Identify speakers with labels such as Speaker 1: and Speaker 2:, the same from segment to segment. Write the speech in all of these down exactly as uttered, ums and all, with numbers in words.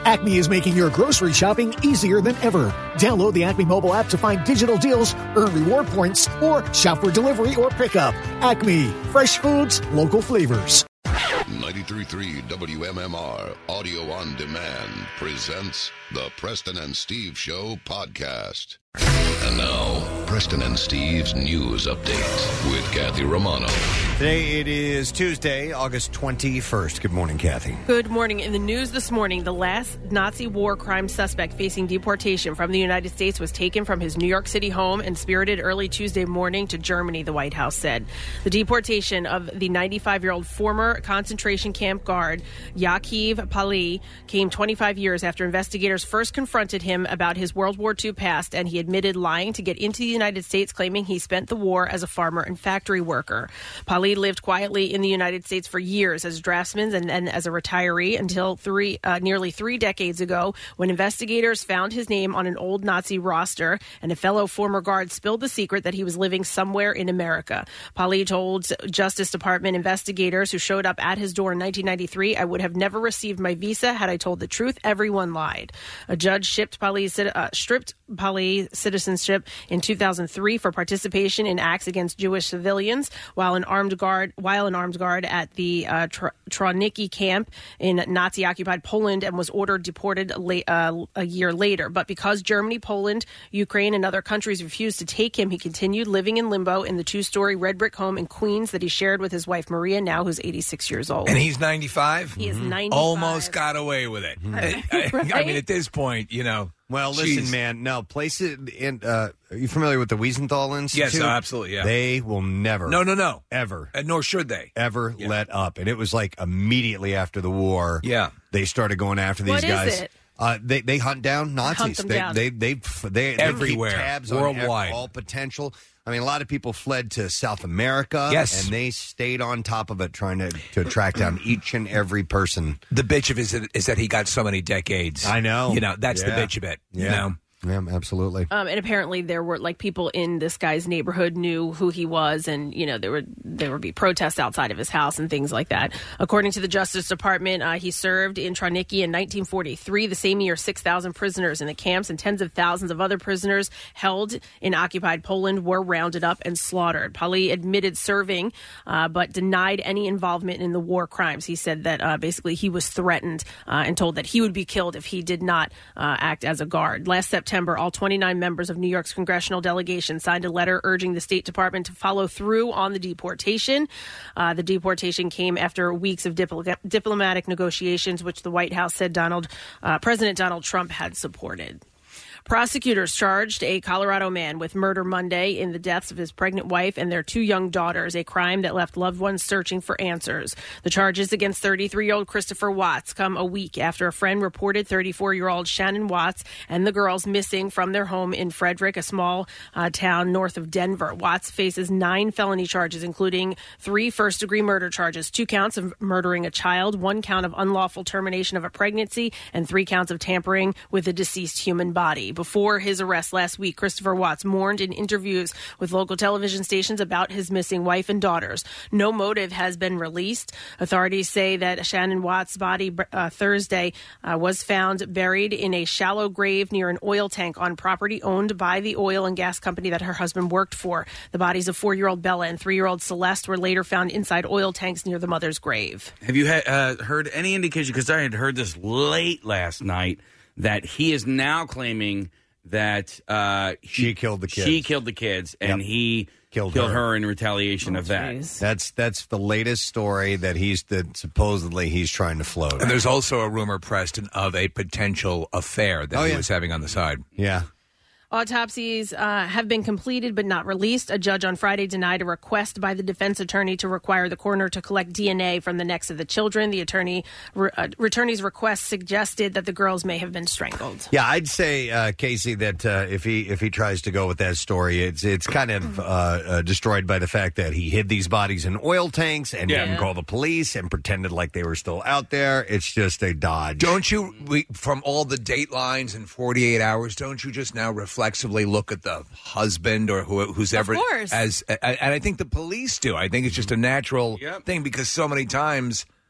Speaker 1: Acme is making your grocery shopping easier than ever. Download the Acme mobile app to find digital deals, earn reward points, or shop for delivery or pickup. Acme, fresh foods, local flavors.
Speaker 2: ninety-three point three W M M R Audio on Demand presents the Preston and Steve Show podcast. And now, Preston and Steve's News Update with Kathy Romano.
Speaker 3: Today it is Tuesday, August twenty-first. Good morning, Kathy.
Speaker 4: Good morning. In the news this morning, the last Nazi war crime suspect facing deportation from the United States was taken from his New York City home and spirited early Tuesday morning to Germany, the White House said. The deportation of the ninety-five-year-old former concentration camp guard, Yaakov Paley, came twenty-five years after investigators first confronted him about his World War Two past, and he admitted lying to get into the United States, claiming he spent the war as a farmer and factory worker. Paley lived quietly in the United States for years as a draftsman and then as a retiree until three, uh, nearly three decades ago, when investigators found his name on an old Nazi roster and a fellow former guard spilled the secret that he was living somewhere in America. Paley told Justice Department investigators who showed up at his door in nineteen ninety-three, "I would have never received my visa had I told the truth. Everyone lied." A judge shipped Paley's, uh, stripped Paley citizenship in two thousand three for participation in acts against Jewish civilians while an armed guard while an armed guard at the uh, Tr- Troniki camp in Nazi-occupied Poland, and was ordered deported la- uh, a year later. But because Germany, Poland, Ukraine, and other countries refused to take him, he continued living in limbo in the two-story red brick home in Queens that he shared with his wife Maria, now who's eighty-six years old.
Speaker 5: And he's ninety-five?
Speaker 4: He is ninety-five.
Speaker 5: Almost got away with it. I, I,
Speaker 4: Right?
Speaker 5: I mean, at this point, you know.
Speaker 3: Well,
Speaker 5: Jeez.
Speaker 3: listen, man. No, place it in. Uh, are you familiar with the Wiesenthal Institute?
Speaker 5: Yes, oh, absolutely. Yeah.
Speaker 3: They will never.
Speaker 5: No, no, no.
Speaker 3: Ever.
Speaker 5: And nor should they.
Speaker 3: Ever
Speaker 5: Yeah.
Speaker 3: let up. And it was like immediately after the war.
Speaker 5: Yeah.
Speaker 3: They started going after these
Speaker 4: What is
Speaker 3: guys.
Speaker 4: it?
Speaker 3: Uh, they they hunt down Nazis.
Speaker 4: Hunt them
Speaker 3: they,
Speaker 4: down.
Speaker 3: they they they they
Speaker 5: Everywhere.
Speaker 3: keep tabs
Speaker 5: Worldwide.
Speaker 3: on all potential. I mean, a lot of people fled to South America.
Speaker 5: Yes.
Speaker 3: And they stayed on top of it, trying to, to track down each and every person.
Speaker 5: The bitch of it is that, is that he got so many decades.
Speaker 3: I know.
Speaker 5: You know, that's
Speaker 3: Yeah.
Speaker 5: the bitch of it.
Speaker 3: Yeah.
Speaker 5: You know?
Speaker 3: Yeah, absolutely.
Speaker 4: Um, and apparently there were like people in this guy's neighborhood knew who he was, and you know there were there would be protests outside of his house and things like that. According to the Justice Department, uh, he served in Troniki in nineteen forty-three. The same year, six thousand prisoners in the camps and tens of thousands of other prisoners held in occupied Poland were rounded up and slaughtered. Paley admitted serving, uh, but denied any involvement in the war crimes. He said that uh, basically he was threatened uh, and told that he would be killed if he did not uh, act as a guard. Last September. September, all twenty-nine members of New York's congressional delegation signed a letter urging the State Department to follow through on the deportation. Uh, the deportation came after weeks of dipl- diplomatic negotiations, which the White House said Donald, uh, President Donald Trump had supported. Prosecutors charged a Colorado man with murder Monday in the deaths of his pregnant wife and their two young daughters, a crime that left loved ones searching for answers. The charges against thirty-three-year-old Christopher Watts come a week after a friend reported thirty-four-year-old Shannon Watts and the girls missing from their home in Frederick, a small uh, town north of Denver. Watts faces nine felony charges, including three first-degree murder charges, two counts of murdering a child, one count of unlawful termination of a pregnancy, and three counts of tampering with a deceased human body. Before his arrest last week, Christopher Watts mourned in interviews with local television stations about his missing wife and daughters. No motive has been released. Authorities say that Shannon Watts' body uh, Thursday uh, was found buried in a shallow grave near an oil tank on property owned by the oil and gas company that her husband worked for. The bodies of four-year-old Bella and three-year-old Celeste were later found inside oil tanks near the mother's grave.
Speaker 6: Have you ha- uh, heard any indication, because I had heard this late last night, that he is now claiming that uh, he,
Speaker 3: She killed the kids.
Speaker 6: She killed the kids, and
Speaker 3: Yep.
Speaker 6: he
Speaker 3: Killed
Speaker 6: killed
Speaker 3: her.
Speaker 6: her in retaliation of that.
Speaker 4: Jeez.
Speaker 3: That's that's the latest story that he's that supposedly he's trying to float.
Speaker 5: And there's also a rumor, Preston, of a potential affair that
Speaker 3: Oh,
Speaker 5: he
Speaker 3: yeah.
Speaker 5: was having on the side.
Speaker 3: yeah.
Speaker 4: Autopsies uh, have been completed but not released. A judge on Friday denied a request by the defense attorney to require the coroner to collect D N A from the necks of the children. The attorney re- uh, attorney's request suggested that the girls may have been strangled.
Speaker 3: Yeah, I'd say, uh, Casey, that uh, if he if he tries to go with that story, it's it's kind of uh, uh, destroyed by the fact that he hid these bodies in oil tanks and
Speaker 6: Yeah.
Speaker 3: didn't call the police and pretended like they were still out there. It's just a dodge.
Speaker 5: Don't you, we, from all the datelines in forty-eight hours, don't you just now reflexively look at the husband or who, who's ever
Speaker 4: course.
Speaker 5: as, and I think the police do. I think it's just a natural
Speaker 6: Yep.
Speaker 5: thing because so many times,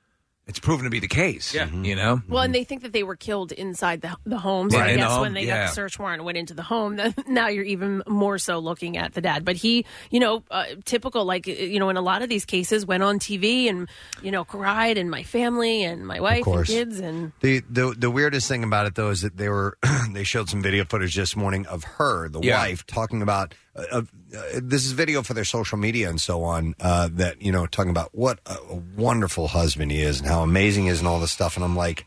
Speaker 5: it's proven to be the case.
Speaker 6: Yeah.
Speaker 5: You know?
Speaker 4: Well, and they think that they were killed inside the the home. So
Speaker 5: Yeah,
Speaker 4: I
Speaker 5: in the
Speaker 4: guess
Speaker 5: home,
Speaker 4: when they got
Speaker 5: yeah.
Speaker 4: the search warrant and went into the home, then now you're even more so looking at the dad. But he, you know, uh, typical, like, you know, in a lot of these cases, went on T V and, you know, cried, and my family and my wife and
Speaker 3: course.
Speaker 4: kids. And
Speaker 3: The, the the weirdest thing about it, though, is that they were they showed some video footage this morning of her, the
Speaker 5: Yeah.
Speaker 3: wife, talking about uh, uh, this is video for their social media and so on. Uh, that you know, talking about what a, a wonderful husband he is and how amazing he is and all this stuff. And I'm like,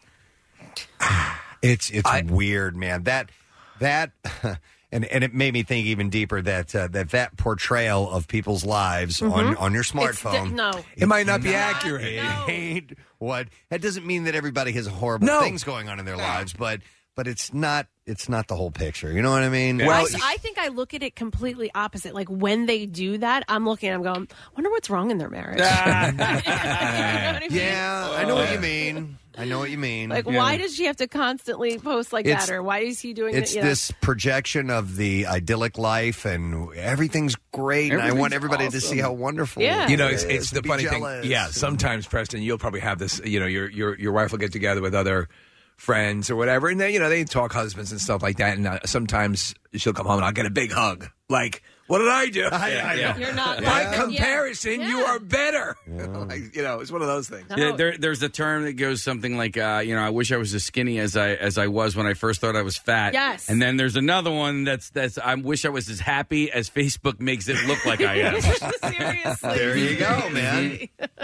Speaker 3: it's it's
Speaker 5: I-
Speaker 3: weird, man. That that. And, and it made me think even deeper that uh, that that portrayal of people's lives on, on your
Speaker 4: it's
Speaker 3: smartphone.
Speaker 4: di- no.
Speaker 5: It might not be
Speaker 3: Not-
Speaker 5: accurate.
Speaker 3: It
Speaker 4: No.
Speaker 3: ain't what that doesn't mean that everybody has horrible
Speaker 5: No.
Speaker 3: things going on in their lives, but but it's not it's not the whole picture. You know what I mean?
Speaker 4: I,
Speaker 5: Well,
Speaker 4: I think I look at it completely opposite. Like when they do that, I'm looking at them going, wonder what's wrong in their marriage. You know what I mean?
Speaker 3: yeah, I know what you mean. I know what you mean.
Speaker 4: Like, why does she have to constantly post like
Speaker 3: It's-
Speaker 4: that? Or why is he doing
Speaker 3: it's
Speaker 4: it? You know?
Speaker 3: this projection of the idyllic life and everything's great, and I want
Speaker 6: Everything's
Speaker 3: everybody to
Speaker 6: awesome.
Speaker 3: see how wonderful.
Speaker 4: Yeah.
Speaker 3: it
Speaker 5: You know, it's,
Speaker 3: is,
Speaker 5: it's the
Speaker 3: be
Speaker 5: funny
Speaker 3: jealous.
Speaker 5: thing. Yeah, sometimes, Preston, you'll probably have this. You know, your your your wife will get together with other friends or whatever, and then you know they talk husbands and stuff like that. And uh, sometimes she'll come home and I'll get a big hug. Like, what did I do?
Speaker 3: I, I know.
Speaker 4: You're not
Speaker 5: By
Speaker 4: like-
Speaker 5: comparison,
Speaker 4: yeah.
Speaker 5: you
Speaker 4: Yeah.
Speaker 5: are better. Like, you know, it's one of those things.
Speaker 4: No.
Speaker 6: Yeah, there, there's a term that goes something like, uh, you know, I wish I was as skinny as I as I was when I first thought I was fat.
Speaker 4: Yes.
Speaker 6: And then there's another one that's that's I wish I was as happy as Facebook makes it look like I am.
Speaker 4: Seriously.
Speaker 3: There you go, man.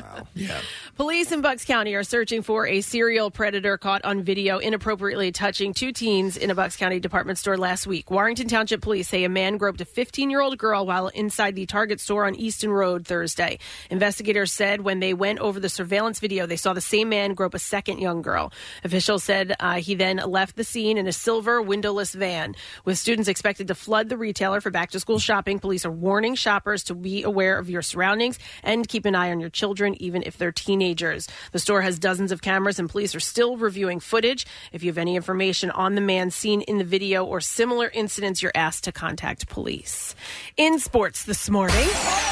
Speaker 4: Police in Bucks County are searching for a serial predator caught on video inappropriately touching two teens in a Bucks County department store last week. Warrington Township Police say a man groped a fifteen-year-old girl while inside the Target store on Easton Road Thursday. Investigators said when they went over the surveillance video, they saw the same man grope a second young girl. Officials said uh, he then left the scene in a silver windowless van. With students expected to flood the retailer for back-to-school shopping, police are warning shoppers to be aware of your surroundings and keep an eye on your children, even if they're teenagers. The store has dozens of cameras, and police are still reviewing footage. If you have any information on the man seen in the video or similar incidents, you're asked to contact police. In sports this morning.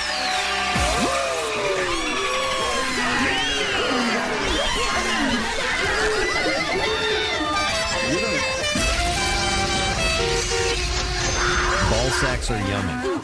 Speaker 3: Ball sacks are yummy.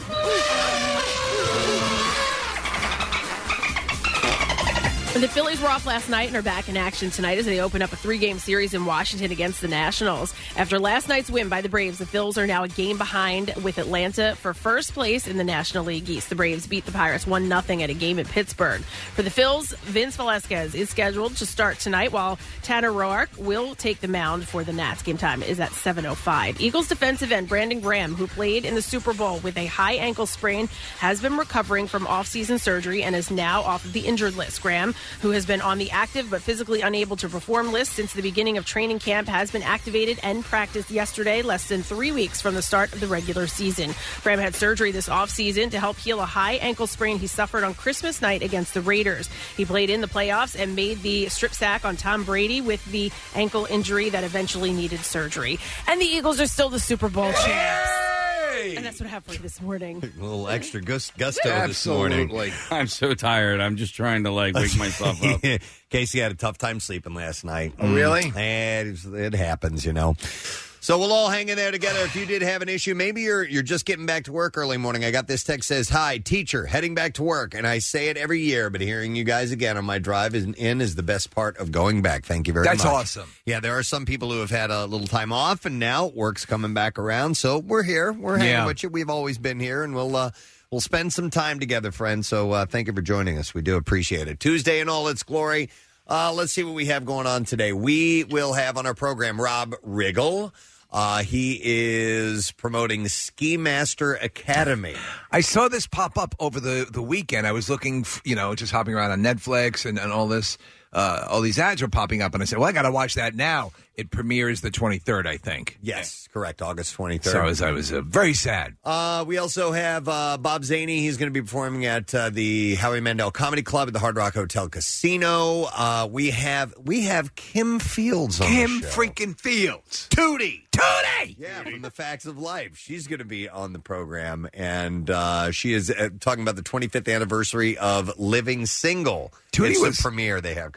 Speaker 4: The Phillies were off last night and are back in action tonight as they open up a three-game series in Washington against the Nationals. After last night's win by the Braves, the Phils are now a game behind with Atlanta for first place in the National League East. The Braves beat the Pirates one nothing at a game in Pittsburgh. For the Phils, Vince Velasquez is scheduled to start tonight, while Tanner Roark will take the mound for the Nats. Game time is at seven oh five. Eagles defensive end Brandon Graham, who played in the Super Bowl with a high ankle sprain, has been recovering from off-season surgery and is now off of the injured list. Graham, who has been on the active but physically unable to perform list since the beginning of training camp, has been activated and practiced yesterday, less than three weeks from the start of the regular season. Graham had surgery this offseason to help heal a high ankle sprain he suffered on Christmas night against the Raiders. He played in the playoffs and made the strip sack on Tom Brady with the ankle injury that eventually needed surgery. And the Eagles are still the Super Bowl champs. And that's what happened this morning.
Speaker 3: A little extra gus- gusto this morning.
Speaker 5: Absolutely.
Speaker 6: I'm so tired. I'm just trying to like wake myself up.
Speaker 3: Casey had a tough time sleeping last night.
Speaker 5: Oh, really?
Speaker 3: And it, it happens, you know. So we'll all hang in there together. If you did have an issue, maybe you're you're just getting back to work early morning. I got this text says, "Hi, teacher, heading back to work." And I say it every year, but hearing you guys again on my drive in is the best part of going back. Thank you very
Speaker 5: That's
Speaker 3: much.
Speaker 5: awesome.
Speaker 3: Yeah, there are some people who have had a little time off, and now work's coming back around. So we're here. We're hanging
Speaker 5: Yeah.
Speaker 3: with you. We've always been here, and we'll uh, we'll spend some time together, friends. So uh, thank you for joining us. We do appreciate it. Tuesday in all its glory. Uh, let's see what we have going on today. We will have on our program Rob Riggle. Uh, he is promoting Ski Master Academy.
Speaker 5: I saw this pop up over the, the weekend. I was looking, f- you know, just hopping around on Netflix and, and all this. Uh, all these ads were popping up, and I said, well, I got to watch that now. It premieres the twenty-third, I think.
Speaker 3: Yes, correct, August twenty-third.
Speaker 5: So I was, I was uh, very sad.
Speaker 3: Uh, we also have uh, Bob Zaney. He's going to be performing at uh, the Howie Mandel Comedy Club at the Hard Rock Hotel Casino. Uh, we have we have Kim Fields on
Speaker 5: Kim
Speaker 3: the show.
Speaker 5: freaking Fields.
Speaker 3: Tootie.
Speaker 5: Tootie!
Speaker 3: Yeah, from the Facts of Life. She's going to be on the program, and uh, she is uh, talking about the twenty-fifth anniversary of Living Single.
Speaker 5: Tootie
Speaker 3: it's
Speaker 5: was-
Speaker 3: the premiere they have coming up.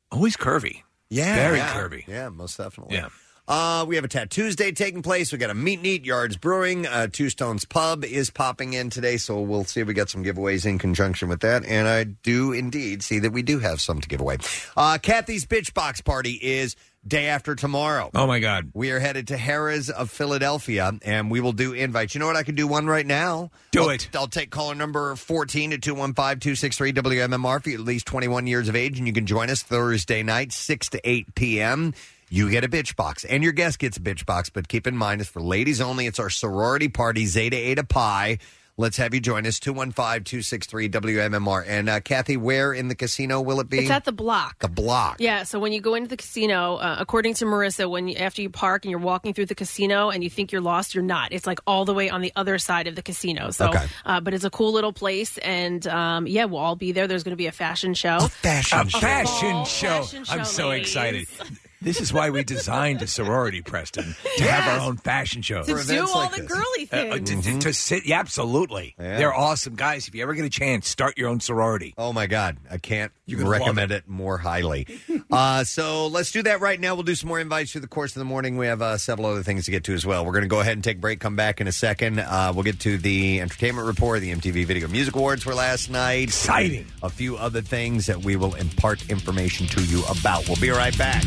Speaker 5: Always curvy.
Speaker 3: Yeah.
Speaker 5: Very
Speaker 3: yeah.
Speaker 5: curvy.
Speaker 3: Yeah, most definitely.
Speaker 5: Yeah.
Speaker 3: Uh, we have a Tattoos Day taking place. We got a Meet and Eat, Yards Brewing. Uh, Two Stones Pub is popping in today, so we'll see if we get some giveaways in conjunction with that. And I do indeed see that we do have some to give away. Uh, Kathy's Bitch Box Party is day after tomorrow.
Speaker 5: Oh, my God.
Speaker 3: We are headed to Harrah's of Philadelphia, and we will do invites. You know what? I could do one right now.
Speaker 5: Do
Speaker 3: I'll,
Speaker 5: it.
Speaker 3: I'll take caller number fourteen at two one five, two six three, W M M R if you're at least twenty-one years of age, and you can join us Thursday night, six to eight p.m., You get a bitch box, and your guest gets a bitch box, but keep in mind, it's for ladies only. It's our sorority party, Zeta Eta Pi. Let's have you join us, two one five, two six three, W M M R. And, uh, Kathy, where in the casino will it be?
Speaker 4: It's at the Block.
Speaker 3: The Block.
Speaker 4: Yeah, so when you go into the casino, uh, according to Marissa, when you, after you park and you're walking through the casino and you think you're lost, you're not. It's like all the way on the other side of the casino. So,
Speaker 3: Okay.
Speaker 4: uh, but it's a cool little place, and um, yeah, we'll all be there. There's going to be a fashion show.
Speaker 3: A fashion
Speaker 5: A
Speaker 3: show.
Speaker 5: fashion
Speaker 4: fall
Speaker 5: show.
Speaker 4: fashion
Speaker 5: I'm
Speaker 4: show,
Speaker 5: so
Speaker 4: ladies.
Speaker 5: excited. This is why we designed a sorority, Preston, to
Speaker 3: Yes.
Speaker 5: have our own fashion show.
Speaker 4: To
Speaker 3: For
Speaker 4: do
Speaker 3: events
Speaker 4: all
Speaker 3: like
Speaker 4: the
Speaker 3: this.
Speaker 4: girly
Speaker 5: Uh, uh,
Speaker 4: things.
Speaker 5: to, to, to sit, yeah, absolutely.
Speaker 3: Yeah.
Speaker 5: They're awesome guys. If you ever get a chance, start your own sorority.
Speaker 3: Oh, my God. I can't
Speaker 5: You're gonna love
Speaker 3: recommend it. more highly. uh, so let's do that right now. We'll do some more invites through the course of the morning. We have uh, several other things to get to as well. We're going to go ahead and take a break, come back in a second. Uh, we'll get to the entertainment report. The M T V Video Music Awards were last night.
Speaker 5: Exciting.
Speaker 3: A few other things that we will impart information to you about. We'll be right back.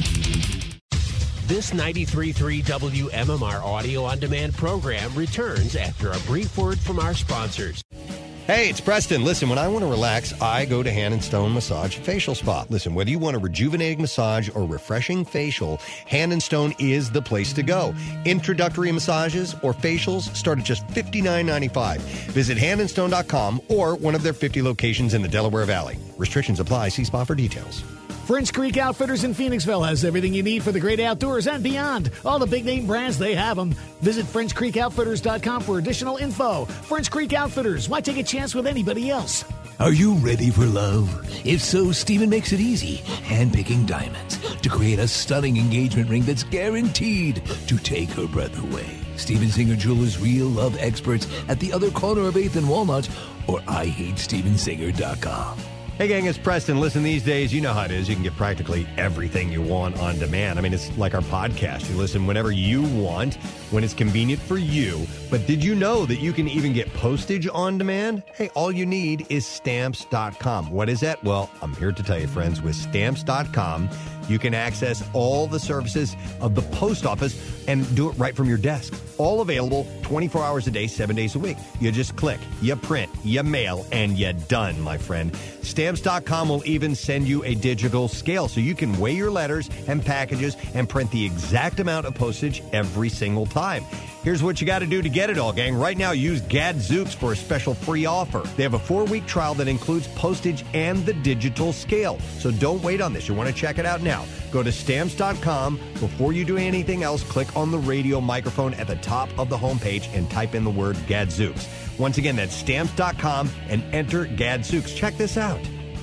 Speaker 7: This ninety-three point three W M M R audio on demand program returns after a brief word from our sponsors.
Speaker 8: Hey, it's Preston. Listen, when I want to relax, I go to Hand and Stone Massage Facial Spa. Listen, whether you want a rejuvenating massage or refreshing facial, Hand and Stone is the place to go. Introductory massages or facials start at just fifty-nine ninety-five. Visit hand and stone dot com or one of their fifty locations in the Delaware Valley. Restrictions apply. See spa for details.
Speaker 1: French Creek Outfitters in Phoenixville has everything you need for the great outdoors and beyond. All the big name brands, they have them. Visit French Creek Outfitters dot com for additional info. French Creek Outfitters, why take a chance with anybody else?
Speaker 9: Are you ready for love? If so, Steven makes it easy, handpicking diamonds to create a stunning engagement ring that's guaranteed to take her breath away. Steven Singer Jewelers' real love experts at the other corner of eighth and Walnut or I hate steven singer dot com.
Speaker 8: Hey, gang, it's Preston. Listen, these days, you know how it is. You can get practically everything you want on demand. I mean, it's like our podcast. You listen whenever you want, when it's convenient for you. But did you know that you can even get postage on demand? Hey, all you need is stamps dot com. What is that? Well, I'm here to tell you, friends, with stamps dot com, you can access all the services of the post office and do it right from your desk. All available twenty-four hours a day, seven days a week. You just click, you print, you mail, and you're done, my friend. Stamps dot com will even send you a digital scale so you can weigh your letters and packages and print the exact amount of postage every single time. Here's what you got to do to get it all, gang. Right now, use Gadzooks for a special free offer. They have a four-week trial that includes postage and the digital scale. So don't wait on this. You want to check it out now. Go to stamps dot com. Before you do anything else, click on the radio microphone at the top of the homepage and type in the word Gadzooks. Once again, that's stamps dot com and enter Gadzooks. Check this out.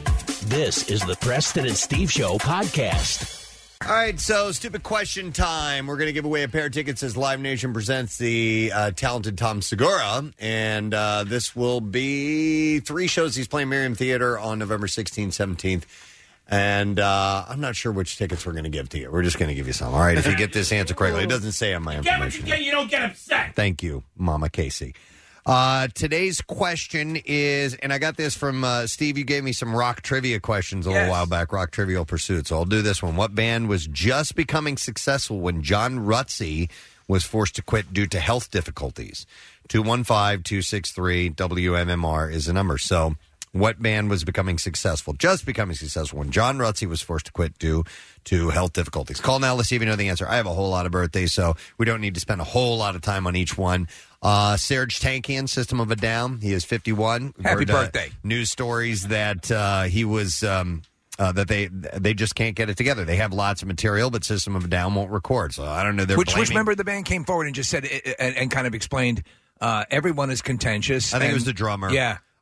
Speaker 7: This is the Preston and Steve Show podcast.
Speaker 3: All right, so stupid question time. We're going to give away a pair of tickets as Live Nation presents the uh, talented Tom Segura. And uh, this will be three shows. He's playing Miriam Theater on November sixteenth, seventeenth. And uh, I'm not sure which tickets we're going to give to you. We're just going to give you some. All right, if you get this answer correctly. It doesn't say on my
Speaker 6: Get what you
Speaker 3: information.
Speaker 6: get, you don't get upset.
Speaker 3: Thank you, Mama Casey. Uh, today's question is, and I got this from uh, Steve. You gave me some rock trivia questions a little
Speaker 6: Yes.
Speaker 3: while back, rock Trivial Pursuit. So I'll do this one. What band was just becoming successful when John Rutsey was forced to quit due to health difficulties? two one five, two six three, W M M R is the number. So what band was becoming successful, just becoming successful when John Rutsey was forced to quit due to health difficulties? Call now. Let's see if you know the answer. I have a whole lot of birthdays, so we don't need to spend a whole lot of time on each one. Uh, Serge Tankian, System of a Down. He is fifty-one.
Speaker 5: Happy
Speaker 3: Heard, uh,
Speaker 5: birthday.
Speaker 3: news stories that uh, he was um, uh, that they they just can't get it together. They have lots of material, but System of a Down won't record. So I don't know. They're
Speaker 5: Which, which
Speaker 3: blaming-
Speaker 5: member of the band came forward and just said, and, and kind of explained, uh, everyone is contentious.
Speaker 3: I think it
Speaker 5: and-
Speaker 3: was the drummer.
Speaker 5: Yeah.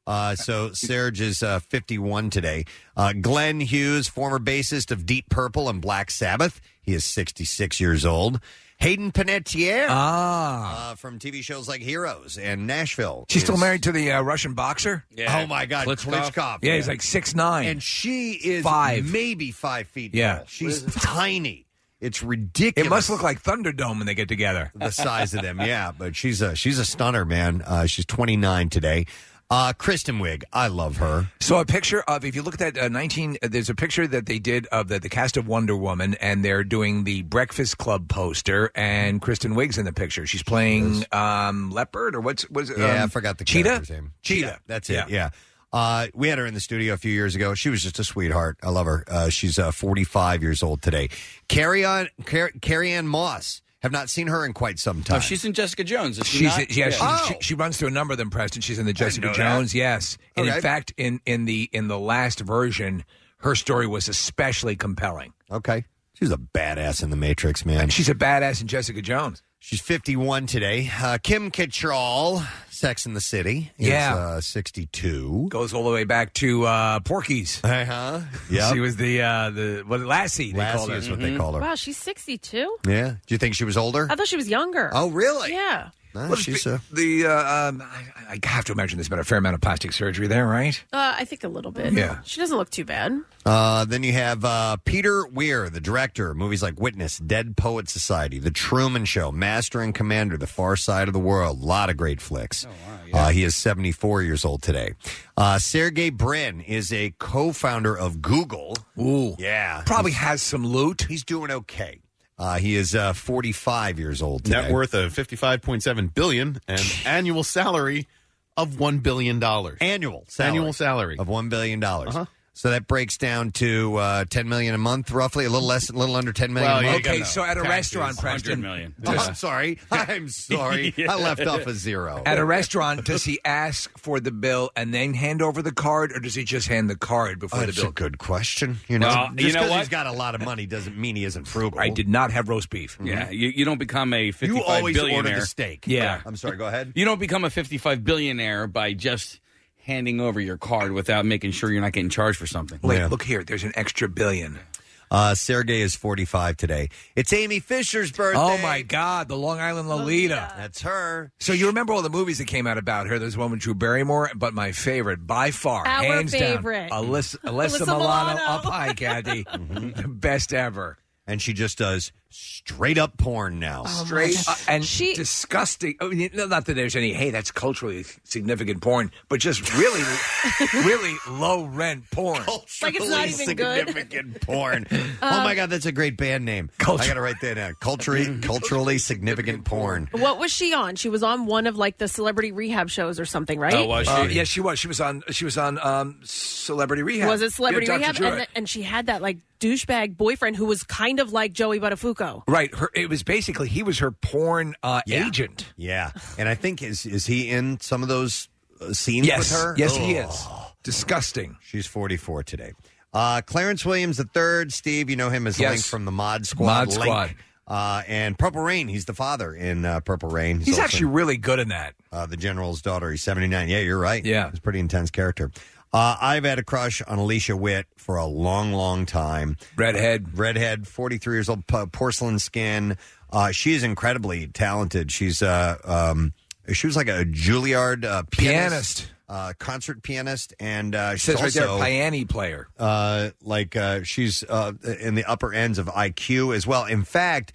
Speaker 3: Uh, so Serge is uh, fifty-one today. Uh, Glenn Hughes, former bassist of Deep Purple and Black Sabbath. He is sixty-six years old. Hayden Panettiere
Speaker 5: ah.
Speaker 3: uh, from T V shows like Heroes and Nashville.
Speaker 5: She's
Speaker 3: is,
Speaker 5: still married to the uh, Russian boxer?
Speaker 3: Yeah. Oh, my God.
Speaker 6: Klitschko.
Speaker 3: Klitschko.
Speaker 5: Yeah, he's like six nine.
Speaker 3: And she is
Speaker 5: Five.
Speaker 3: maybe five feet
Speaker 5: Yeah.
Speaker 3: tall. She's tiny. It's ridiculous.
Speaker 5: It must look like Thunderdome when they get together.
Speaker 3: The size of them, yeah. But she's a she's a stunner, man. Uh, she's twenty-nine today. Uh, Kristen Wiig, I love her.
Speaker 5: So a picture of, if you look at that uh, nineteen, uh, there's a picture that they did of the, the cast of Wonder Woman, and they're doing the Breakfast Club poster, and Kristen Wiig's in the picture. She's playing um, Leopard, or what's was it?
Speaker 3: Yeah,
Speaker 5: um,
Speaker 3: I forgot the
Speaker 5: Cheetah?
Speaker 3: character's name.
Speaker 5: Cheetah.
Speaker 3: That's it.
Speaker 5: Yeah.
Speaker 3: Yeah. Uh, we had her in the studio a few years ago. She was just a sweetheart. I love her. Uh, she's uh, forty-five years old today. Carrie Ann Car- Carrie Ann Moss. Have not seen her in quite some time.
Speaker 6: Oh, she's in Jessica Jones. Is she
Speaker 5: She's
Speaker 6: not?
Speaker 5: yeah,
Speaker 6: Yeah.
Speaker 5: She,
Speaker 3: Oh.
Speaker 5: she, she runs through a number of them, Preston. She's in the Jessica
Speaker 3: know that.
Speaker 5: Jones, yes. And
Speaker 3: Okay.
Speaker 5: in fact, in, in the in the last version, her story was especially compelling.
Speaker 3: Okay. She's a badass in The Matrix, man.
Speaker 5: She's a badass in Jessica Jones.
Speaker 3: She's fifty-one today. Uh, Kim Cattrall, Sex and the City, is
Speaker 5: Yeah.
Speaker 3: uh, sixty-two.
Speaker 5: Goes all the way back to uh, Porky's.
Speaker 3: Uh-huh. Yeah.
Speaker 5: She was the uh, the what Lassie. They called
Speaker 3: Lassie
Speaker 5: her.
Speaker 3: is what they call her.
Speaker 4: Wow, she's sixty-two?
Speaker 3: Yeah. Do you think she was older?
Speaker 4: I thought she was younger.
Speaker 3: Oh, really?
Speaker 4: Yeah.
Speaker 3: No,
Speaker 5: Well,
Speaker 3: she's,
Speaker 5: the,
Speaker 3: uh,
Speaker 5: the uh, um, I, I have to imagine there's been a fair amount of plastic surgery there, right?
Speaker 4: Uh, I think a little bit.
Speaker 5: Yeah.
Speaker 4: She doesn't look too bad.
Speaker 3: Uh, then you have uh, Peter Weir, the director, movies like Witness, Dead Poet Society, The Truman Show, Master and Commander, The Far Side of the World. A lot of great flicks. Oh, wow, yeah. uh, he is seventy-four years old today. Uh, Sergey Brin is a co-founder of Google.
Speaker 5: Ooh.
Speaker 3: Yeah.
Speaker 5: Probably has some loot.
Speaker 3: He's doing okay. Uh, he is uh, forty-five years old today.
Speaker 10: Net worth of fifty-five point seven billion dollars and annual salary of one billion dollars.
Speaker 3: Annual salary.
Speaker 10: Annual salary.
Speaker 3: Of one billion dollars.
Speaker 10: Uh-huh.
Speaker 3: So that breaks down to uh, ten million dollars a month, roughly, a little less, a little under ten million
Speaker 10: Well,
Speaker 3: dollars a
Speaker 10: you
Speaker 3: month.
Speaker 10: gotta
Speaker 5: Okay,
Speaker 10: know.
Speaker 5: so at a
Speaker 10: Taxes,
Speaker 5: restaurant, Preston,
Speaker 6: one hundred million.
Speaker 3: Oh, I'm sorry. I'm sorry. I left off a zero.
Speaker 5: at a restaurant, does he ask for the bill and then hand over the card, or does he just hand the card before
Speaker 3: Oh,
Speaker 5: the
Speaker 3: that's
Speaker 5: bill?
Speaker 3: a good question. You know,
Speaker 6: Well,
Speaker 3: just
Speaker 6: you know
Speaker 3: 'cause
Speaker 6: what?
Speaker 3: he's got a lot of money doesn't mean he isn't frugal.
Speaker 5: I did not have roast beef.
Speaker 6: Yeah, you, you don't become a
Speaker 3: You
Speaker 6: fifty-five
Speaker 3: always order
Speaker 6: billionaire.
Speaker 3: the steak.
Speaker 5: Yeah.
Speaker 3: I'm sorry. Go ahead.
Speaker 6: You don't become a fifty-five billionaire by just handing over your card without making sure you're not getting charged for something.
Speaker 5: Wait,
Speaker 3: Yeah.
Speaker 5: look here. There's an extra billion.
Speaker 3: Uh, Sergey is forty-five today. It's Amy Fisher's birthday.
Speaker 5: Oh, my God. The Long Island Lolita.
Speaker 3: That's her.
Speaker 5: So you remember all the movies that came out about her? There's one with Drew Barrymore, but my favorite, by far,
Speaker 4: Our
Speaker 5: hands
Speaker 4: favorite.
Speaker 5: down, Alyssa, Alyssa,
Speaker 4: Alyssa
Speaker 5: Milano,
Speaker 4: Milano.
Speaker 5: up high, Kathy. The best ever.
Speaker 3: And she just does straight up porn now.
Speaker 5: Straight uh, and
Speaker 4: She-
Speaker 5: disgusting. I mean, not that there's any, hey, that's culturally significant porn, but just really, really low rent porn.
Speaker 4: Like it's not even good.
Speaker 3: significant porn. oh my God, that's a great band name.
Speaker 5: Culture-
Speaker 3: I got to write that down. Culturally, culturally significant porn.
Speaker 4: What was she on? She was on one of like the celebrity rehab shows or something, right?
Speaker 6: Oh, was she?
Speaker 5: Uh, yes, she was. She was on. She was on um, Celebrity Rehab.
Speaker 4: Was it Celebrity
Speaker 5: Yeah, Doctor
Speaker 4: Rehab?
Speaker 5: Jewett.
Speaker 4: And, th- and she had that like douchebag boyfriend who was kind of like Joey Buttafuoco.
Speaker 5: Right. Her, it was basically he was her porn uh,
Speaker 3: Yeah.
Speaker 5: agent.
Speaker 3: Yeah, and I think is is he in some of those uh, scenes
Speaker 5: Yes.
Speaker 3: with her?
Speaker 5: Yes, he
Speaker 3: Ugh.
Speaker 5: is. Disgusting.
Speaker 3: She's forty-four today. Uh, Clarence Williams the third. Steve, you know him as
Speaker 5: Yes.
Speaker 3: Link from the Mod Squad.
Speaker 5: Mod
Speaker 3: Link.
Speaker 5: Squad.
Speaker 3: Uh, and Purple Rain. He's the father in uh, Purple Rain.
Speaker 5: He's
Speaker 3: also,
Speaker 5: actually really good in that.
Speaker 3: uh, the general's daughter. He's seventy-nine. Yeah, you're right.
Speaker 5: Yeah.
Speaker 3: He's a pretty intense character. Uh, I've had a crush on Alicia Witt for a long, long time.
Speaker 5: Redhead.
Speaker 3: Redhead, forty-three years old, p- porcelain skin. Uh, she is incredibly talented. She's uh, um, she was like a Juilliard uh, pianist,
Speaker 5: Pianist.
Speaker 3: Uh, concert pianist, and uh,
Speaker 5: It
Speaker 3: she's
Speaker 5: says right there,
Speaker 3: also
Speaker 5: piano player.
Speaker 3: uh, like uh, she's uh, in the upper ends of I Q as well. In fact,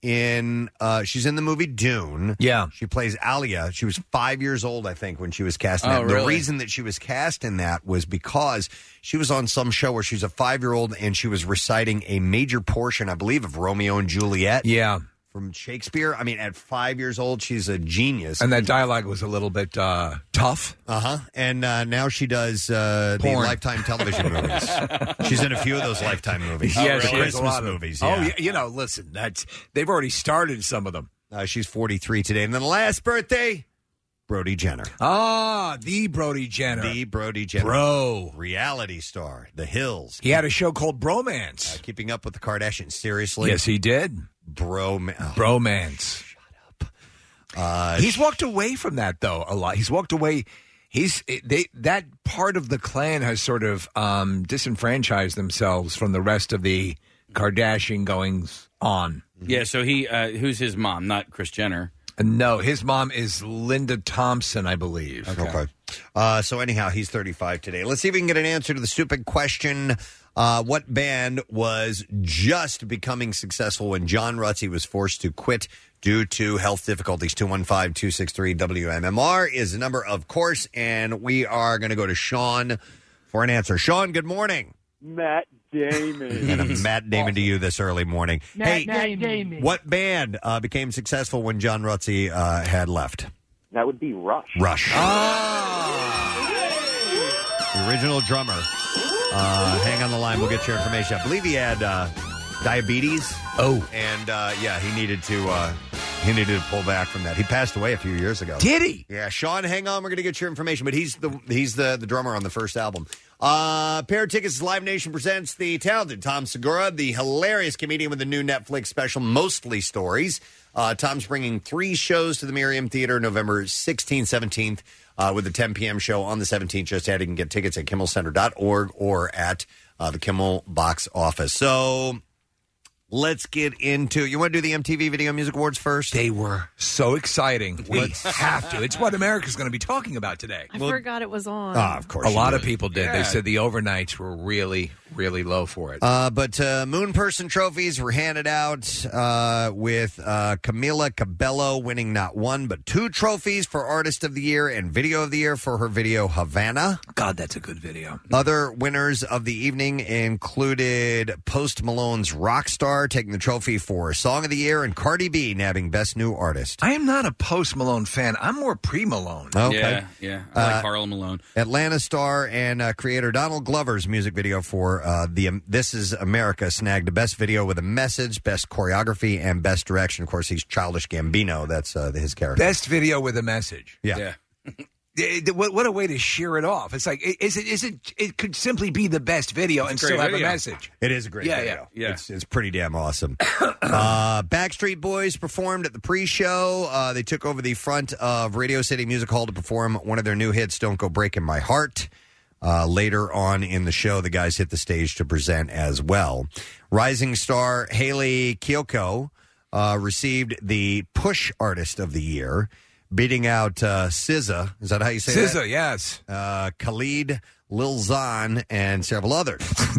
Speaker 3: in uh, she's in the movie Dune.
Speaker 5: Yeah.
Speaker 3: She plays Alia. She was five years old, I think, when she was cast in
Speaker 6: Oh,
Speaker 3: that. The
Speaker 6: really?
Speaker 3: reason that she was cast in that was because she was on some show where she's a five-year-old and she was reciting a major portion, I believe, of Romeo and Juliet
Speaker 5: Yeah.
Speaker 3: from Shakespeare. I mean, at five years old, she's a genius.
Speaker 5: And that dialogue was a little bit uh, tough.
Speaker 3: Uh-huh. And uh, now she does uh, the
Speaker 5: Porn.
Speaker 3: Lifetime television movies. She's in a few of those Lifetime movies.
Speaker 5: Yes,
Speaker 3: The
Speaker 5: she is.
Speaker 3: Christmas
Speaker 5: A lot of-
Speaker 3: movies.
Speaker 5: Oh,
Speaker 3: yeah.
Speaker 5: yeah, you know, listen, that's they've already started some of them.
Speaker 3: Uh, she's forty-three today. And then the last birthday, Brody Jenner.
Speaker 5: Ah, the Brody Jenner.
Speaker 3: The Brody Jenner.
Speaker 5: Bro.
Speaker 3: Reality star. The Hills.
Speaker 5: He had a show called Bromance.
Speaker 3: Uh, keeping up with the Kardashians. Seriously?
Speaker 5: Yes, he did.
Speaker 3: Bro. Oh,
Speaker 5: Bromance.
Speaker 3: uh,
Speaker 5: He's walked away from that, though, a lot. He's walked away. He's they that part of the clan has sort of um, disenfranchised themselves from the rest of the Kardashian goings on.
Speaker 6: Yeah, so he uh, who's his mom? Not Kris Jenner.
Speaker 5: Uh, no, his mom is Linda Thompson, I believe.
Speaker 3: Okay. okay. Uh, so anyhow, he's thirty-five today. Let's see if we can get an answer to the stupid question. Uh, what band was just becoming successful when John Rutsey was forced to quit due to health difficulties? two one five, two six three, W M M R is the number, of course, and we are going to go to Sean for an answer. Sean, good morning.
Speaker 11: Matt Damon.
Speaker 3: And a Matt Damon to you this early morning.
Speaker 11: Matt
Speaker 3: hey,
Speaker 11: Damon.
Speaker 3: What band uh, became successful when John Rutsey uh, had left?
Speaker 11: That would be Rush.
Speaker 3: Rush. The original drummer. Uh, hang on the line. We'll get your information. I believe he had uh, diabetes.
Speaker 5: Oh.
Speaker 3: And, uh, yeah, he needed to uh, he needed to pull back from that. He passed away a few years ago.
Speaker 5: Did he?
Speaker 3: Yeah. Sean, hang on. We're going to get your information. But he's the he's the, the drummer on the first album. Uh, pair of tickets. Live Nation presents the talented Tom Segura, the hilarious comedian with the new Netflix special, Mostly Stories. Uh, Tom's bringing three shows to the Miriam Theater November sixteenth, seventeenth, uh, with the ten p.m. show on the seventeenth. Just add, you can get tickets at kimmel center dot org or at uh, the Kimmel box office. So let's get into, you want to do the M T V Video Music Awards first?
Speaker 5: They were so exciting. We have to. It's what America's going to be talking about today.
Speaker 4: I forgot it was on.
Speaker 3: Ah, of course.
Speaker 5: A
Speaker 3: you
Speaker 5: lot
Speaker 3: did.
Speaker 5: of people did.
Speaker 3: Yeah.
Speaker 5: They said the overnights were really, really low for it.
Speaker 3: Uh, but uh, Moon Person trophies were handed out uh, with uh, Camila Cabello winning not one but two trophies for Artist of the Year and Video of the Year for her video Havana.
Speaker 5: God, that's a good video.
Speaker 3: Other winners of the evening included Post Malone's Rockstar taking the trophy for Song of the Year and Cardi B nabbing Best New Artist.
Speaker 5: I am not a Post Malone fan. I'm more pre-Malone.
Speaker 3: Okay.
Speaker 6: Yeah, yeah. I like
Speaker 3: Uh,
Speaker 6: Karl Malone.
Speaker 3: Atlanta star and uh, creator Donald Glover's music video for uh, the um, This Is America snagged the best video with a message, best choreography, and best direction. Of course, he's Childish Gambino. That's uh, his character.
Speaker 5: Best video with a message.
Speaker 3: Yeah.
Speaker 6: Yeah.
Speaker 5: Eh, What, what a way to sheer it off. It's like, is it? Is it? It could simply be the best video and
Speaker 6: It's a
Speaker 5: still
Speaker 6: great
Speaker 5: have
Speaker 6: video.
Speaker 5: a message.
Speaker 3: It is a great
Speaker 5: Yeah,
Speaker 3: video.
Speaker 6: yeah, yeah.
Speaker 3: It's, it's pretty damn awesome. uh, Backstreet Boys performed at the pre-show. Uh, they took over the front of Radio City Music Hall to perform one of their new hits, Don't Go Breaking My Heart. Uh, later on in the show, the guys hit the stage to present as well. Rising star Haley Kiyoko uh, received the Push Artist of the Year, beating out uh, S Z A. Is that how you say
Speaker 5: S Z A,
Speaker 3: that?
Speaker 5: yes.
Speaker 3: Uh, Khalid, Lil Xan, and several others.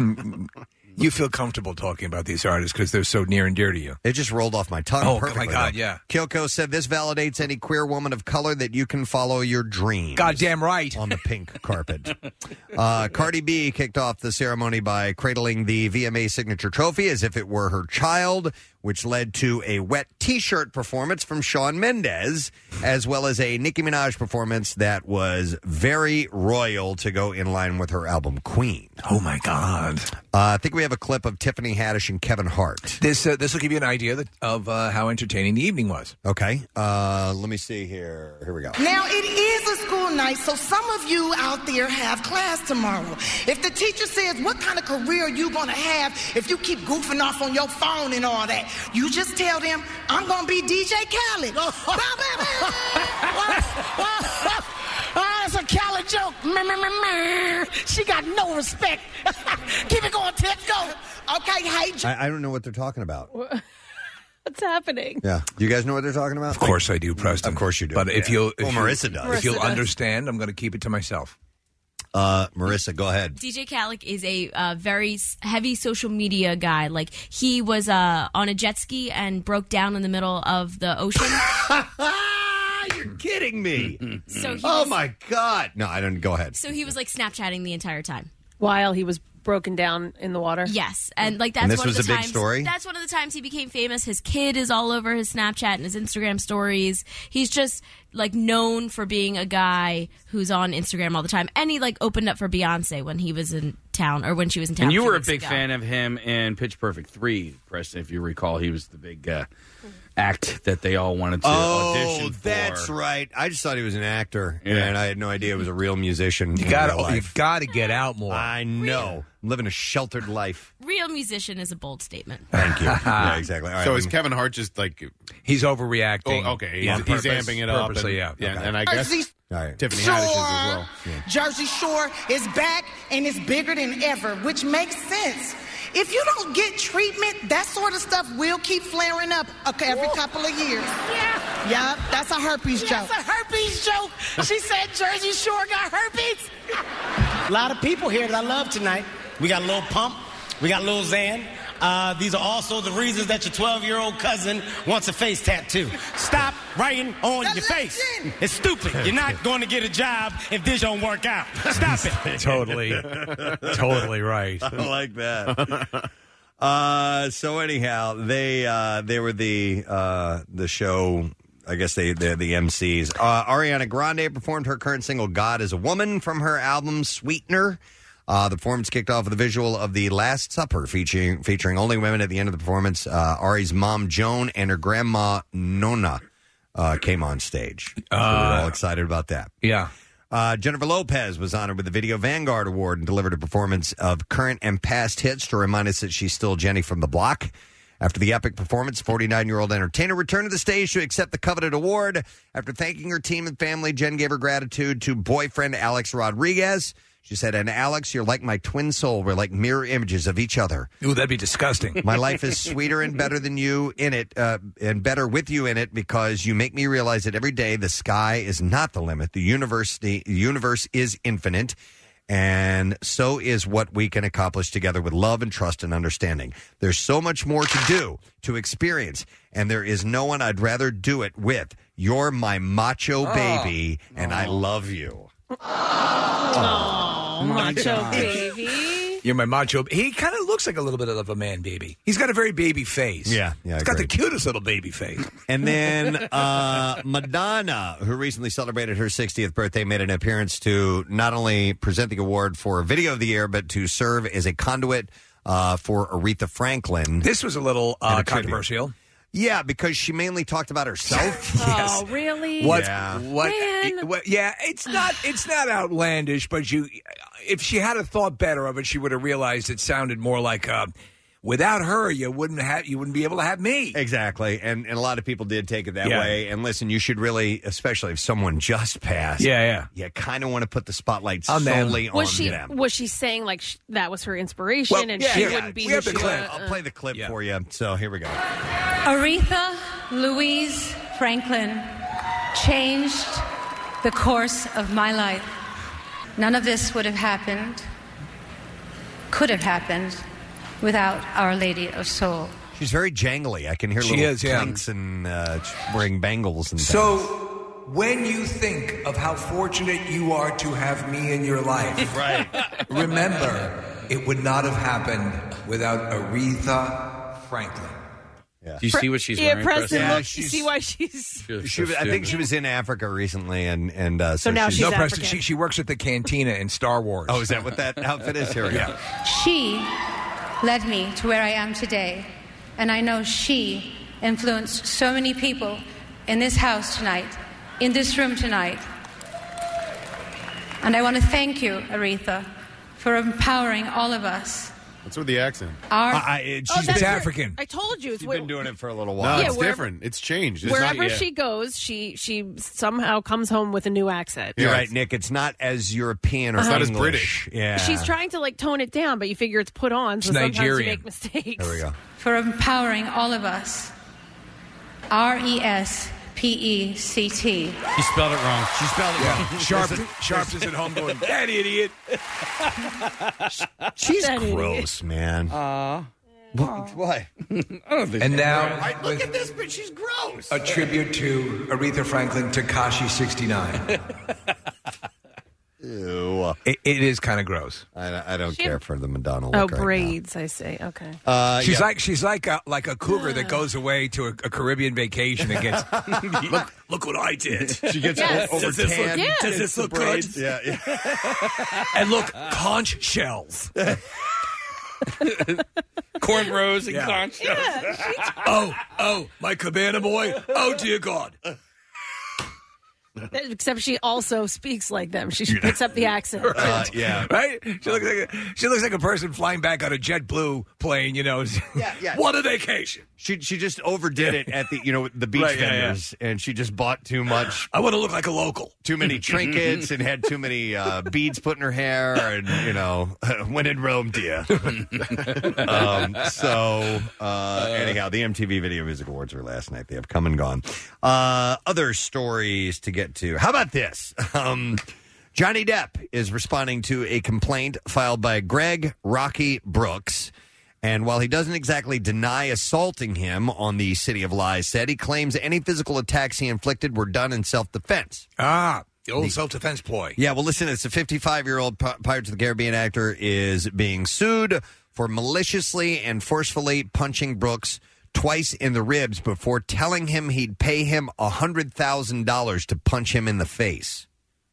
Speaker 5: You feel comfortable talking about these artists because they're so near and dear to you.
Speaker 3: It just rolled off my tongue.
Speaker 5: Oh,
Speaker 3: perfectly,
Speaker 5: my God,
Speaker 3: though.
Speaker 5: yeah.
Speaker 3: Kyoko said this validates any queer woman of color that you can follow your dreams.
Speaker 5: Goddamn right.
Speaker 3: On the pink carpet. uh, Cardi B kicked off the ceremony by cradling the V M A signature trophy as if it were her child, which led to a wet T-shirt performance from Shawn Mendes, as well as a Nicki Minaj performance that was very royal to go in line with her album Queen.
Speaker 5: Oh, my God.
Speaker 3: Uh, I think we have a clip of Tiffany Haddish and Kevin Hart.
Speaker 5: This uh, this will give you an idea that, of uh, how entertaining the evening was.
Speaker 3: Okay. Uh, let me see here. Here we go.
Speaker 12: Now, it is a school night, so some of you out there have class tomorrow. If the teacher says, what kind of career are you going to have if you keep goofing off on your phone and all that, you just tell them, I'm going to be D J Khaled. Oh, it's a Khaled joke. She got no respect. Keep it going, Tip. Go. Okay, hey.
Speaker 3: I, I don't know what they're talking about.
Speaker 4: What's happening?
Speaker 3: Yeah. Do you guys know what they're talking about?
Speaker 5: Of course I do, Preston.
Speaker 3: Of course you do.
Speaker 5: But if
Speaker 3: Yeah.
Speaker 5: you'll, if
Speaker 3: Well,
Speaker 5: you-
Speaker 3: Marissa does.
Speaker 5: If you'll
Speaker 4: Marissa does.
Speaker 5: understand, I'm going to keep it to myself.
Speaker 3: Uh, Marissa, go ahead.
Speaker 13: D J Khaled is a uh, very s- heavy social media guy. Like, he was uh, on a jet ski and broke down in the middle of the ocean.
Speaker 3: You're kidding me.
Speaker 13: So he
Speaker 3: Oh,
Speaker 13: was,
Speaker 3: my God. No, I don't. Go ahead.
Speaker 13: So he was like Snapchatting the entire time.
Speaker 4: While he was broken down in the water?
Speaker 13: Yes, and like that's
Speaker 3: And this
Speaker 13: one
Speaker 3: was
Speaker 13: of the
Speaker 3: a big
Speaker 13: times.
Speaker 3: story?
Speaker 13: That's one of the times he became famous. His kid is all over his Snapchat and his Instagram stories. He's just like known for being a guy who's on Instagram all the time. And he like opened up for Beyonce when he was in town or when she was in town.
Speaker 6: And you
Speaker 13: few
Speaker 6: were a
Speaker 13: weeks
Speaker 6: big
Speaker 13: ago.
Speaker 6: fan of him in Pitch Perfect three, Preston, if you recall. He was the big uh, act that they all wanted to
Speaker 3: Oh,
Speaker 6: audition for.
Speaker 3: that's right. I just thought he was an actor,
Speaker 6: Yeah.
Speaker 3: and I had no idea he was a real musician.
Speaker 5: You
Speaker 3: in
Speaker 5: got
Speaker 3: real life.
Speaker 5: you've got to get out more.
Speaker 3: I know. I'm living a sheltered life.
Speaker 13: Real musician is a bold statement.
Speaker 3: Thank you. Yeah, exactly. All right,
Speaker 10: So
Speaker 3: we-
Speaker 10: is Kevin Hart just like?
Speaker 5: He's overreacting.
Speaker 10: Oh, okay.
Speaker 5: on
Speaker 10: He's, he's
Speaker 5: purpose-
Speaker 10: amping it up.
Speaker 5: purposely,
Speaker 10: and,
Speaker 5: yeah.
Speaker 10: yeah.
Speaker 5: Okay.
Speaker 10: And I
Speaker 12: Hey,
Speaker 10: guess
Speaker 12: see,
Speaker 3: All right.
Speaker 10: Tiffany
Speaker 12: Shore,
Speaker 10: Haddish's as well.
Speaker 12: Jersey Shore is back and it's bigger than ever, which makes sense. If you don't get treatment, that sort of stuff will keep flaring up every couple of years.
Speaker 14: Yeah.
Speaker 12: Yeah, that's a herpes joke.
Speaker 14: That's a herpes joke. She said Jersey Shore got herpes.
Speaker 15: A lot of people here that I love tonight. We got Lil Pump. We got Lil Xan. Uh, these are also the reasons that your twelve-year-old cousin wants a face tattoo. Stop writing on your face. It's stupid. You're not going to get a job if this don't work out. Stop it.
Speaker 5: Totally. Totally right.
Speaker 3: I like that. Uh, so anyhow, they uh, they were the uh, the show. I guess they they're the M Cs. Uh, Ariana Grande performed her current single "God Is a Woman" from her album Sweetener. Uh, the performance kicked off with a visual of the Last Supper featuring featuring only women at the end of the performance. Uh, Ari's mom Joan and her grandma Nona uh, came on stage. So we were all excited about that.
Speaker 5: Yeah.
Speaker 3: Uh, Jennifer Lopez was honored with the Video Vanguard Award and delivered a performance of current and past hits to remind us that she's still Jenny from the block. After the epic performance, forty-nine-year-old entertainer returned to the stage to accept the coveted award. After thanking her team and family, Jen gave her gratitude to boyfriend Alex Rodriguez. She said, "And Alex, you're like my twin soul. We're like mirror images of each other.
Speaker 5: Ooh, that'd be disgusting.
Speaker 3: My life is sweeter and better than you in it, uh, and better with you in it, because you make me realize that every day the sky is not the limit. The universe, the universe is infinite, and so is what we can accomplish together with love and trust and understanding. There's so much more to do, to experience, and there is no one I'd rather do it with. You're my macho
Speaker 5: Oh.
Speaker 3: baby, and I love you."
Speaker 4: Oh, macho baby.
Speaker 5: You're my macho. He kind of looks like a little bit of a man baby. He's got a very baby face.
Speaker 3: Yeah, yeah.
Speaker 5: He's got the cutest little baby face.
Speaker 3: And then uh, Madonna, who recently celebrated her sixtieth birthday, made an appearance to not only present the award for Video of the Year, but to serve as a conduit uh, for Aretha Franklin.
Speaker 5: This was a little uh,
Speaker 3: And a tribute.
Speaker 5: controversial.
Speaker 3: Yeah, because she mainly talked about herself.
Speaker 4: Oh, really?
Speaker 5: What?
Speaker 3: Yeah.
Speaker 5: What,
Speaker 4: Man.
Speaker 5: it- what- Yeah, it's not. It's not outlandish, but you, if she had a thought better of it, she would have realized it sounded more like, uh, "Without her, you wouldn't have. You wouldn't be able to have me."
Speaker 3: Exactly, and and a lot of people did take it that
Speaker 5: Yeah.
Speaker 3: way. And listen, you should really, especially if someone just passed,
Speaker 5: Yeah, yeah.
Speaker 3: you kind of want to put the spotlight
Speaker 5: On them.
Speaker 3: solely on
Speaker 4: Was she
Speaker 3: them.
Speaker 4: was she saying like sh- that was her inspiration
Speaker 3: Well,
Speaker 4: and
Speaker 3: yeah,
Speaker 4: she
Speaker 3: yeah.
Speaker 4: wouldn't be
Speaker 3: We have
Speaker 4: who
Speaker 3: the
Speaker 4: she
Speaker 3: clip.
Speaker 4: was?
Speaker 3: I'll play the clip for you. So here we go.
Speaker 16: Aretha Louise Franklin changed the course of my life. None of this would have happened, could have happened, without Our Lady of Soul.
Speaker 3: She's very jangly. I can hear
Speaker 5: She
Speaker 3: little
Speaker 5: is, yeah.
Speaker 3: clinks and uh, wearing bangles and
Speaker 5: So,
Speaker 3: things.
Speaker 5: when you think of how fortunate you are to have me in your life,
Speaker 3: right?
Speaker 5: Remember, it would not have happened without Aretha Franklin.
Speaker 3: Yeah.
Speaker 6: Do you see what she's
Speaker 4: yeah,
Speaker 6: wearing?
Speaker 4: Preston,
Speaker 3: Yeah,
Speaker 4: look, you
Speaker 3: she's-
Speaker 4: see why she's.
Speaker 3: She, was- I think she was in Africa recently, and and uh, so,
Speaker 4: So now
Speaker 3: she's,
Speaker 4: she's
Speaker 5: no, Preston,
Speaker 4: African.
Speaker 5: she, she works at the cantina in Star Wars.
Speaker 3: Oh, is that what that outfit is? Here we go.
Speaker 16: She led me to where I am today, and I know she influenced so many people in this house tonight, in this room tonight. And I want to thank you, Aretha, for empowering all of us.
Speaker 10: What's with the accent?
Speaker 16: Our
Speaker 3: I, I, it-
Speaker 4: Oh,
Speaker 3: she's
Speaker 4: that's
Speaker 3: been,
Speaker 4: her-
Speaker 5: African.
Speaker 4: I told you. It's
Speaker 3: she's
Speaker 4: where-
Speaker 3: been doing it for a little
Speaker 10: No,
Speaker 3: while.
Speaker 4: Yeah,
Speaker 10: it's
Speaker 4: wherever-
Speaker 10: different. It's changed. It's
Speaker 4: Wherever
Speaker 10: not, yeah.
Speaker 4: she goes, she she somehow comes home with a new accent.
Speaker 3: You're
Speaker 10: Yeah.
Speaker 3: right, Nick. It's not as European or
Speaker 10: It's not as
Speaker 3: English.
Speaker 10: British.
Speaker 3: Yeah.
Speaker 4: She's trying to like tone it down, but you figure it's put on, so
Speaker 5: It's
Speaker 4: sometimes
Speaker 5: Nigerian.
Speaker 4: you make mistakes.
Speaker 3: There we go.
Speaker 16: for empowering all of us. R E S P E C T.
Speaker 6: She spelled it wrong.
Speaker 3: She spelled it wrong.
Speaker 5: Sharp, Sharps is at home going, that idiot.
Speaker 3: She's
Speaker 4: That idiot.
Speaker 3: gross, man.
Speaker 6: Uh,
Speaker 3: what? what?
Speaker 5: And now,
Speaker 3: Right, look at this, but she's gross.
Speaker 5: a tribute to Aretha Franklin, Tekashi sixty-nine.
Speaker 3: Ew.
Speaker 5: It, it is kind of gross.
Speaker 3: I, I don't
Speaker 4: She-
Speaker 3: care for the Madonna look
Speaker 4: Oh,
Speaker 3: right now.
Speaker 4: braids, I say. Okay.
Speaker 3: Uh,
Speaker 5: She's
Speaker 3: yeah.
Speaker 5: like she's like a like a cougar that goes away to a, a Caribbean vacation and gets look look what I did.
Speaker 3: She gets
Speaker 4: Yes.
Speaker 3: over
Speaker 5: Does this look-
Speaker 3: tan.
Speaker 4: Yeah.
Speaker 5: Does this look good?
Speaker 3: Yeah, yeah.
Speaker 5: And look, conch shells.
Speaker 6: cornrows and
Speaker 5: Yeah.
Speaker 6: conch.
Speaker 5: Oh, oh, my cabana boy. Oh dear God.
Speaker 4: Except she also speaks like them. She picks up the accent.
Speaker 3: Uh, yeah.
Speaker 5: Right? She looks like a, she looks like a person flying back on a JetBlue plane, you know.
Speaker 3: Yeah, yeah.
Speaker 5: What a vacation.
Speaker 3: She she just overdid it at the you know the beach
Speaker 5: Right, yeah,
Speaker 3: vendors, and she just bought too much.
Speaker 5: I want to look like a local.
Speaker 3: Too many trinkets and had too many uh, beads put in her hair, and you know, when in Rome, dear. um, so uh, anyhow, the M T V Video Music Awards were last night. They have come and gone. Uh, other stories to get to. How about this? Um, Johnny Depp is responding to a complaint filed by Greg Rocky Brooks. And while he doesn't exactly deny assaulting him on the City of Lies set, he claims any physical attacks he inflicted were done in self-defense.
Speaker 5: Ah, the old self-defense ploy.
Speaker 3: Yeah, well, listen, it's a fifty-five-year-old Pirates of the Caribbean actor is being sued for maliciously and forcefully punching Brooks twice in the ribs before telling him he'd pay him one hundred thousand dollars to punch him in the face.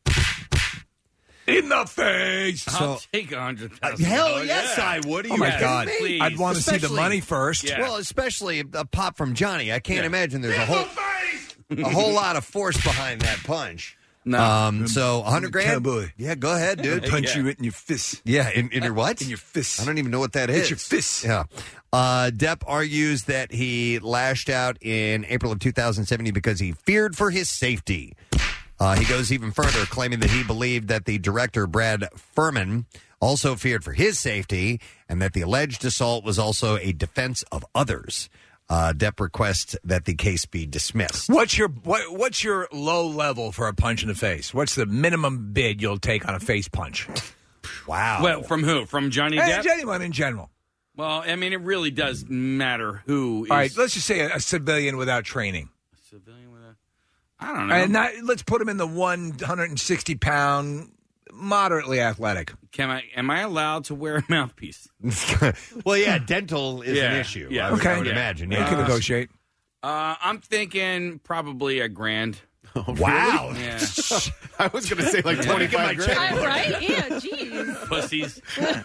Speaker 5: In the face.
Speaker 6: I'll take a hundred thousand.
Speaker 3: Hell yes,
Speaker 6: yeah.
Speaker 3: I would. Are
Speaker 5: Oh,
Speaker 3: you
Speaker 5: my
Speaker 3: kidding
Speaker 5: God.
Speaker 3: me?
Speaker 5: I'd want to see the
Speaker 3: Especially-
Speaker 5: money first.
Speaker 6: Yeah.
Speaker 3: Well, especially a pop from Johnny. I can't
Speaker 6: Yeah.
Speaker 3: imagine there's a whole a whole lot of force behind that punch.
Speaker 6: No.
Speaker 3: Um, so one hundred grand.
Speaker 5: Cowboy.
Speaker 3: Yeah, go ahead, dude.
Speaker 5: Punch
Speaker 6: Yeah.
Speaker 5: you in your fist.
Speaker 3: Yeah, in, in your what?
Speaker 5: In your fist.
Speaker 3: I don't even know what that is.
Speaker 5: It's your fist.
Speaker 3: Yeah. Uh, Depp argues that he lashed out in April of two thousand seventeen because he feared for his safety. Uh, he goes even further, claiming that he believed that the director, Brad Furman, also feared for his safety and that the alleged assault was also a defense of others. Uh, Depp requests that the case be dismissed.
Speaker 5: What's your what, what's your low level for a punch in the face? What's the minimum bid you'll take on a face punch?
Speaker 3: Wow.
Speaker 6: Well, from who? From Johnny
Speaker 5: Hey,
Speaker 6: Depp?
Speaker 5: anyone in general.
Speaker 6: Well, I mean, it really does matter who is.
Speaker 5: All right, let's just say a, a civilian without training.
Speaker 6: Civilian with a. I don't know.
Speaker 5: And not, let's put him in the one hundred sixty pound, moderately athletic.
Speaker 6: Can I? Am I allowed to wear a mouthpiece?
Speaker 3: Well, yeah, dental is an
Speaker 6: Yeah,
Speaker 3: issue.
Speaker 6: yeah.
Speaker 3: I would, I
Speaker 5: Okay.
Speaker 3: would
Speaker 6: Yeah.
Speaker 3: imagine.
Speaker 5: You
Speaker 3: Yeah.
Speaker 5: can negotiate.
Speaker 6: Uh, I'm thinking probably a grand.
Speaker 3: Wow.
Speaker 6: Yeah.
Speaker 10: I was going to say like
Speaker 3: Look at my
Speaker 10: twenty-five grand.
Speaker 4: I'm right? Yeah, jeez.
Speaker 6: Pussies.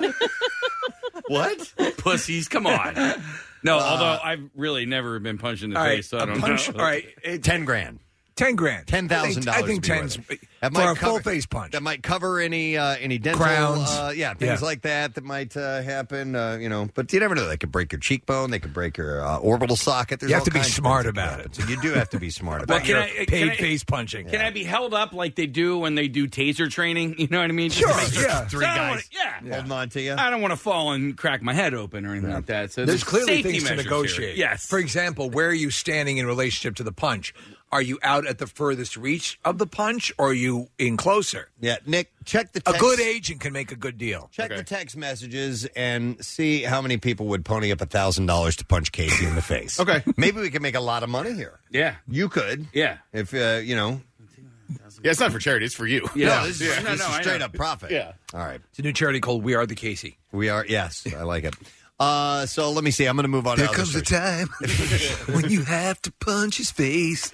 Speaker 3: What?
Speaker 6: Pussies. Come on. No, although I've really never been punched in the
Speaker 5: All right,
Speaker 6: face, so I
Speaker 5: a
Speaker 6: don't
Speaker 5: punch.
Speaker 6: know.
Speaker 5: All right, it-
Speaker 3: Ten grand.
Speaker 5: ten grand,
Speaker 3: Ten thousand dollars.
Speaker 5: I think ten's
Speaker 3: that
Speaker 5: for a
Speaker 3: cover,
Speaker 5: full face punch.
Speaker 3: That might cover any uh, any dental,
Speaker 5: Crowns.
Speaker 3: uh, yeah, things
Speaker 5: Yeah.
Speaker 3: like that that might uh, happen. Uh, you know, but you never know. They could break your cheekbone. They could break your uh, orbital socket. There's
Speaker 5: You have
Speaker 3: all
Speaker 5: to be
Speaker 3: kinds of
Speaker 5: smart
Speaker 3: things that
Speaker 5: about
Speaker 3: can
Speaker 5: it.
Speaker 3: happen. So you do have to be smart
Speaker 6: Well,
Speaker 3: about
Speaker 6: can
Speaker 3: it.
Speaker 6: I-
Speaker 5: paid
Speaker 6: can I-
Speaker 5: face punching.
Speaker 6: Can I be held up like they do when they do taser training? You know what I mean? Just
Speaker 5: Sure,
Speaker 6: to make sure-
Speaker 5: yeah.
Speaker 3: Three
Speaker 6: I don't
Speaker 3: guys
Speaker 6: wanna- yeah.
Speaker 3: holding on to you.
Speaker 6: I don't want to fall and crack my head open or anything like that. So
Speaker 5: There's clearly
Speaker 6: safety
Speaker 5: things to
Speaker 6: measures
Speaker 5: negotiate.
Speaker 6: here. Yes.
Speaker 5: For example, where are you standing in relationship to the punch? Are you out at the furthest reach of the punch, or are you in closer?
Speaker 3: Yeah, Nick, check the
Speaker 5: A
Speaker 3: text.
Speaker 5: good agent can make a good deal.
Speaker 3: Check the text messages and see how many people would pony up a thousand dollars to punch Casey in the face.
Speaker 10: Okay.
Speaker 3: Maybe we can make a lot of money here.
Speaker 6: Yeah.
Speaker 3: You could.
Speaker 6: Yeah.
Speaker 3: If uh, you know.
Speaker 10: Yeah, it's not for charity. It's for you.
Speaker 6: Yeah.
Speaker 3: No, this is,
Speaker 6: Yeah. No,
Speaker 3: this
Speaker 6: no,
Speaker 3: is
Speaker 6: I
Speaker 3: straight
Speaker 6: know.
Speaker 3: up profit.
Speaker 10: Yeah.
Speaker 3: All right.
Speaker 5: It's a new charity called We Are the Casey.
Speaker 3: We are. Yes, I like it. Uh, so let me see. I'm going to move on.
Speaker 5: There
Speaker 3: to other
Speaker 5: comes a
Speaker 3: stories.
Speaker 5: time when you have to punch his face.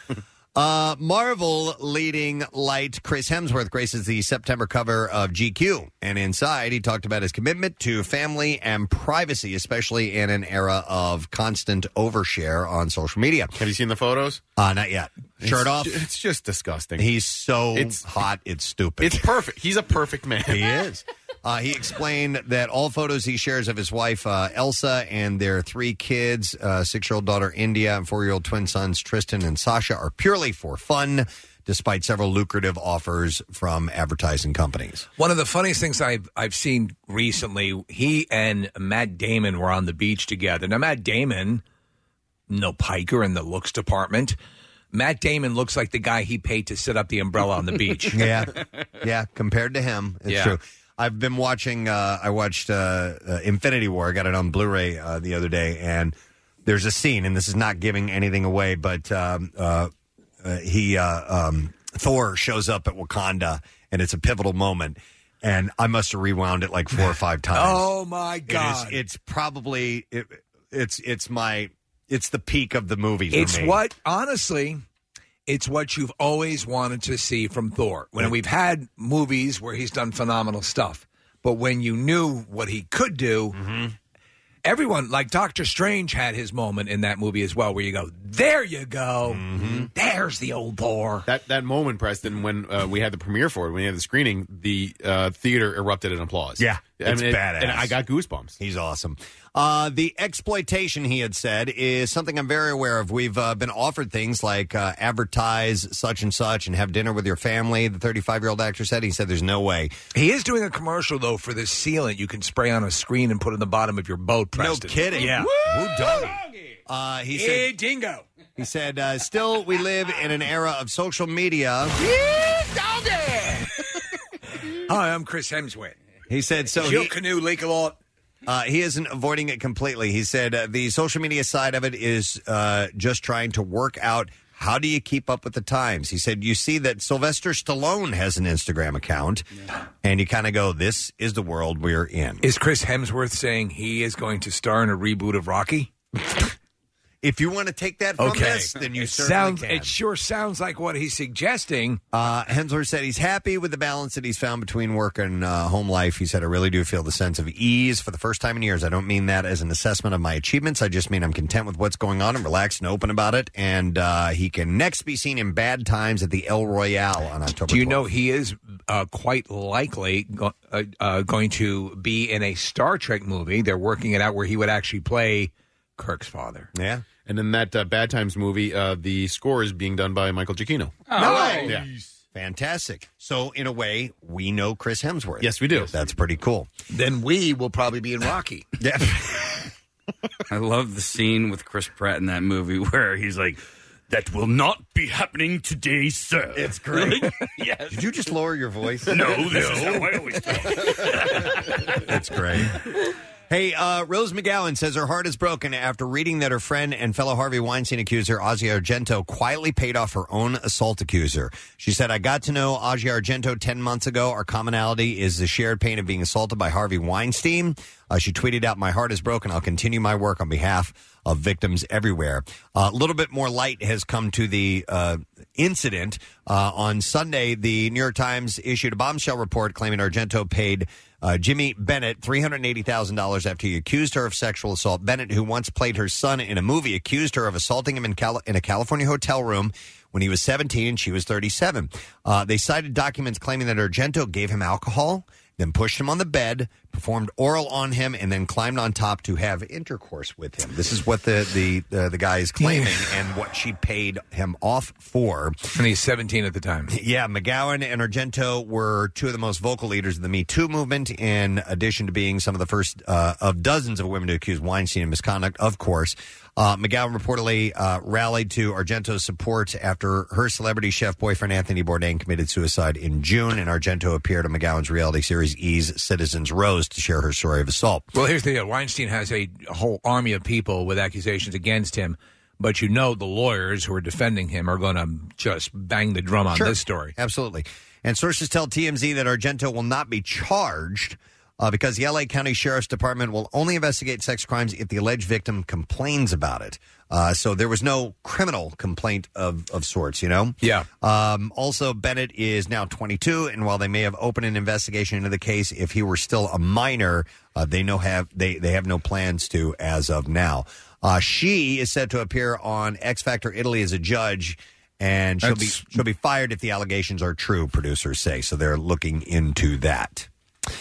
Speaker 3: Uh, Marvel leading light Chris Hemsworth graces the September cover of G Q. And inside, he talked about his commitment to family and privacy, especially in an era of constant overshare on social media.
Speaker 10: Have you seen the photos?
Speaker 3: Uh, not yet. Shirt
Speaker 10: It's
Speaker 3: off.
Speaker 10: ju- It's just disgusting.
Speaker 3: He's so
Speaker 10: It's-
Speaker 3: hot, it's stupid.
Speaker 10: It's perfect. He's a perfect man.
Speaker 3: He is. Uh, he explained that all photos he shares of his wife, uh, Elsa, and their three kids, uh, six-year-old daughter, India, and four-year-old twin sons, Tristan and Sasha, are purely for fun, despite several lucrative offers from advertising companies.
Speaker 5: One of the funniest things I've I've seen recently, he and Matt Damon were on the beach together. Now, Matt Damon, no piker in the looks department. Matt Damon looks like the guy he paid to sit up the umbrella on the beach.
Speaker 3: Yeah, yeah. Compared to him, it's
Speaker 5: Yeah.
Speaker 3: true. I've been watching. Uh, I watched uh, uh, Infinity War. I got it on Blu-ray uh, the other day, and there's a scene, and this is not giving anything away, but um, uh, uh, he uh, um, Thor shows up at Wakanda, and it's a pivotal moment. And I must have rewound it like four or five times.
Speaker 5: Oh my
Speaker 3: It is-
Speaker 5: God!
Speaker 3: it's probably it, it's it's my it's the peak of the movie. For
Speaker 5: It's
Speaker 3: me.
Speaker 5: what, honestly, it's what you've always wanted to see from Thor. When we've had movies where he's done phenomenal stuff, but when you knew what he could do, Everyone, like Doctor Strange had his moment in that movie as well, where you go, there you go. Mm-hmm. There's the old boar.
Speaker 10: That that moment, Preston, when uh, we had the premiere for it, when we had the screening, the uh, theater erupted in applause.
Speaker 3: Yeah,
Speaker 10: I
Speaker 3: it's
Speaker 10: mean, it-
Speaker 3: badass.
Speaker 10: and I got goosebumps.
Speaker 3: He's awesome. Uh, the exploitation, he had said, is something I'm very aware of. We've uh, been offered things like uh, advertise such and such and have dinner with your family, the thirty-five-year-old actor said. He said there's no way.
Speaker 5: He is doing a commercial, though, for this sealant you can spray on a screen and put in the bottom of your boat, Preston.
Speaker 3: No kidding.
Speaker 5: Yeah.
Speaker 3: Woo doggy. Uh, he said,
Speaker 5: Hey, dingo.
Speaker 3: He said, uh, still, we live in an era of social media.
Speaker 5: Hi, I'm Chris Hemsworth.
Speaker 3: He said, so
Speaker 5: Jill
Speaker 3: he,
Speaker 5: Canoe, Lake a lot.
Speaker 3: Uh, he isn't avoiding it completely. He said uh, the social media side of it is uh, just trying to work out how do you keep up with the times. He said, you see that Sylvester Stallone has an Instagram account, and you kind of go, this is the world we're in.
Speaker 5: Is Chris Hemsworth saying he is going to star in a reboot of Rocky?
Speaker 3: If you want to take that from
Speaker 5: Okay.
Speaker 3: this, then you
Speaker 5: it
Speaker 3: certainly
Speaker 5: sounds,
Speaker 3: can.
Speaker 5: It sure sounds like what he's suggesting.
Speaker 3: Uh, Hemsworth said he's happy with the balance that he's found between work and uh, home life. He said, I really do feel the sense of ease for the first time in years. I don't mean that as an assessment of my achievements. I just mean I'm content with what's going on and relaxed and open about it. And uh, he can next be seen in Bad Times at the El Royale on October
Speaker 5: Do you
Speaker 3: twelfth.
Speaker 5: know he is uh, quite likely go- uh, uh, going to be in a Star Trek movie? They're working it out where he would actually play Kirk's father.
Speaker 3: Yeah.
Speaker 10: And in that uh, Bad Times movie, uh, the score is being done by Michael Giacchino.
Speaker 3: No way.
Speaker 10: Yeah.
Speaker 3: Fantastic. So, in a way, we know Chris Hemsworth.
Speaker 10: Yes, we do.
Speaker 3: That's pretty cool.
Speaker 5: Then we will probably be in Rocky.
Speaker 3: Yeah.
Speaker 6: I love the scene with Chris Pratt in that movie where he's like, that will not be happening today, sir.
Speaker 3: It's great.
Speaker 6: Yes.
Speaker 3: Did you just lower your voice?
Speaker 6: No, this is how I always talk.
Speaker 3: That's great. Hey, uh, Rose McGowan says her heart is broken after reading that her friend and fellow Harvey Weinstein accuser, Asia Argento, quietly paid off her own assault accuser. She said, I got to know Asia Argento ten months ago. Our commonality is the shared pain of being assaulted by Harvey Weinstein. Uh, she tweeted out, my heart is broken. I'll continue my work on behalf of victims everywhere. A uh, little bit more light has come to the uh, incident. Uh, on Sunday, the New York Times issued a bombshell report claiming Argento paid Uh, Jimmy Bennett three hundred eighty thousand dollars after he accused her of sexual assault. Bennett, who once played her son in a movie, accused her of assaulting him in, Cal- in a California hotel room when he was seventeen and she was thirty-seven. Uh, they cited documents claiming that Argento gave him alcohol, then pushed him on the bed, performed oral on him, and then climbed on top to have intercourse with him. This is what the the uh, the guy is claiming and what she paid him off for.
Speaker 5: And he's seventeen at the time.
Speaker 3: Yeah, McGowan and Argento were two of the most vocal leaders of the Me Too movement, in addition to being some of the first uh, of dozens of women to accuse Weinstein of misconduct, of course. Uh, McGowan reportedly uh, rallied to Argento's support after her celebrity chef boyfriend Anthony Bourdain committed suicide in June, and Argento appeared on McGowan's reality series E's Citizens Rose to share her story of assault.
Speaker 5: Well, here's the deal. Weinstein has a whole army of people with accusations against him, but you know the lawyers who are defending him are going to just bang the drum on
Speaker 3: Sure.
Speaker 5: this story.
Speaker 3: Absolutely. And sources tell T M Z that Argento will not be charged uh, because the L A County Sheriff's Department will only investigate sex crimes if the alleged victim complains about it. Uh, so there was no criminal complaint of, of sorts, you know?
Speaker 5: Yeah.
Speaker 3: Um, also, Bennett is now twenty-two, and while they may have opened an investigation into the case, if he were still a minor, uh, they know have they, they have no plans to as of now. Uh, she is said to appear on X Factor Italy as a judge, and she'll
Speaker 5: That's-
Speaker 3: be she'll be fired if the allegations are true, producers say. So they're looking into that.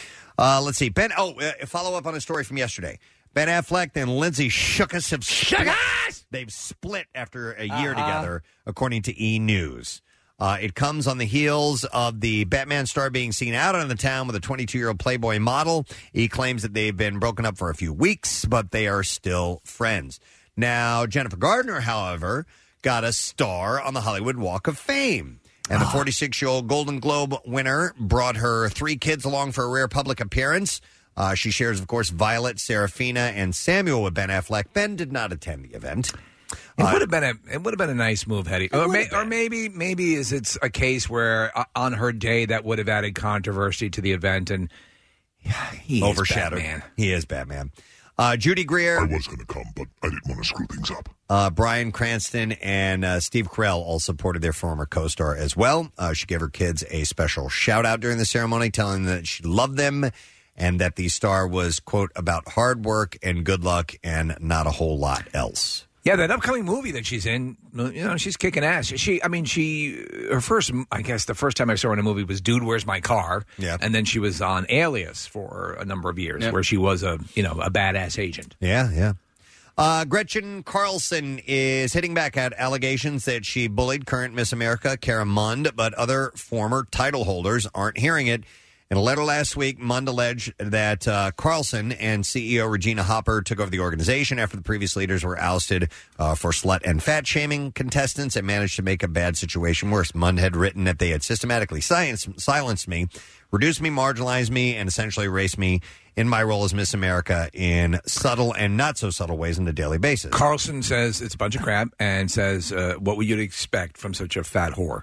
Speaker 3: Uh, let's see. Ben, oh, uh, follow up on a story from yesterday. Ben Affleck and Lindsay Shookus have split. They've split after a year
Speaker 6: Uh-huh.
Speaker 3: together, according to E! News. Uh, it comes on the heels of the Batman star being seen out on the town with a twenty-two-year-old Playboy model. He claims that they've been broken up for a few weeks, but they are still friends. Now, Jennifer Gardner, however, got a star on the Hollywood Walk of Fame. And the forty-six-year-old Golden Globe winner brought her three kids along for a rare public appearance. Uh, she shares, of course, Violet, Serafina, and Samuel with Ben Affleck. Ben did not attend the event.
Speaker 5: It would have been a it would have been a nice move, had he, or, may, or maybe maybe is it's a case where uh, on her day that would have added controversy to the event, and yeah, he
Speaker 3: Overshadowed.
Speaker 5: Is Batman.
Speaker 3: He is Batman. Uh, Judy Greer.
Speaker 17: I was going to come, but I didn't want to screw things up.
Speaker 3: Uh, Bryan Cranston and uh, Steve Carell all supported their former co-star as well. Uh, she gave her kids a special shout-out during the ceremony, telling them that she loved them and that the star was, quote, about hard work and good luck and not a whole lot else.
Speaker 5: Yeah, that upcoming movie that she's in, you know, she's kicking ass. She, I mean, she, her first, I guess the first time I saw her in a movie was Dude, Where's My Car?
Speaker 3: Yeah.
Speaker 5: And then she was on Alias for a number of years,
Speaker 3: Yep.
Speaker 5: where she was a, you know, a badass agent.
Speaker 3: Yeah, yeah. Uh, Gretchen Carlson is hitting back at allegations that she bullied current Miss America, Cara Mund, but other former title holders aren't hearing it. In a letter last week, Mund alleged that uh, Carlson and C E O Regina Hopper took over the organization after the previous leaders were ousted uh, for slut and fat shaming contestants and managed to make a bad situation worse. Mund had written that they had systematically silenced, silenced me, reduced me, marginalized me, and essentially erased me in my role as Miss America in subtle and not so subtle ways on a daily basis.
Speaker 5: Carlson says it's a bunch of crap and says, uh, what would you expect from such a fat whore?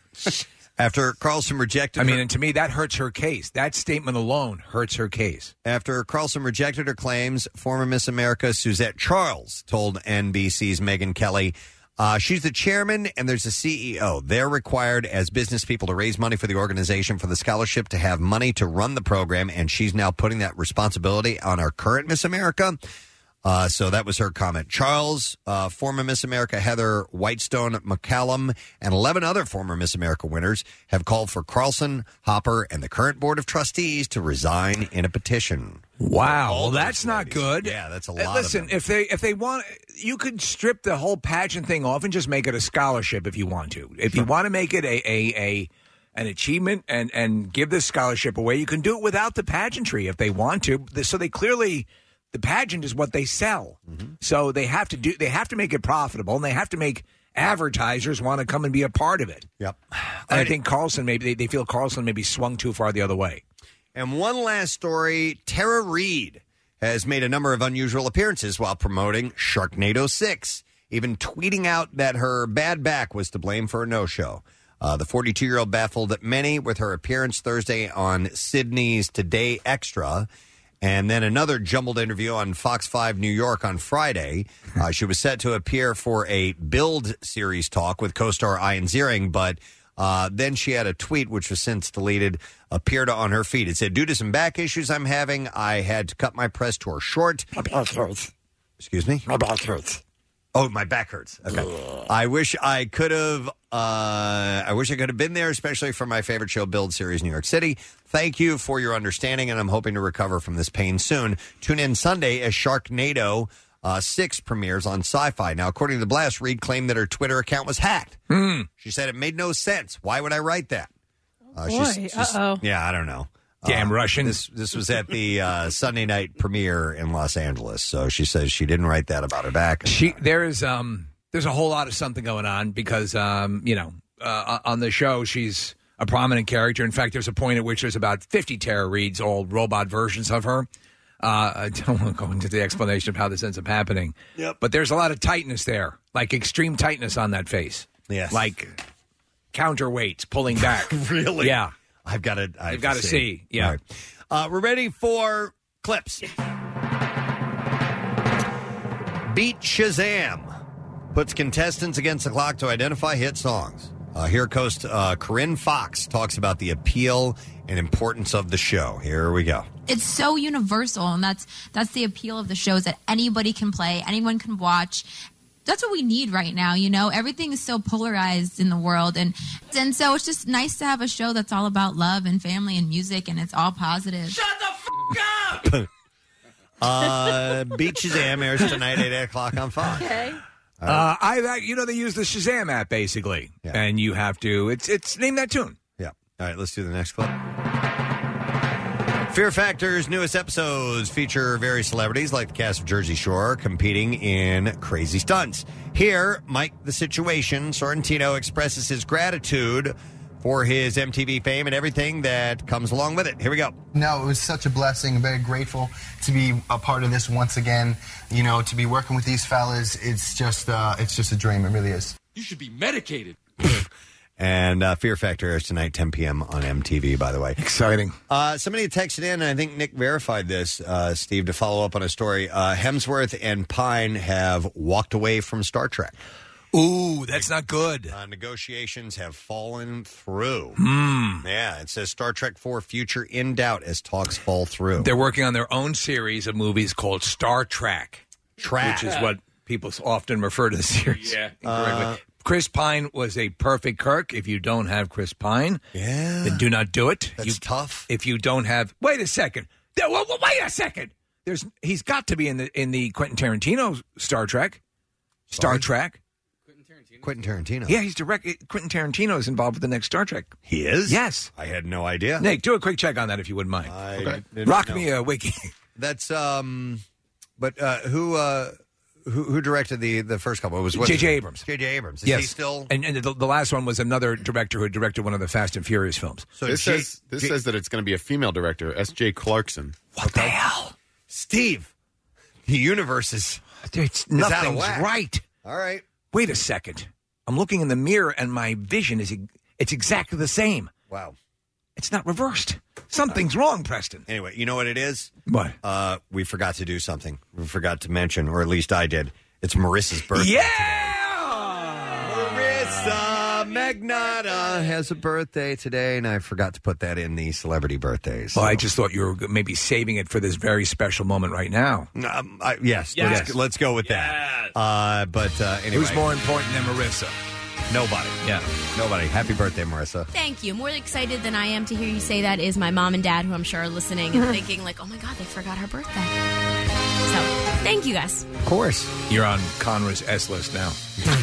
Speaker 3: After Carlson rejected
Speaker 5: I mean,
Speaker 3: her-
Speaker 5: and to me, that hurts her case. That statement alone hurts her case.
Speaker 3: After Carlson rejected her claims, former Miss America Suzette Charles told N B C's Megyn Kelly, uh, she's the chairman and there's a C E O. They're required as business people to raise money for the organization, for the scholarship, to have money to run the program, and she's now putting that responsibility on our current Miss America. Uh, so that was her comment. Charles, uh, former Miss America Heather Whitestone McCallum, and eleven other former Miss America winners have called for Carlson, Hopper, and the current board of trustees to resign in a petition.
Speaker 5: Wow, well, that's not good.
Speaker 3: Yeah, that's a
Speaker 5: Uh,
Speaker 3: lot.
Speaker 5: Listen,
Speaker 3: of them.
Speaker 5: if they if they want, you could strip the whole pageant thing off and just make it a scholarship if you want to. If you want to make it a a, a an achievement and and give this scholarship away, you can do it without the pageantry if they want to. So they clearly. The pageant is what they sell,
Speaker 3: Mm-hmm.
Speaker 5: so they have to do. They have to make it profitable, and they have to make advertisers want to come and be a part of it.
Speaker 3: Yep.
Speaker 5: And I think Carlson maybe they, they feel Carlson maybe swung too far the other way.
Speaker 3: And one last story: Tara Reid has made a number of unusual appearances while promoting Sharknado six, even tweeting out that her bad back was to blame for a no-show. Uh, the forty-two-year-old baffled many with her appearance Thursday on Sydney's Today Extra. And then another jumbled interview on Fox five New York on Friday. Uh, she was set to appear for a Build series talk with co-star Ian Ziering, but uh, then she had a tweet, which was since deleted, appeared on her feed. It said, due to some back issues I'm having, I had to cut my press tour short. My back hurts. Excuse me? My back hurts. Oh, my back hurts. Okay. I wish I could have. Uh, I wish I could have been there, especially for my favorite show, Build Series New York City. Thank you for your understanding, and I'm hoping to recover from this pain soon. Tune in Sunday as Sharknado uh, six premieres on Sci-Fi. Now, according to the blast, Reed claimed that her Twitter account was hacked. She said it made no sense. Why would I write that? Uh, she's-
Speaker 4: Boy,
Speaker 3: she's-
Speaker 4: uh-oh.
Speaker 3: Yeah, I don't know.
Speaker 5: Damn
Speaker 3: Uh,
Speaker 5: Russian.
Speaker 3: This this was at the uh, Sunday night premiere in Los Angeles. So she says she didn't write that about her back.
Speaker 5: She there is um there's a whole lot of something going on because um you know uh, on the show she's a prominent character. In fact, there's a point at which there's about fifty Tara Reeds, all robot versions of her. Uh, I don't want to go into the explanation of how this ends up happening.
Speaker 3: Yep.
Speaker 5: But there's a lot of tightness there, like extreme tightness on that face.
Speaker 3: Yes.
Speaker 5: Like counterweights pulling back.
Speaker 3: Really?
Speaker 5: Yeah.
Speaker 3: I've got to. I've
Speaker 5: You've got to see. Yeah.
Speaker 3: All right. Uh, we're ready for clips. Beat Shazam puts contestants against the clock to identify hit songs. Uh, here, host uh, Corinne Fox talks about the appeal and importance of the show. Here we go.
Speaker 18: It's so universal, and that's that's the appeal of the show, is that anybody can play, anyone can watch. That's what we need right now, you know? Everything is so polarized in the world, and and so it's just nice to have a show that's all about love and family and music, and it's all positive. Shut the f*** up!
Speaker 3: Uh, Beat Shazam airs tonight at eight o'clock on Fox.
Speaker 4: Okay.
Speaker 5: Uh, I, I you know they use the Shazam app basically, and you have to it's it's name that tune.
Speaker 3: Yeah. All right, let's do the next clip. Fear Factor's newest episodes feature various celebrities like the cast of Jersey Shore competing in crazy stunts. Here, Mike the Situation Sorrentino expresses his gratitude for his M T V fame and everything that comes along with it. Here we go.
Speaker 19: No, it was such a blessing. I'm very grateful to be a part of this once again. You know, to be working with these fellas, it's just, uh, it's just a dream. It really is.
Speaker 20: You should be medicated.
Speaker 3: And uh, Fear Factor airs tonight, ten p.m. on M T V, by the way.
Speaker 5: Exciting.
Speaker 3: Uh, somebody texted in, and I think Nick verified this, uh, Steve, to follow up on a story. Uh, Hemsworth and Pine have walked away from Star Trek.
Speaker 5: Ooh, that's not good.
Speaker 3: Uh, negotiations have fallen through.
Speaker 5: Mm.
Speaker 3: Yeah, it says Star Trek four future in doubt as talks fall through.
Speaker 5: They're working on their own series of movies called Star Trek.
Speaker 3: Track.
Speaker 5: Which is what people often refer to the series.
Speaker 6: Yeah.
Speaker 5: incorrectly.
Speaker 3: Uh,
Speaker 5: Chris Pine was a perfect Kirk. If you don't have Chris Pine,
Speaker 3: yeah.
Speaker 5: then do not do it.
Speaker 3: That's
Speaker 5: you,
Speaker 3: tough.
Speaker 5: If you don't have... Wait a second. There- wait wait a second. There's He's got to be in the in the Quentin Tarantino Star Trek. Star
Speaker 3: Sorry?
Speaker 5: Trek.
Speaker 3: Quentin Tarantino.
Speaker 5: Yeah, he's direct. Quentin Tarantino is involved with the next Star Trek.
Speaker 3: He is?
Speaker 5: Yes.
Speaker 3: I had no idea.
Speaker 5: Nick, do a quick check on that if you wouldn't mind.
Speaker 3: I
Speaker 5: Okay.
Speaker 3: didn't
Speaker 5: Rock
Speaker 3: know.
Speaker 5: me a wiki.
Speaker 3: That's um, but uh, who uh, who who directed the the first couple? It was
Speaker 5: J J. Abrams.
Speaker 3: J J. Abrams. Is
Speaker 5: yes.
Speaker 3: he still?
Speaker 5: And, and the, the last one was another director who directed one of the Fast and Furious films.
Speaker 10: So this
Speaker 3: J-
Speaker 10: says this
Speaker 3: J-
Speaker 10: says that it's going to be a female director, S J. Clarkson.
Speaker 5: What the hell,
Speaker 3: Steve? The universe is
Speaker 5: it's
Speaker 3: is out of
Speaker 5: nothing's
Speaker 3: whack.
Speaker 5: right.
Speaker 3: All right.
Speaker 5: Wait a second. I'm looking in the mirror and my vision is it's exactly the same.
Speaker 3: Wow.
Speaker 5: It's not reversed. Something's wrong, Preston.
Speaker 3: Anyway, you know what it is?
Speaker 5: What?
Speaker 3: Uh, we forgot to do something. We forgot to mention, or at least I did. It's Marissa's birthday.
Speaker 5: Yeah!
Speaker 3: Marissa Magnata has a birthday today, and I forgot to put that in the celebrity birthdays.
Speaker 5: Well, I just thought you were maybe saving it for this very special moment right now.
Speaker 3: Um, I, yes,
Speaker 5: Yes.
Speaker 3: Let's, let's go with that. Uh, but uh, anyway.
Speaker 5: Who's more important than Marissa?
Speaker 3: Nobody.
Speaker 5: Yeah.
Speaker 3: Nobody. Happy birthday, Marissa.
Speaker 13: Thank you. More excited than I am to hear you say that is my mom and dad, who I'm sure are listening and thinking, like, oh my God, they forgot her birthday. So, thank you guys.
Speaker 3: Of course.
Speaker 5: You're on Conrad's S list now.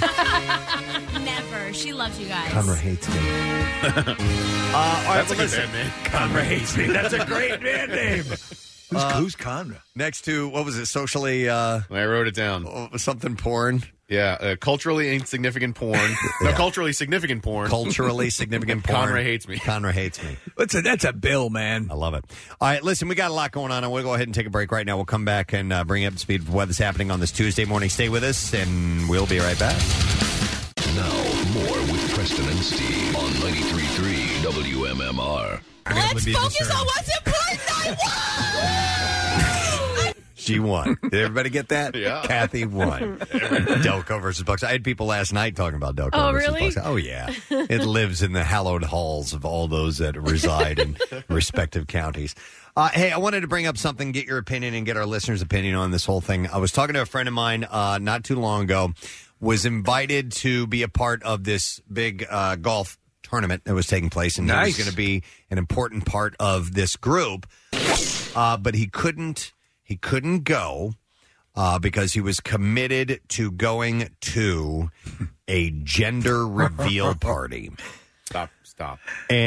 Speaker 13: Never. She loves you guys.
Speaker 3: Conrad hates me. uh, all right,
Speaker 10: That's a
Speaker 3: well,
Speaker 10: good
Speaker 3: listen.
Speaker 10: band name.
Speaker 5: Conrad hates me. That's a great band name. Who's,
Speaker 3: Uh,
Speaker 5: who's Conrad?
Speaker 3: Next to, what was it, socially, uh,
Speaker 10: I wrote it down.
Speaker 3: oh, something porn?
Speaker 10: Yeah, uh, culturally insignificant porn. No,
Speaker 3: Yeah.
Speaker 10: culturally significant porn.
Speaker 3: Culturally significant porn.
Speaker 10: Conrad hates me.
Speaker 3: Conrad hates me.
Speaker 5: That's a, that's a bill, man.
Speaker 3: I love it. All right, listen, we got a lot going on, and we'll go ahead and take a break right now. We'll come back and uh, bring you up to speed with what's happening on this Tuesday morning. Stay with us, and we'll be right back.
Speaker 2: Now, more with Preston and Steve on ninety-three point three W M M R.
Speaker 14: Let's focus on what's important. I won!
Speaker 3: She won. Did everybody get that?
Speaker 10: Yeah.
Speaker 3: Kathy won. Delco versus Bucks. I had people last night talking about Delco
Speaker 4: Oh,
Speaker 3: versus
Speaker 4: really?
Speaker 3: Bucks. Oh, yeah. It lives in the hallowed halls of all those that reside in respective counties. Uh, hey, I wanted to bring up something, get your opinion, and get our listeners' opinion on this whole thing. I was talking to a friend of mine uh, not too long ago, was invited to be a part of this big uh, golf tournament that was taking place, and he
Speaker 5: Nice.
Speaker 3: was going to be an important part of this group, uh, but he couldn't. He couldn't go uh, because he was committed to going to a gender reveal party.
Speaker 10: Stop, stop.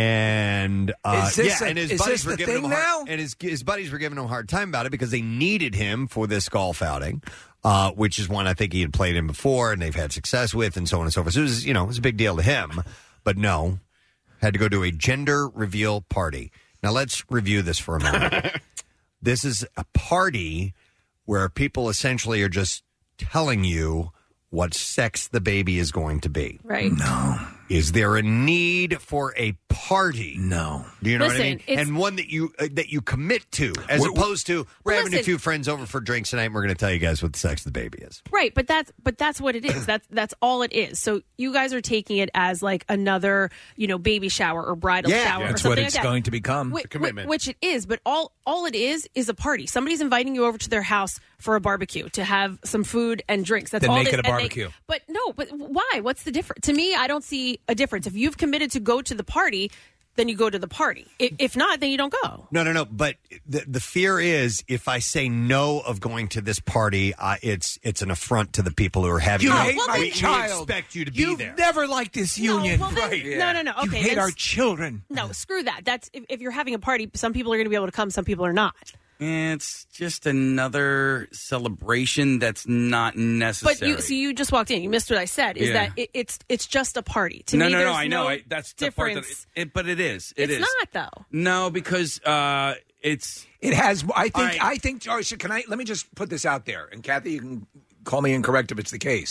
Speaker 3: And uh,
Speaker 5: Is this
Speaker 3: yeah,
Speaker 5: a-
Speaker 3: and his
Speaker 5: is
Speaker 3: buddies
Speaker 5: this
Speaker 3: were
Speaker 5: the
Speaker 3: giving him
Speaker 5: thing
Speaker 3: a hard,
Speaker 5: now?
Speaker 3: and his his buddies were giving him a hard time about it because they needed him for this golf outing, uh, which is one I think he had played in before and they've had success with, and so on and so forth. So it was, you know, it was a big deal to him, but no, had to go to a gender reveal party. Now let's review this for a moment. This is a party where people essentially are just telling you what sex the baby is going to be.
Speaker 4: Right.
Speaker 5: No.
Speaker 3: Is there a need for a party?
Speaker 5: No.
Speaker 3: Do you know what I
Speaker 4: Listen,
Speaker 3: mean?
Speaker 4: it's-
Speaker 3: And one that you uh, that you commit to, as
Speaker 5: We're-
Speaker 3: opposed to we're having a
Speaker 4: Listen.
Speaker 3: few friends over for drinks tonight, and we're going to tell you guys what the sex of the baby is.
Speaker 4: Right, but that's but that's what it is. That's that's all it is. So you guys are taking it as like another, you know, baby shower or bridal
Speaker 3: Yeah.
Speaker 4: shower or
Speaker 5: That's
Speaker 4: something
Speaker 5: what it's
Speaker 4: like that.
Speaker 5: going to become.
Speaker 4: Whi-
Speaker 10: a commitment.
Speaker 4: whi- Which it is, but all all it is is a party. Somebody's inviting you over to their house for a barbecue to have some food and drinks. That's
Speaker 5: Then
Speaker 4: all
Speaker 5: make
Speaker 4: it is.
Speaker 5: it a
Speaker 4: And they-
Speaker 5: barbecue.
Speaker 4: but no, but why? What's the difference? To me, I don't see a difference. If you've committed to go to the party, then you go to the party. I- If not, then you don't go.
Speaker 3: No, no, no. But the the fear is if I say no of going to this party, uh, it's it's an affront to the people who are having.
Speaker 5: You
Speaker 3: it.
Speaker 5: hate
Speaker 4: well,
Speaker 5: my
Speaker 4: then-
Speaker 3: we,
Speaker 5: child.
Speaker 3: We expect you to be
Speaker 5: You've
Speaker 3: there.
Speaker 5: never liked this union.
Speaker 4: No, well, then- no, no, no.
Speaker 5: You
Speaker 4: Okay,
Speaker 5: hate
Speaker 4: then
Speaker 5: our
Speaker 4: s-
Speaker 5: children.
Speaker 4: No, screw that. That's if, if you're having a party, some people are going to be able to come, some people are not.
Speaker 6: It's just another celebration that's not necessary.
Speaker 4: But you, so you just walked in. You missed what I said. Is
Speaker 6: Yeah.
Speaker 4: that it, it's it's just a party? To
Speaker 6: no,
Speaker 4: me,
Speaker 6: no,
Speaker 4: there's
Speaker 6: no. I know.
Speaker 4: no
Speaker 6: I, that's the part that.
Speaker 4: difference.
Speaker 6: It, it- but it is. It
Speaker 4: it's
Speaker 6: is.
Speaker 4: not though.
Speaker 6: No, because uh, it's.
Speaker 5: It has. I think.
Speaker 6: All right.
Speaker 5: I think. Oh, so can I? Let me just put this out there, and Kathy, you can call me incorrect if it's the case.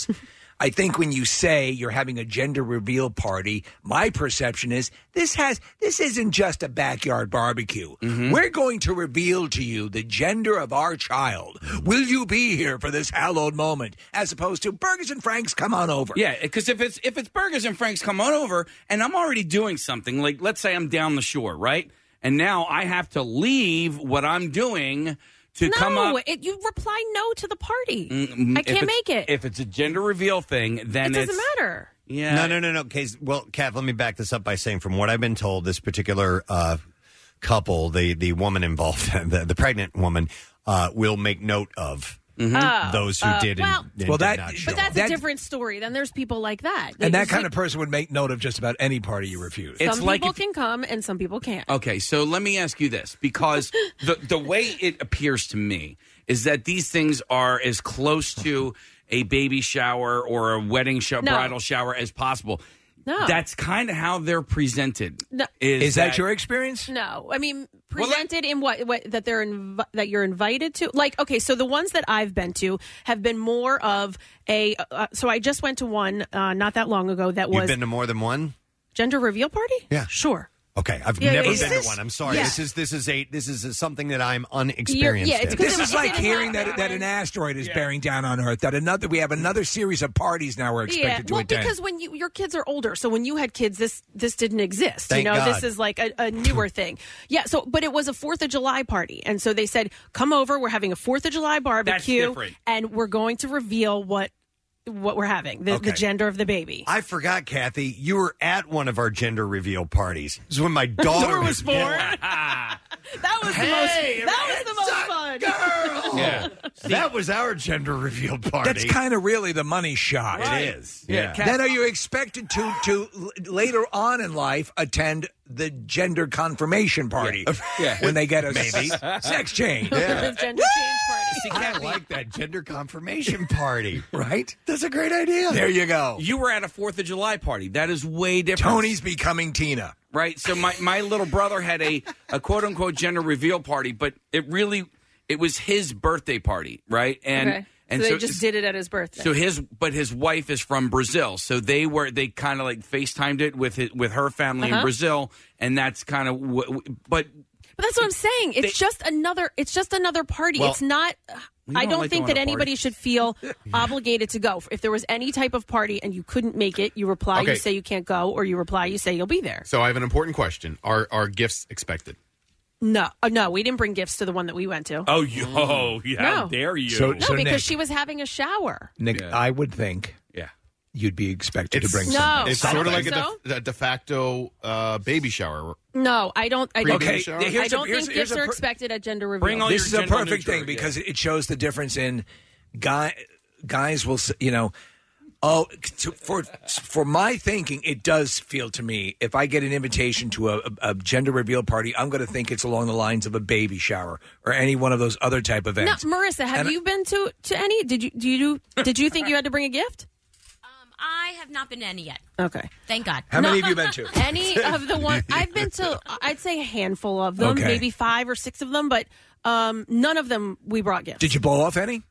Speaker 5: I think when you say you're having a gender reveal party, my perception is this has this isn't just a backyard barbecue.
Speaker 6: Mm-hmm.
Speaker 5: We're going to reveal to you the gender of our child. Will you be here for this hallowed moment? As opposed to Burgers and Franks, come on over.
Speaker 6: Yeah, because if it's if it's Burgers and Franks, come on over, and I'm already doing something, like let's say I'm down the shore, right? And now I have to leave what I'm doing to
Speaker 4: no,
Speaker 6: come up.
Speaker 4: it, you reply no to the party.
Speaker 6: Mm,
Speaker 4: I
Speaker 6: if
Speaker 4: can't
Speaker 6: it's-
Speaker 4: make it.
Speaker 6: If it's a gender reveal thing, then
Speaker 4: It doesn't
Speaker 6: it's,
Speaker 4: matter.
Speaker 6: Yeah.
Speaker 3: No, no, no, no. Case, well, Kath, let me back this up by saying, from what I've been told, this particular uh, couple, the the woman involved, the, the pregnant woman, uh, will make note of
Speaker 4: Oh,
Speaker 3: those who
Speaker 4: uh,
Speaker 3: did
Speaker 4: well,
Speaker 3: and, and
Speaker 5: Well,
Speaker 3: did
Speaker 5: that-
Speaker 3: not show
Speaker 4: But that's
Speaker 5: That-
Speaker 4: a different story. Then there's people like that. They
Speaker 5: And that
Speaker 4: just
Speaker 5: kind
Speaker 4: like-
Speaker 5: of person would make note of just about any party you refuse.
Speaker 6: It's
Speaker 4: some
Speaker 6: like
Speaker 4: people
Speaker 6: if-
Speaker 4: can come and some people can't.
Speaker 6: Okay, so let me ask you this, because the the way it appears to me is that these things are as close to a baby shower or a wedding show,
Speaker 4: No.
Speaker 6: bridal shower as possible.
Speaker 4: No.
Speaker 6: That's kind of how they're presented.
Speaker 4: No.
Speaker 6: Is,
Speaker 5: Is that your experience?
Speaker 4: No, I mean presented in what, what that they're inv- that you're invited to. Like, okay, so the ones that I've been to have been more of a. Uh, so I just went to one uh, not that long ago that
Speaker 3: You've
Speaker 4: was
Speaker 3: been to more than one?
Speaker 4: gender reveal party.
Speaker 3: Yeah.
Speaker 4: Sure.
Speaker 3: Okay, I've
Speaker 4: Yeah,
Speaker 3: never
Speaker 4: yeah,
Speaker 3: been
Speaker 4: yeah.
Speaker 3: to one. I'm sorry.
Speaker 4: Yeah.
Speaker 3: This is this is a this is a, something that I'm unexperienced
Speaker 4: yeah, it's
Speaker 3: in.
Speaker 5: This is like hearing that that an asteroid is bearing down on Earth. That another we have another series of parties now we're expected
Speaker 4: Yeah,
Speaker 5: to
Speaker 4: well,
Speaker 5: attend.
Speaker 4: because when you your kids are older, so when you had kids, this this didn't exist.
Speaker 5: Thank
Speaker 4: you know,
Speaker 5: God.
Speaker 4: this is like a, a newer thing. Yeah. So, but it was a Fourth of July party, and so they said, "Come over. We're having a Fourth of July barbecue,
Speaker 3: different.
Speaker 4: and we're going to reveal what what we're having, the,
Speaker 3: Okay.
Speaker 4: the gender of the baby."
Speaker 3: I forgot, Kathy. You were at one of our gender reveal parties. This is when my daughter
Speaker 4: was
Speaker 3: was
Speaker 4: born.
Speaker 3: born.
Speaker 4: That was
Speaker 3: Hey,
Speaker 4: the most. That was the most fun.
Speaker 3: Yeah, that was our gender reveal party.
Speaker 5: That's kind of really the money shot.
Speaker 3: Right. It is. Yeah.
Speaker 5: Then are you expected to to l- later on in life attend the gender confirmation party?
Speaker 3: Yeah.
Speaker 5: When they get a
Speaker 3: Maybe.
Speaker 5: s- sex change.
Speaker 3: Yeah.
Speaker 4: Gender change party.
Speaker 3: See, I like that gender confirmation party.
Speaker 5: Right?
Speaker 3: That's a great idea.
Speaker 5: There you go.
Speaker 6: You were at a Fourth of July party. That is way different.
Speaker 5: Tony's becoming Tina.
Speaker 6: Right. So my, my little brother had a, a quote unquote gender reveal party, but it really it was his birthday party, right? And
Speaker 4: okay.
Speaker 6: and
Speaker 4: so
Speaker 6: so
Speaker 4: they just did it at his birthday.
Speaker 6: So his, but his wife is from Brazil, so they were they kind of like FaceTimed it with his, with her family in
Speaker 4: Uh-huh.
Speaker 6: Brazil, and that's kind of what. But
Speaker 4: But that's what I'm saying. It's just another. It's just another party.
Speaker 6: Well,
Speaker 4: it's not.
Speaker 6: you
Speaker 4: I
Speaker 6: don't
Speaker 4: don't
Speaker 6: like
Speaker 4: think
Speaker 6: going
Speaker 4: that
Speaker 6: to
Speaker 4: anybody
Speaker 6: parties.
Speaker 4: should feel obligated to go. If there was any type of party and you couldn't make it, you reply,
Speaker 10: Okay.
Speaker 4: you say you can't go, or you reply, you say you'll be there.
Speaker 10: So I have an important question. Are are gifts expected?
Speaker 4: No, uh, no, we didn't bring gifts to the one that we went to.
Speaker 6: oh, you, oh, yeah, how
Speaker 4: No.
Speaker 6: dare you?
Speaker 5: So-
Speaker 4: no,
Speaker 5: so
Speaker 4: because
Speaker 5: Nick-
Speaker 4: she was having a shower.
Speaker 5: Nick, I would think
Speaker 6: yeah.
Speaker 5: you'd be expected
Speaker 10: It's,
Speaker 5: to bring
Speaker 4: No.
Speaker 5: something.
Speaker 10: It's
Speaker 4: I
Speaker 10: sort of
Speaker 4: don't
Speaker 10: like a,
Speaker 4: think
Speaker 10: de, a de facto uh, baby shower.
Speaker 4: No, I don't. I
Speaker 10: Pre-
Speaker 4: don't.
Speaker 10: Okay,
Speaker 4: think-
Speaker 10: here's
Speaker 4: I
Speaker 5: a-
Speaker 4: don't
Speaker 5: here's-
Speaker 4: think
Speaker 5: here's
Speaker 4: gifts
Speaker 5: a
Speaker 4: are
Speaker 5: per-
Speaker 4: expected at gender reveal.
Speaker 6: Bring all
Speaker 5: This
Speaker 6: your
Speaker 5: is a
Speaker 6: gender
Speaker 5: perfect
Speaker 6: neutral,
Speaker 5: thing because it shows the difference in guy guys will s- you know oh to, for for my thinking it does feel to me if I get an invitation to a, a, a gender reveal party I'm going to think it's along the lines of a baby shower or any one of those other type of
Speaker 4: No,
Speaker 5: events.
Speaker 4: Marissa, have
Speaker 5: And-
Speaker 4: you been to to any? Did you do you do? Did you think you had to bring a gift?
Speaker 13: I have not been to any yet.
Speaker 4: Okay.
Speaker 13: Thank God.
Speaker 5: How many have you been to?
Speaker 4: Any of the one I've been to, I'd say a handful of them,
Speaker 5: Okay.
Speaker 4: maybe five or six of them, but um, none of them we brought gifts.
Speaker 5: Did you blow off any?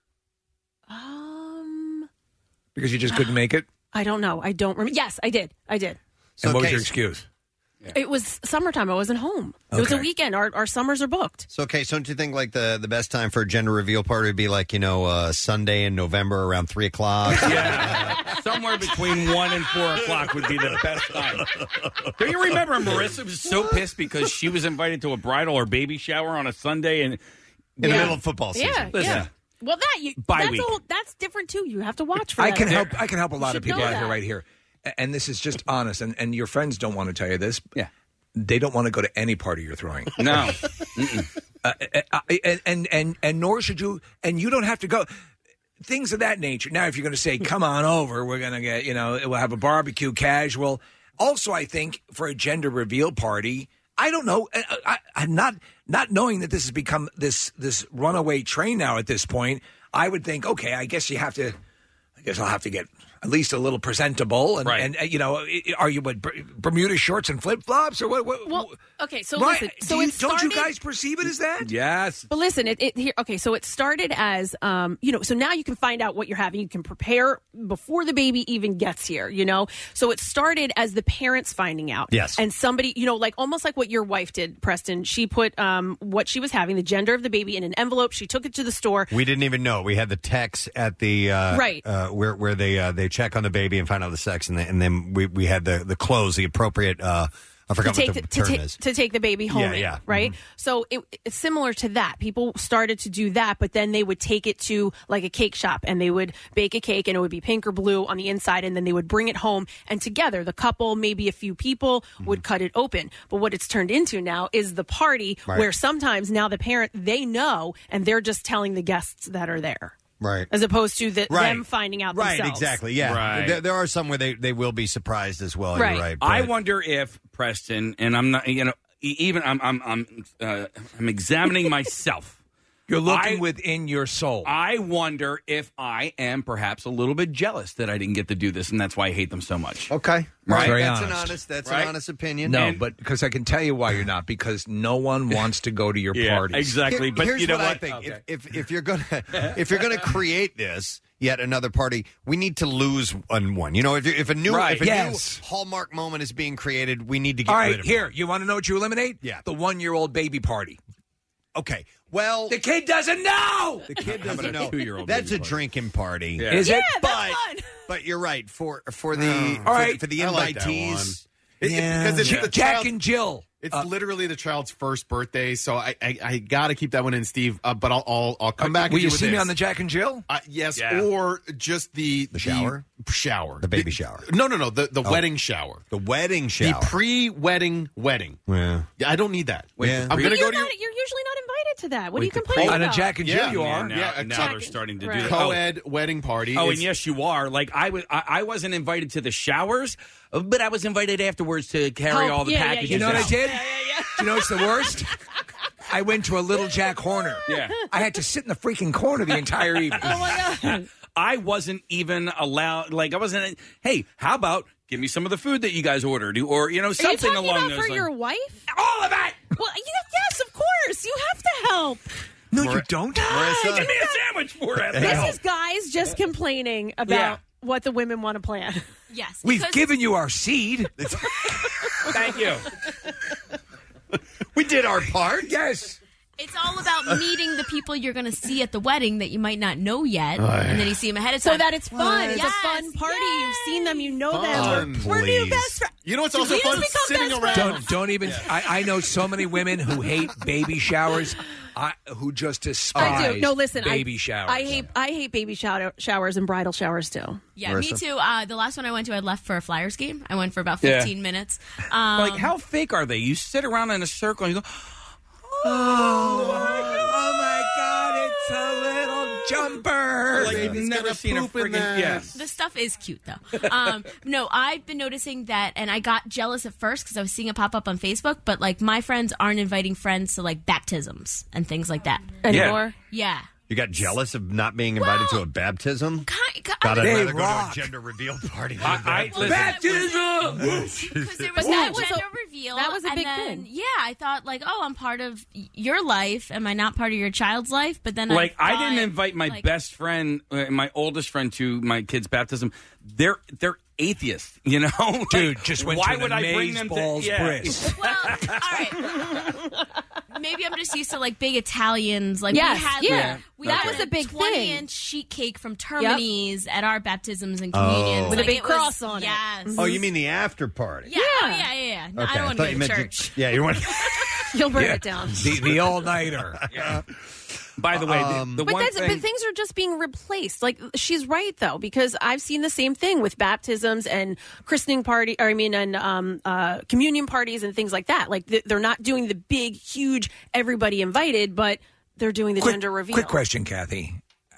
Speaker 4: Um,
Speaker 5: Because you just couldn't make it?
Speaker 4: I don't know. I don't remember. Yes, I did. I did.
Speaker 5: And what was
Speaker 3: okay,
Speaker 5: your
Speaker 3: so-
Speaker 5: excuse?
Speaker 4: It was summertime. I wasn't home. It was a
Speaker 3: Okay.
Speaker 4: weekend. Our our summers are booked.
Speaker 3: So, okay, so don't you think like the, the best time for a gender reveal party would be like, you know, uh, Sunday in November around three o'clock?
Speaker 6: Yeah, somewhere between one and four o'clock would be the best time. Do you remember Marissa was so pissed because she was invited to a bridal or baby shower on a Sunday and
Speaker 3: In the middle of football season.
Speaker 4: Yeah,
Speaker 6: Listen,
Speaker 4: yeah. Well, that you
Speaker 5: Bye
Speaker 4: that's
Speaker 5: week.
Speaker 4: a whole, that's different too. You have to watch for
Speaker 5: I
Speaker 4: that.
Speaker 5: can help I can help a lot
Speaker 4: You
Speaker 5: of
Speaker 4: should
Speaker 5: people
Speaker 4: know
Speaker 5: out here
Speaker 4: that.
Speaker 5: right here. A- And this is just honest and, and your friends don't want to tell you this.
Speaker 6: Yeah.
Speaker 5: They don't want to go to any party you're throwing.
Speaker 6: No.
Speaker 5: uh, uh, and, and and and nor should you. And you don't have to go. Things of that nature. Now, if you're going to say, "Come on over," we're going to get, you know, we'll have a barbecue, casual. Also, I think for a gender reveal party, I don't know. I, I, I'm not not knowing that this has become this this runaway train now. At this point, I would think, okay, I guess you have to. I guess I'll have to get at least a little presentable. And,
Speaker 6: Right.
Speaker 5: and uh, you know, are you what, Bermuda shorts and flip flops or what? what
Speaker 4: Well, okay, so
Speaker 5: right.
Speaker 4: listen. So
Speaker 5: Do you,
Speaker 4: it started,
Speaker 5: don't you guys perceive it as that?
Speaker 6: Yes.
Speaker 4: But listen, it, it here. Okay, so it started as, um, you know, so now you can find out what you're having. You can prepare before the baby even gets here. You know, so it started as the parents finding out.
Speaker 3: Yes.
Speaker 4: And somebody, you know, like almost like what your wife did, Preston. She put um, what she was having, the gender of the baby, in an envelope. She took it to the store.
Speaker 3: We didn't even know. We had the text at the uh,
Speaker 4: Right.
Speaker 3: uh, where where they uh, they check on the baby and find out the sex, and, the, and then we, we had the the clothes, the appropriate. Uh, I forgot
Speaker 4: to take
Speaker 3: what the
Speaker 4: the,
Speaker 3: term
Speaker 4: to, ta-
Speaker 3: is.
Speaker 4: to take the baby home,
Speaker 3: Yeah,
Speaker 4: in,
Speaker 3: yeah.
Speaker 4: right?
Speaker 3: Mhm.
Speaker 4: So it, it's similar to that. People started to do that, but then they would take it to like a cake shop and they would bake a cake and it would be pink or blue on the inside, and then they would bring it home, and together the couple, maybe a few people,
Speaker 3: Mm-hmm.
Speaker 4: would cut it open. But what it's turned into now is the party,
Speaker 3: Right.
Speaker 4: where sometimes now the parent, they know and they're just telling the guests that are there.
Speaker 3: Right.
Speaker 4: As opposed to the,
Speaker 3: Right.
Speaker 4: them finding out
Speaker 3: Right,
Speaker 4: themselves.
Speaker 3: exactly. Yeah.
Speaker 6: Right.
Speaker 3: There, there are some where they, they will be surprised as well.
Speaker 4: Right.
Speaker 3: You're right.
Speaker 6: I
Speaker 3: but-
Speaker 6: wonder if Preston, and I'm not, you know, e- even I'm, I'm, I'm, uh, I'm examining myself.
Speaker 5: You're looking
Speaker 6: I-
Speaker 5: within your soul.
Speaker 6: I wonder if I am perhaps a little bit jealous that I didn't get to do this, and that's why I hate them so much.
Speaker 3: Okay.
Speaker 6: Right.
Speaker 5: Very
Speaker 3: That's an
Speaker 5: honest.
Speaker 3: honest. That's
Speaker 6: Right?
Speaker 3: an honest opinion.
Speaker 5: No,
Speaker 6: And-
Speaker 5: but because I can tell you why you're not. Because no one wants to go to your
Speaker 6: Yeah,
Speaker 5: parties.
Speaker 6: exactly.
Speaker 3: Here-
Speaker 6: but
Speaker 3: here's
Speaker 6: you know
Speaker 3: what,
Speaker 6: what?
Speaker 3: I think.
Speaker 6: Okay.
Speaker 3: If, if if you're gonna if you're gonna create this yet another party, we need to lose on one. You know, if you- if a new
Speaker 5: Right,
Speaker 3: if a
Speaker 5: yes.
Speaker 3: new Hallmark moment is being created, we need to get
Speaker 5: All
Speaker 3: rid
Speaker 5: right,
Speaker 3: of
Speaker 5: here.
Speaker 3: it.
Speaker 5: You want to know what you eliminate?
Speaker 3: Yeah.
Speaker 5: The one-year-old baby party.
Speaker 3: Okay. Well,
Speaker 5: The kid doesn't know.
Speaker 3: the kid
Speaker 6: How about
Speaker 3: doesn't
Speaker 6: a
Speaker 3: know.
Speaker 6: two-year-old
Speaker 3: That's
Speaker 6: baby
Speaker 3: a
Speaker 6: party?
Speaker 3: drinking party.
Speaker 6: Yeah.
Speaker 5: Is
Speaker 4: Yeah,
Speaker 5: it?
Speaker 4: that's
Speaker 3: But
Speaker 4: fun.
Speaker 3: but you're right for for the for,
Speaker 5: All right.
Speaker 3: for the
Speaker 10: I like that
Speaker 3: invitees.
Speaker 10: one. It- it-
Speaker 3: Yeah.
Speaker 10: because it's
Speaker 5: J-
Speaker 10: the
Speaker 5: Jack
Speaker 10: child-
Speaker 5: and Jill.
Speaker 10: It's
Speaker 5: Uh,
Speaker 10: literally the child's first birthday, so I I, I got to keep that one in, Steve. Uh, but I'll I'll, I'll come back.
Speaker 5: Will
Speaker 10: at
Speaker 5: you
Speaker 10: with
Speaker 5: see me
Speaker 10: this.
Speaker 5: on the Jack and Jill?
Speaker 10: Uh, yes,
Speaker 6: Yeah.
Speaker 10: or just the
Speaker 3: The shower?
Speaker 10: shower,
Speaker 3: The baby shower.
Speaker 10: No, no, no, the the
Speaker 3: Oh.
Speaker 10: wedding shower,
Speaker 3: The wedding shower.
Speaker 10: the pre-wedding wedding.
Speaker 3: yeah.
Speaker 10: Yeah, I don't need that.
Speaker 3: Yeah.
Speaker 10: I'm
Speaker 4: But
Speaker 10: gonna
Speaker 4: you're,
Speaker 10: go to your
Speaker 4: not, you're usually not invited to that. What are
Speaker 6: Wait,
Speaker 4: you
Speaker 6: the
Speaker 4: complaining
Speaker 5: On a
Speaker 4: about?
Speaker 5: Jack and Jill,
Speaker 10: Yeah,
Speaker 5: you
Speaker 6: Yeah,
Speaker 5: are.
Speaker 6: now,
Speaker 10: Yeah,
Speaker 6: now
Speaker 10: Jack-
Speaker 6: they're starting to do
Speaker 4: right.
Speaker 6: that.
Speaker 10: co-ed wedding party.
Speaker 6: Oh,
Speaker 10: It's-
Speaker 6: and yes, you are. Like I was, I, I wasn't invited to the showers, but I was invited afterwards to carry
Speaker 4: Oh,
Speaker 6: all the
Speaker 4: yeah, yeah,
Speaker 6: packages.
Speaker 5: You know what I
Speaker 6: out.
Speaker 5: did? Do you know what's the worst? I went to a little Jack Horner.
Speaker 6: Yeah.
Speaker 5: I had to sit in the freaking corner the entire evening.
Speaker 4: Oh, my God.
Speaker 6: I wasn't even allowed. Like I wasn't. Hey, how about give me some of the food that you guys ordered, or you know
Speaker 4: Are you
Speaker 6: something
Speaker 4: talking
Speaker 6: along
Speaker 4: about
Speaker 6: those
Speaker 4: for
Speaker 6: lines.
Speaker 4: your wife?
Speaker 6: All of it.
Speaker 4: Well, you, yes, of course. You have to help.
Speaker 5: No,
Speaker 3: Mar-
Speaker 5: you don't.
Speaker 3: Marissa,
Speaker 6: Give me a sandwich for it.
Speaker 4: This is guys just complaining about
Speaker 6: Yeah.
Speaker 4: what the women want to plan.
Speaker 13: Yes.
Speaker 5: We've
Speaker 13: because-
Speaker 5: given you our seed.
Speaker 6: Thank you.
Speaker 3: we did our part.
Speaker 5: Yes.
Speaker 13: It's all about meeting the people you're going to see at the wedding that you might not know yet, and then you see them ahead of time.
Speaker 4: So that it's fun. It's
Speaker 13: Yes,
Speaker 4: a fun party.
Speaker 13: yes.
Speaker 4: You've seen them. You know
Speaker 10: Fun,
Speaker 4: them. We're, we're new
Speaker 3: please.
Speaker 4: best friends.
Speaker 10: You know what's also
Speaker 4: We just
Speaker 10: fun?
Speaker 4: become
Speaker 10: Sitting
Speaker 4: best
Speaker 10: around.
Speaker 4: friends.
Speaker 5: Don't don't even. I, I know so many women who hate baby showers, I, who just despise
Speaker 4: I do. No, listen.
Speaker 5: baby
Speaker 4: I,
Speaker 5: showers.
Speaker 4: I hate. I hate baby shower, showers and bridal showers too.
Speaker 13: Yeah, me
Speaker 3: Marissa?
Speaker 13: too. Uh, the last one I went to, I left for a Flyers game. I went for about
Speaker 6: Yeah.
Speaker 13: fifteen minutes. Um,
Speaker 6: Like how fake are they? You sit around in a circle and you go,
Speaker 5: Oh, oh my God! It's a little jumper.
Speaker 6: like you've never seen a
Speaker 10: poop in
Speaker 6: friggin'
Speaker 10: that.
Speaker 6: yes.
Speaker 13: The stuff is cute, though. Um, no, I've been noticing that, and I got jealous at first because I was seeing it pop up on Facebook, but, like, my friends aren't inviting friends to, like, baptisms and things like that.
Speaker 4: Anymore.
Speaker 13: Yeah.
Speaker 3: You got jealous of not being invited
Speaker 13: Well,
Speaker 3: to a baptism?
Speaker 13: Ki- ki-
Speaker 3: God, I'd
Speaker 5: They
Speaker 3: rather go
Speaker 5: rock.
Speaker 3: to a gender reveal party. than
Speaker 6: I-
Speaker 3: a
Speaker 6: I-
Speaker 3: baptism.
Speaker 6: listen.
Speaker 5: Baptism.
Speaker 13: Because there was
Speaker 4: But that
Speaker 13: that
Speaker 4: was a-
Speaker 13: gender reveal.
Speaker 4: that was a
Speaker 13: and
Speaker 4: big
Speaker 13: then,
Speaker 4: thing.
Speaker 13: Yeah, I thought, like, oh, I'm part of y- your life. Am I not part of your child's life? But then
Speaker 6: Like
Speaker 13: I
Speaker 6: I didn't
Speaker 13: thought,
Speaker 6: invite my
Speaker 13: like,
Speaker 6: best friend, uh, my oldest friend, to my kid's baptism. They're they're atheists, you know. Like,
Speaker 5: Dude, just went
Speaker 6: why
Speaker 5: to
Speaker 6: would
Speaker 5: an
Speaker 6: I bring them
Speaker 5: amazeballs
Speaker 6: to? Yeah.
Speaker 5: bris.
Speaker 13: Well, all right. Maybe I'm just used to like big Italians. Like
Speaker 4: Yes,
Speaker 13: we had,
Speaker 4: yeah.
Speaker 13: like, we
Speaker 4: That
Speaker 13: had
Speaker 4: was a big
Speaker 13: twenty
Speaker 4: thing.
Speaker 13: inch sheet cake from Termini's at our baptisms and communions
Speaker 3: Oh.
Speaker 4: With a
Speaker 13: Like,
Speaker 4: big
Speaker 13: it was-
Speaker 4: cross on it.
Speaker 13: Yes.
Speaker 3: Oh, you mean the after party?
Speaker 13: Yeah. Oh, yeah, yeah, yeah. No,
Speaker 3: Okay,
Speaker 13: I don't want
Speaker 3: thought
Speaker 13: to
Speaker 3: you
Speaker 13: go to
Speaker 3: meant
Speaker 13: church.
Speaker 3: You, yeah, you want.
Speaker 4: You'll burn
Speaker 5: Yeah.
Speaker 4: it down.
Speaker 5: The, the all nighter.
Speaker 6: By the way, the-
Speaker 3: Um,
Speaker 6: the,
Speaker 4: But
Speaker 6: one
Speaker 4: that's
Speaker 6: thing.
Speaker 4: but things are just being replaced. Like she's right though, because I've seen the same thing with baptisms and christening party, or I mean, and um, uh, communion parties and things like that. Like th- they're not doing the big, huge, everybody invited, but they're doing the
Speaker 5: quick,
Speaker 4: gender reveal.
Speaker 5: Quick question, Kathy.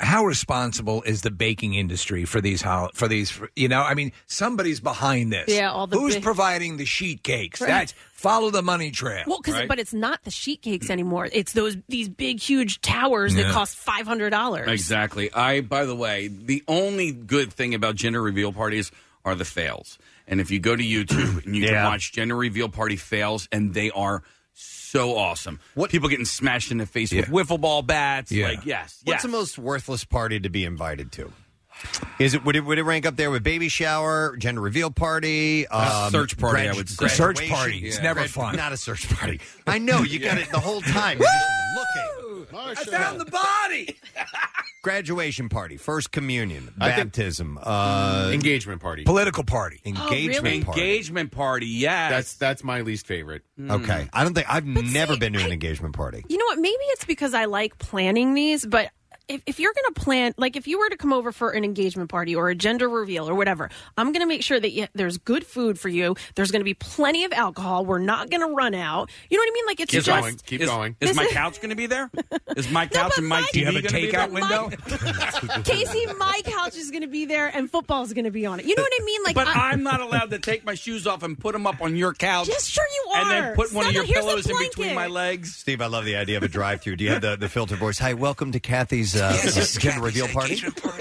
Speaker 5: how responsible is the baking industry for these hol- for these for, you know I mean somebody's behind this.
Speaker 4: Yeah, all the
Speaker 5: who's
Speaker 4: big-
Speaker 5: providing the sheet cakes?
Speaker 4: Right.
Speaker 5: That's follow the money trail.
Speaker 4: Well, because
Speaker 5: right?
Speaker 4: but it's not the sheet cakes anymore. It's those these big, huge towers that
Speaker 6: Yeah.
Speaker 4: cost five hundred dollars.
Speaker 6: Exactly. I, by the way, the only good thing about gender reveal parties are the fails. And if you go to YouTube and you can
Speaker 3: Yeah.
Speaker 6: watch gender reveal party fails, and they are so awesome. What people getting smashed in the face with wiffle ball bats?
Speaker 3: Yeah.
Speaker 6: Like yes,
Speaker 3: What's
Speaker 6: yes.
Speaker 3: the most worthless party to be invited to? Is it would it would it rank up there with baby shower, gender reveal party,
Speaker 6: Uh,
Speaker 3: um,
Speaker 6: search party, I would say.
Speaker 5: Search
Speaker 3: graduation?
Speaker 5: party. It's never fun.
Speaker 3: Not a search party. I know you got it the whole time. You're just looking.
Speaker 5: I found the body.
Speaker 3: Graduation party, first communion,
Speaker 10: I think-
Speaker 3: baptism, uh,
Speaker 10: Engagement party.
Speaker 5: Political party.
Speaker 3: engagement party.
Speaker 6: Engagement party, yes.
Speaker 10: That's that's my least favorite.
Speaker 3: Okay, I don't think I've never been to an engagement party.
Speaker 4: You know what? Maybe it's because I like planning these, but if, if you're going to plan, like if you were to come over for an engagement party or a gender reveal or whatever, I'm going to make sure that you, there's good food for you. There's going to be plenty of alcohol. We're not going to run out. You know what I mean? Like it's
Speaker 6: Keep
Speaker 4: just
Speaker 6: going. Keep
Speaker 10: is-
Speaker 6: going. Is
Speaker 4: This
Speaker 6: my
Speaker 4: is-
Speaker 6: couch going to be there? Is my couch and my
Speaker 4: my-
Speaker 6: T V
Speaker 5: Do you have a
Speaker 6: gonna be
Speaker 5: takeout
Speaker 6: there?
Speaker 5: window?
Speaker 4: Casey, my couch is going to be there and football's going to be on it. You know what I mean? Like,
Speaker 6: But
Speaker 4: I-
Speaker 6: I'm not allowed to take my shoes off and put them up on your couch.
Speaker 4: Yes, sure you
Speaker 6: And then
Speaker 4: are.
Speaker 6: put one of
Speaker 4: Snuggle,
Speaker 6: your
Speaker 4: here's a
Speaker 6: pillows in between
Speaker 4: blanket.
Speaker 6: my legs.
Speaker 3: Steve, I love the idea of a drive-through. Do you have the, the filter voice? Hi, welcome to Kathy's uh,
Speaker 20: Yes, this is
Speaker 3: gender
Speaker 20: Kathy's
Speaker 3: reveal party.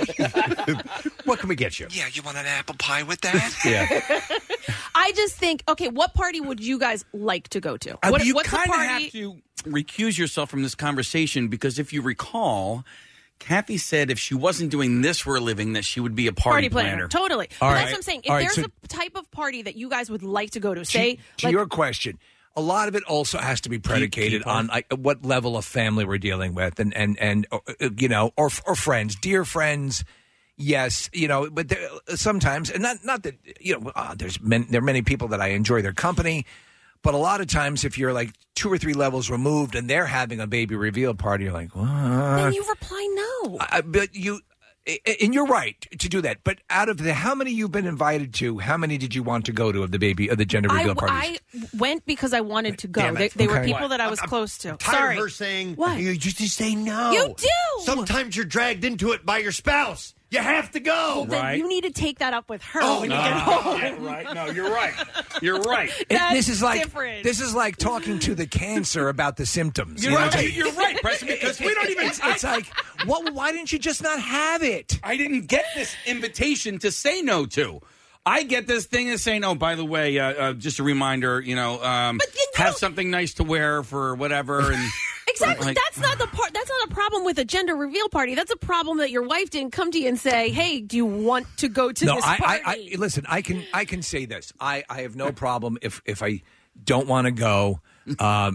Speaker 3: What can we get you?
Speaker 20: Yeah, you want an apple pie with that?
Speaker 3: Yeah.
Speaker 4: I just think, okay, what party would you guys like to go to?
Speaker 6: Uh,
Speaker 4: What,
Speaker 6: you
Speaker 4: what's the
Speaker 6: kind of
Speaker 4: party?
Speaker 6: have to recuse yourself from this conversation because if you recall, Kathy said if she wasn't doing this for a living, that she would be a party,
Speaker 4: Party planner. Totally.
Speaker 5: All
Speaker 4: but
Speaker 5: right.
Speaker 4: that's what I'm saying. If
Speaker 5: All right,
Speaker 4: there's
Speaker 5: so-
Speaker 4: a type of party that you guys would like to go to, say,
Speaker 5: to
Speaker 4: like,
Speaker 5: your question, a lot of it also has to be predicated
Speaker 6: keep on.
Speaker 5: on like, what level of family we're dealing with, and and and uh, you know, or or friends, dear friends. Yes, you know, but there, sometimes, and not not that you know, uh, there's men, there are many people that I enjoy their company, but a lot of times, if you're like two or three levels removed and they're having a baby reveal party, you're like, what?
Speaker 4: then you reply no.
Speaker 5: I, but you, and you're right to do that. But out of the how many you've been invited to, how many did you want to go to of the baby of the gender
Speaker 4: I,
Speaker 5: reveal parties?
Speaker 4: I went because I wanted to go.
Speaker 3: Damn
Speaker 4: They,
Speaker 3: it.
Speaker 4: they were
Speaker 5: Okay.
Speaker 4: people that I was close to.
Speaker 3: Tired
Speaker 4: Sorry.
Speaker 3: of her saying,
Speaker 4: What?
Speaker 3: You just to say no.
Speaker 4: You do.
Speaker 3: Sometimes you're dragged into it by your spouse. You have to go.
Speaker 4: Well, then you need to take that up with her
Speaker 3: Oh,
Speaker 4: when you
Speaker 3: no.
Speaker 4: get home.
Speaker 6: Yeah, right. No, you're right. You're right.
Speaker 5: It-
Speaker 4: That's
Speaker 5: this is like
Speaker 4: different.
Speaker 5: this is like talking to the cancer about the symptoms.
Speaker 6: You're
Speaker 5: You know,
Speaker 6: right.
Speaker 5: it's like-
Speaker 6: You're right, Preston, because we don't even.
Speaker 5: It's, it's like, what? Why didn't you just not have it?
Speaker 6: I didn't get this invitation to say no to. I get this thing and saying, "Oh, by the way, uh, uh, just a reminder, you know, um, have something nice to wear for whatever." And
Speaker 4: Exactly.
Speaker 6: like-
Speaker 4: that's not the part. That's not a problem with a gender reveal party. That's a problem that your wife didn't come to you and say, "Hey, do you want to go to
Speaker 5: no,
Speaker 4: this
Speaker 5: I,
Speaker 4: party?"
Speaker 5: I, I listen. I can I can say this. I, I have no problem if if I don't want to go um,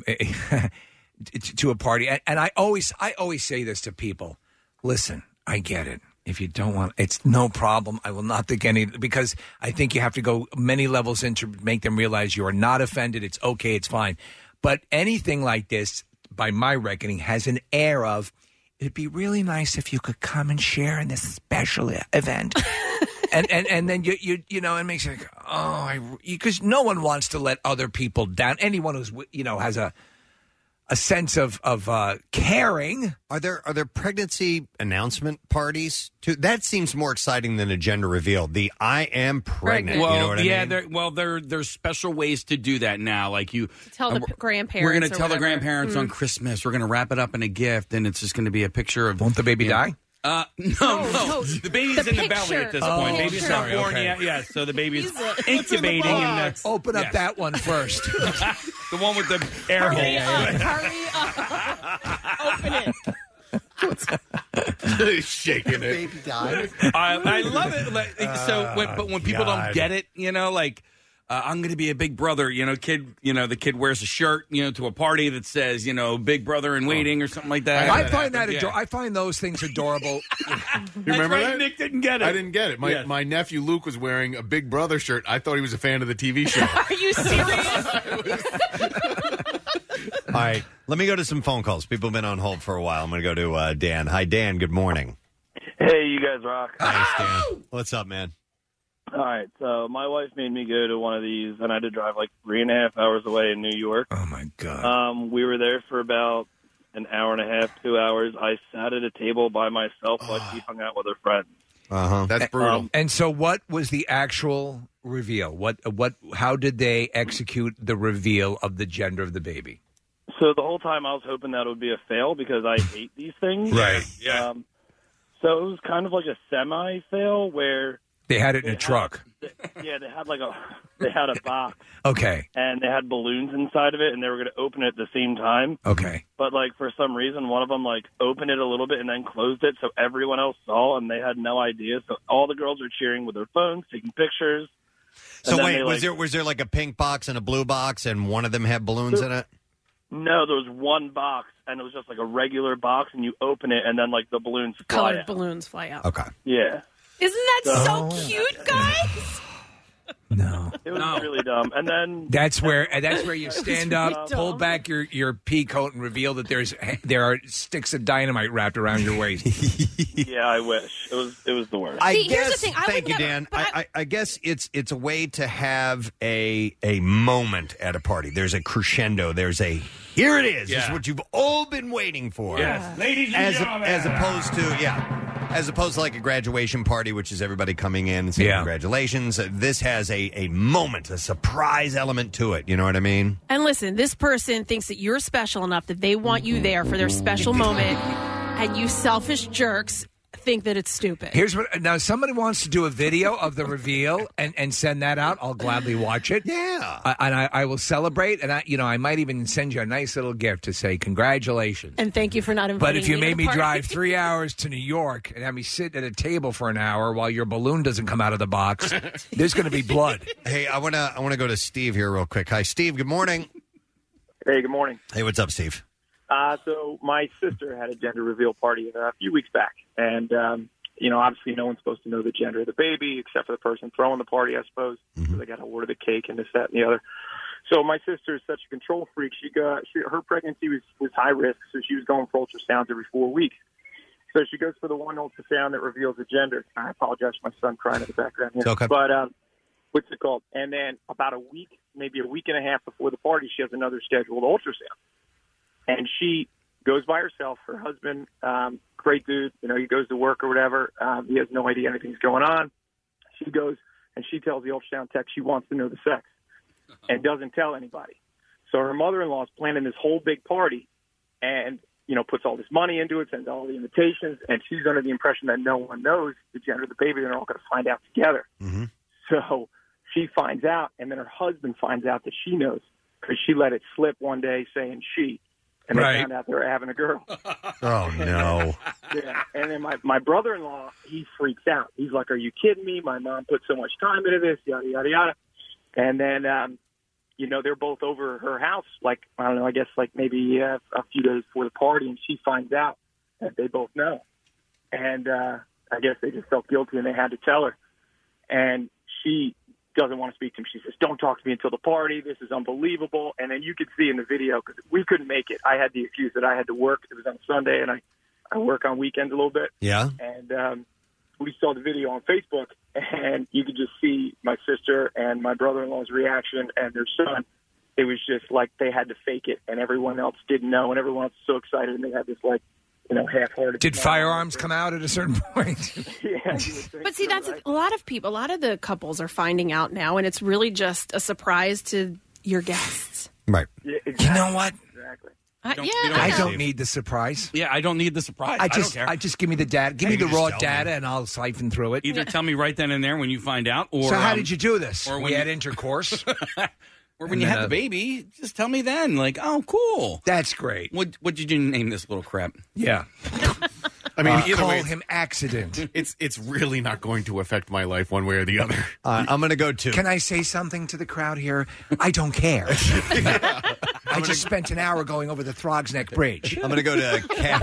Speaker 5: to a party, and, and I always I always say this to people. Listen, I get it. If you don't want, it's no problem. I will not think any because I think you have to go many levels in to make them realize you are not offended. It's okay. It's fine. But anything like this, by my reckoning, has an air of it'd be really nice if you could come and share in this special e- event. and, and and then you you you know it makes you like oh I because no one wants to let other people down. Anyone who's you know has a a sense of of uh, caring.
Speaker 3: Are there are there pregnancy announcement parties too? That seems more exciting than a gender reveal. The I am pregnant.
Speaker 6: Well,
Speaker 3: you know what
Speaker 6: yeah,
Speaker 3: I mean?
Speaker 6: there, well, there there's special ways to do that now. Like you
Speaker 4: tell the
Speaker 6: uh,
Speaker 4: p- grandparents.
Speaker 6: We're going
Speaker 4: or
Speaker 6: to tell the
Speaker 4: whatever.
Speaker 6: grandparents
Speaker 4: Mm.
Speaker 6: on Christmas. We're going to wrap it up in a gift, and it's just going to be a picture of.
Speaker 5: Won't the baby
Speaker 6: you know-
Speaker 5: die?
Speaker 6: Uh, no,
Speaker 4: No,
Speaker 6: no,
Speaker 4: no.
Speaker 6: The baby's
Speaker 4: The
Speaker 6: in the belly
Speaker 4: picture.
Speaker 6: at this
Speaker 4: Oh,
Speaker 6: point.
Speaker 4: the
Speaker 6: Baby's
Speaker 4: picture.
Speaker 6: not born
Speaker 5: Okay.
Speaker 6: yet. Yeah, so the baby's
Speaker 4: He's a-
Speaker 6: incubating. in the,
Speaker 5: Open up
Speaker 6: Yes.
Speaker 5: that one first.
Speaker 6: the one with the air hole.
Speaker 4: Hurry up! Hurry up! Open it.
Speaker 10: Shaking it.
Speaker 3: Baby died.
Speaker 6: I, I love it. Like, so, when, but when people
Speaker 3: God.
Speaker 6: don't get it, you know, like uh, I'm going to be a big brother. You know, kid. You know, the kid wears a shirt. You know, to a party that says, you know, big brother in waiting or something like that.
Speaker 5: I find that
Speaker 6: Yeah.
Speaker 5: ador- I find those things adorable.
Speaker 10: You remember
Speaker 6: right,
Speaker 10: that?
Speaker 6: Nick didn't get it.
Speaker 10: I didn't get it. My
Speaker 6: Yes.
Speaker 10: my nephew Luke was wearing a Big Brother shirt. I thought he was a fan of the T V show.
Speaker 4: Are you serious?
Speaker 3: All right, let me go to some phone calls. People have been on hold for a while. I'm going to go to uh, Dan. Hi, Dan. Good morning.
Speaker 11: Hey, you guys rock.
Speaker 3: Thanks, Dan. What's up, man?
Speaker 11: All right, so my wife made me go to one of these, and I had to drive like three and a half hours away in New York.
Speaker 5: Oh my god!
Speaker 11: Um, we were there for about an hour and a half, two hours. I sat at a table by myself while she hung out with her friends.
Speaker 3: Uh-huh.
Speaker 10: That's brutal.
Speaker 5: Um, and so, what was the actual reveal? What, what, how did they execute the reveal of the gender of the baby?
Speaker 11: So the whole time I was hoping that it would be a fail because I hate these things.
Speaker 5: Right,
Speaker 11: yeah. Um, so it was kind of like a semi-fail where...
Speaker 5: They had it in
Speaker 11: they
Speaker 5: a
Speaker 11: had-
Speaker 5: truck.
Speaker 11: Yeah, they had like a they had a box
Speaker 5: Okay.
Speaker 11: and they had balloons inside of it, and they were going to open it at the same time.
Speaker 5: Okay.
Speaker 11: But like for some reason, one of them like opened it a little bit and then closed it, so everyone else saw, and they had no idea. So all the girls are cheering with their phones, taking pictures.
Speaker 3: So
Speaker 11: And then
Speaker 3: wait,
Speaker 11: they,
Speaker 3: was
Speaker 11: like-
Speaker 3: there was there like a pink box and a blue box, and one of them had balloons in it?
Speaker 11: No, there was one box, and it was just like a regular box, and you open it, and then like the balloons fly
Speaker 4: Colored
Speaker 11: out.
Speaker 4: balloons fly out.
Speaker 3: Okay.
Speaker 11: Yeah.
Speaker 4: Isn't that
Speaker 11: So-
Speaker 4: so cute, guys?
Speaker 5: No.
Speaker 11: It was really dumb. And then
Speaker 5: That's where and that's where you stand
Speaker 11: really
Speaker 5: up,
Speaker 11: dumb.
Speaker 5: pull back your, your pea coat, and reveal that there's there are sticks of dynamite wrapped around your waist.
Speaker 11: yeah, I wish it was it was the worst.
Speaker 3: I
Speaker 4: See, here's the
Speaker 3: guess,
Speaker 4: thing, I
Speaker 3: thank
Speaker 4: would
Speaker 3: you,
Speaker 4: never-
Speaker 3: Dan.
Speaker 4: but
Speaker 3: I, I, I guess it's it's a way to have a a moment at a party. There's a crescendo. There's a here it is. This is
Speaker 10: Yeah.
Speaker 3: what you've all been waiting for.
Speaker 10: Yes. Ladies and
Speaker 3: as
Speaker 10: gentlemen.
Speaker 3: as opposed to yeah, as opposed to like a graduation party, which is everybody coming in and saying
Speaker 5: Yeah.
Speaker 3: congratulations. Uh, This has a a moment, a surprise element to it. You know what I mean?
Speaker 4: And listen, this person thinks that you're special enough that they want you there for their special moment, and you selfish jerks think that it's stupid.
Speaker 5: Here's what now somebody wants to do a video of the reveal and, and send that out. I'll gladly watch it.
Speaker 3: Yeah.
Speaker 5: I, and I, I will celebrate, and I you know I might even send you a nice little gift to say congratulations.
Speaker 4: And thank you for not inviting
Speaker 5: But if you
Speaker 4: me to
Speaker 5: made
Speaker 4: the
Speaker 5: me
Speaker 4: party.
Speaker 5: drive three hours to New York and have me sit at a table for an hour while your balloon doesn't come out of the box, there's going to be blood.
Speaker 3: Hey, I wanna I wanna go to Steve here real quick. Hi, Steve. Good morning.
Speaker 21: Hey, good morning.
Speaker 3: Hey, what's up, Steve?
Speaker 21: Uh, so my sister had a gender reveal party uh, a few weeks back, and um, you know, obviously, no one's supposed to know the gender of the baby except for the person throwing the party, I suppose.
Speaker 3: Mm-hmm.
Speaker 21: So they got to order the cake and this, that, and the other. So my sister is such a control freak. She got she, her pregnancy was was high risk, so she was going for ultrasounds every four weeks. So she goes for the one ultrasound that reveals the gender. I apologize for my son crying in the background here.
Speaker 3: It's okay.
Speaker 21: But um, what's it called? And then about a week, maybe a week and a half before the party, she has another scheduled ultrasound. And she goes by herself. Her husband, um, great dude, you know, he goes to work or whatever. Um, he has no idea anything's going on. She goes and she tells the ultrasound tech she wants to know the sex and doesn't tell anybody. So her mother-in-law is planning this whole big party and, you know, puts all this money into it, sends all the invitations, and she's under the impression that no one knows the gender of the baby. They're all going to find out together.
Speaker 3: Mm-hmm.
Speaker 21: So she finds out, and then her husband finds out that she knows because she let it slip one day saying she. And they
Speaker 3: Right.
Speaker 21: found out they were having a girl.
Speaker 3: Oh no.
Speaker 21: Yeah. And then my, my brother-in-law, he freaks out. He's like, are you kidding me? My mom put so much time into this, yada, yada, yada. And then, um, you know, they're both over her house, like, I don't know, I guess like maybe uh, a few days before the party, and she finds out that they both know. And uh, I guess they just felt guilty and they had to tell her. And she doesn't want to speak to him. She says, don't talk to me until the party. This is unbelievable. And then you could see in the video, because we couldn't make it. I had the excuse that I had to work. It was on Sunday, and I, I work on weekends a little bit.
Speaker 3: Yeah.
Speaker 21: And um, we saw the video on Facebook, and you could just see my sister and my brother-in-law's reaction and their son. It was just like they had to fake it, and everyone else didn't know, and everyone else was so excited, and they had this, like, you know, half-hearted
Speaker 5: Did
Speaker 21: smile.
Speaker 5: firearms come out at a certain point?
Speaker 21: Yeah, you would think
Speaker 4: But see,
Speaker 21: so,
Speaker 4: that's
Speaker 21: right?
Speaker 4: a lot of people. A lot of the couples are finding out now, and it's really just a surprise to your guests.
Speaker 3: Right.
Speaker 21: Yeah,
Speaker 5: You know what?
Speaker 21: Exactly.
Speaker 4: Uh,
Speaker 6: don't-
Speaker 4: yeah,
Speaker 6: we don't
Speaker 5: I
Speaker 6: have
Speaker 5: don't
Speaker 6: to.
Speaker 5: need the surprise.
Speaker 6: Yeah, I don't need the surprise.
Speaker 5: I just,
Speaker 6: don't care.
Speaker 5: I just give me the data. Give
Speaker 3: Yeah,
Speaker 5: me
Speaker 3: you
Speaker 5: the
Speaker 3: just
Speaker 5: raw
Speaker 3: tell
Speaker 5: data,
Speaker 3: me.
Speaker 5: and I'll siphon through it.
Speaker 6: Either tell me right then and there when you find out, or
Speaker 5: so how
Speaker 6: um,
Speaker 5: did you do this?
Speaker 6: or
Speaker 5: we
Speaker 6: when
Speaker 5: had
Speaker 6: you-
Speaker 5: intercourse.
Speaker 6: or when
Speaker 5: And
Speaker 6: you
Speaker 5: then,
Speaker 6: have
Speaker 5: uh,
Speaker 6: the baby, just tell me then. Like, oh, cool.
Speaker 5: That's great.
Speaker 6: What what did you name this little crap?
Speaker 5: Yeah.
Speaker 10: I mean,
Speaker 5: Uh,
Speaker 10: either
Speaker 5: call
Speaker 10: way,
Speaker 5: him accident.
Speaker 10: it's it's really not going to affect my life one way or the other.
Speaker 3: Uh, I'm going to go to.
Speaker 5: Can I say something to the crowd here? I don't care. I just spent an hour going over the Throgs Neck Bridge.
Speaker 3: I'm going to go to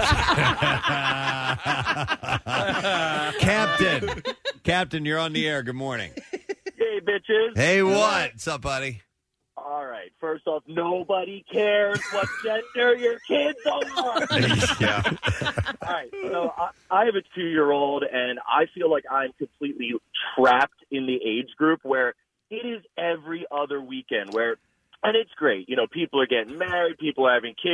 Speaker 3: Captain. Captain. Captain, you're on the air. Good morning.
Speaker 21: Hey, bitches.
Speaker 3: Hey, what's up, buddy?
Speaker 21: All right. First off, nobody cares what gender your kids are.
Speaker 3: Yeah.
Speaker 21: All right. So I, I have a two-year-old, and I feel like I'm completely trapped in the age group where it is every other weekend where, and it's great. You know, people are getting married, people are having kids.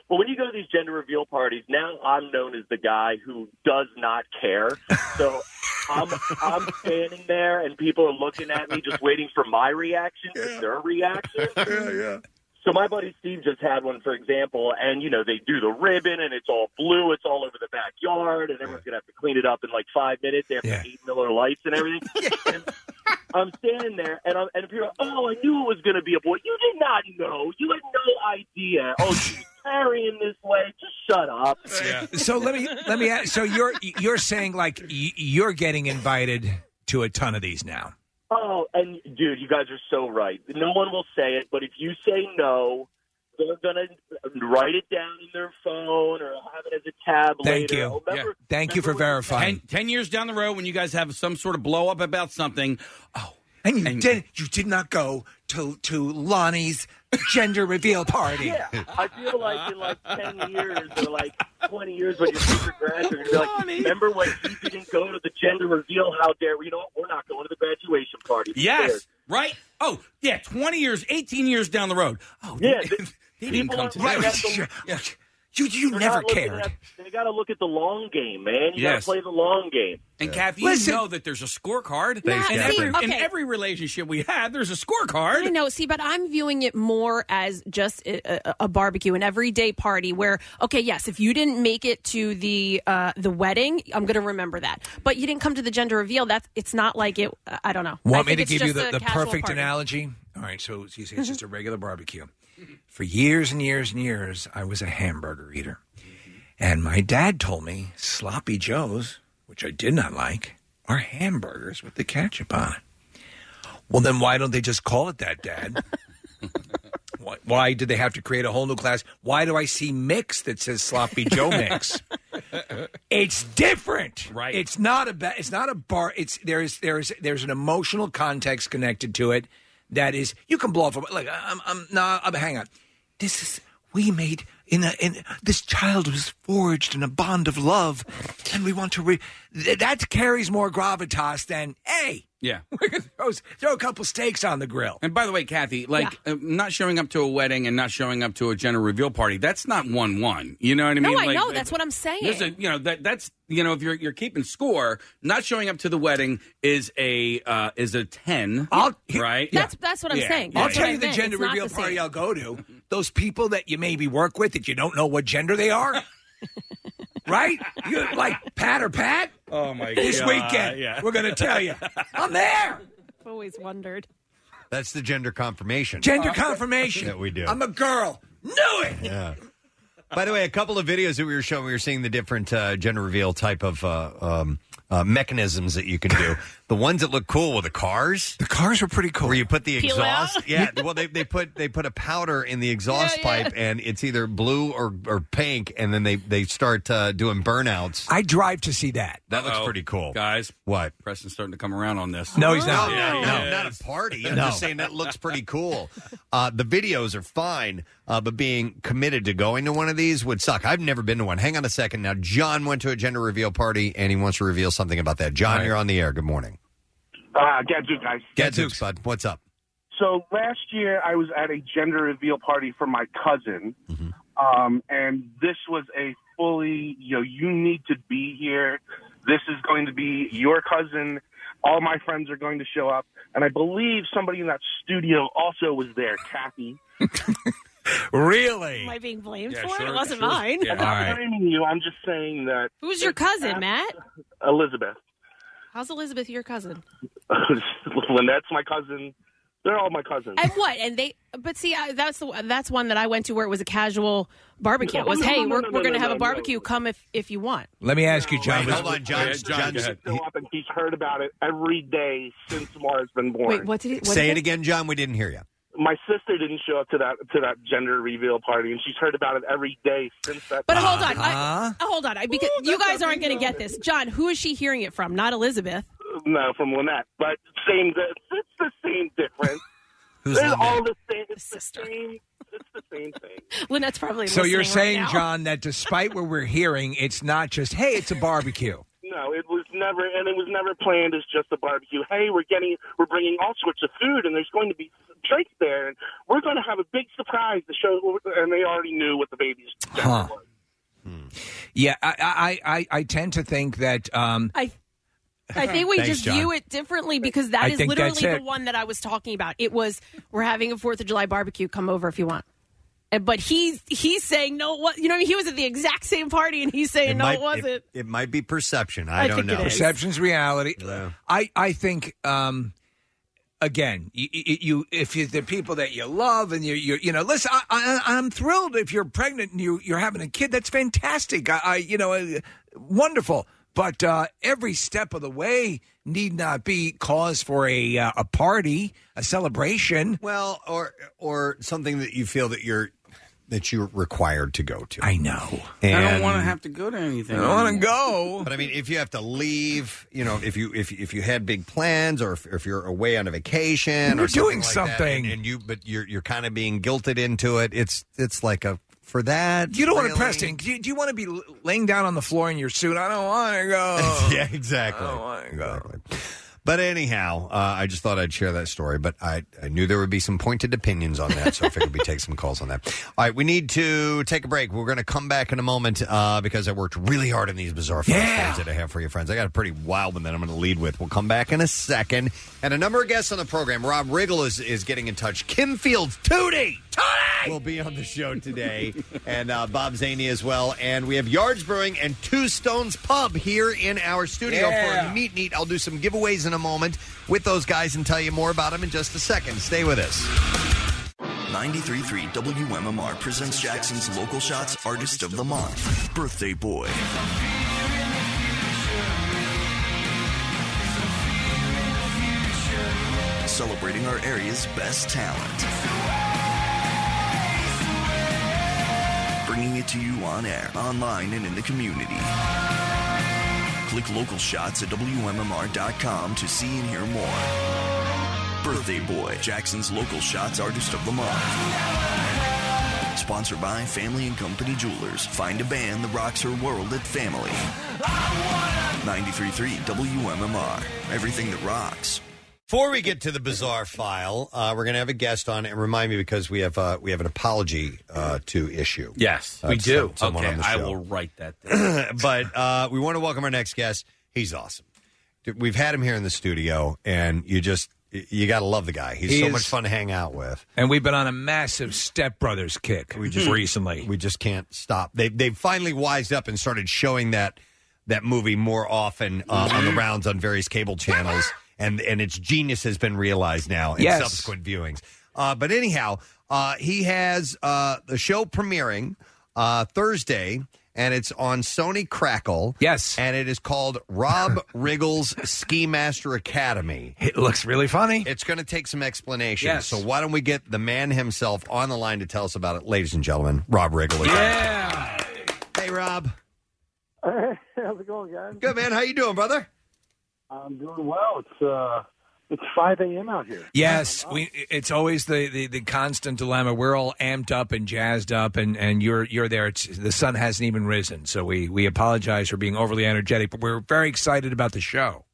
Speaker 21: Well, when you go to these gender reveal parties, now I'm known as the guy who does not care. So I'm I'm standing there, and people are looking at me, just waiting for my reaction, yeah. their reaction.
Speaker 5: Yeah, yeah.
Speaker 21: So my buddy Steve just had one, for example, and, you know, they do the ribbon, and it's all blue. It's all over the backyard, and everyone's going to have to clean it up in like five minutes after yeah. eight Miller Lights and everything. And I'm standing there, and, I'm, and people are, oh, I knew it was going to be a boy. You did not know. You had no idea. Oh, she's carrying this way. Just shut up.
Speaker 5: Yeah. So let me let me ask, so you're you're saying like you're getting invited to a ton of these now.
Speaker 21: Oh, and dude, you guys are so right. No one will say it, but if you say no, they're going to write it down in their phone or have it as a tab
Speaker 5: Thank
Speaker 21: later.
Speaker 5: you.
Speaker 21: Oh, remember,
Speaker 5: yeah. Thank you for verifying.
Speaker 6: Ten, ten years down the road, when you guys have some sort of blow up about something, oh,
Speaker 5: and you and, did you did not go to to Lonnie's gender reveal party.
Speaker 21: Yeah, I feel like in like ten years or like twenty years when you're super graduate, you're like, remember when he didn't go to the gender reveal? How dare we? You know what? We're not going to the graduation party.
Speaker 6: Yes, right? Oh, yeah, twenty years, eighteen years down the road. Oh,
Speaker 21: yeah.
Speaker 6: They, they didn't come to
Speaker 5: right.
Speaker 21: the,
Speaker 5: yeah. You you
Speaker 21: They're
Speaker 5: never cared.
Speaker 21: At, they got to look at the long game, man. You
Speaker 6: yes.
Speaker 21: got to play the long game.
Speaker 6: And
Speaker 21: yeah.
Speaker 6: Kathy,
Speaker 21: Listen,
Speaker 6: you know that there's a scorecard.
Speaker 4: Yeah,
Speaker 6: in, every,
Speaker 4: okay.
Speaker 6: in every relationship we have, there's a scorecard.
Speaker 4: I know. See, but I'm viewing it more as just a, a, a barbecue, an everyday party where, okay, yes, if you didn't make it to the uh, the wedding, I'm going to remember that. But you didn't come to the gender reveal. That's it's not like it. I don't know.
Speaker 5: Want
Speaker 4: I
Speaker 5: me to give you the, the perfect
Speaker 4: party.
Speaker 5: analogy? All right, so you say it's just a regular barbecue. For years and years and years, I was a hamburger eater. And my dad told me sloppy joes, which I did not like, are hamburgers with the ketchup on it. Well, then why don't they just call it that, Dad? why, why did they have to create a whole new class? Why do I see mix that says sloppy Joe mix? It's different,
Speaker 6: right?
Speaker 5: It's not a ba- it's not a bar. It's there's there's there's an emotional context connected to it that is you can blow off. Like I'm I'm no, I'm, hang on. This is we made. In a, in this child was forged in a bond of love, and we want to re- that carries more gravitas than hey,
Speaker 6: yeah,
Speaker 5: we're gonna throw, throw a couple steaks on the grill.
Speaker 6: And by the way, Kathy, like yeah. uh, not showing up to a wedding and not showing up to a gender reveal party, that's not one one. You know what I mean?
Speaker 4: No, I
Speaker 6: like,
Speaker 4: know. That's what I'm saying.
Speaker 6: There's a, you know that that's you know if you're you're keeping score, not showing up to the wedding is a uh, is a ten.
Speaker 5: I'll,
Speaker 6: right?
Speaker 4: That's that's what I'm
Speaker 6: yeah.
Speaker 4: saying.
Speaker 5: I'll
Speaker 4: That's
Speaker 5: tell
Speaker 4: what
Speaker 5: you
Speaker 4: I
Speaker 5: the
Speaker 4: meant.
Speaker 5: gender
Speaker 4: It's
Speaker 5: reveal
Speaker 4: not the
Speaker 5: party
Speaker 4: same.
Speaker 5: I'll go to. Those people that you maybe work with that you don't know what gender they are. Right? You like Pat or Pat?
Speaker 6: Oh, my
Speaker 5: this
Speaker 6: God.
Speaker 5: This weekend,
Speaker 6: yeah.
Speaker 5: we're going to tell you. I'm there.
Speaker 4: I've always wondered.
Speaker 3: That's the gender confirmation.
Speaker 5: Gender uh, confirmation.
Speaker 3: That we do.
Speaker 5: I'm a girl. Knew it.
Speaker 3: Yeah. By the way, a couple of videos that we were showing, we were seeing the different uh, gender reveal type of uh, um, uh, mechanisms that you can do. The ones that look cool were the cars.
Speaker 5: The cars were pretty cool.
Speaker 3: Where you put the
Speaker 4: Peel
Speaker 3: exhaust.
Speaker 4: out?
Speaker 3: Yeah. Well, they they put they put a powder in the exhaust
Speaker 4: Yeah, yeah.
Speaker 3: pipe, and it's either blue or, or pink, and then they they start uh, doing burnouts.
Speaker 5: I drive to see that.
Speaker 3: That looks
Speaker 6: Uh-oh.
Speaker 3: pretty cool,
Speaker 6: guys.
Speaker 3: What?
Speaker 6: Preston's starting to come around on this.
Speaker 5: No, he's not.
Speaker 3: No,
Speaker 6: Yeah,
Speaker 3: no,
Speaker 6: he
Speaker 3: no,
Speaker 6: is.
Speaker 3: not a party. I'm
Speaker 5: No.
Speaker 3: just saying that looks pretty cool. Uh, the videos are fine, uh, but being committed to going to one of these would suck. I've never been to one. Hang on a second. Now, John went to a gender reveal party, and he wants to reveal something about that. John,
Speaker 5: Right.
Speaker 3: you're on the air. Good morning.
Speaker 1: Uh, Gadzooks, guys.
Speaker 3: Gadzooks, bud. What's up?
Speaker 1: So last year I was at a gender reveal party for my cousin,
Speaker 3: Mm-hmm.
Speaker 1: um, and this was a fully, you know, you need to be here. This is going to be your cousin. All my friends are going to show up, and I believe somebody in that studio also was there, Kathy.
Speaker 5: Really?
Speaker 4: Am I being blamed
Speaker 6: Yeah,
Speaker 4: for
Speaker 6: sure,
Speaker 4: it? It wasn't
Speaker 6: sure.
Speaker 4: mine.
Speaker 6: Yeah.
Speaker 1: I'm not
Speaker 5: All right.
Speaker 1: blaming you. I'm just saying that.
Speaker 4: Who's your cousin, Matt?
Speaker 1: Elizabeth.
Speaker 4: How's Elizabeth your cousin?
Speaker 1: Lynette's my cousin. They're all my cousins.
Speaker 4: And what? And they, but see, I, that's the that's one that I went to where it was a casual barbecue. It was,
Speaker 1: No, no,
Speaker 4: hey,
Speaker 1: no, no,
Speaker 4: we're
Speaker 1: no,
Speaker 4: we're
Speaker 1: no,
Speaker 4: going to
Speaker 1: no,
Speaker 4: have a
Speaker 1: no,
Speaker 4: barbecue.
Speaker 1: no.
Speaker 4: Come if if you want.
Speaker 5: Let me ask you, John.
Speaker 3: Wait, hold on, John.
Speaker 6: Yeah, John, go ahead.
Speaker 1: Show up, and he's heard about it every day since Mara's been born.
Speaker 4: Wait, what did he what
Speaker 3: Say
Speaker 4: did
Speaker 3: it
Speaker 4: he-
Speaker 3: again, John. We didn't hear you.
Speaker 1: My sister didn't show up to that to that gender reveal party, and she's heard about it every day since that.
Speaker 4: But
Speaker 1: time.
Speaker 4: hold on, I,
Speaker 5: Uh-huh.
Speaker 4: uh, hold on, I, because
Speaker 1: Ooh,
Speaker 4: you
Speaker 1: that's
Speaker 4: guys aren't going to get this. John, who is she hearing it from? Not Elizabeth.
Speaker 1: No, from Lynette. But same. It's the same difference.
Speaker 3: Who's
Speaker 1: They're
Speaker 3: Lynette?
Speaker 1: all the same. It's the
Speaker 4: Sister.
Speaker 1: same. It's the same thing.
Speaker 4: Lynette's probably
Speaker 5: So you're
Speaker 4: listening right
Speaker 5: saying,
Speaker 4: now.
Speaker 5: John, that despite what we're hearing, it's not just, hey, it's a barbecue.
Speaker 1: No, it was never, and it was never planned as just a barbecue. Hey, we're getting, we're bringing all sorts of food, and there's going to be Drake's there, and we're going to have a big surprise to show. And they already knew what the baby's gender
Speaker 5: Huh.
Speaker 1: was.
Speaker 5: Yeah, I, I, I, I tend to think that. Um,
Speaker 4: I I think we
Speaker 5: Thanks,
Speaker 4: just
Speaker 5: John.
Speaker 4: view it differently because that
Speaker 5: I
Speaker 4: is
Speaker 5: think
Speaker 4: literally
Speaker 5: that's
Speaker 4: the
Speaker 5: it.
Speaker 4: one that I was talking about. It was, we're having a fourth of July barbecue. Come over if you want. And- But he's he's saying no. What you know? He was at the exact same party, and he's saying no,
Speaker 3: might,
Speaker 4: it wasn't.
Speaker 3: It, it might be perception. I,
Speaker 4: I
Speaker 3: don't
Speaker 4: think it
Speaker 3: know.
Speaker 4: is.
Speaker 5: Perception's reality.
Speaker 3: Yeah.
Speaker 5: I, I think. Um, Again, you, you, you if you, the people that you love and you, you, you know, listen, I, I, I'm thrilled if you're pregnant and you, you're having a kid. That's fantastic. I, I you know, uh, wonderful. But uh, every step of the way need not be cause for a uh, a party, a celebration.
Speaker 3: Well, or or something that you feel that you're that you're required to go to.
Speaker 5: I know.
Speaker 6: I don't
Speaker 3: And-
Speaker 6: want to have to go to anything.
Speaker 5: I don't want to go.
Speaker 3: But I mean, if you have to leave, you know, if you if if you had big plans, or if, if you're away on a vacation,
Speaker 5: You're
Speaker 3: or something
Speaker 5: doing
Speaker 3: like that,
Speaker 5: something.
Speaker 3: and, and you, but you're you're kind of being guilted into it. It's it's like a for that.
Speaker 5: You don't want
Speaker 3: really?
Speaker 5: to, Preston. Do you, do you want to be l- laying down on the floor in your suit? I don't want to go.
Speaker 3: Yeah, exactly.
Speaker 5: I don't want to go.
Speaker 3: But anyhow, uh, I just thought I'd share that story. But I, I knew there would be some pointed opinions on that, so I figured we'd take some calls on that. All right, we need to take a break. We're going to come back in a moment uh, because I worked really hard on these bizarre facts
Speaker 5: Yeah.
Speaker 3: that I have for you, friends. I got a pretty wild one that I'm going to lead with. We'll come back in a second. And a number of guests on the program. Rob Riggle is, is getting in touch. Kim Fields, Tootie! Tootie! Will be on the show today. And uh, Bob Zaney as well. And we have Yards Brewing and Two Stones Pub here in our studio
Speaker 5: Yeah.
Speaker 3: for a meet neat. I'll do some giveaways in a moment with those guys and tell you more about them in just a second. Stay with us.
Speaker 9: ninety-three point three W M M R presents Jackson's Local Shots Artist of the Month, Birthday Boy. Celebrating our area's best talent. Bringing it to you on air, online, and in the community. Click local shots at W M M R dot com to see and hear more. Birthday Boy, Jackson's Local Shots Artist of the Month. Sponsored by Family and Company Jewelers. Find a band that rocks her world at Family. ninety-three point three W M M R. Everything that rocks.
Speaker 3: Before we get to the bizarre file, uh, we're going to have a guest on. And remind me, because we have uh, we have an apology uh, to issue.
Speaker 6: Yes,
Speaker 3: Uh,
Speaker 6: we
Speaker 3: to
Speaker 6: do.
Speaker 3: some- someone
Speaker 6: Okay,
Speaker 3: on the
Speaker 6: I
Speaker 3: show.
Speaker 6: will write that down.
Speaker 3: But uh, we want to welcome our next guest. He's awesome. Dude, we've had him here in the studio, and you just you got to love the guy. He's
Speaker 5: He
Speaker 3: so
Speaker 5: is-
Speaker 3: much fun to hang out with.
Speaker 5: And we've been on a massive Step Brothers kick
Speaker 3: We just
Speaker 5: recently.
Speaker 3: We just can't stop. They they finally wised up and started showing that that movie more often uh, on the rounds on various cable channels, and and its genius has been realized now in
Speaker 5: Yes.
Speaker 3: subsequent viewings. Uh, but anyhow, uh, he has uh, the show premiering uh, Thursday. And it's on Sony Crackle.
Speaker 5: Yes.
Speaker 3: And it is called Rob Riggle's Ski Master Academy.
Speaker 5: It looks really funny.
Speaker 3: It's going to take some explanation.
Speaker 5: Yes.
Speaker 3: So why don't we get the man himself on the line to tell us about it, ladies and gentlemen, Rob Riggle.
Speaker 5: Yeah.
Speaker 3: Hey, Rob.
Speaker 22: Hey, how's it going, guys?
Speaker 3: Good, man. How you doing, brother?
Speaker 22: I'm doing well. It's uh, it's five a.m. out here.
Speaker 5: Yes, we. It's always the, the, the constant dilemma. We're all amped up and jazzed up, and, and you're you're there. It's, the sun hasn't even risen, so we, we apologize for being overly energetic, but we're very excited about the show.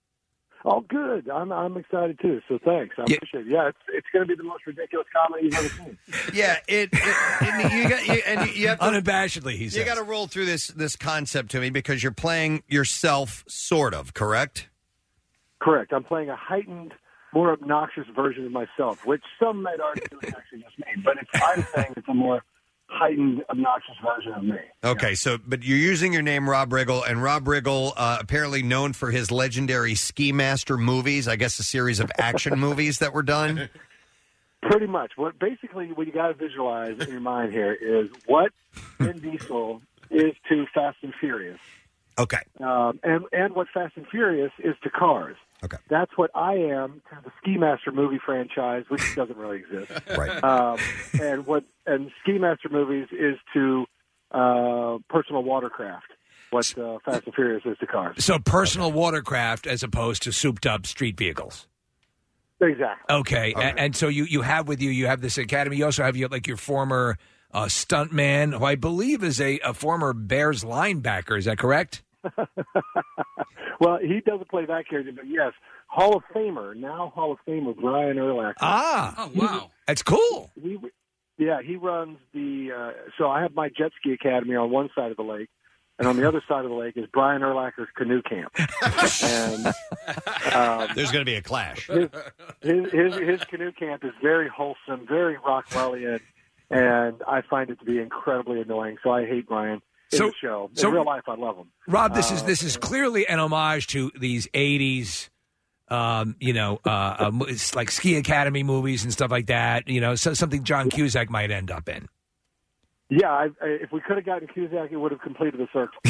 Speaker 22: Oh, good. I'm I'm excited too. So thanks. I
Speaker 5: Yeah.
Speaker 22: appreciate it. Yeah, it's it's going to be the most ridiculous comedy you've ever seen.
Speaker 3: Yeah, it. it, it you got, you, and you have to,
Speaker 5: Unabashedly, he
Speaker 3: you
Speaker 5: says.
Speaker 3: got to roll through this this concept to me because you're playing yourself, sort of, correct?
Speaker 22: Correct. I'm playing a heightened, more obnoxious version of myself, which some might argue is actually just me. But it's I'm saying it's a more heightened, obnoxious version of me.
Speaker 3: Okay, so but you're using your name, Rob Riggle, and Rob Riggle, uh, apparently known for his legendary Ski Master movies. I guess a series of action movies that were done.
Speaker 22: Pretty much. What basically what you got to visualize in your mind here is what Vin Diesel is to Fast and Furious.
Speaker 3: Okay.
Speaker 22: Um, and and what Fast and Furious is to Cars.
Speaker 3: Okay.
Speaker 22: That's what I am to the Ski Master movie franchise, which doesn't really exist.
Speaker 3: Right.
Speaker 22: Um, and what and Ski Master movies is to uh, personal watercraft. What uh, Fast and Furious is to Cars.
Speaker 5: So personal watercraft as opposed to souped-up street vehicles.
Speaker 22: Exactly.
Speaker 5: Okay, a- and, so you, you have with you, you have this academy. You also have your, like your former uh, stuntman, who I believe is a, a former Bears linebacker. Is that correct?
Speaker 22: Well, he doesn't play that character, but yes, Hall of Famer, now Hall of Famer, Brian Urlacher.
Speaker 5: Ah,
Speaker 6: oh wow,
Speaker 5: that's cool.
Speaker 22: He, yeah, he runs the. Uh, so I have my jet ski academy on one side of the lake, and on the other side of the lake is Brian Urlacher's canoe camp. and um,
Speaker 3: there's going to be a clash.
Speaker 22: His, his, his, his canoe camp is very wholesome, very Rockwellian, and I find it to be incredibly annoying. So I hate Brian. In
Speaker 5: So-
Speaker 22: the show. In
Speaker 5: so-
Speaker 22: real life, I love him.
Speaker 5: Rob, this is
Speaker 22: Uh,
Speaker 5: this is clearly an homage to these eighties, um, you know, uh, uh, mo- it's like Ski Academy movies and stuff like that. You know, so something John Cusack might end up in.
Speaker 22: Yeah, I, I, if we could have gotten Cusack, it would have completed the circle.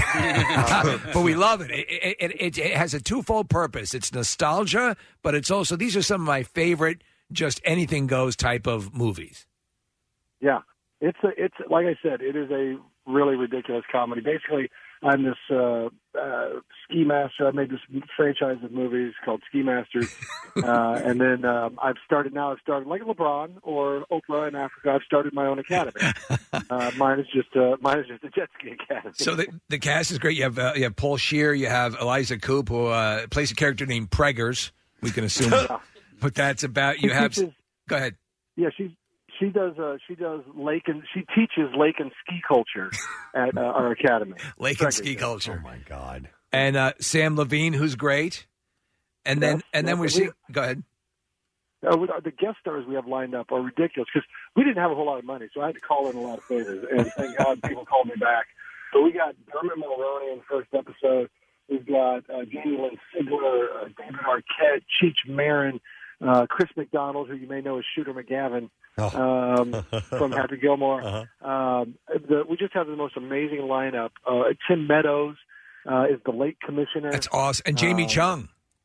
Speaker 5: But we love it. It, it, it. it has a twofold purpose. It's nostalgia, but it's also these are some of my favorite just anything goes type of movies.
Speaker 22: Yeah, it's a, it's like I said, it is a really ridiculous comedy. Basically, I'm this uh, uh, ski master. I made this franchise of movies called Ski Masters, uh, and then um, I've started now. I've started like LeBron or Oprah in Africa. I've started my own academy. Uh, mine is just uh, mine is just a jet ski academy.
Speaker 5: So the the cast is great. You have uh, you have Paul Scheer. You have Eliza Coupe, who uh, plays a character named Preggers. We can assume what that's about. You
Speaker 22: She
Speaker 5: have.
Speaker 22: teaches-
Speaker 5: Go ahead.
Speaker 22: Yeah, she she does uh, she does lake and she teaches lake and ski culture at uh, our academy.
Speaker 5: Lake and ski culture.
Speaker 3: Oh my God!
Speaker 5: And uh, Sam Levine, who's great. And then
Speaker 22: Yes,
Speaker 5: and then
Speaker 22: yes,
Speaker 5: we're
Speaker 22: we-
Speaker 5: seeing. Go ahead.
Speaker 22: Uh, with our- the guest stars we have lined up are ridiculous because we didn't have a whole lot of money, so I had to call in a lot of favors. And thank God people called me back. So we got Dermot Mulroney in the first episode. We've got uh, Jamie Lynn Sigler, uh, David Arquette, Cheech Marin, uh, Chris McDonald, who you may know as Shooter McGavin um, from Happy Gilmore. Um, the, we just have the most amazing lineup. Uh, Tim Meadows uh, is the lake commissioner.
Speaker 5: That's awesome. And Jamie
Speaker 22: Um,
Speaker 5: Chung.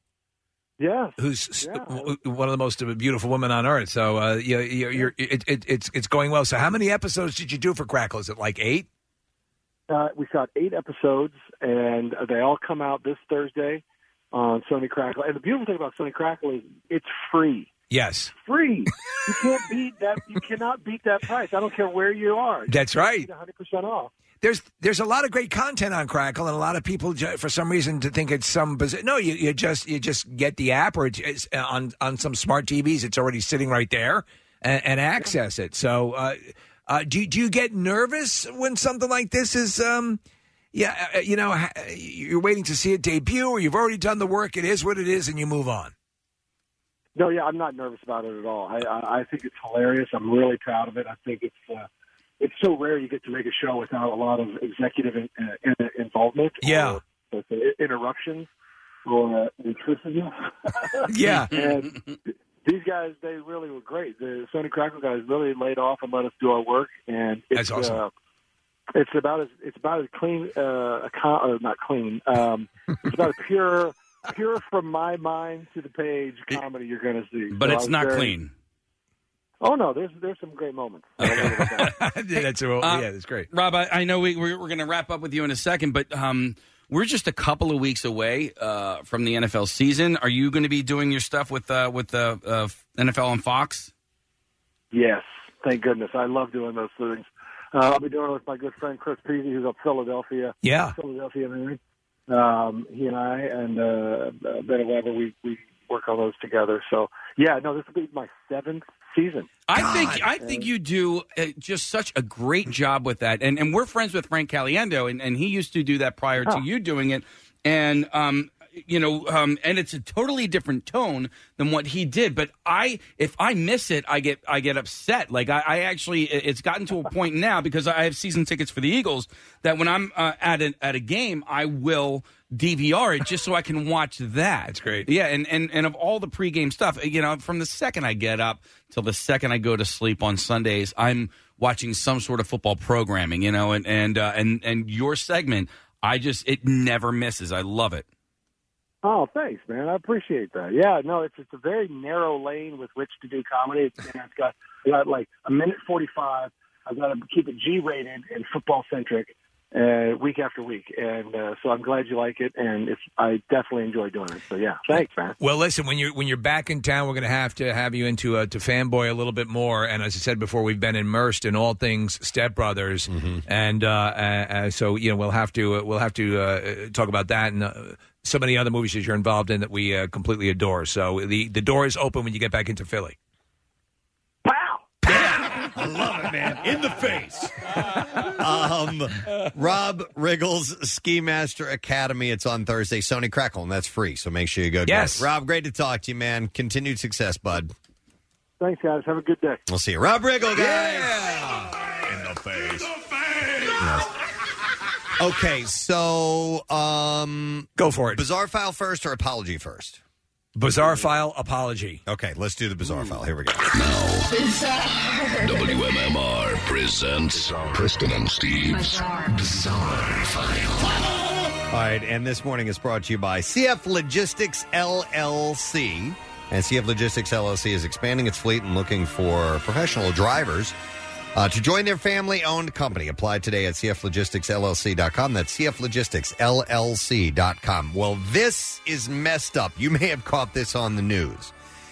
Speaker 22: Yes,
Speaker 5: who's w- one of the most beautiful women on earth. So uh, you, you, you're it, it, it's it's going well. So how many episodes did you do for Crackle? Is it like eight?
Speaker 22: Uh, we shot eight episodes, and they all come out this Thursday on Sony Crackle. And the beautiful thing about Sony Crackle is it's free.
Speaker 5: Yes,
Speaker 22: Free. You can't beat that. You cannot beat that price. I don't care where you are.
Speaker 5: That's right.
Speaker 22: one hundred percent off.
Speaker 5: There's there's a lot of great content on Crackle, and a lot of people, ju- for some reason, to think it's some bizarre. No, you, you just you just get the app, or it's, it's on on some smart T Vs. It's already sitting right there, and, and access it. So, uh, uh, do do you get nervous when something like this is? Um, yeah, uh, you know, ha- you're waiting to see it debut, or you've already done the work. It is what it is, and you move on.
Speaker 22: No, yeah, I'm not nervous about it at all. I, I, I think it's hilarious. I'm really proud of it. I think it's uh, it's so rare you get to make a show without a lot of executive in, in, involvement.
Speaker 5: Yeah.
Speaker 22: Or, or interruptions or uh, intrusiveness.
Speaker 5: Yeah.
Speaker 22: And these guys, they really were great. The Sony Crackle guys really laid off and let us do our work, and it's
Speaker 5: That's awesome.
Speaker 22: uh, it's about as it's about as clean, uh, a con- or not clean. Um, it's about as pure, pure from my mind to the page comedy you're going to see.
Speaker 6: But
Speaker 22: So I
Speaker 6: it's
Speaker 22: was
Speaker 6: not
Speaker 22: very-
Speaker 6: clean.
Speaker 22: Oh no, there's there's some great moments.
Speaker 5: that's a,
Speaker 6: Uh,
Speaker 5: yeah, that's great.
Speaker 6: Rob, I, I know we, we're, we're going to wrap up with you in a second, but um, we're just a couple of weeks away uh, from the N F L season. Are you going to be doing your stuff with uh, with the uh, N F L on Fox?
Speaker 22: Yes, thank goodness. I love doing those things. Uh, I'll be doing it with my good friend Chris Peasy, who's up Philadelphia.
Speaker 5: Yeah.
Speaker 22: Philadelphia, man. Um, he and I and uh, Ben Weber, we we work on those together. So yeah, no, this will be my seventh season.
Speaker 6: I think I think you do uh, just such a great job with that, and and we're friends with Frank Caliendo, and, and he used to do that prior to
Speaker 22: Oh.
Speaker 6: you doing it, and um, you know, um, and it's a totally different tone than what he did. But I, if I miss it, I get I get upset. Like I, I actually, it's gotten to a point now because I have season tickets for the Eagles that when I'm uh, at a, at a game, I will D V R it just so I can watch that. That's
Speaker 5: great.
Speaker 6: Yeah, and, and, and of all the pregame stuff, you know, from the second I get up till the second I go to sleep on Sundays, I'm watching some sort of football programming, you know, and and uh, and and your segment, I just it never misses. I love it.
Speaker 22: Oh, thanks, man. I appreciate that. Yeah, no, it's it's a very narrow lane with which to do comedy. It's, you know, it's got, I got like a minute forty-five. I've got to keep it G-rated and football-centric. uh, week after week. And uh, so I'm glad you like it, and it's, I definitely enjoy doing it. So, yeah, thanks, man.
Speaker 5: Well, listen, when you're when you're back in town, we're going to have to have you into uh, to Fanboy a little bit more. And as I said before, we've been immersed in all things Step Brothers,
Speaker 3: Mm-hmm.
Speaker 5: and uh, uh, uh, so you know we'll have to uh, we'll have to uh, talk about that and uh, so many other movies that you're involved in that we uh, completely adore. So the the door is open when you get back into Philly.
Speaker 3: I love it, man. In the face. um, Rob Riggles Ski Master Academy. It's on Thursday. Sony Crackle, and that's free. So make sure you go.
Speaker 5: Yes.
Speaker 3: Get it. Rob, great to talk to you, man. Continued success, bud.
Speaker 22: Thanks, guys. Have a good day.
Speaker 3: We'll see you. Rob Riggle, guys.
Speaker 2: In the face.
Speaker 3: Yes. Okay, so um,
Speaker 5: go for it.
Speaker 3: Bizarre file first or apology first?
Speaker 5: Bizarre file apology.
Speaker 3: Okay, let's do the bizarre file. Here we go.
Speaker 2: W M M R presents Preston and Steve's Bizarre File.
Speaker 3: All right, and this morning is brought to you by C F Logistics L L C. And C F Logistics L L C is expanding its fleet and looking for professional drivers uh, to join their family-owned company. Apply today at C F logistics L L C dot com. That's C F logistics L L C dot com. Well, this is messed up. You may have caught this on the news.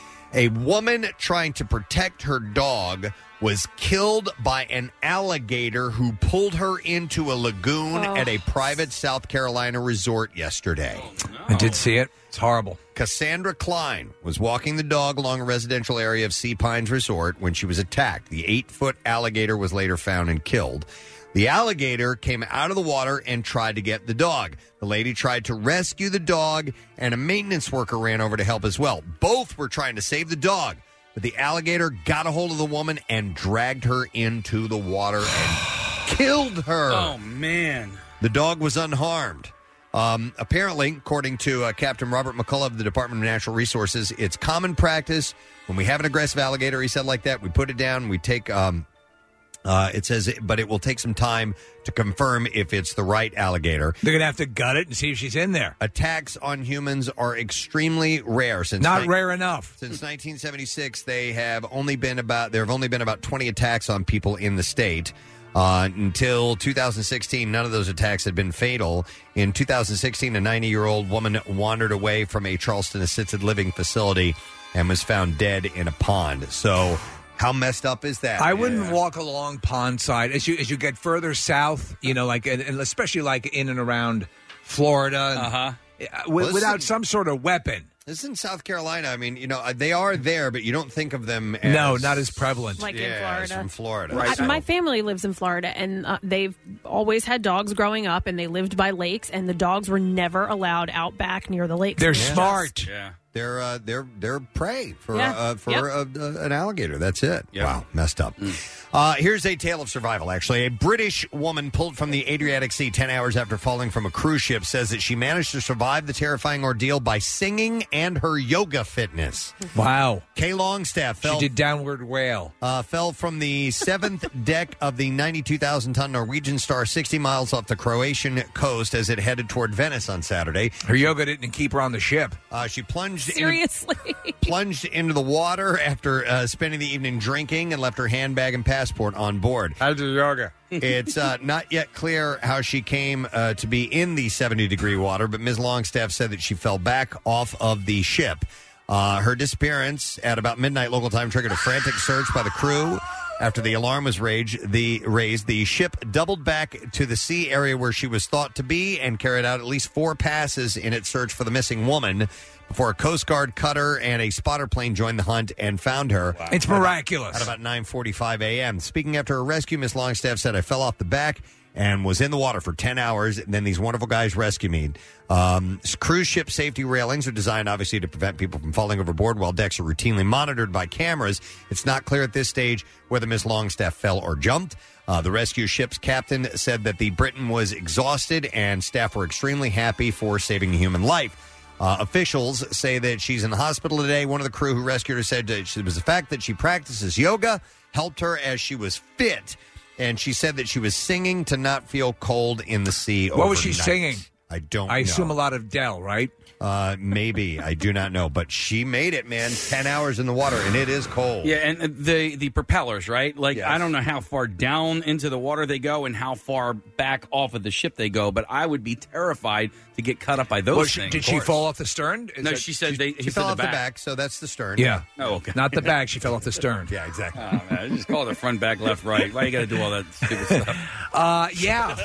Speaker 3: A woman trying to protect her dog was killed by an alligator who pulled her into a lagoon
Speaker 5: Oh.
Speaker 3: at a private South Carolina resort yesterday.
Speaker 5: I did see it. It's horrible.
Speaker 3: Cassandra Klein was walking the dog along a residential area of Sea Pines Resort when she was attacked. The eight-foot alligator was later found and killed. The alligator came out of the water and tried to get the dog. The lady tried to rescue the dog, and a maintenance worker ran over to help as well. Both were trying to save the dog, but the alligator got a hold of the woman and dragged her into the water and killed her.
Speaker 6: Oh, man.
Speaker 3: The dog was unharmed. Um, apparently, according to uh, Captain Robert McCullough of the Department of Natural Resources, it's common practice when we have an aggressive alligator, he said, like that, we put it down, we take, um, uh, it says, but it will take some time to confirm if it's the right alligator.
Speaker 5: They're going to have to gut it and see if she's in there.
Speaker 3: Attacks on humans are extremely rare. Since
Speaker 5: Not
Speaker 3: ni-
Speaker 5: rare enough.
Speaker 3: Since nineteen seventy-six, they have only been about, there have only been about twenty attacks on people in the state. Uh, until two thousand sixteen, none of those attacks had been fatal. In two thousand sixteen, a ninety-year-old woman wandered away from a Charleston assisted living facility and was found dead in a pond. So, how messed up is that?
Speaker 5: I wouldn't walk along pond side as you as you get further south. You know, like and, and especially like in and around Florida.
Speaker 6: Uh huh.
Speaker 5: With,
Speaker 3: Well,
Speaker 5: without
Speaker 3: this is-
Speaker 5: some sort of weapon.
Speaker 3: This is in South Carolina. I mean, you know, they are there, but you don't think of them as...
Speaker 5: No, not as prevalent.
Speaker 4: Like in
Speaker 3: Yeah, as
Speaker 4: Florida.
Speaker 3: from Florida.
Speaker 4: I-
Speaker 3: So-
Speaker 4: my family lives in Florida, and uh, they've always had dogs growing up, and they lived by lakes, and the dogs were never allowed out back near the lakes.
Speaker 5: They're
Speaker 4: It was just-
Speaker 5: smart.
Speaker 6: Yeah.
Speaker 3: They're uh, they're they're prey for
Speaker 4: Yeah.
Speaker 3: uh, for
Speaker 4: Yep.
Speaker 3: uh, uh, an alligator. That's it.
Speaker 6: Yeah.
Speaker 3: Wow, messed up. Uh, here's a tale of survival. Actually, a British woman pulled from the Adriatic Sea ten hours after falling from a cruise ship says that she managed to survive the terrifying ordeal by singing and her yoga fitness.
Speaker 5: Wow.
Speaker 3: Kay Longstaff fell
Speaker 5: She did downward whale.
Speaker 3: uh, fell from the seventh deck of the ninety-two thousand ton Norwegian Star sixty miles off the Croatian coast as it headed toward Venice on Saturday.
Speaker 5: Her yoga didn't keep her on the ship.
Speaker 3: Uh, she plunged in,
Speaker 4: Seriously.
Speaker 3: plunged into the water after uh, spending the evening drinking and left her handbag and passport on board.
Speaker 5: How's the yoga?
Speaker 3: It's uh, not yet clear how she came uh, to be in the seventy-degree water, but Miz Longstaff said that she fell back off of the ship. Uh, her disappearance at about midnight local time triggered a frantic search by the crew. After the alarm was rage, the, raised, the ship doubled back to the sea area where she was thought to be and carried out at least four passes in its search for the missing woman before a Coast Guard cutter and a spotter plane joined the hunt and found her.
Speaker 5: It's miraculous.
Speaker 3: At about nine forty-five a.m. Speaking after her rescue, Miss Longstaff said, I fell off the back and was in the water for ten hours, and then these wonderful guys rescued me. Um, cruise ship safety railings are designed, obviously, to prevent people from falling overboard while decks are routinely monitored by cameras. It's not clear at this stage whether Miss Longstaff fell or jumped. Uh, the rescue ship's captain said that the Briton was exhausted, and staff were extremely happy for saving a human life. Uh, officials say that she's in the hospital today. One of the crew who rescued her said that it was the fact that she practices yoga helped her as she was fit. And she said that she was singing to not feel cold in the sea.
Speaker 5: What was she
Speaker 3: overnight.
Speaker 5: singing?
Speaker 3: I don't
Speaker 5: I
Speaker 3: know.
Speaker 5: assume a lot of Dell, right?
Speaker 3: Uh, maybe. I do not know. But she made it, man. Ten hours in the water, and it is cold.
Speaker 6: Yeah, and uh, the the propellers, right? Like, I don't know how far down into the water they go and how far back off of the ship they go, but I would be terrified to get cut up by those
Speaker 5: Was she-
Speaker 6: things.
Speaker 5: did she fall off the stern? Is
Speaker 6: no,
Speaker 5: that-
Speaker 6: she said they. He
Speaker 3: She
Speaker 6: said
Speaker 3: fell
Speaker 6: the
Speaker 3: off the
Speaker 6: back.
Speaker 3: back, so that's the stern.
Speaker 5: Yeah.
Speaker 6: Oh, okay.
Speaker 5: Not the back. She fell off the stern.
Speaker 3: Yeah, exactly.
Speaker 6: Oh, man, just call it the front, back, left, right. Why you got to do all that stupid stuff?
Speaker 5: Uh, yeah.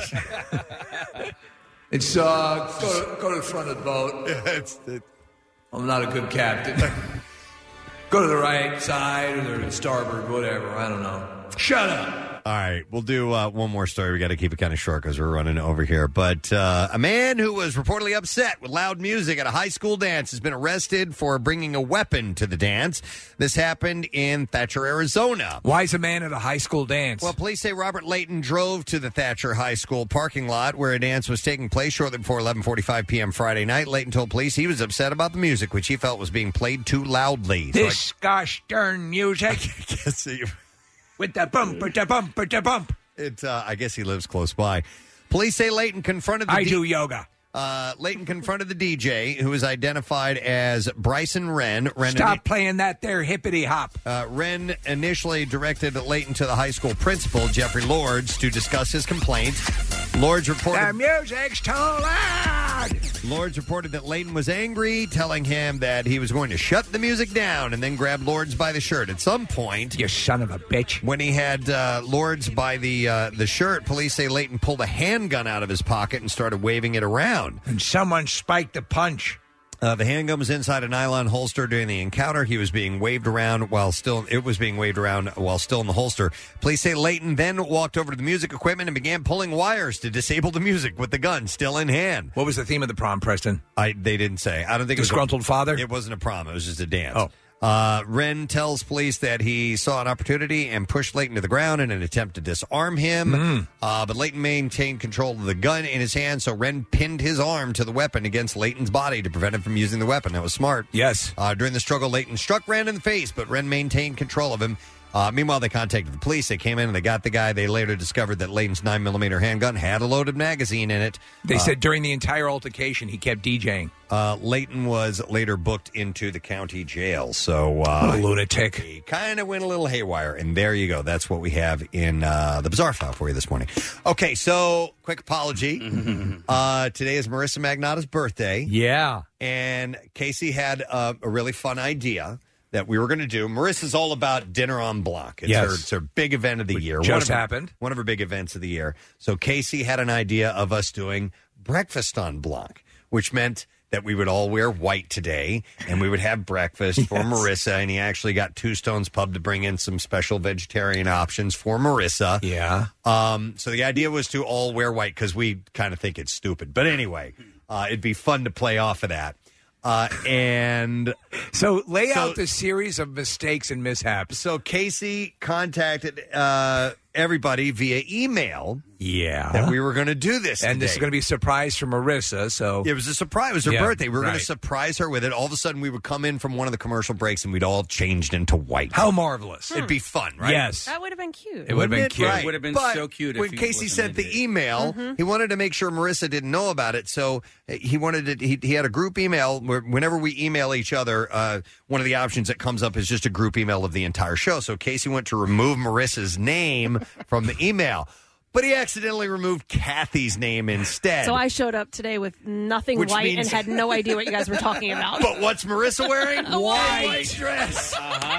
Speaker 5: It's uh, go to, go to the front of the boat.
Speaker 3: it's, it,
Speaker 5: I'm not a good captain. Go to the right side or the starboard, whatever. I don't know. Shut up.
Speaker 3: All right, we'll do uh, one more story. We got to keep it kind of short because we're running over here. But uh, a man who was reportedly upset with loud music at a high school dance has been arrested for bringing a weapon to the dance. This happened in Thatcher, Arizona.
Speaker 5: Why is a man at a high school dance?
Speaker 3: Well, police say Robert Layton drove to the Thatcher High School parking lot where a dance was taking place shortly before eleven forty-five p.m. Friday night. Layton told police he was upset about the music, which he felt was being played too loudly. So I-
Speaker 5: This gosh darn music.
Speaker 3: guess you-
Speaker 5: With the bump, with the bump, with the bump.
Speaker 3: It, uh, I guess he lives close by. Police say Layton confronted the
Speaker 5: I
Speaker 3: D-
Speaker 5: do yoga.
Speaker 3: Uh, Layton confronted the D J, who was identified as Bryson Wren. Wren
Speaker 5: Stop playing that there hippity hop.
Speaker 3: Uh, Wren initially directed Layton to the high school principal, Jeffrey Lords, to discuss his complaint. Lords reported
Speaker 5: The music's too loud.
Speaker 3: Lords reported that Layton was angry, telling him that he was going to shut the music down, and then grabbed Lords by the shirt. At some point,
Speaker 5: you son of a bitch,
Speaker 3: when he had uh, Lords by the uh, the shirt, police say Layton pulled a handgun out of his pocket and started waving it around.
Speaker 5: And someone spiked the punch.
Speaker 3: Uh, the handgun was inside a nylon holster during the encounter. He was being waved around while still. It was being waved around while still in the holster. Police say Layton then walked over to the music equipment and began pulling wires to disable the music with the gun still in hand.
Speaker 5: What was the theme of the prom, Preston?
Speaker 3: I they didn't say. I don't think
Speaker 5: Disgruntled
Speaker 3: it was a,
Speaker 5: father.
Speaker 3: It wasn't a prom. It was just a dance.
Speaker 5: Oh.
Speaker 3: Uh, Wren tells police that he saw an opportunity and pushed Layton to the ground in an attempt to disarm him.
Speaker 5: Mm.
Speaker 3: Uh, but Layton maintained control of the gun in his hand, so Wren pinned his arm to the weapon against Layton's body to prevent him from using the weapon. That was smart.
Speaker 5: Yes.
Speaker 3: Uh, during the struggle, Layton struck Wren in the face, but Wren maintained control of him. Uh, meanwhile, they contacted the police. They came in and they got the guy. They later discovered that Layton's nine millimeter handgun had a loaded magazine in it.
Speaker 5: They
Speaker 3: Uh,
Speaker 5: said during the entire altercation, he kept DJing.
Speaker 3: Uh, Layton was later booked into the county jail. So, uh,
Speaker 5: What a lunatic.
Speaker 3: He kind of went a little haywire. And there you go. That's what we have in uh, the Bizarre File for you this morning. Okay, so quick apology. uh, today is Marissa Magnotta's birthday.
Speaker 5: Yeah.
Speaker 3: And Casey had uh, a really fun idea that we were going to do. Marissa's all about Dinner on Block. It's,
Speaker 5: Yes.
Speaker 3: her, it's her big event of the year.
Speaker 5: just
Speaker 3: one of her-
Speaker 5: happened.
Speaker 3: One of her big events of the year. So Casey had an idea of us doing breakfast on Block, which meant that we would all wear white today, and we would have breakfast for Marissa. And he actually got Two Stones Pub to bring in some special vegetarian options for Marissa.
Speaker 5: Yeah.
Speaker 3: Um, so the idea was to all wear white because we kind of think it's stupid. But anyway, uh, it'd be fun to play off of that. Uh, and
Speaker 5: So lay
Speaker 3: So-
Speaker 5: out the series of mistakes and mishaps.
Speaker 3: so Casey contacted uh, everybody via email.
Speaker 5: Yeah.
Speaker 3: That we were going to do this
Speaker 5: And this is
Speaker 3: today.
Speaker 5: going to be a surprise for Marissa. So
Speaker 3: It was a surprise. It was her
Speaker 5: Yeah,
Speaker 3: birthday. We were going
Speaker 5: right.
Speaker 3: to surprise her with it. All of a sudden, we would come in from one of the commercial breaks, and we'd all changed into white.
Speaker 5: How marvelous.
Speaker 3: It'd be fun, right?
Speaker 5: Yes.
Speaker 4: That would have been cute.
Speaker 5: It would have been
Speaker 3: Wouldn't it?
Speaker 5: cute.
Speaker 3: Right.
Speaker 6: It would have been
Speaker 3: But
Speaker 6: so cute if
Speaker 3: when
Speaker 6: he
Speaker 3: Casey
Speaker 6: wasn't
Speaker 3: sent the
Speaker 6: into it.
Speaker 3: email,
Speaker 4: Mm-hmm.
Speaker 3: he wanted to make sure Marissa didn't know about it. So uh, he wanted to, he, he had a group email where whenever we email each other, uh, one of the options that comes up is just a group email of the entire show. So Casey went to remove Marissa's name from the email, but he accidentally removed Kathy's name instead.
Speaker 4: So I showed up today with nothing
Speaker 3: Which
Speaker 4: white
Speaker 3: means-
Speaker 4: and had no idea what you guys were talking about.
Speaker 3: But what's Marissa wearing?
Speaker 4: A
Speaker 3: white.
Speaker 4: white.
Speaker 3: dress.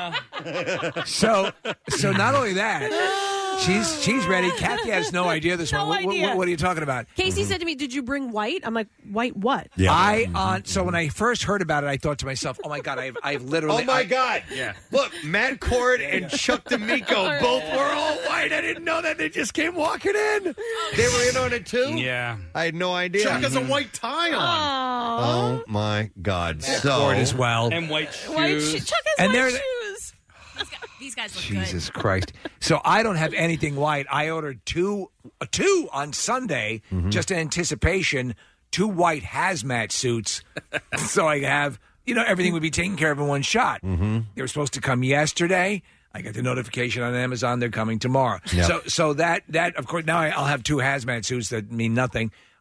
Speaker 5: So, so not only that, she's she's ready. Kathy has no idea this
Speaker 4: No
Speaker 5: one. What, what-
Speaker 4: idea.
Speaker 5: what are you talking about?
Speaker 4: Casey said to me, "Did you bring white?" I'm like, "White what?"
Speaker 5: I on so when I first heard about it, I thought to myself, "Oh my god, I've I've literally."
Speaker 3: Oh my
Speaker 5: I-
Speaker 3: God!
Speaker 6: Yeah.
Speaker 3: Look, Matt Cord and Chuck D'Amico both were all white. I didn't know that. They just came walking in. They were in on it too.
Speaker 6: Yeah.
Speaker 3: I had no idea.
Speaker 10: Chuck has a white tie on.
Speaker 3: Oh my God! So
Speaker 5: Cord as well.
Speaker 6: And white shoes.
Speaker 4: White sho- Chuck has
Speaker 5: And
Speaker 4: white
Speaker 5: they're-
Speaker 4: shoes.
Speaker 13: These guys look
Speaker 5: Jesus Christ! So I don't have anything white. I ordered two, uh, two on Sunday, just in anticipation. Two white hazmat suits, so I have you know everything would be taken care of in one shot. Mm-hmm. They were supposed to come yesterday. I got the notification on Amazon they're coming tomorrow.
Speaker 3: Yep.
Speaker 5: So so that that of course now I- I'll have two hazmat suits that mean nothing.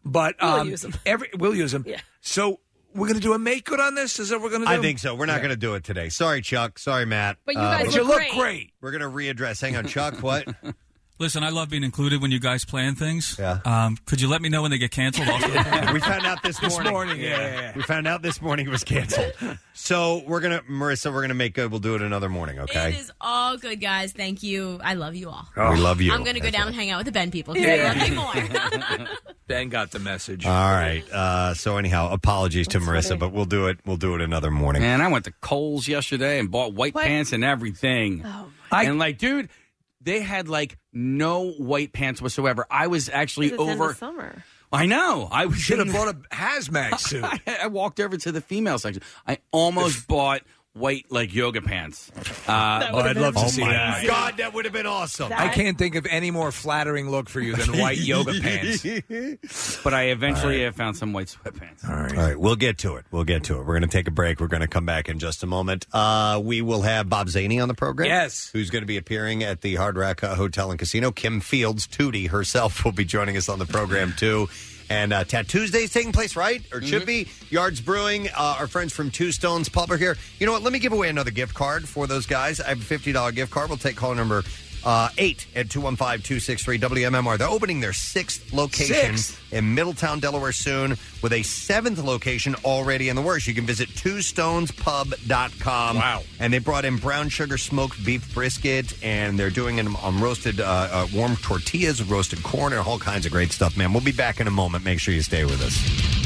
Speaker 5: But
Speaker 4: We'll
Speaker 5: um,
Speaker 4: use 'em.
Speaker 5: every we'll use them.
Speaker 4: Yeah.
Speaker 5: So we're going to do a make good on this. Is that what we're going to do?
Speaker 3: I think so. We're not going to do it today. Sorry, Chuck. Sorry, Matt.
Speaker 4: But you
Speaker 3: Uh,
Speaker 4: guys
Speaker 5: But
Speaker 4: look
Speaker 5: you look
Speaker 4: great.
Speaker 5: great.
Speaker 3: We're going to readdress. Hang on, Chuck. What?
Speaker 7: Listen, I love being included when you guys plan things.
Speaker 3: Yeah.
Speaker 7: Um, could you let me know when they get canceled? Also,
Speaker 3: We found out this
Speaker 5: This
Speaker 3: morning.
Speaker 5: morning, yeah, yeah, yeah.
Speaker 3: We found out this morning it was canceled. So we're gonna, Marissa, we're gonna make good. We'll do it another morning. Okay.
Speaker 13: It is all good, guys. Thank you. I love you all.
Speaker 3: We love you.
Speaker 13: I'm going to go
Speaker 3: That's
Speaker 13: down and hang out with the Ben people because
Speaker 5: Yeah.
Speaker 13: I love you more.
Speaker 5: Ben got the message.
Speaker 3: All right. Uh, so anyhow, apologies to Marissa, but we'll do it. We'll do it another morning.
Speaker 6: Man, I went to Kohl's yesterday and bought white
Speaker 4: What?
Speaker 6: pants and everything.
Speaker 4: Oh,
Speaker 6: and like, dude, they had like no white pants whatsoever. I was actually
Speaker 4: It's the end
Speaker 6: over.
Speaker 4: of summer.
Speaker 6: I know. I was
Speaker 5: Should have
Speaker 6: in-
Speaker 5: bought a hazmat suit.
Speaker 6: I, I walked over to the female section. I almost bought white like yoga pants. Uh,
Speaker 5: Oh, I'd love to
Speaker 3: Oh
Speaker 5: see
Speaker 3: my
Speaker 5: that.
Speaker 3: God, that would have been awesome.
Speaker 5: I can't think of any more flattering look for you than white yoga pants.
Speaker 6: but I eventually uh, found some white sweatpants.
Speaker 5: All right.
Speaker 3: All right, we'll get to it. We'll get to it. We're going to take a break. We're going to come back in just a moment. Uh, we will have Bob Zaney on the program.
Speaker 5: Yes.
Speaker 3: Who's going to be appearing at the Hard Rock uh, Hotel and Casino. Kim Fields, Tootie herself, will be joining us on the program, too. And uh, Tattoos Day's taking place, right? Or it should be. Yards Brewing, uh, our friends from Two Stones Pub are here. You know what? Let me give away another gift card for those guys. I have a fifty dollars gift card. We'll take call number uh, eight at two one five, two six three, W M M R. They're opening their sixth location
Speaker 5: Sixth?
Speaker 3: in Middletown, Delaware soon, with a seventh location already in the works. You can visit two stones pub dot com.
Speaker 5: Wow.
Speaker 3: And they brought in brown sugar smoked beef brisket, and they're doing it on roasted, uh, uh, warm tortillas, roasted corn, and all kinds of great stuff, man. We'll be back in a moment. Make sure you stay with us.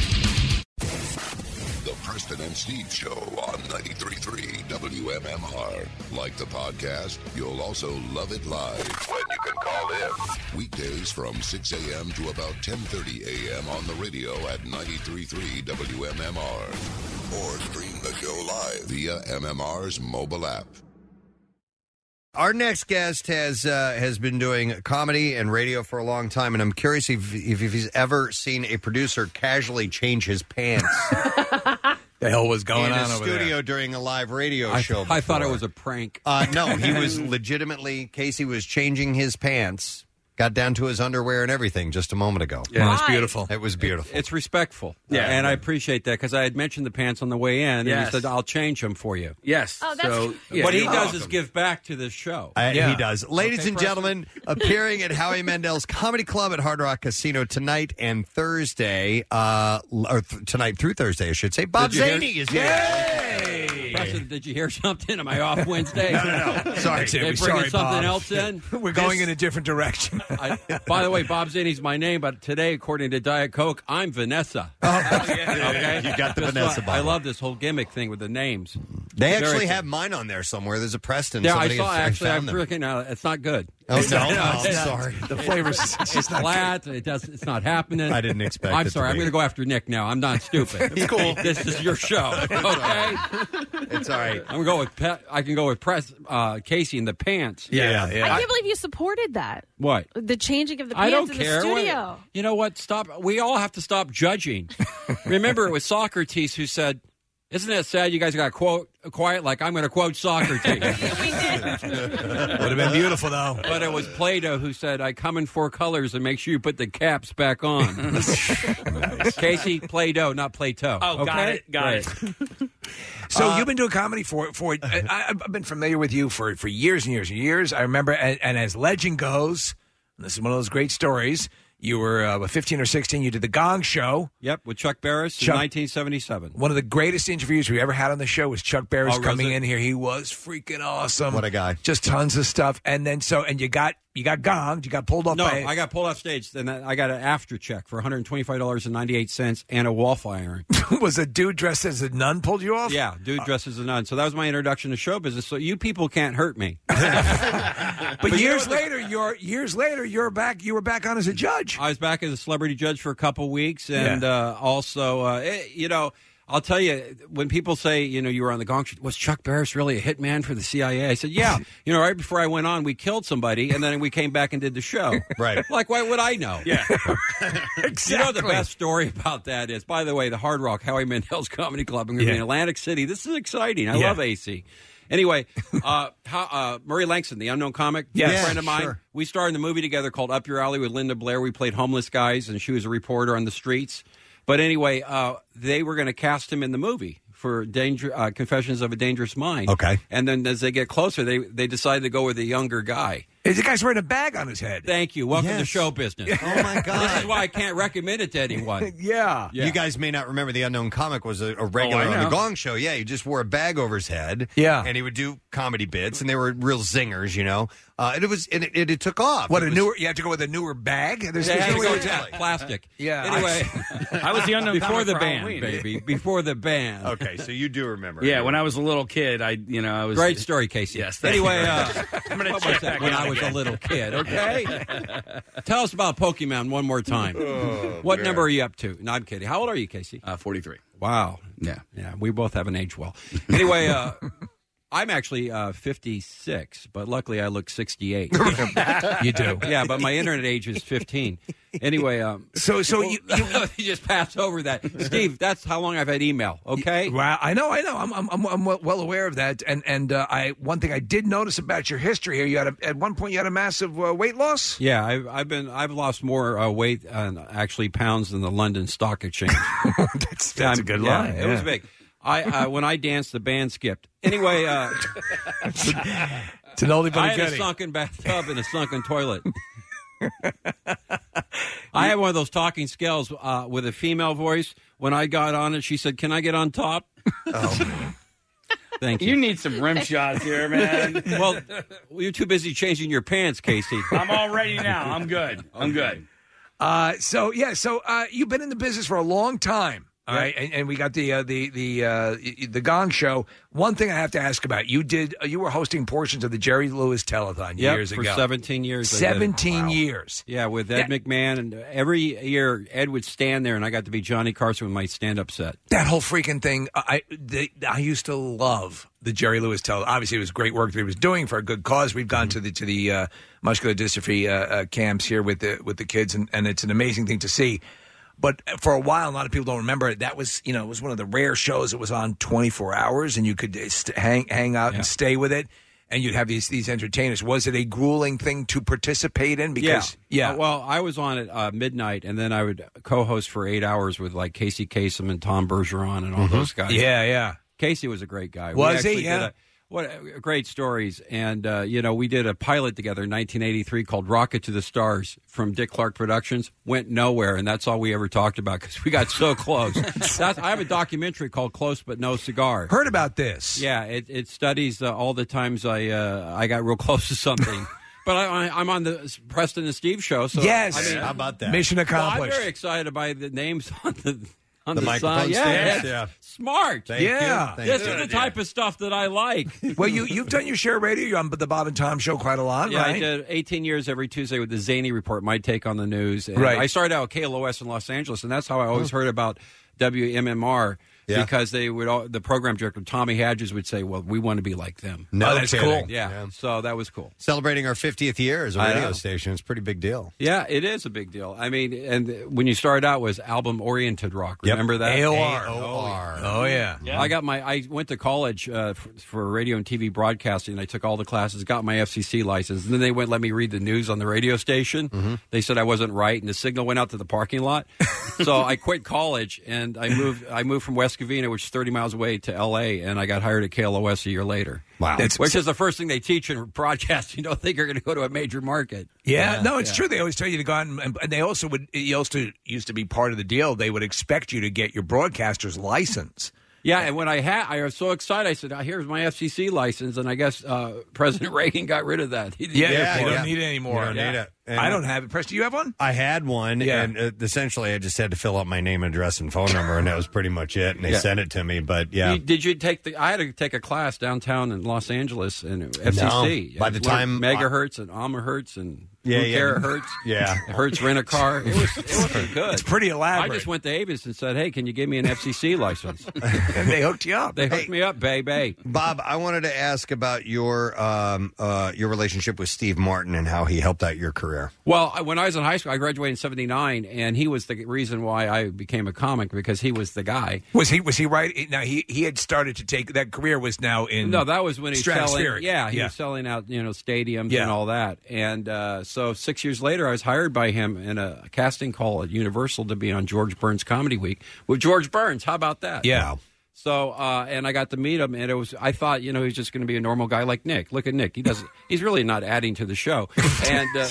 Speaker 2: The Preston and Steve Show on ninety-three point three W M M R. Like the podcast, you'll also love it live when you can call in. Weekdays from six a.m. to about ten thirty a.m. on the radio at ninety-three point three W M M R. Or stream the show live via M M R's mobile app.
Speaker 3: Our next guest has uh, has been doing comedy and radio for a long time, and I'm curious if, if, if he's ever seen a producer casually change his pants.
Speaker 5: The hell was going
Speaker 3: in
Speaker 5: on
Speaker 3: a
Speaker 5: over
Speaker 3: studio
Speaker 5: there?
Speaker 3: during a live radio
Speaker 8: I,
Speaker 3: show.
Speaker 8: I thought it
Speaker 3: before.
Speaker 8: was a prank.
Speaker 3: Uh, no, he was legitimately, Casey was changing his pants, got down to his underwear and everything just a moment ago.
Speaker 8: Yeah,
Speaker 5: That's beautiful.
Speaker 3: It was beautiful.
Speaker 8: It's respectful.
Speaker 6: Yeah.
Speaker 8: and I appreciate that because I had mentioned the pants on the way in, and
Speaker 6: Yes.
Speaker 8: he said, I'll change them for you.
Speaker 6: Yes.
Speaker 4: Oh, that's
Speaker 6: so
Speaker 4: cute.
Speaker 8: what he
Speaker 6: you're
Speaker 8: does
Speaker 6: welcome.
Speaker 8: is give back to this show.
Speaker 3: Uh,
Speaker 5: Yeah.
Speaker 3: He does. Ladies
Speaker 8: Okay,
Speaker 3: and
Speaker 8: Preston?
Speaker 3: gentlemen, appearing at Howie Mandel's Comedy Club at Hard Rock Casino tonight and Thursday, uh, or th- tonight through Thursday, I should say. Bob
Speaker 8: Did you hear-
Speaker 3: Zaney is here.
Speaker 8: Preston, did you hear something? Am I off Wednesday?
Speaker 3: No, no, no. Sorry.
Speaker 5: That's it.
Speaker 8: They
Speaker 5: We're
Speaker 8: bringing
Speaker 5: sorry,
Speaker 8: something
Speaker 5: Bob.
Speaker 8: else in?
Speaker 5: We're going
Speaker 8: This-
Speaker 5: in a different direction.
Speaker 8: I, by the way, Bob Zaney's my name, but today, according to Diet Coke, I'm Vanessa. Okay,
Speaker 3: You got the
Speaker 8: That's
Speaker 3: Vanessa
Speaker 8: why- I
Speaker 3: bottle.
Speaker 8: love this whole gimmick thing with the names.
Speaker 3: They
Speaker 8: Very
Speaker 3: actually
Speaker 8: cool.
Speaker 3: have mine on there somewhere. There's a Preston.
Speaker 8: Yeah, I
Speaker 3: Somebody
Speaker 8: saw.
Speaker 3: has-
Speaker 8: Actually,
Speaker 3: found
Speaker 8: I'm
Speaker 3: them.
Speaker 8: freaking out. It's not good.
Speaker 3: Oh, no?
Speaker 8: It's-
Speaker 3: Oh,
Speaker 8: it's-
Speaker 3: I'm sorry.
Speaker 5: The flavors.
Speaker 8: It's flat. It does. It's not happening.
Speaker 3: I didn't expect
Speaker 8: I'm
Speaker 3: it to
Speaker 8: sorry. I'm
Speaker 3: be.
Speaker 8: going to go after Nick now. I'm not stupid.
Speaker 5: It's cool.
Speaker 8: This is your show. Okay.
Speaker 3: It's all right.
Speaker 8: I'm going to go with. Pe- I can go with Press uh, Casey in the pants.
Speaker 5: Yeah, yeah.
Speaker 4: I can't believe you supported that.
Speaker 8: What?
Speaker 4: The changing of the
Speaker 8: I
Speaker 4: pants
Speaker 8: don't
Speaker 4: in
Speaker 8: care.
Speaker 4: the
Speaker 8: What-
Speaker 4: studio.
Speaker 8: you know what? Stop. We all have to stop judging. Remember, it was Socrates who said, "Isn't it sad you guys got quote quiet?" Like I'm going to quote Socrates.
Speaker 4: we did.
Speaker 5: Would have been beautiful, though.
Speaker 8: But it was Plato who said, "I come in four colors and make sure you put the caps back on."
Speaker 3: Nice.
Speaker 8: Casey, Play-Doh, not Plato.
Speaker 6: Oh, got
Speaker 8: okay?
Speaker 6: it, got
Speaker 8: Great.
Speaker 6: it.
Speaker 5: So
Speaker 3: Uh,
Speaker 5: you've been doing comedy for for I, I've been familiar with you for for years and years and years. I remember, and, and as legend goes, and this is one of those great stories. You were uh, fifteen or sixteen. You did the Gong Show.
Speaker 8: Yep, with Chuck Barris
Speaker 5: Chuck-
Speaker 8: in nineteen seventy-seven.
Speaker 5: One of the greatest interviews we ever had on the show was Chuck Barris
Speaker 8: Oh, was
Speaker 5: coming
Speaker 8: it?
Speaker 5: in here. He was freaking awesome.
Speaker 3: What a guy.
Speaker 5: Just tons of stuff. And then so and you got you got gonged. You got pulled off
Speaker 8: No,
Speaker 5: by
Speaker 8: I got pulled off stage. Then I got an after check for one hundred twenty-five dollars and ninety-eight cents and a wall firing.
Speaker 5: was a dude dressed as a nun pulled you off?
Speaker 8: Yeah, dude dressed as a nun. So that was my introduction to show business. So you people can't hurt me.
Speaker 5: But,
Speaker 8: But you
Speaker 5: years
Speaker 8: know what
Speaker 5: later, you're years later, you're back. You were back on as a judge.
Speaker 8: I was back as a celebrity judge for a couple weeks, and
Speaker 5: Yeah.
Speaker 8: uh, also, uh, it, you know, I'll tell you, when people say, you know, you were on the Gong Show, was Chuck Barris really a hitman for the C I A? I said, yeah. You know, right before I went on, we killed somebody, and then we came back and did the show.
Speaker 3: Right.
Speaker 8: Like, why would I know?
Speaker 6: Yeah.
Speaker 5: Exactly.
Speaker 8: You know, the best story about that is, by the way, the Hard Rock, Howie Mandel's Comedy Club. I'm going to be
Speaker 5: Yeah.
Speaker 8: in Atlantic City. This is exciting. I
Speaker 5: Yeah.
Speaker 8: love A C. Anyway, uh, how, uh, Murray Langston, the unknown comic,
Speaker 6: Yes.
Speaker 8: a friend of mine.
Speaker 6: Sure.
Speaker 8: We starred in the movie together called Up Your Alley with Linda Blair. We played homeless guys, and she was a reporter on the streets. But anyway, uh, they were going to cast him in the movie for Danger, uh, Confessions of a Dangerous Mind.
Speaker 3: Okay.
Speaker 8: And then as they get closer, they, they decided to go with a younger guy.
Speaker 5: Hey, the guy's wearing a bag on his head.
Speaker 8: Thank you. Welcome to
Speaker 3: Yes.
Speaker 8: show business.
Speaker 3: Oh, my God.
Speaker 8: This is why I can't recommend it to anyone.
Speaker 5: yeah.
Speaker 8: Yeah.
Speaker 3: You guys may not remember the Unknown Comic was a, a regular
Speaker 8: Oh, I
Speaker 3: on the
Speaker 8: know.
Speaker 3: Gong Show. Yeah, he just wore a bag over his head.
Speaker 5: Yeah.
Speaker 3: And he would do comedy bits, and they were real zingers, you know. Uh, and it was, and it, it, it took off.
Speaker 5: What,
Speaker 3: It
Speaker 5: a
Speaker 3: was-
Speaker 5: newer, you have to go with a newer bag? There's,
Speaker 8: They
Speaker 5: there's
Speaker 8: had
Speaker 5: no
Speaker 8: to go
Speaker 5: way
Speaker 8: with
Speaker 5: to-
Speaker 8: plastic.
Speaker 5: Yeah.
Speaker 8: Anyway,
Speaker 6: I was the unknown
Speaker 8: before
Speaker 6: comic
Speaker 8: the
Speaker 6: for
Speaker 8: band,
Speaker 6: Halloween.
Speaker 8: baby. Before the band.
Speaker 3: Okay, so you do remember.
Speaker 6: Yeah, when I was a little kid, I, you know, I was
Speaker 8: Great story, Casey.
Speaker 6: Yes. thank
Speaker 8: Anyway,
Speaker 6: you.
Speaker 8: uh,
Speaker 6: I'm going to
Speaker 8: what
Speaker 6: check
Speaker 8: was that?
Speaker 6: back
Speaker 8: When
Speaker 6: out
Speaker 8: I was
Speaker 6: again.
Speaker 8: a little kid, okay? Tell us about Pokemon one more time.
Speaker 3: Oh,
Speaker 8: what
Speaker 3: man.
Speaker 8: number are you up to? No, I'm kidding. How old are you, Casey?
Speaker 6: Uh, forty-three.
Speaker 8: Wow.
Speaker 6: Yeah.
Speaker 8: Yeah, we both haven't aged well. Anyway, uh, I'm actually uh, fifty-six, but luckily I look sixty-eight.
Speaker 5: You do.
Speaker 8: Yeah, but my internet age is fifteen. Anyway, um,
Speaker 5: So, so you, you
Speaker 8: you just pass over that. Steve, that's how long I've had email, okay?
Speaker 5: Wow, I know, I know. I'm, I'm, I'm, I'm well aware of that. And and uh, I one thing I did notice about your history here, you had a, at one point you had a massive uh, weight loss.
Speaker 8: Yeah, I've, I've been I've lost more uh, weight, uh, actually pounds, than the London Stock Exchange.
Speaker 5: that's that's a good
Speaker 8: yeah,
Speaker 5: line.
Speaker 8: It was
Speaker 5: yeah.
Speaker 8: big. I uh, when I danced, the band skipped. Anyway, uh,
Speaker 5: It's an oldie but
Speaker 8: I
Speaker 5: a
Speaker 8: had a
Speaker 5: goodie.
Speaker 8: sunken bathtub and a sunken toilet. I had one of those talking scales uh, with a female voice. When I got on it, she said, "Can I get on top?"
Speaker 3: Oh.
Speaker 8: Thank you.
Speaker 6: You need some rim shots here, man.
Speaker 8: Well, you're too busy changing your pants, Casey.
Speaker 6: I'm all ready now. I'm good. I'm good.
Speaker 5: Uh, so yeah, so uh, you've been in the business for a long time. All
Speaker 8: Yeah.
Speaker 5: right, and, and we got the uh, the the uh, the Gong Show. One thing I have to ask about: you did uh, you were hosting portions of the Jerry Lewis Telethon
Speaker 8: Yep,
Speaker 5: years
Speaker 8: for
Speaker 5: ago.
Speaker 8: seventeen years. I did it.
Speaker 5: Seventeen years.
Speaker 8: Yeah, with Ed
Speaker 5: That-
Speaker 8: McMahon, and every year Ed would stand there, and I got to be Johnny Carson with my stand-up set.
Speaker 5: That whole freaking thing. I the, I used to love the Jerry Lewis Telethon. Obviously, it was great work that he was doing for a good cause. We've gone to the to the uh, muscular dystrophy uh, uh, camps here with the with the kids, and, and it's an amazing thing to see. But for a while, a lot of people don't remember it. That was, you know, it was one of the rare shows that was on twenty-four hours, and you could uh, st- hang hang out and stay with it, and you'd have these these entertainers. Was it a grueling thing to participate in? Because
Speaker 8: yeah. Uh, well, I was on at uh, midnight, and then I would co-host for eight hours with like Casey Kasem and Tom Bergeron and all
Speaker 5: Mhm.
Speaker 8: those guys.
Speaker 5: Yeah, yeah.
Speaker 8: Casey was a great guy.
Speaker 5: Was he?
Speaker 8: actually did
Speaker 5: Yeah.
Speaker 8: a- what uh, great stories. And, uh, you know, we did a pilot together in nineteen eighty-three called Rocket to the Stars from Dick Clark Productions. Went nowhere, and that's all we ever talked about because we got so close. That's, I have a documentary called Close But No Cigar.
Speaker 5: Heard about this.
Speaker 8: Yeah, it, it studies uh, all the times I uh, I got real close to something. But I, I, I'm on the Preston and Steve show. So
Speaker 5: Yes.
Speaker 8: I mean,
Speaker 5: How about that? Mission
Speaker 8: Well,
Speaker 5: accomplished.
Speaker 8: I'm very excited by the names on the on
Speaker 3: The
Speaker 8: the,
Speaker 3: microphone
Speaker 8: sign. Yeah,
Speaker 3: stands?
Speaker 8: that's
Speaker 3: Yeah.
Speaker 8: smart.
Speaker 3: Thank you.
Speaker 5: Yeah.
Speaker 3: Thank
Speaker 8: This
Speaker 3: you.
Speaker 8: is the type of stuff that I like.
Speaker 5: Well, you you've done your share of radio. You're on the Bob and Tom show quite a lot,
Speaker 8: Yeah,
Speaker 5: right?
Speaker 8: I did eighteen years every Tuesday with the Zany Report, my take on the news. And
Speaker 5: Right.
Speaker 8: I started out with K L O S in Los Angeles, and that's how I always heard about W M M R.
Speaker 3: Yeah.
Speaker 8: Because they would, all, the program director Tommy Hadges would say, "Well, we want to be like them."
Speaker 3: No
Speaker 8: Oh, that's
Speaker 3: kidding.
Speaker 8: cool. Yeah.
Speaker 3: Yeah.
Speaker 8: so that was cool.
Speaker 3: Celebrating our fiftieth year as a
Speaker 8: I
Speaker 3: radio
Speaker 8: know.
Speaker 3: station. It's a pretty big deal.
Speaker 8: Yeah, it is a big deal. I mean, and when you started out was album oriented rock.
Speaker 3: Yep.
Speaker 8: Remember that?
Speaker 5: A O R.
Speaker 3: A O R.
Speaker 5: Oh yeah.
Speaker 8: I got my. I went to college uh, for, for radio and T V broadcasting. I took all the classes, got my F C C license, and then they wouldn't let me read the news on the radio station.
Speaker 3: Mm-hmm.
Speaker 8: They said I wasn't right, and the signal went out to the parking lot. So I quit college and I moved. I moved from West Covina, which is thirty miles away, to L A, and I got hired at K L O S a year later.
Speaker 3: Wow.
Speaker 5: That's-
Speaker 8: Which is the first thing they teach in broadcasting. You don't think you're going to go to a major market.
Speaker 5: Yeah, no, it's
Speaker 8: yeah.
Speaker 5: true. They always tell you to go out, and, and they also would. It also used to be part of the deal. They would expect you to get your broadcaster's license.
Speaker 8: Yeah, and when I had, I was so excited. I said, oh, "Here's my F C C license," and I guess uh, President Reagan got rid of that. He didn't
Speaker 5: Yeah,
Speaker 8: care
Speaker 5: yeah,
Speaker 8: for
Speaker 5: you
Speaker 8: it.
Speaker 5: don't need it anymore.
Speaker 3: You don't
Speaker 5: Yeah.
Speaker 3: need it. And
Speaker 5: I don't have it. Preston, you have one?
Speaker 3: I had one,
Speaker 5: Yeah.
Speaker 3: and uh, essentially I just had to fill out my name, address, and phone number, and that was pretty much it. And they
Speaker 8: Yeah.
Speaker 3: sent it to me, but yeah.
Speaker 8: You- did you take the? I had to take a class downtown in Los Angeles in F C C.
Speaker 3: No.
Speaker 8: I
Speaker 3: By the
Speaker 8: learned
Speaker 3: time-
Speaker 8: megahertz and omahertz and
Speaker 3: Yeah,
Speaker 8: who
Speaker 3: yeah.
Speaker 8: care hertz.
Speaker 3: Yeah.
Speaker 8: hertz rent a car. It was it wasn't good.
Speaker 5: It's pretty
Speaker 8: I
Speaker 5: elaborate.
Speaker 8: just went to Avis and said, "Hey, can you give me an F C C license?"
Speaker 5: and they hooked you up.
Speaker 8: They hooked me up, baby.
Speaker 3: Bob, I wanted to ask about your um, uh, your relationship with Steve Martin and how he helped out your career. career?
Speaker 8: Well, I- when I was in high school, I graduated in seventy-nine, and he was the reason why I became a comic, because he was the guy.
Speaker 5: Was he was he right? Now he he had started to take that career was now in
Speaker 8: No, that was when he was selling.
Speaker 5: stratospheric.
Speaker 8: Yeah, he
Speaker 5: yeah.
Speaker 8: was selling out, you know, stadiums
Speaker 5: Yeah.
Speaker 8: and all that. And uh, so six years later, I was hired by him in a casting call at Universal to be on George Burns Comedy Week with George Burns. How about that?
Speaker 5: Yeah.
Speaker 8: So uh, and I got to meet him, and it was I thought, you know, he's just going to be a normal guy like Nick. Look at Nick; he doesn't. He's really not adding to the show. And uh,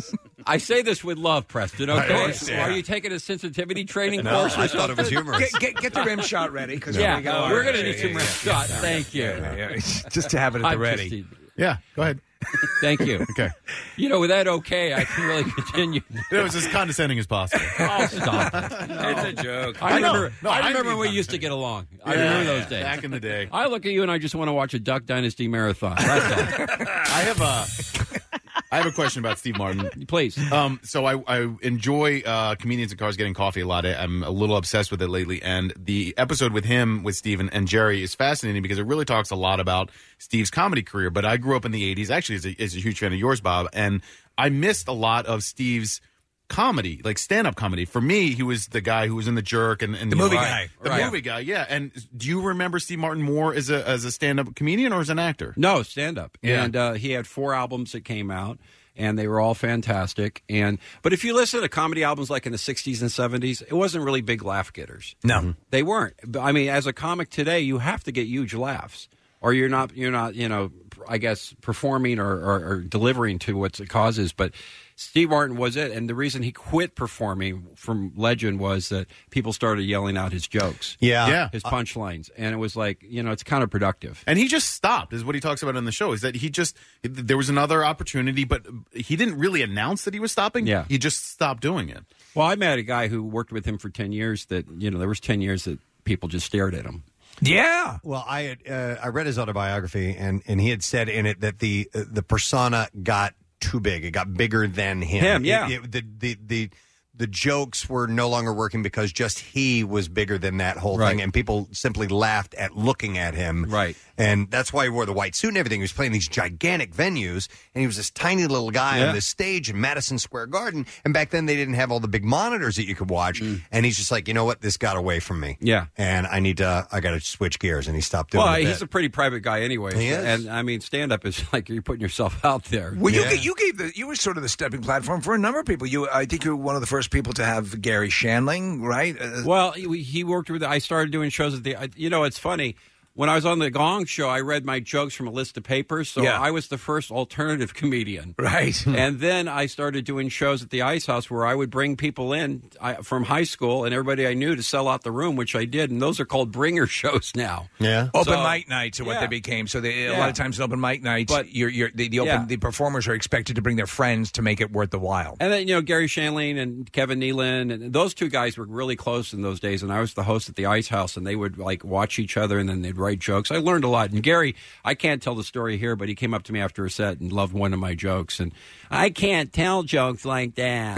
Speaker 8: I say this with love, Preston.
Speaker 5: Of
Speaker 8: Okay,
Speaker 5: course, yeah.
Speaker 8: Are you taking a sensitivity training
Speaker 3: No,
Speaker 8: course? Or
Speaker 3: I thought it was
Speaker 8: something?
Speaker 3: humorous.
Speaker 5: Get, get, get the rim shot ready because
Speaker 8: Yeah,
Speaker 5: we go.
Speaker 8: we're going to
Speaker 5: Yeah,
Speaker 8: need some
Speaker 5: yeah,
Speaker 8: rim
Speaker 5: yeah.
Speaker 8: shot. Thank you.
Speaker 5: Yeah, yeah. Just to have it at the
Speaker 8: I'm
Speaker 5: ready.
Speaker 8: just-
Speaker 10: Yeah, go ahead.
Speaker 8: Thank you.
Speaker 10: Okay.
Speaker 8: You know, with that okay, I can really continue.
Speaker 10: It was as condescending as possible.
Speaker 8: Oh, stop it.
Speaker 6: It's a joke.
Speaker 8: I
Speaker 10: I know.
Speaker 8: remember,
Speaker 10: No,
Speaker 8: I
Speaker 10: I
Speaker 8: remember
Speaker 10: mean
Speaker 8: when we used to get along. I
Speaker 10: Yeah,
Speaker 8: remember
Speaker 10: yeah,
Speaker 8: those days.
Speaker 10: back in the day.
Speaker 8: I look at you and I just want to watch a Duck Dynasty marathon. That's all.
Speaker 10: I have a, I have a question about Steve Martin.
Speaker 8: Please.
Speaker 10: Um, so I, I enjoy uh, Comedians in Cars Getting Coffee a lot. I, I'm a little obsessed with it lately, and the episode with him, with Steve and, and Jerry, is fascinating because it really talks a lot about Steve's comedy career. But I grew up in the eighties, actually, as a, as a huge fan of yours, Bob, and I missed a lot of Steve's comedy, like stand-up comedy. For me, he was the guy who was in The Jerk and, and
Speaker 5: The
Speaker 10: you know,
Speaker 5: movie
Speaker 10: right.
Speaker 5: guy.
Speaker 10: the
Speaker 8: Right.
Speaker 10: movie guy. Yeah. And do you remember Steve Martin more as a as a stand-up comedian or as an actor?
Speaker 8: No, stand up.
Speaker 10: Yeah.
Speaker 8: And uh, he had four albums that came out, and they were all fantastic. And but if you listen to comedy albums like in the sixties and seventies, it wasn't really big laugh getters.
Speaker 5: No,
Speaker 8: they weren't. But, I mean, as a comic today, you have to get huge laughs, or you're not. You're not. You know, I guess performing or, or, or delivering to what the cause is. But Steve Martin was it, and the reason he quit performing from Legend was that people started yelling out his jokes,
Speaker 3: Yeah.
Speaker 10: Yeah.
Speaker 8: his punchlines, and it was like, you know, it's counterproductive.
Speaker 10: And he just stopped, is what he talks about in the show, is that he just, there was another opportunity, but he didn't really announce that he was stopping.
Speaker 8: Yeah.
Speaker 10: He just stopped doing it.
Speaker 8: Well, I met a guy who worked with him for ten years that, you know, there was ten years that people just stared at him.
Speaker 5: Yeah.
Speaker 3: Well, I had, uh, I read his autobiography, and, and he had said in it that the uh, the persona got too big. It got bigger than him.
Speaker 8: Him, yeah.
Speaker 3: It- it- the, the the the jokes were no longer working because just he was bigger than that whole
Speaker 8: Right.
Speaker 3: thing, and people simply laughed at looking at him.
Speaker 8: Right.
Speaker 3: And that's why he wore the white suit and everything. He was playing these gigantic venues, and he was this tiny little guy
Speaker 8: Yeah.
Speaker 3: on this stage in Madison Square Garden. And back then, they didn't have all the big monitors that you could watch. And he's just like, you know what? This got away from me.
Speaker 8: Mm. Yeah.
Speaker 3: And I need to, I got to switch gears. And he stopped doing
Speaker 8: Well,
Speaker 3: the
Speaker 8: he's
Speaker 3: bit.
Speaker 8: a pretty private guy anyway.
Speaker 3: He is.
Speaker 8: And, I mean, stand-up is like you're putting yourself out there.
Speaker 5: Well,
Speaker 3: Yeah.
Speaker 5: you you gave the you were sort of the stepping platform for a number of people. You, I think, you were one of the first people to have Gary Shandling, right? Uh,
Speaker 8: Well, he, he worked with. I started doing shows at the. I- You know, it's funny. When I was on the Gong Show, I read my jokes from a list of papers, so
Speaker 5: Yeah.
Speaker 8: I was the first alternative comedian.
Speaker 5: Right.
Speaker 8: And then I started doing shows at the Ice House where I would bring people in I, from high school and everybody I knew to sell out the room, which I did. And those are called bringer shows now.
Speaker 3: Yeah.
Speaker 5: Open
Speaker 8: So-
Speaker 5: mic nights are what
Speaker 8: yeah.
Speaker 5: they became. So they, a
Speaker 8: Yeah.
Speaker 5: lot of times in open mic nights,
Speaker 8: But-
Speaker 5: you're, you're, the, the, open,
Speaker 8: Yeah.
Speaker 5: the performers are expected to bring their friends to make it worth the while.
Speaker 8: And then, you know, Gary Shandling and Kevin Nealon, and those two guys were really close in those days. And I was the host at the Ice House, and they would, like, watch each other, and then they'd write jokes. I learned a lot. And Gary, I can't tell the story here, but he came up to me after a set and loved one of my jokes. And I can't tell jokes like that.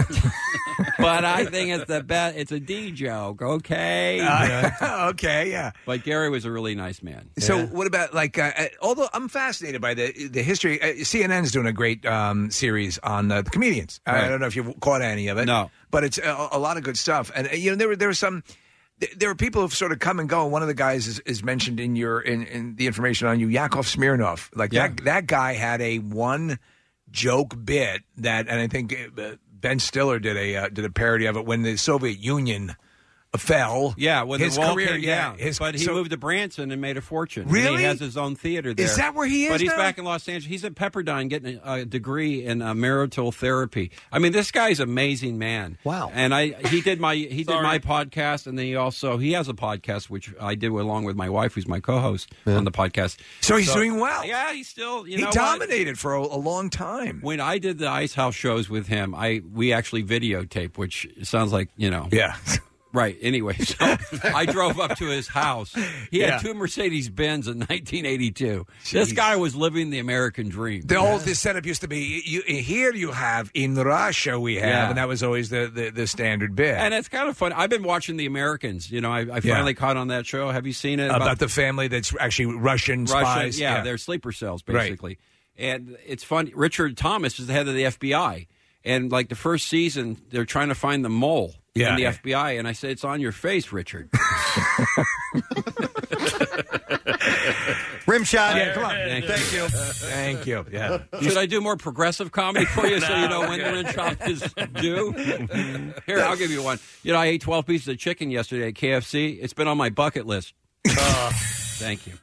Speaker 8: But I think it's the best. It's a D joke, okay?
Speaker 5: Uh, okay, yeah.
Speaker 8: But Gary was a really nice man.
Speaker 5: So what about like? Uh, uh, although I'm fascinated by the the history, uh, C N N's doing a great um, series on uh, the comedians. I- I
Speaker 8: Right.
Speaker 5: don't know if you've caught any of it.
Speaker 8: No.
Speaker 5: but it's a, a lot of good stuff. And uh, you know, there were there were some. th- There are people who've sort of come and go. One of the guys is, is mentioned in your in, in the information on you, Yakov Smirnov. Like
Speaker 8: Yeah.
Speaker 5: that that guy had a one joke bit that, and I think uh, Ben Stiller did a uh, did a parody of it when the Soviet Union fell.
Speaker 8: Yeah, when
Speaker 5: his
Speaker 8: the wall
Speaker 5: career,
Speaker 8: came
Speaker 5: yeah,
Speaker 8: down.
Speaker 5: his,
Speaker 8: but he
Speaker 5: so-
Speaker 8: moved to Branson and made a fortune. And
Speaker 5: Really?
Speaker 8: he has his own theater there.
Speaker 5: Is that where he is
Speaker 8: But he's
Speaker 5: now?
Speaker 8: back in Los Angeles. He's at Pepperdine getting a, a degree in uh, marital therapy. I mean, this guy's an amazing man.
Speaker 3: Wow.
Speaker 8: And I he did my he did
Speaker 6: Sorry.
Speaker 8: my podcast, and then he also he has a podcast which I did along with my wife, who's my co-host on the podcast.
Speaker 5: So he's doing well.
Speaker 8: Yeah, he's still. You
Speaker 5: he
Speaker 8: know what?
Speaker 5: dominated for a, a long time.
Speaker 8: When I did the Ice House shows with him, I we actually videotape, which sounds like, you know.
Speaker 5: Yeah.
Speaker 8: Right. Anyway, so I drove up to his house. He
Speaker 5: Yeah.
Speaker 8: had two Mercedes Benz in nineteen eighty-two. This
Speaker 5: Jeez.
Speaker 8: guy was living the American dream.
Speaker 5: The old this setup used to be you, here you have in Russia we have,
Speaker 8: Yeah.
Speaker 5: and that was always the, the, the standard bit.
Speaker 8: And it's kind of fun. I've been watching The Americans. You know, I, I
Speaker 5: Yeah.
Speaker 8: finally caught on that show. Have you seen it?
Speaker 5: about, the family that's actually Russian
Speaker 8: Russia,
Speaker 5: spies.
Speaker 8: yeah, they're sleeper cells
Speaker 5: Right.
Speaker 8: basically. And it's fun. Richard Thomas is the head of the F B I, And like the first season, they're trying to find the mole
Speaker 5: Yeah,
Speaker 8: in the
Speaker 5: yeah.
Speaker 8: F B I, and I said, "It's on your face, Richard."
Speaker 3: Rimshot.
Speaker 5: Yeah, come on.
Speaker 8: Thank you.
Speaker 5: Thank you. Thank you. Yeah.
Speaker 8: Should I do more progressive comedy for you so you know when the rim shot is due? Here, I'll give you one. You know, I ate twelve pieces of chicken yesterday at K F C. It's been on my bucket list. Uh, thank you.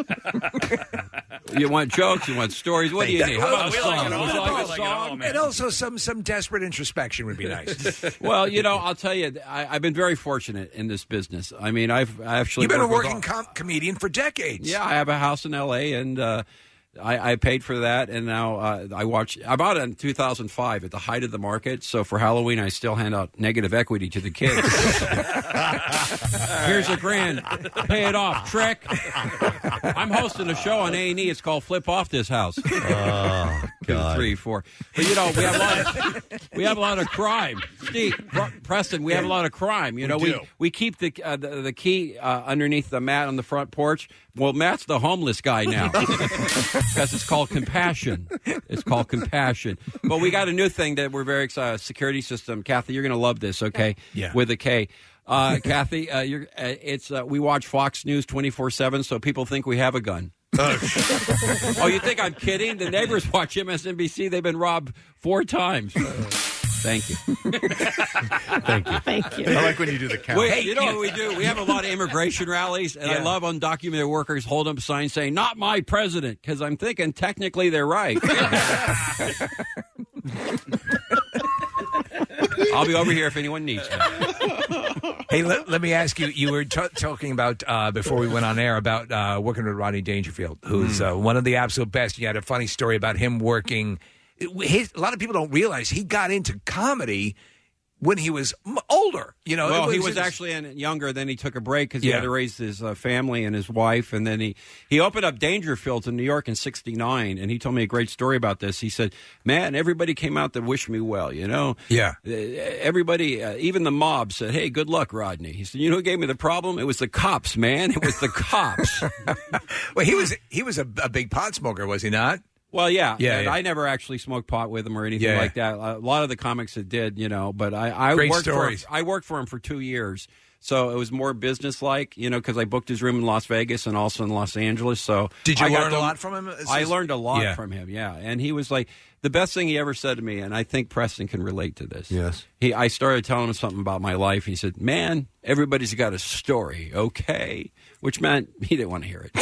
Speaker 8: You want jokes? You want stories? What do you need? How about a song? Would you like a song?
Speaker 5: And also some some desperate introspection would be nice.
Speaker 8: Well, you know, I'll tell you, I, I've been very fortunate in this business. I mean, I've I actually
Speaker 5: You've been a
Speaker 8: worked with
Speaker 5: working com- comedian for decades.
Speaker 8: Yeah, I have a house in L A, and uh, I, I paid for that, and now uh, I watch. I bought it in two thousand five at the height of the market, so for Halloween I still hand out negative equity to the kids. Here's a grand. Pay it off, trick. I'm hosting a show on A and E. It's called Flip Off This House.
Speaker 3: Oh, God.
Speaker 8: Two, three, four. But, you know, we have a lot of, we have a lot of crime. Steve, Pr- Preston, we have a lot of crime. You know,
Speaker 5: We
Speaker 8: we,
Speaker 5: do.
Speaker 8: we keep the, uh, the, the key uh, underneath the mat on the front porch. Well, Matt's the homeless guy now because it's called compassion. It's called compassion. But we got a new thing that we're very excited. Security system. Kathy, you're going to love this. Okay,
Speaker 5: Yeah.
Speaker 8: With a K. Uh, Kathy, uh, you're, uh, it's uh, we watch Fox News twenty-four seven, so people think we have a gun. Oh, you think I'm kidding? The neighbors watch M S N B C. They've been robbed four times. Thank you.
Speaker 3: Thank you.
Speaker 4: Thank you.
Speaker 10: I like when you do the count.
Speaker 8: We, you know what we do? We have a lot of immigration rallies, and I
Speaker 5: Yeah.
Speaker 8: love undocumented workers hold up signs saying, "Not my president," because I'm thinking technically they're right. I'll be over here if anyone needs me.
Speaker 5: Hey, let, let me ask you. You were t- talking about uh, before we went on air about uh, working with Rodney Dangerfield, who's uh, one of the absolute best. You had a funny story about him working. His, a lot of people don't realize he got into comedy when he was m- older. You know,
Speaker 8: well,
Speaker 5: it
Speaker 8: he was
Speaker 5: his-
Speaker 8: actually in, younger. Then he took a break because he
Speaker 5: Yeah.
Speaker 8: had to raise his uh, family and his wife. And then he, he opened up Dangerfields in New York in sixty-nine. And he told me a great story about this. He said, "Man, everybody came out to wish me well, you know?
Speaker 5: Yeah.
Speaker 8: Uh, Everybody, uh, even the mob said, 'Hey, good luck, Rodney.' He said, 'You know who gave me the problem? It was the cops, man. It was the cops.'"
Speaker 5: Well, he was he was a, a big pot smoker, was he not?
Speaker 8: Well, yeah,
Speaker 5: Yeah,
Speaker 8: and
Speaker 5: yeah.
Speaker 8: I never actually smoked pot with him or anything
Speaker 5: Yeah.
Speaker 8: like that. A lot of the comics that did, you know, but I, I
Speaker 5: Great
Speaker 8: worked
Speaker 5: stories.
Speaker 8: for I worked for him for two years, so it was more business like, you know, because I booked his room in Las Vegas and also in Los Angeles. So
Speaker 5: Did you
Speaker 8: I got
Speaker 5: learn a
Speaker 8: to-
Speaker 5: lot from him? Is
Speaker 8: I
Speaker 5: this-
Speaker 8: learned a lot
Speaker 5: Yeah.
Speaker 8: from him, yeah, and he was like the best thing he ever said to me, and I think Preston can relate to this.
Speaker 3: Yes.
Speaker 8: He, I started telling him something about my life. He said, "Man, everybody's got a story, okay?" Which meant he didn't want to hear it.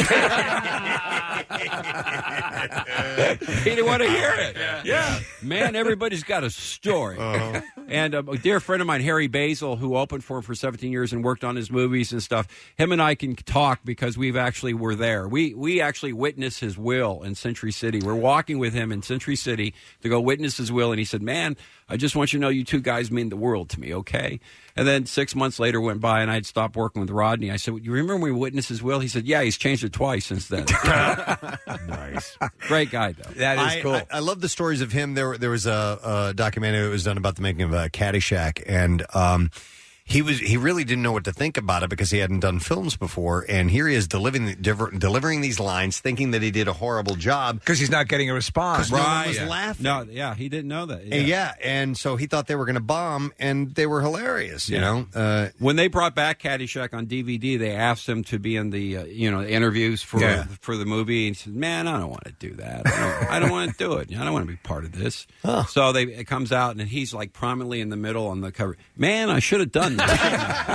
Speaker 8: He didn't want to hear it. Yeah. Man, everybody's got a story.
Speaker 3: Uh-huh.
Speaker 8: And a dear friend of mine, Harry Basil, who opened for him for seventeen years and worked on his movies and stuff, him and I can talk because we've actually were there. We we actually witnessed his will in Century City. We're walking with him in Century City to go witness his will, and he said, "Man, I just want you to know you two guys mean the world to me, okay?" And then six months later went by, and I'd stopped working with Rodney. I said, "You remember when we witnessed his will?" He said, "Yeah, he's changed it twice since then."
Speaker 3: Nice.
Speaker 8: Great guy, though.
Speaker 5: That is
Speaker 3: I,
Speaker 5: cool.
Speaker 3: I, I love the stories of him. There, there was a, a documentary that was done about the making of uh, Caddyshack, and um, he was he really didn't know what to think about it because he hadn't done films before. And here he is delivering diver, delivering these lines, thinking that he did a horrible job
Speaker 5: because he's not getting a response.
Speaker 3: 'Cause no one was
Speaker 8: Yeah.
Speaker 3: laughing.
Speaker 8: No, yeah, he didn't know that.
Speaker 3: And yeah, and so he thought they were going to bomb, and they were hilarious. You
Speaker 8: Yeah.
Speaker 3: know, uh,
Speaker 8: When they brought back Caddyshack on D V D, they asked him to be in the uh, you know interviews for
Speaker 5: Yeah.
Speaker 8: for the movie, and he said, "Man, I don't want to do that. I don't, I don't want to do it. I don't want to be part of this." So they it comes out, and he's like prominently in the middle on the cover. Man, I should have done that.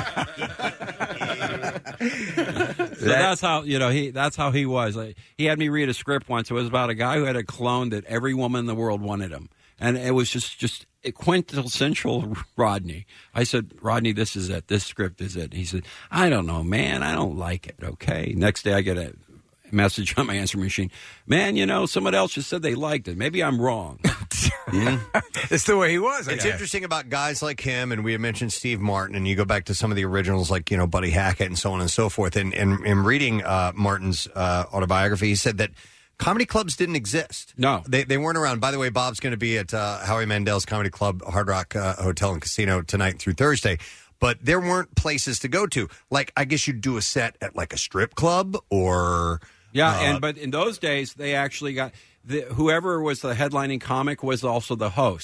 Speaker 8: So that's how you know he. That's how he was. Like, he had me read a script once. It was about a guy who had a clone that every woman in the world wanted him, and it was just just a quintessential Rodney. I said, "Rodney, this is it. This script is it." He said, "I don't know, man. I don't like it." Okay. Next day, I get a message on my answering machine. "Man, you know, someone else just said they liked it. Maybe I'm wrong."
Speaker 5: It's the way he was. I
Speaker 3: It's
Speaker 5: guess.
Speaker 3: interesting about guys like him, and we had mentioned Steve Martin, and you go back to some of the originals like, you know, Buddy Hackett and so on and so forth. And in reading uh, Martin's uh, autobiography, he said that comedy clubs didn't exist.
Speaker 8: No.
Speaker 3: They they weren't around. By the way, Bob's going to be at uh, Howie Mandel's Comedy Club, Hard Rock uh, Hotel and Casino tonight through Thursday. But there weren't places to go to. Like, I guess you'd do a set at like a strip club or...
Speaker 8: Yeah,
Speaker 3: uh,
Speaker 8: and but in those days, they actually got the, whoever was the headlining comic was also the host.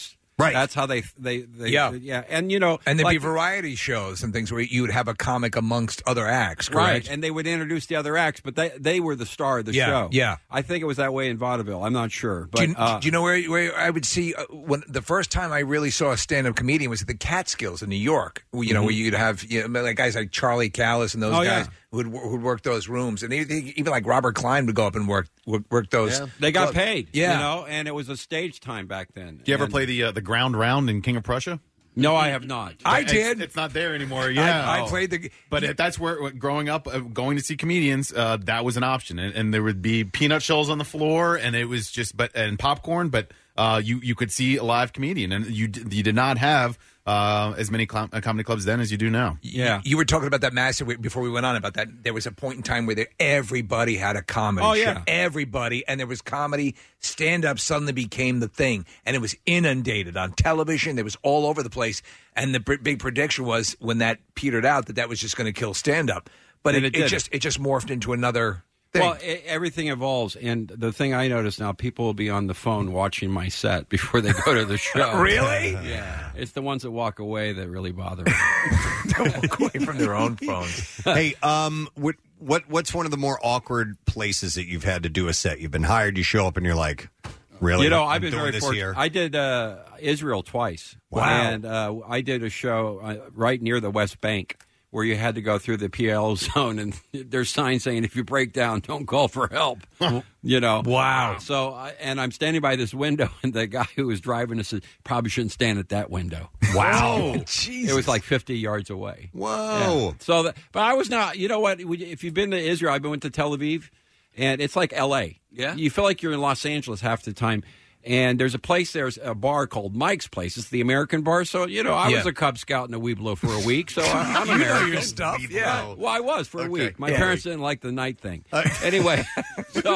Speaker 3: Right.
Speaker 8: That's how they they, they
Speaker 5: Yeah.
Speaker 8: yeah. And you know,
Speaker 5: And there'd
Speaker 8: like-
Speaker 5: be variety shows and things where you would have a comic amongst other acts, correct?
Speaker 8: Right, and they would introduce the other acts, but they they were the star of the
Speaker 5: Yeah,
Speaker 8: show.
Speaker 5: yeah.
Speaker 8: I think it was that way in vaudeville. I'm not sure, but
Speaker 5: do, you,
Speaker 8: uh,
Speaker 5: do you know where where I would see uh, when the first time I really saw a stand-up comedian was at the Catskills in New York? You know,
Speaker 8: Mhm.
Speaker 5: where you'd have you know, like guys like Charlie Callis and those
Speaker 8: Oh,
Speaker 5: guys
Speaker 8: yeah.
Speaker 5: who'd who'd work those rooms, and even even like Robert Klein would go up and work work, work those.
Speaker 8: they got
Speaker 5: clubs.
Speaker 8: paid.
Speaker 5: Yeah.
Speaker 8: you know, and it was a stage time back then.
Speaker 10: Do you ever
Speaker 8: And-
Speaker 10: play the uh, the ground round in King of Prussia?
Speaker 8: No, I have not.
Speaker 5: I
Speaker 10: It's-
Speaker 5: did.
Speaker 10: It's not there anymore. Yeah,
Speaker 5: I, I played the.
Speaker 10: But it- that's where, growing up, uh, going to see comedians, uh, that was an option, and, and there would be peanut shells on the floor, and it was just, but and popcorn, but uh, you you could see a live comedian, and you d- you did not have uh, as many cl- comedy clubs then as you do now.
Speaker 5: You, you were talking about that massive before we went on about that. There was a point in time where there, everybody had a comedy
Speaker 8: Oh,
Speaker 5: show.
Speaker 8: yeah.
Speaker 5: Everybody. And there was comedy. Stand up suddenly became the thing. And it was inundated on television. It was all over the place. And the br- big prediction was when that petered out that that was just going to kill stand up. But
Speaker 8: And
Speaker 5: it,
Speaker 8: it
Speaker 5: it,
Speaker 8: did.
Speaker 5: just it just morphed into another thing.
Speaker 8: Well, e- everything evolves, and the thing I notice now, people will be on the phone watching my set before they go to the show.
Speaker 5: Really?
Speaker 8: Yeah. It's the ones that walk away that really bother me.
Speaker 5: Walk away from their own phones.
Speaker 3: Hey, um, what what what's one of the more awkward places that you've had to do a set? You've been hired, you show up, and you're like, really?
Speaker 8: You know,
Speaker 3: I'm
Speaker 8: I've been
Speaker 3: doing
Speaker 8: very
Speaker 3: this
Speaker 8: fortunate.
Speaker 3: here.
Speaker 8: I did uh, Israel twice.
Speaker 3: Wow.
Speaker 8: And uh, I did a show uh, right near the West Bank where you had to go through the P L O zone, and there's signs saying, if you break down, don't call for help. You know?
Speaker 5: Wow.
Speaker 8: So, I- and I'm standing by this window, and the guy who was driving us said, probably shouldn't stand at that window.
Speaker 5: Wow.
Speaker 8: It was like fifty yards away.
Speaker 3: Whoa.
Speaker 8: Yeah. So, that, but I was not, you know what? If you've been to Israel, I've been went to Tel Aviv, and it's like L A.
Speaker 5: Yeah.
Speaker 8: You feel like you're in Los Angeles half the time. And there's a place, there's a bar called Mike's Place. It's the American bar. So, you know, I
Speaker 5: Yeah.
Speaker 8: was a Cub Scout and a Weeblo for a week. So I, I'm
Speaker 5: You know
Speaker 8: American.
Speaker 5: your stuff. Yeah.
Speaker 8: Well, I was for a week. My
Speaker 5: Yeah.
Speaker 8: parents didn't like the night thing. Anyway, so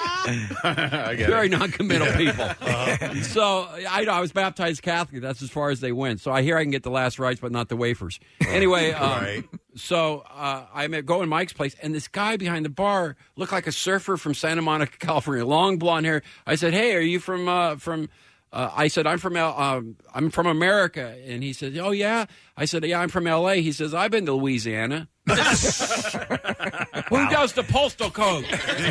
Speaker 10: I get
Speaker 8: very
Speaker 10: it.
Speaker 8: non-committal people.
Speaker 5: Uh-huh.
Speaker 8: So I know I was baptized Catholic. That's as far as they went. So I hear I can get the last rites, but not the wafers. Anyway, um,
Speaker 3: Right.
Speaker 8: so uh, I'm at going Mike's Place, and this guy behind the bar looked like a surfer from Santa Monica, California, long blonde hair. I said, "Hey, are you from uh, from?" Uh, I said, "I'm from L- um, I'm from America," and he said, "Oh yeah." I said, "Yeah, I'm from L A" He says, "I've been to Louisiana." Who does the postal code?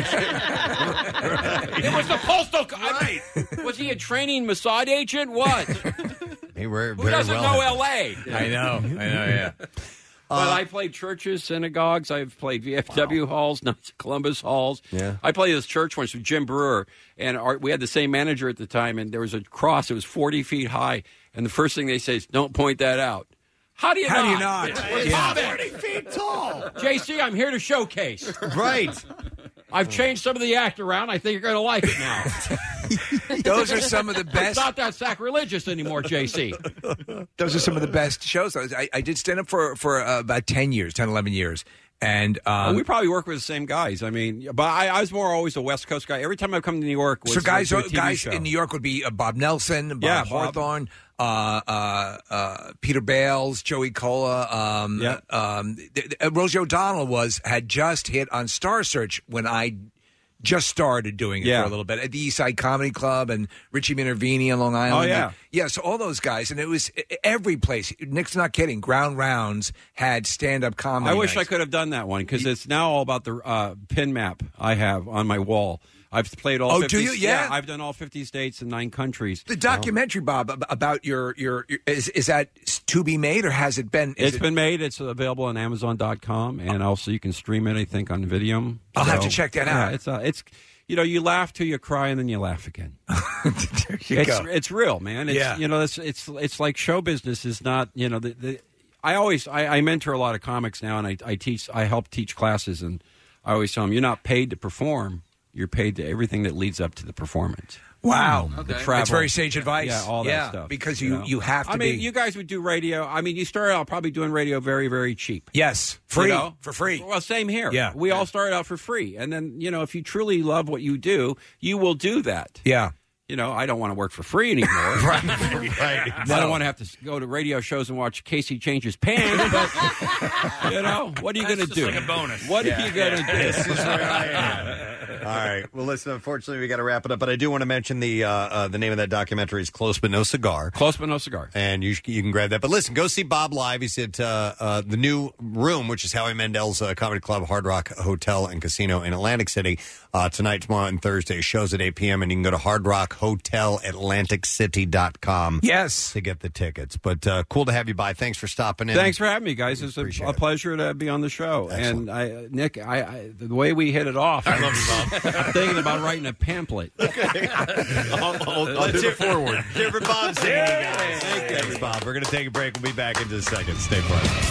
Speaker 8: It was the postal code. Right. Was he a training Mossad agent? What?
Speaker 3: Hey, we're
Speaker 8: Who
Speaker 3: very
Speaker 8: doesn't
Speaker 3: well.
Speaker 8: know L A?
Speaker 5: I know. I know, yeah.
Speaker 8: But I played churches, synagogues. I've played V F W halls, Knights of Columbus halls.
Speaker 3: Yeah.
Speaker 8: I played this church once with Jim Brewer, and our, we had the same manager at the time, and there was a cross. It was forty feet high, and the first thing they say is, "Don't point that out." How do you
Speaker 5: How
Speaker 8: not?
Speaker 5: do you not?
Speaker 8: It's
Speaker 5: Yeah.
Speaker 8: forty feet tall. J C, I'm here to showcase.
Speaker 3: Right.
Speaker 8: I've changed some of the act around. I think you're going to like it now.
Speaker 5: Those are some of the
Speaker 8: It's
Speaker 5: best.
Speaker 8: not that sacrilegious anymore, J C.
Speaker 5: Those are some of the best shows. I, I did stand up for, for uh, about ten years, ten, eleven years. And um,
Speaker 8: Well, we probably work with the same guys. I mean, but I, I was more always a West Coast guy. Every time I've come to New York, was
Speaker 5: so guys,
Speaker 8: was a T V
Speaker 5: guys
Speaker 8: show.
Speaker 5: in New York would be uh, Bob Nelson, Bob
Speaker 8: Yeah, Bob.
Speaker 5: Hawthorne, uh, uh, uh, Peter Bales, Joey Cola. Um,
Speaker 8: Yeah.
Speaker 5: um, th- th- Rosie O'Donnell was had just hit on Star Search when I just started doing it
Speaker 8: Yeah.
Speaker 5: for a little bit at the East Side Comedy Club and Richie Minervini on Long Island.
Speaker 8: Oh, yeah.
Speaker 5: yeah. So all those guys, and it was e- every place. Nick's not kidding. Ground Rounds had stand up comedy.
Speaker 8: I wish I
Speaker 5: nights.
Speaker 8: could have done that one because it's now all about the uh, pin map I have on my wall. I've played all.
Speaker 5: Oh,
Speaker 8: fifty,
Speaker 5: do you? Yeah.
Speaker 8: I've done all fifty states and nine countries.
Speaker 5: The documentary, Bob, ab- about your your, your is is that to be made or has it been? Is
Speaker 8: It's
Speaker 5: it-
Speaker 8: been made. It's available on Amazon dot com, and also you can stream it. I think on Vimeo.
Speaker 5: I'll have
Speaker 8: So,
Speaker 5: to check that
Speaker 8: yeah,
Speaker 5: out.
Speaker 8: It's uh, it's you know you laugh till you cry and then you laugh again.
Speaker 5: there you
Speaker 8: it's
Speaker 5: go.
Speaker 8: it's real, man. It's,
Speaker 5: Yeah.
Speaker 8: You know, it's it's it's like show business is not. You know, the, the I always I, I mentor a lot of comics now, and I, I teach I help teach classes, and I always tell them you're not paid to perform. You're paid to everything that leads up to the performance.
Speaker 5: Wow,
Speaker 8: The
Speaker 5: okay.
Speaker 8: travel.
Speaker 5: That's very sage advice.
Speaker 8: Yeah, all that
Speaker 5: Yeah,
Speaker 8: stuff.
Speaker 5: because you-
Speaker 8: know?
Speaker 5: you have to
Speaker 8: I mean,
Speaker 5: be-
Speaker 8: you guys would do radio. I mean, you started out probably doing radio very, very cheap.
Speaker 5: Yes, free
Speaker 8: You know?
Speaker 5: for free.
Speaker 8: Well, same here.
Speaker 5: Yeah.
Speaker 8: we all started out for free, and then you know, if you truly love what you do, you will do that.
Speaker 5: Yeah.
Speaker 8: You know, I don't want to work for free anymore.
Speaker 5: right, right.
Speaker 8: I don't want to have to go to radio shows and watch Casey change his pants, but you know, what are you going to
Speaker 6: That's
Speaker 8: do?
Speaker 6: just like a bonus.
Speaker 8: What
Speaker 6: Yeah.
Speaker 8: are you going to
Speaker 6: Yeah.
Speaker 8: do?
Speaker 6: This is where I am.
Speaker 3: right. Well, listen, unfortunately, we got to wrap it up, but I do want to mention the uh, uh, the name of that documentary is Close But No Cigar.
Speaker 8: Close But No Cigar.
Speaker 3: And you you can grab that. But listen, go see Bob live. He's at uh, uh, the new Room, which is Howie Mandel's uh, Comedy Club, Hard Rock Hotel and Casino in Atlantic City, uh, tonight, tomorrow, and Thursday. Shows at eight p.m., and you can go to hard rock hotel atlantic city dot com.
Speaker 5: Yes.
Speaker 3: To get the tickets. But uh, cool to have you by. Thanks for stopping in.
Speaker 8: Thanks for having me, guys. It's a, a pleasure to be on the show.
Speaker 3: Excellent.
Speaker 8: And I, Nick, I, I, the way we hit it off, I love you, Bob. I'm thinking about writing a pamphlet.
Speaker 3: Okay.
Speaker 10: I'll, I'll, I'll do the forward.
Speaker 3: Give for Bob singing, guys. Thanks, Bob. We're going to take a break. We'll be back in just a second. Stay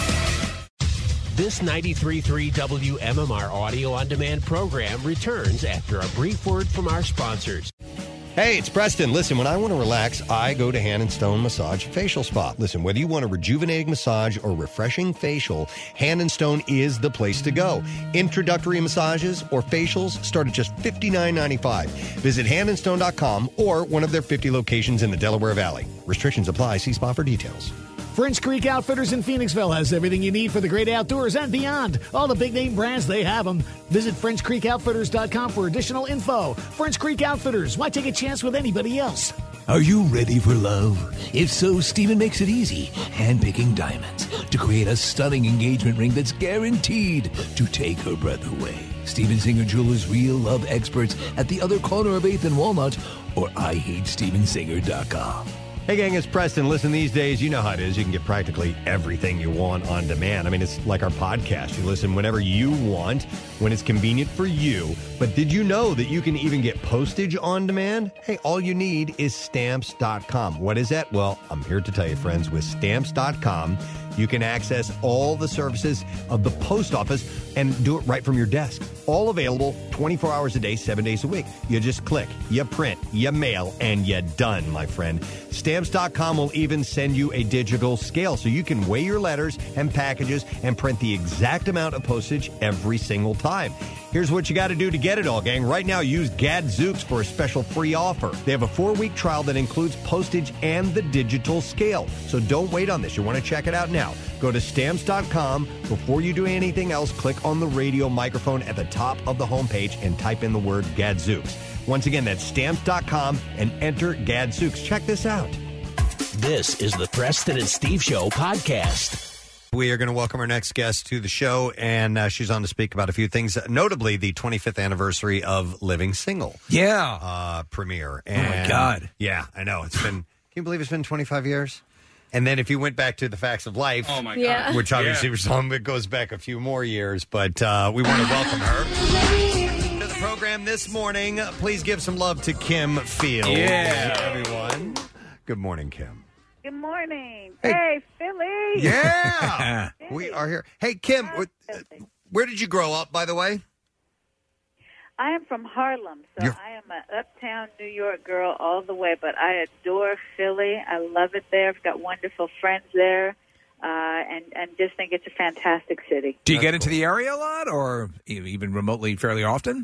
Speaker 3: put.
Speaker 12: This ninety-three point three W M M R audio on demand program returns after a brief word from our sponsors.
Speaker 3: Hey, it's Preston. Listen, when I want to relax, I go to Hand and Stone Massage Facial Spa. Listen, whether you want a rejuvenating massage or refreshing facial, Hand and Stone is the place to go. Introductory massages or facials start at just fifty-nine ninety-five. Visit hand and stone dot com or one of their fifty locations in the Delaware Valley. Restrictions apply. See spa for details.
Speaker 15: French Creek Outfitters in Phoenixville has everything you need for the great outdoors and beyond. All the big name brands, they have them. Visit french creek outfitters dot com for additional info. French Creek Outfitters, why take a chance with anybody else?
Speaker 23: Are you ready for love? If so, Steven makes it easy, handpicking diamonds to create a stunning engagement ring that's guaranteed to take her breath away. Steven Singer Jewelers' real love experts at the other corner of eighth and Walnut or I hate steven singer dot com.
Speaker 3: Hey, gang, it's Preston. Listen, these days, you know how it is. You can get practically everything you want on demand. I mean, it's like our podcast. You listen whenever you want, when it's convenient for you. But did you know that you can even get postage on demand? Hey, all you need is stamps dot com. What is that? Well, I'm here to tell you, friends, with stamps dot com, you can access all the services of the post office and do it right from your desk. All available twenty-four hours a day, seven days a week. You just click, you print, you mail, and you're done, my friend. Stamps dot com will even send you a digital scale so you can weigh your letters and packages and print the exact amount of postage every single time. Here's what you got to do to get it all, gang. Right now, use Gadzooks for a special free offer. They have a four-week trial that includes postage and the digital scale. So don't wait on this. You want to check it out now. Go to stamps dot com. Before you do anything else, click on the radio microphone at the top of the homepage and type in the word Gadzooks. Once again, that's stamps dot com and enter Gadzooks. Check this out.
Speaker 12: This is the Preston and Steve Show podcast.
Speaker 3: We are going to welcome our next guest to the show, and uh, she's on to speak about a few things, notably the twenty-fifth anniversary of Living Single.
Speaker 5: Yeah.
Speaker 3: Uh, premiere.
Speaker 5: Oh, my
Speaker 3: And,
Speaker 5: God.
Speaker 3: Yeah, I know. It's been, can you believe it's been twenty-five years? And then if you went back to The Facts of Life,
Speaker 6: Oh, my God.
Speaker 4: Yeah.
Speaker 3: which obviously
Speaker 6: Yeah.
Speaker 3: was some, it goes back a few more years, but uh, we want to welcome her to the program this morning. Please give some love to Kim Fields.
Speaker 5: Yeah.
Speaker 3: Everyone. Good morning, Kim.
Speaker 24: Good morning.
Speaker 3: Hey.
Speaker 24: Hey, Philly.
Speaker 3: Yeah. We are here. Hey, Kim, wh- where did you grow up, by the way?
Speaker 24: I am from Harlem, so
Speaker 3: You're-
Speaker 24: I am an uptown New York girl all the way, but I adore Philly. I love it there. I've got wonderful friends there, uh, and, and just think it's a fantastic city.
Speaker 5: Do you get into the area a lot or even remotely fairly often?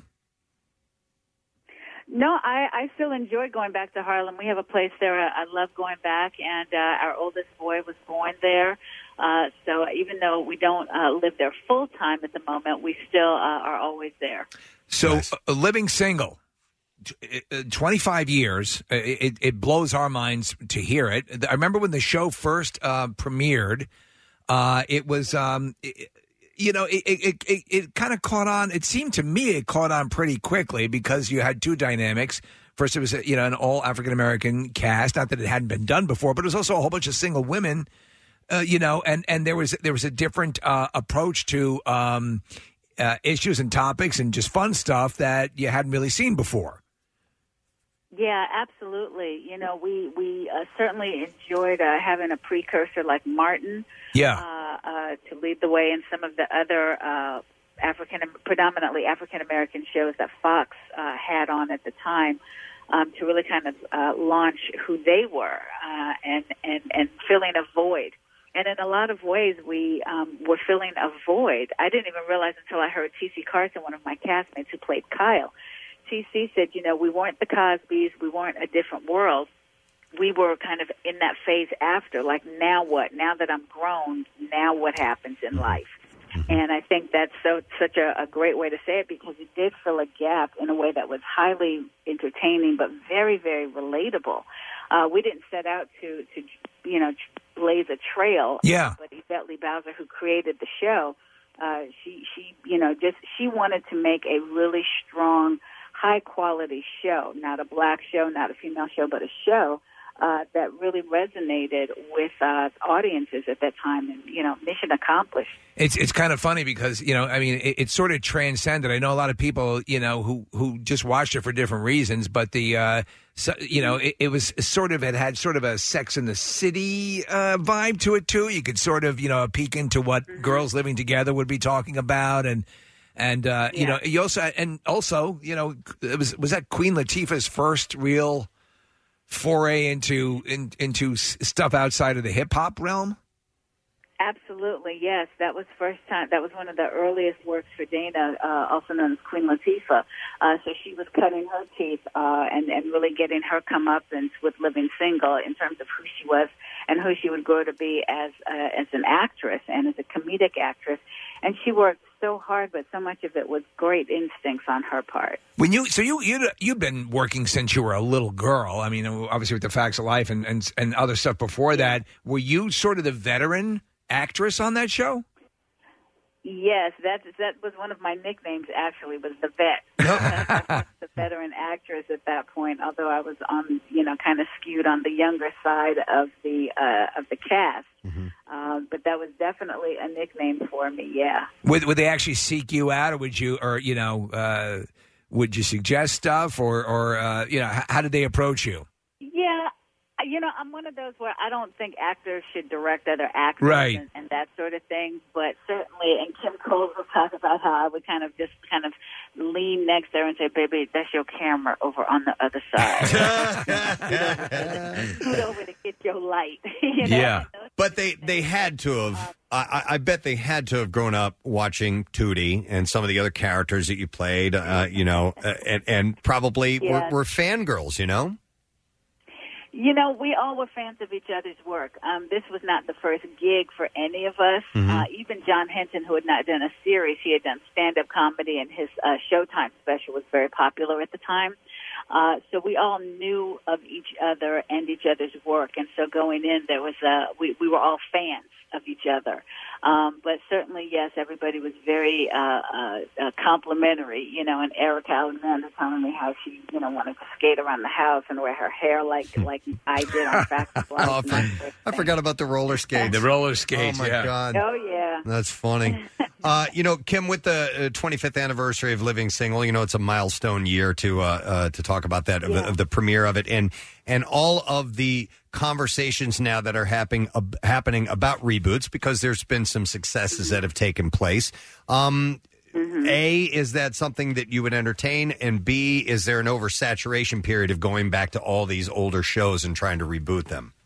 Speaker 24: No, I, I still enjoy going back to Harlem. We have a place there. I, I love going back, and uh, our oldest boy was born there. Uh, so even though we don't uh, live there full time at the moment, we still uh, are always there.
Speaker 5: So, uh, living single, t- uh, twenty-five years, uh, it, it blows our minds to hear it. I remember when the show first uh, premiered, uh, it was, um, it, you know, it, it, it, it kind of caught on. It seemed to me it caught on pretty quickly because you had two dynamics. First, it was, you know, an all African-American cast, not that it hadn't been done before, but it was also a whole bunch of single women, uh, you know, and, and there was there was a different uh, approach to um Uh, issues and topics and just fun stuff that you hadn't really seen before.
Speaker 24: Yeah, absolutely. You know, we we uh, certainly enjoyed uh, having a precursor like Martin.
Speaker 5: Yeah.
Speaker 24: Uh, uh, to lead the way in some of the other uh, African, predominantly African American shows that Fox uh, had on at the time, um, to really kind of uh, launch who they were uh, and and and filling a void. And in a lot of ways, we um, were filling a void. I didn't even realize until I heard T C Carson, one of my castmates who played Kyle. T C said, you know, we weren't the Cosbys, we weren't a different world. We were kind of in that phase after, like, now what? Now that I'm grown, now what happens in life? And I think that's so such a, a great way to say it because it did fill a gap in a way that was highly entertaining but very, very relatable. Uh, we didn't set out to, to, you know, blaze a trail.
Speaker 5: Yeah.
Speaker 24: But Yvette Lee Bowser, who created the show, uh, she, she, you know, just she wanted to make a really strong, high-quality show, not a black show, not a female show, but a show uh, that really resonated with uh, audiences at that time. And, you know, mission accomplished.
Speaker 5: It's it's kind of funny because, you know, I mean, it, it sort of transcended. I know a lot of people, you know, who, who just watched it for different reasons, but the, uh, so, you know, it, it was sort of, it had sort of a Sex in the City uh, vibe to it, too. You could sort of, you know, a peek into what
Speaker 24: Mm-hmm.
Speaker 5: girls living together would be talking about. And, and uh, you know, you also, and also, you know, it was, was that Queen Latifah's first real foray into, in, into s- stuff outside of the hip hop realm?
Speaker 24: Absolutely, yes. That was first time. That was one of the earliest works for Dana, uh, also known as Queen Latifah. Uh, so she was cutting her teeth uh, and, and really getting her comeuppance with Living Single in terms of who she was and who she would grow to be as uh, as an actress and as a comedic actress. And she worked so hard, but so much of it was great instincts on her part.
Speaker 5: When you so you you you've been working since you were a little girl. I mean, obviously with the Facts of Life and and, and other stuff before that. Were you sort of the veteran actress on that show?
Speaker 24: Yes, that that was one of my nicknames. Actually, was the vet. I was the veteran actress at that point. Although I was on, you know, kind of skewed on the younger side of the uh, of the cast.
Speaker 3: Mm-hmm.
Speaker 24: Uh, but that was definitely a nickname for me. Yeah.
Speaker 5: Would would they actually seek you out, or would you, or you know, uh, would you suggest stuff, or or uh, you know, how, how did they approach you?
Speaker 24: Yeah. You know, I'm one of those where I don't think actors should direct other actors
Speaker 5: Right.
Speaker 24: and, and that sort of thing. But certainly, and Kim Coles will talk about how I would kind of just kind of lean next there and say, "Baby, that's your camera over on the other side. Scoot over to get your light." you know?
Speaker 3: Yeah, but they they had to have. I, I bet they had to have grown up watching Tootie and some of the other characters that you played. Uh, you know, uh, and and probably
Speaker 24: Yes.
Speaker 3: were, were fangirls. You know.
Speaker 24: You know, we all were fans of each other's work. Um, this was not the first gig for any of us.
Speaker 3: Mhm.
Speaker 24: Uh, even John Henson, who had not done a series, he had done stand-up comedy, and his uh, Showtime special was very popular at the time. Uh, so we all knew of each other and each other's work, and so going in, there was a, we, we were all fans of each other. Um, but certainly, yes, everybody was very uh, uh, uh, complimentary, you know, and Erica Alexander telling me how she, you know, wanted to skate around the house and wear her hair like like I did on Facts of Life.
Speaker 3: Oh, I,
Speaker 24: and that
Speaker 3: for-
Speaker 24: sort of
Speaker 3: I
Speaker 24: thing.
Speaker 3: forgot about the roller skates.
Speaker 5: The roller skates.
Speaker 3: Oh my
Speaker 5: yeah.
Speaker 3: God.
Speaker 24: Oh, yeah.
Speaker 3: That's funny. Uh, you know, Kim, with the uh, twenty-fifth anniversary of Living Single, you know, it's a milestone year to uh, uh, to talk about that, of, the, of the premiere of it, and and all of the conversations now that are happening uh, happening about reboots, because there's been some successes that have taken place. Um, A, is that something that you would entertain? And B, is there an oversaturation period of going back to all these older shows and trying to reboot them?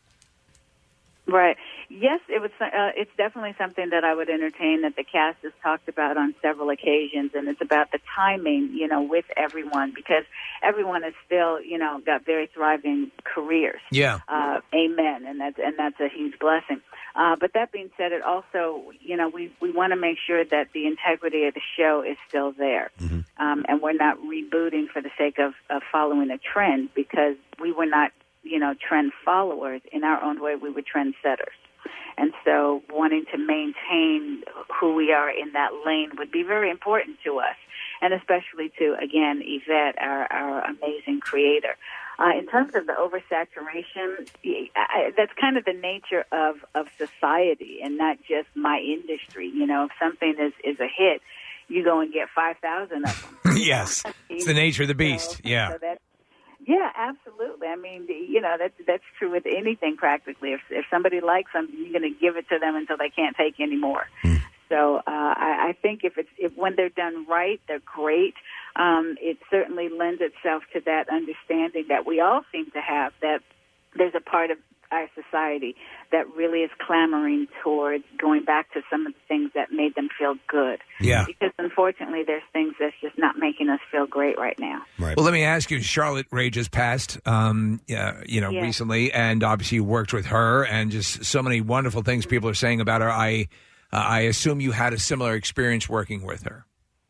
Speaker 24: Right. Yes, it was. Uh, it's definitely something that I would entertain. That the cast has talked about on several occasions, and it's about the timing, you know, with everyone, because everyone is still, you know, got very thriving careers.
Speaker 5: Yeah.
Speaker 24: Uh, amen, and that's and that's a huge blessing. Uh, but that being said, it also, you know, we we want to make sure that the integrity of the show is still there, um, and we're not rebooting for the sake of, of following a trend, because we were not, you know, trend followers. In our own way, we were trendsetters. And so wanting to maintain who we are in that lane would be very important to us, and especially to, again, Yvette, our, our amazing creator. Uh, in terms of the oversaturation, I, that's kind of the nature of, of society and not just my industry. You know, if something is, is a hit, you go and get five thousand of them.
Speaker 5: Yes. It's the nature of the beast.
Speaker 24: So,
Speaker 5: yeah.
Speaker 24: so that, yeah, absolutely. I mean, the- you know, that's that's true with anything practically. If if somebody likes something, you're going to give it to them until they can't take anymore. So uh, I, I think if it's if when they're done right, they're great. Um, it certainly lends itself to that understanding that we all seem to have, that there's a part of our society that really is clamoring towards going back to some of the things that made them feel good.
Speaker 5: Yeah.
Speaker 24: Because unfortunately, there's things that's just not making us feel great right now.
Speaker 5: Well, let me ask you, Charlotte Ray just passed, um, yeah, you know,
Speaker 24: Yeah.
Speaker 5: recently, and obviously you worked with her, and just so many wonderful things people are saying about her. I, Uh, I assume you had a similar experience working with her.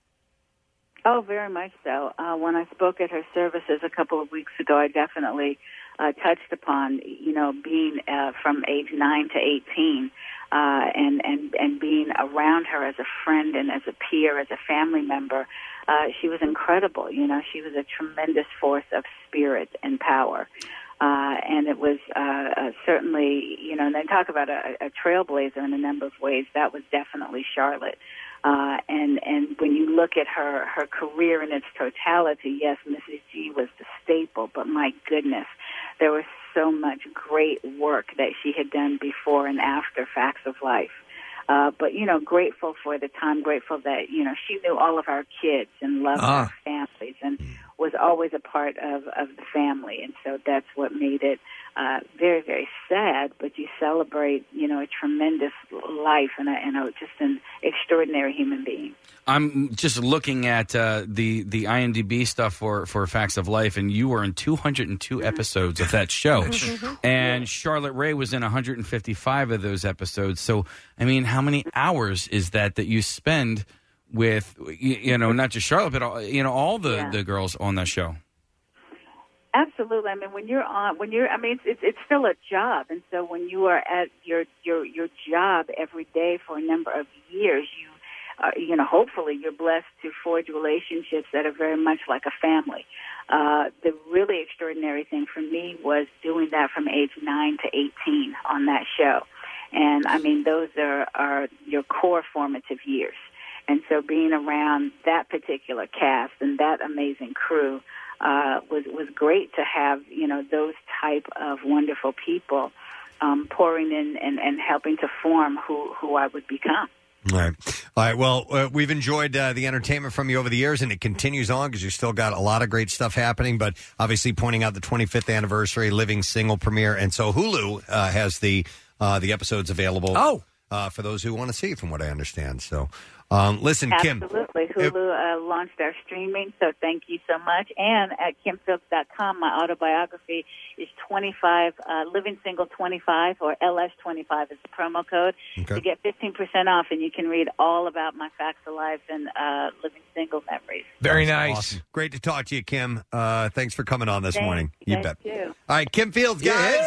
Speaker 24: Oh, very much so. Uh, when I spoke at her services a couple of weeks ago, I definitely uh, touched upon, you know, being uh, from age nine to eighteen uh, and, and, and being around her as a friend and as a peer, as a family member. Uh, she was incredible. You know, she was a tremendous force of spirit and power. Uh, and it was uh, uh, certainly, you know, and they talk about a, a trailblazer in a number of ways. That was definitely Charlotte. Uh, and, and when you look at her, her career in its totality, yes, Missus G was the staple, but my goodness, there was so much great work that she had done before and after Facts of Life. Uh, but, you know, grateful for the time, grateful that, you know, she knew all of our kids and loved
Speaker 5: Ah.
Speaker 24: our families and was always a part of, of the family. And so that's what made it uh, very, very sad. But you celebrate, you know, a tremendous life and, a, and a, just an extraordinary human being.
Speaker 6: I'm just looking at uh, the the I M D B stuff for, for Facts of Life, and you were in two hundred two episodes of that show. And Charlotte Rae was in one hundred fifty-five of those episodes. So, I mean, how many hours is that that you spend with, you, you know, not just Charlotte, but, all, you know, all the,
Speaker 24: Yeah.
Speaker 6: the girls on that show?
Speaker 24: Absolutely. I mean, when you're on, when you're, I mean, it's, it's it's still a job, and so when you are at your your your job every day for a number of years, you, uh, you know, hopefully you're blessed to forge relationships that are very much like a family. Uh, the really extraordinary thing for me was doing that from age nine to eighteen on that show, and I mean, those are are your core formative years. And so being around that particular cast and that amazing crew uh, was was great to have, you know, those type of wonderful people um, pouring in and, and helping to form who, who I would become.
Speaker 3: All right. All right. Well, uh, we've enjoyed uh, the entertainment from you over the years, and it continues on because you still got a lot of great stuff happening. But obviously, pointing out the twenty-fifth anniversary Living Single premiere. And so Hulu uh, has the uh, the episodes available
Speaker 5: oh.
Speaker 3: uh, for those who want to see, from what I understand. So um, listen, Kim.
Speaker 24: Absolutely. Hulu uh, launched our streaming, so thank you so much. And at kim phillips dot com, my autobiography is twenty-five, uh, Living Single twenty-five, or L S twenty-five is the promo code,
Speaker 3: Okay.
Speaker 24: to get fifteen percent off, and you can read all about my Facts of Life and uh, Living Single memories.
Speaker 5: Very
Speaker 3: That's
Speaker 5: nice.
Speaker 3: awesome. Great to talk to you, Kim. Uh, thanks for coming on this
Speaker 24: Thanks,
Speaker 3: morning.
Speaker 24: you
Speaker 3: You
Speaker 24: guys
Speaker 3: bet.
Speaker 24: too.
Speaker 3: All right, Kim Fields, guys.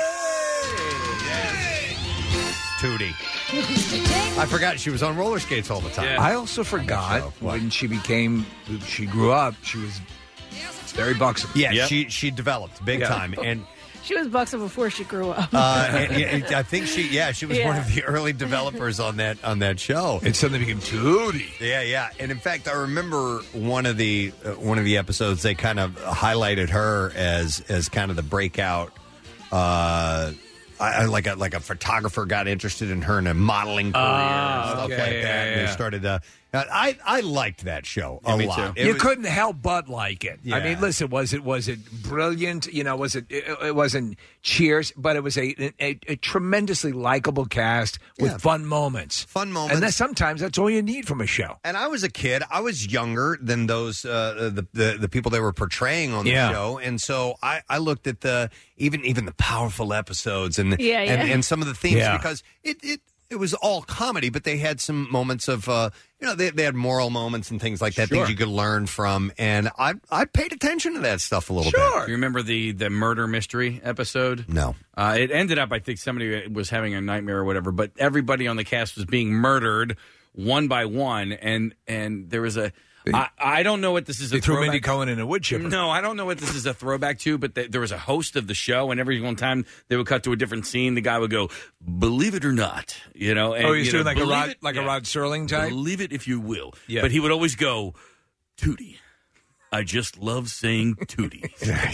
Speaker 3: Tootie. I forgot she was on roller skates all the time.
Speaker 5: I also forgot when she became, she grew up, she was very buxom.
Speaker 3: Yeah, she she developed big
Speaker 5: Yeah.
Speaker 3: time, and
Speaker 4: She was buxom before she grew up.
Speaker 3: uh, and, and I think she yeah she was one
Speaker 4: Yeah.
Speaker 3: of the early developers on that on that show.
Speaker 5: And suddenly became Tootie.
Speaker 3: Yeah, yeah, and in fact, I remember one of the uh, one of the episodes they kind of highlighted her as as kind of the breakout. Uh, I, I- like a like a photographer got interested in her in a modeling career and
Speaker 5: Oh,
Speaker 3: stuff
Speaker 5: okay,
Speaker 3: like
Speaker 5: yeah,
Speaker 3: that.
Speaker 5: yeah,
Speaker 3: And they
Speaker 5: yeah.
Speaker 3: started. Uh, I I liked that show a
Speaker 5: me
Speaker 3: lot.
Speaker 5: too.
Speaker 3: It
Speaker 5: You
Speaker 3: was-
Speaker 5: couldn't help but like it. I
Speaker 3: Yeah.
Speaker 5: mean, listen, was it was it brilliant? You know, was it? It, it wasn't Cheers, but it was a a, a tremendously likable cast with
Speaker 3: Yeah.
Speaker 5: fun moments.
Speaker 3: Fun moments.
Speaker 5: and that sometimes that's all you need from a show.
Speaker 3: And I was a kid. I was younger than those uh, the, the the people they were portraying on the
Speaker 5: Yeah.
Speaker 3: show, and so I, I looked at the even even the powerful episodes and
Speaker 4: Yeah,
Speaker 3: and,
Speaker 4: yeah.
Speaker 3: and some of the themes
Speaker 5: Yeah.
Speaker 3: because it, it it was all comedy, but they had some moments of uh, you know they they had moral moments and things like that,
Speaker 6: Sure.
Speaker 3: things you could learn from, and I I paid attention to that stuff a little
Speaker 6: Do you remember the the murder mystery episode?
Speaker 3: No.
Speaker 6: Uh, it ended up, I think somebody was having a nightmare or whatever, but everybody on the cast was being murdered one by one, and and there was a. I, I don't know what this is.
Speaker 5: They
Speaker 6: a
Speaker 5: threw
Speaker 6: throwback-
Speaker 5: Mindy Cohen in a wood chipper.
Speaker 6: No, I don't know what this is a throwback to, but th- there was a host of the show, and every one time they would cut to a different scene, the guy would go, "Believe it or not," you know. And,
Speaker 5: Oh, he's
Speaker 6: you
Speaker 5: doing
Speaker 6: know,
Speaker 5: like a
Speaker 6: believe
Speaker 5: Rod,
Speaker 6: it-
Speaker 5: like
Speaker 6: yeah.
Speaker 5: a Rod Serling type.
Speaker 6: Believe it if you will.
Speaker 5: Yeah.
Speaker 6: But he would always go, "Tootie." I just love saying Tootie.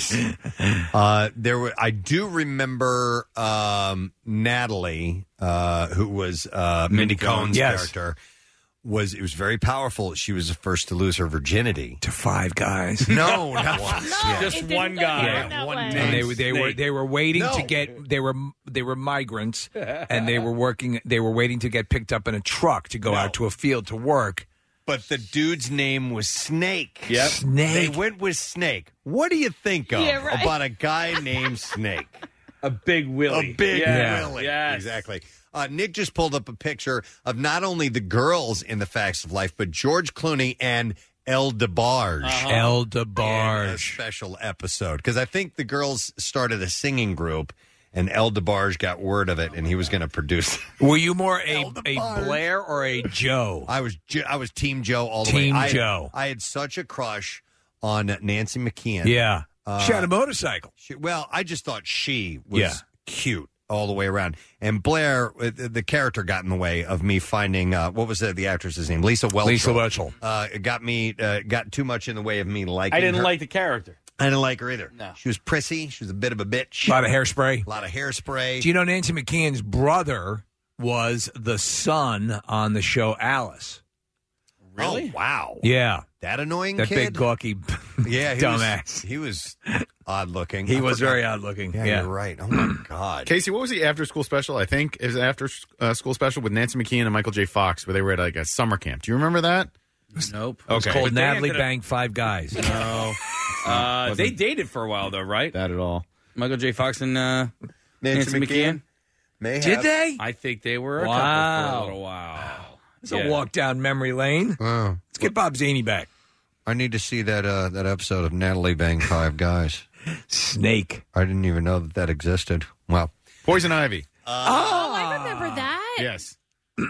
Speaker 3: Uh, there were. I do remember um, Natalie, uh, who was uh, Mindy
Speaker 6: Mindy Cohn.
Speaker 3: Cohn's
Speaker 5: Yes.
Speaker 3: character. Was it was very powerful. She was the first to lose her virginity
Speaker 5: to five guys.
Speaker 3: No, not
Speaker 4: No,
Speaker 6: Just
Speaker 4: it didn't
Speaker 6: one
Speaker 4: go
Speaker 6: guy.
Speaker 4: down that
Speaker 3: one
Speaker 4: way.
Speaker 3: man.
Speaker 5: And they were they were they were waiting
Speaker 3: No.
Speaker 5: to get they were they were migrants and they were working they were waiting to get picked up in a truck to go
Speaker 3: No.
Speaker 5: out to a field to work.
Speaker 3: But the dude's name was Snake.
Speaker 6: Yep.
Speaker 5: Snake.
Speaker 3: They went with Snake. What do you think of
Speaker 4: Yeah, right.
Speaker 3: about a guy named Snake?
Speaker 5: A big Willie.
Speaker 3: A big
Speaker 5: Yeah.
Speaker 3: Willie.
Speaker 5: Yes.
Speaker 3: Exactly. Uh, Nick just pulled up a picture of not only the girls in The Facts of Life, but George Clooney and El DeBarge.
Speaker 5: Uh-huh.
Speaker 8: El
Speaker 3: In a
Speaker 8: DeBarge.
Speaker 3: special episode. Because I think the girls started a singing group, and El DeBarge got word of it, and he was going to produce.
Speaker 5: Were you more a, a Blair or a Joe?
Speaker 3: I was Jo- I was Team Joe all the
Speaker 5: Team
Speaker 3: way. I,
Speaker 5: Joe.
Speaker 3: I had such a crush on Nancy McKeon.
Speaker 5: Yeah.
Speaker 3: Uh,
Speaker 5: she had a motorcycle.
Speaker 3: She, well, I just thought she was
Speaker 5: Yeah.
Speaker 3: cute all the way around. And Blair, uh, the the character got in the way of me finding, uh, what was the, the actress's name? Lisa Welch.
Speaker 5: Lisa Whelchel.
Speaker 3: Uh, it got me, uh, got too much in the way of me liking
Speaker 16: I didn't
Speaker 3: her.
Speaker 16: like the character.
Speaker 3: I didn't like her either.
Speaker 16: No.
Speaker 3: She was prissy. She was a bit of a bitch.
Speaker 5: A lot of hairspray.
Speaker 3: A lot of hairspray.
Speaker 5: Do you know Nancy McKeon's brother was the son on the show Alice?
Speaker 3: Really? Oh, wow.
Speaker 5: Yeah.
Speaker 3: That annoying
Speaker 5: That
Speaker 3: kid?
Speaker 5: big gawky
Speaker 3: Yeah, he
Speaker 5: dumbass.
Speaker 3: Was, he was odd looking.
Speaker 5: He
Speaker 3: I
Speaker 5: was
Speaker 3: forgot.
Speaker 5: very odd looking.
Speaker 3: Yeah,
Speaker 5: Yeah.
Speaker 3: you're right. Oh my God.
Speaker 10: Casey, what was the after school special? I think is after uh, school special with Nancy McKeon and Michael J. Fox, where they were at like a summer camp. Do you remember that?
Speaker 16: Nope.
Speaker 5: It was
Speaker 10: Okay.
Speaker 5: called
Speaker 16: But they
Speaker 5: Natalie
Speaker 16: ended up-
Speaker 5: Banged Five Guys.
Speaker 16: No. Uh, they dated for a while, though, right?
Speaker 10: That at all.
Speaker 16: Michael J. Fox and uh,
Speaker 3: Nancy,
Speaker 16: Nancy
Speaker 3: McKeon?
Speaker 16: McKeon?
Speaker 3: May
Speaker 5: Did
Speaker 3: have.
Speaker 5: they?
Speaker 16: I think they were a
Speaker 5: Wow.
Speaker 16: couple for a little while.
Speaker 5: It's
Speaker 16: Yeah.
Speaker 5: a walk down memory lane.
Speaker 3: Oh.
Speaker 5: Let's get Bob Zaney back.
Speaker 3: I need to see that uh, that episode of Natalie Bang Five Guys.
Speaker 5: Snake.
Speaker 3: I didn't even know that that existed. Well,
Speaker 10: Poison Ivy.
Speaker 13: Oh, I remember that.
Speaker 10: Yes.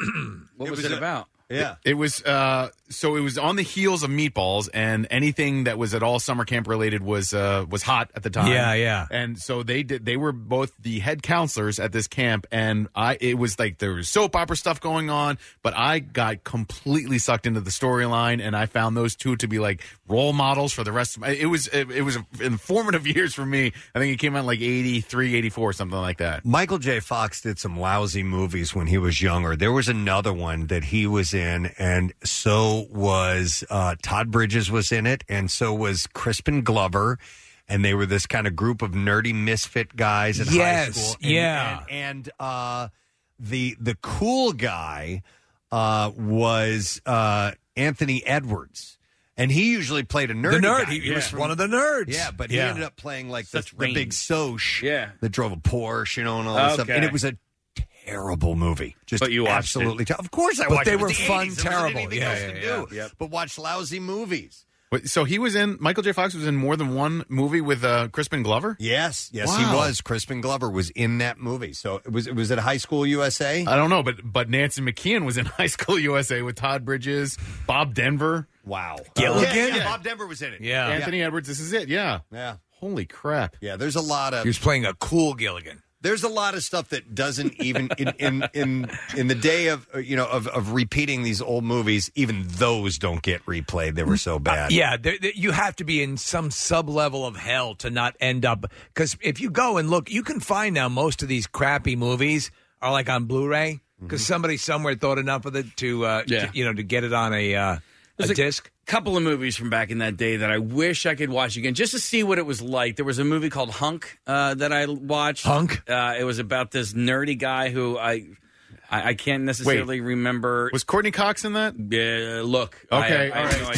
Speaker 16: What was,
Speaker 10: was
Speaker 16: it
Speaker 10: a-
Speaker 16: about?
Speaker 3: yeah.
Speaker 10: It was uh so it was on the heels of Meatballs, and anything that was at all summer camp related was uh was hot at the time.
Speaker 5: Yeah, yeah.
Speaker 10: And so they did they were both the head counselors at this camp, and I it was like there was soap opera stuff going on, but I got completely sucked into the storyline, and I found those two to be like role models for the rest of my it was it, it was informative years for me. I think it came out like eighty-three, eighty-four, something like that.
Speaker 3: Michael J. Fox did some lousy movies when he was younger. There was another one that he was in, and so was uh, Todd Bridges was in it, and so was Crispin Glover, and they were this kind of group of nerdy misfit guys at high
Speaker 5: Yes,
Speaker 3: school. And,
Speaker 5: yeah.
Speaker 3: and, and uh, the the cool guy uh, was uh, Anthony Edwards. And he usually played a nerd.
Speaker 5: The nerd.
Speaker 3: guy.
Speaker 5: He, he was one of the nerds.
Speaker 3: Yeah, but he
Speaker 5: Yeah.
Speaker 3: ended up playing like the,
Speaker 16: Such
Speaker 3: the big
Speaker 16: range.
Speaker 3: Soch
Speaker 16: Yeah.
Speaker 3: that drove a Porsche, you know, and all that stuff.
Speaker 16: Okay.
Speaker 3: And it was a terrible movie. Just
Speaker 16: But you watched
Speaker 3: absolutely
Speaker 16: it.
Speaker 3: ter- Of course I
Speaker 5: But
Speaker 3: watched
Speaker 5: they
Speaker 3: it. It
Speaker 5: were
Speaker 3: was the
Speaker 5: fun,
Speaker 3: eighties. There wasn't
Speaker 5: terrible.
Speaker 3: anything
Speaker 5: Yeah,
Speaker 3: else
Speaker 5: yeah,
Speaker 3: to
Speaker 5: yeah.
Speaker 3: do
Speaker 16: Yep.
Speaker 3: but watch lousy movies.
Speaker 10: Wait, So he was in Michael J. Fox was in more than one movie with uh, Crispin Glover?
Speaker 3: Yes, yes,
Speaker 10: Wow.
Speaker 3: he was. Crispin Glover was in that movie. So it was it was at High School U S A?
Speaker 10: I don't know, but but Nancy McKeon was in High School U S A with Todd Bridges, Bob Denver.
Speaker 3: Wow.
Speaker 5: Gilligan?
Speaker 3: Yeah, yeah, Bob Denver was in it.
Speaker 5: Yeah.
Speaker 10: Anthony Edwards, this is it, yeah.
Speaker 3: Yeah.
Speaker 10: Holy crap.
Speaker 3: Yeah, there's a lot of
Speaker 5: He was playing a cool Gilligan.
Speaker 3: there's a lot of stuff that doesn't even in in in, in the day of uh, you know of, of repeating these old movies, even those don't get replayed. They were so bad.
Speaker 5: Yeah, there, there- you have to be in some sub level of hell to not end up. Because if you go and look, you can find now most of these crappy movies are like on Blu-ray because somebody somewhere thought enough of it to, uh,
Speaker 16: Yeah.
Speaker 5: to, you know, to get it on a uh, a
Speaker 16: There's a
Speaker 5: disc.
Speaker 16: couple of movies from back in that day that I wish I could watch again just to see what it was like. There was a movie called Hunk uh, that I watched.
Speaker 5: Hunk?
Speaker 16: Uh, it was about this nerdy guy who I I, I can't necessarily remember.
Speaker 10: Was Courtney Cox in that?
Speaker 16: Uh, look.
Speaker 10: Okay,
Speaker 16: I, I
Speaker 10: all
Speaker 16: have no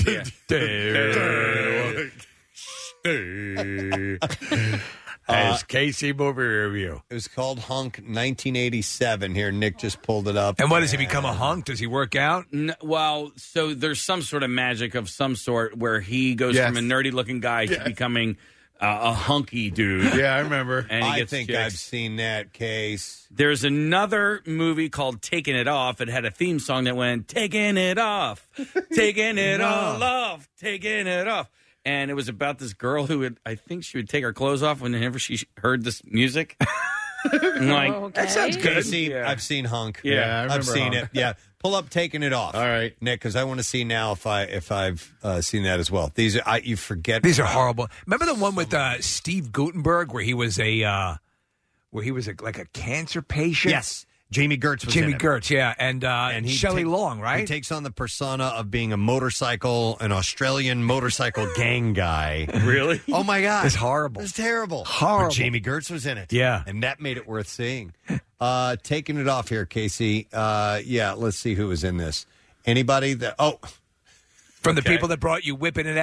Speaker 10: right.
Speaker 16: idea.
Speaker 5: As Casey movie review.
Speaker 3: It was called Hunk nineteen eighty-seven. Here, Nick just pulled it up.
Speaker 5: And what does he become a hunk? Does he work out?
Speaker 16: N- well, so there's some sort of magic of some sort where he goes
Speaker 10: Yes.
Speaker 16: from a nerdy looking guy to becoming uh, a hunky dude.
Speaker 10: Yeah, I remember.
Speaker 16: And he
Speaker 3: I
Speaker 16: gets
Speaker 3: think
Speaker 16: chicks.
Speaker 3: I've seen that case.
Speaker 16: There's another movie called Taking It Off. It had a theme song that went, Taking it off, taking it all off, taking it off. And it was about this girl who would, I think she would take her clothes off whenever she heard this music. I'm like,
Speaker 4: Okay.
Speaker 16: that sounds good.
Speaker 3: Casey,
Speaker 16: Yeah.
Speaker 3: I've seen Hunk.
Speaker 16: Yeah,
Speaker 10: I remember
Speaker 3: I've seen
Speaker 10: Hunk.
Speaker 3: it. Yeah, pull up, taking it off.
Speaker 10: All right.
Speaker 3: Nick, because I want to see now if I if I've uh, seen that as well. These are I, you forget.
Speaker 5: These are horrible. Remember the one with uh, Steve Gutenberg where he was a uh, where he was a, like a cancer patient?
Speaker 3: Yes, Jamie Gertz was
Speaker 5: Jamie
Speaker 3: in it.
Speaker 5: Gertz, yeah, and uh,
Speaker 3: And he
Speaker 5: Shelley
Speaker 3: ta-
Speaker 5: Long, right?
Speaker 3: He takes on the persona of being a motorcycle, an Australian motorcycle gang guy.
Speaker 16: Really?
Speaker 3: Oh my god,
Speaker 5: It's horrible.
Speaker 3: It's terrible.
Speaker 5: Horrible.
Speaker 3: But Jamie Gertz was in it.
Speaker 5: Yeah.
Speaker 3: and that made it worth seeing. Uh, taking it off here, Casey. Uh, yeah, let's see who was in this. Anybody that? Oh,
Speaker 5: From the
Speaker 3: Okay.
Speaker 5: people that brought you whipping it out.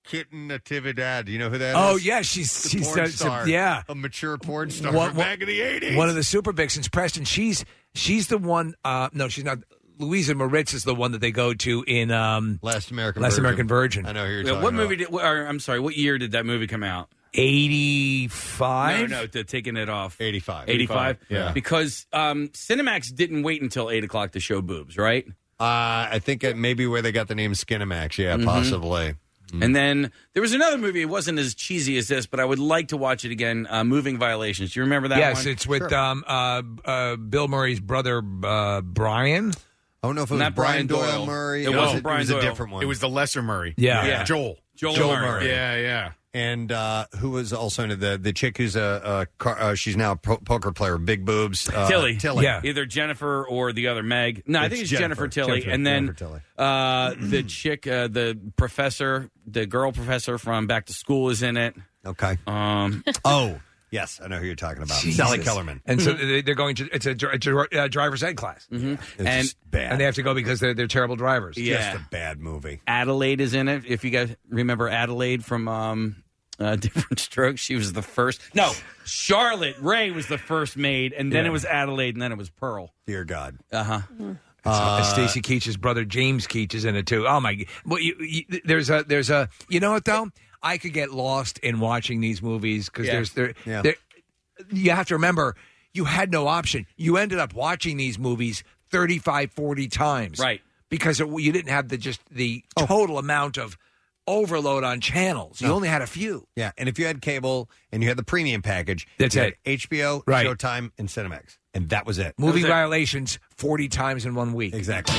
Speaker 3: Kitten Natividad. You know who that is?
Speaker 5: Oh, yeah, she's-
Speaker 3: The
Speaker 5: she's
Speaker 3: porn
Speaker 5: a-
Speaker 3: star.
Speaker 5: yeah.
Speaker 3: a mature porn star
Speaker 5: One-
Speaker 3: from back in the eighties.
Speaker 5: One of the Super Vixens, Preston. She's she's the one. Uh, no, she's not. Louisa Moritz is the one that they go to in um,
Speaker 3: Last American
Speaker 5: Last
Speaker 3: Virgin.
Speaker 5: American Virgin.
Speaker 3: I know who you're
Speaker 16: Yeah,
Speaker 3: talking
Speaker 16: what
Speaker 3: about.
Speaker 16: movie did? Or, I'm sorry. What year did that movie come out?
Speaker 5: eighty-five
Speaker 16: No, no, to taking it off.
Speaker 3: eighty-five.
Speaker 16: eighty-five?
Speaker 3: Yeah.
Speaker 16: Because um, Cinemax didn't wait until eight o'clock to show boobs, right?
Speaker 3: Uh, I think it may be where they got the name Skinamax. Yeah,
Speaker 16: Mhm.
Speaker 3: possibly.
Speaker 16: And then there was another movie. It wasn't as cheesy as this, but I would like to watch it again. Uh, Moving Violations. Do you remember that
Speaker 5: yes,
Speaker 16: one?
Speaker 5: it's with um, uh, uh, Bill Murray's brother, uh, Brian.
Speaker 3: I don't know if
Speaker 10: it was Not Brian Brian Doyle. Doyle
Speaker 3: Murray.
Speaker 10: It
Speaker 3: It
Speaker 10: wasn't
Speaker 3: was,
Speaker 10: Brian
Speaker 3: it was a
Speaker 10: Doyle.
Speaker 3: different one.
Speaker 10: It was the lesser Murray.
Speaker 3: Yeah.
Speaker 10: Yeah. Joel.
Speaker 16: Joel,
Speaker 3: Joel
Speaker 16: Murray.
Speaker 3: Murray.
Speaker 10: Yeah, yeah.
Speaker 3: And uh, who was also into the the chick who's a, a car, uh, she's now a po- poker player, big boobs. Uh,
Speaker 16: Tilly.
Speaker 3: Tilly.
Speaker 16: Either Jennifer or the other Meg. No, I
Speaker 3: It's
Speaker 16: think it's
Speaker 3: Jennifer.
Speaker 16: Jennifer, Tilly.
Speaker 3: Jennifer-
Speaker 16: and then
Speaker 3: Jennifer Tilly.
Speaker 16: Uh, the chick, uh, the professor, the girl professor from Back to School is in it.
Speaker 3: Okay.
Speaker 16: Um,
Speaker 3: oh, yes, I know who you're talking about.
Speaker 5: Jesus.
Speaker 3: Sally Kellerman.
Speaker 5: And so they- they're going to it's a, dri- it's a uh, driver's ed class,
Speaker 16: mm-hmm.
Speaker 3: It's
Speaker 16: and
Speaker 3: just bad.
Speaker 5: and they have to go because they're they're terrible drivers.
Speaker 16: Yeah.
Speaker 3: Just a bad movie.
Speaker 16: Adelaide is in it. If you guys remember Adelaide from um, uh, Different Strokes, she was the first. No, Charlotte Ray was the first maid, and then
Speaker 5: Yeah.
Speaker 16: it was Adelaide, and then it was Pearl.
Speaker 3: Dear God.
Speaker 16: Uh huh.
Speaker 5: Uh, Stacy Keach's brother James Keach is in it too. Oh my! g- Well, you, you, there's a there's a you know what though? I could get lost in watching these movies because
Speaker 16: Yeah.
Speaker 5: there's there,
Speaker 16: Yeah.
Speaker 5: there. You have to remember, you had no option. You ended up watching these movies thirty-five, forty times,
Speaker 16: Right?
Speaker 5: Because it, you didn't have the just the total amount of overload on channels. You
Speaker 3: No.
Speaker 5: only had a few.
Speaker 3: Yeah, and if you had cable and you had the premium package,
Speaker 5: That's
Speaker 3: you had
Speaker 5: it.
Speaker 3: H B O,
Speaker 5: Right.
Speaker 3: Showtime, and Cinemax, and that was it.
Speaker 5: Movie
Speaker 3: That was it.
Speaker 5: Violations forty times in one week.
Speaker 3: Exactly.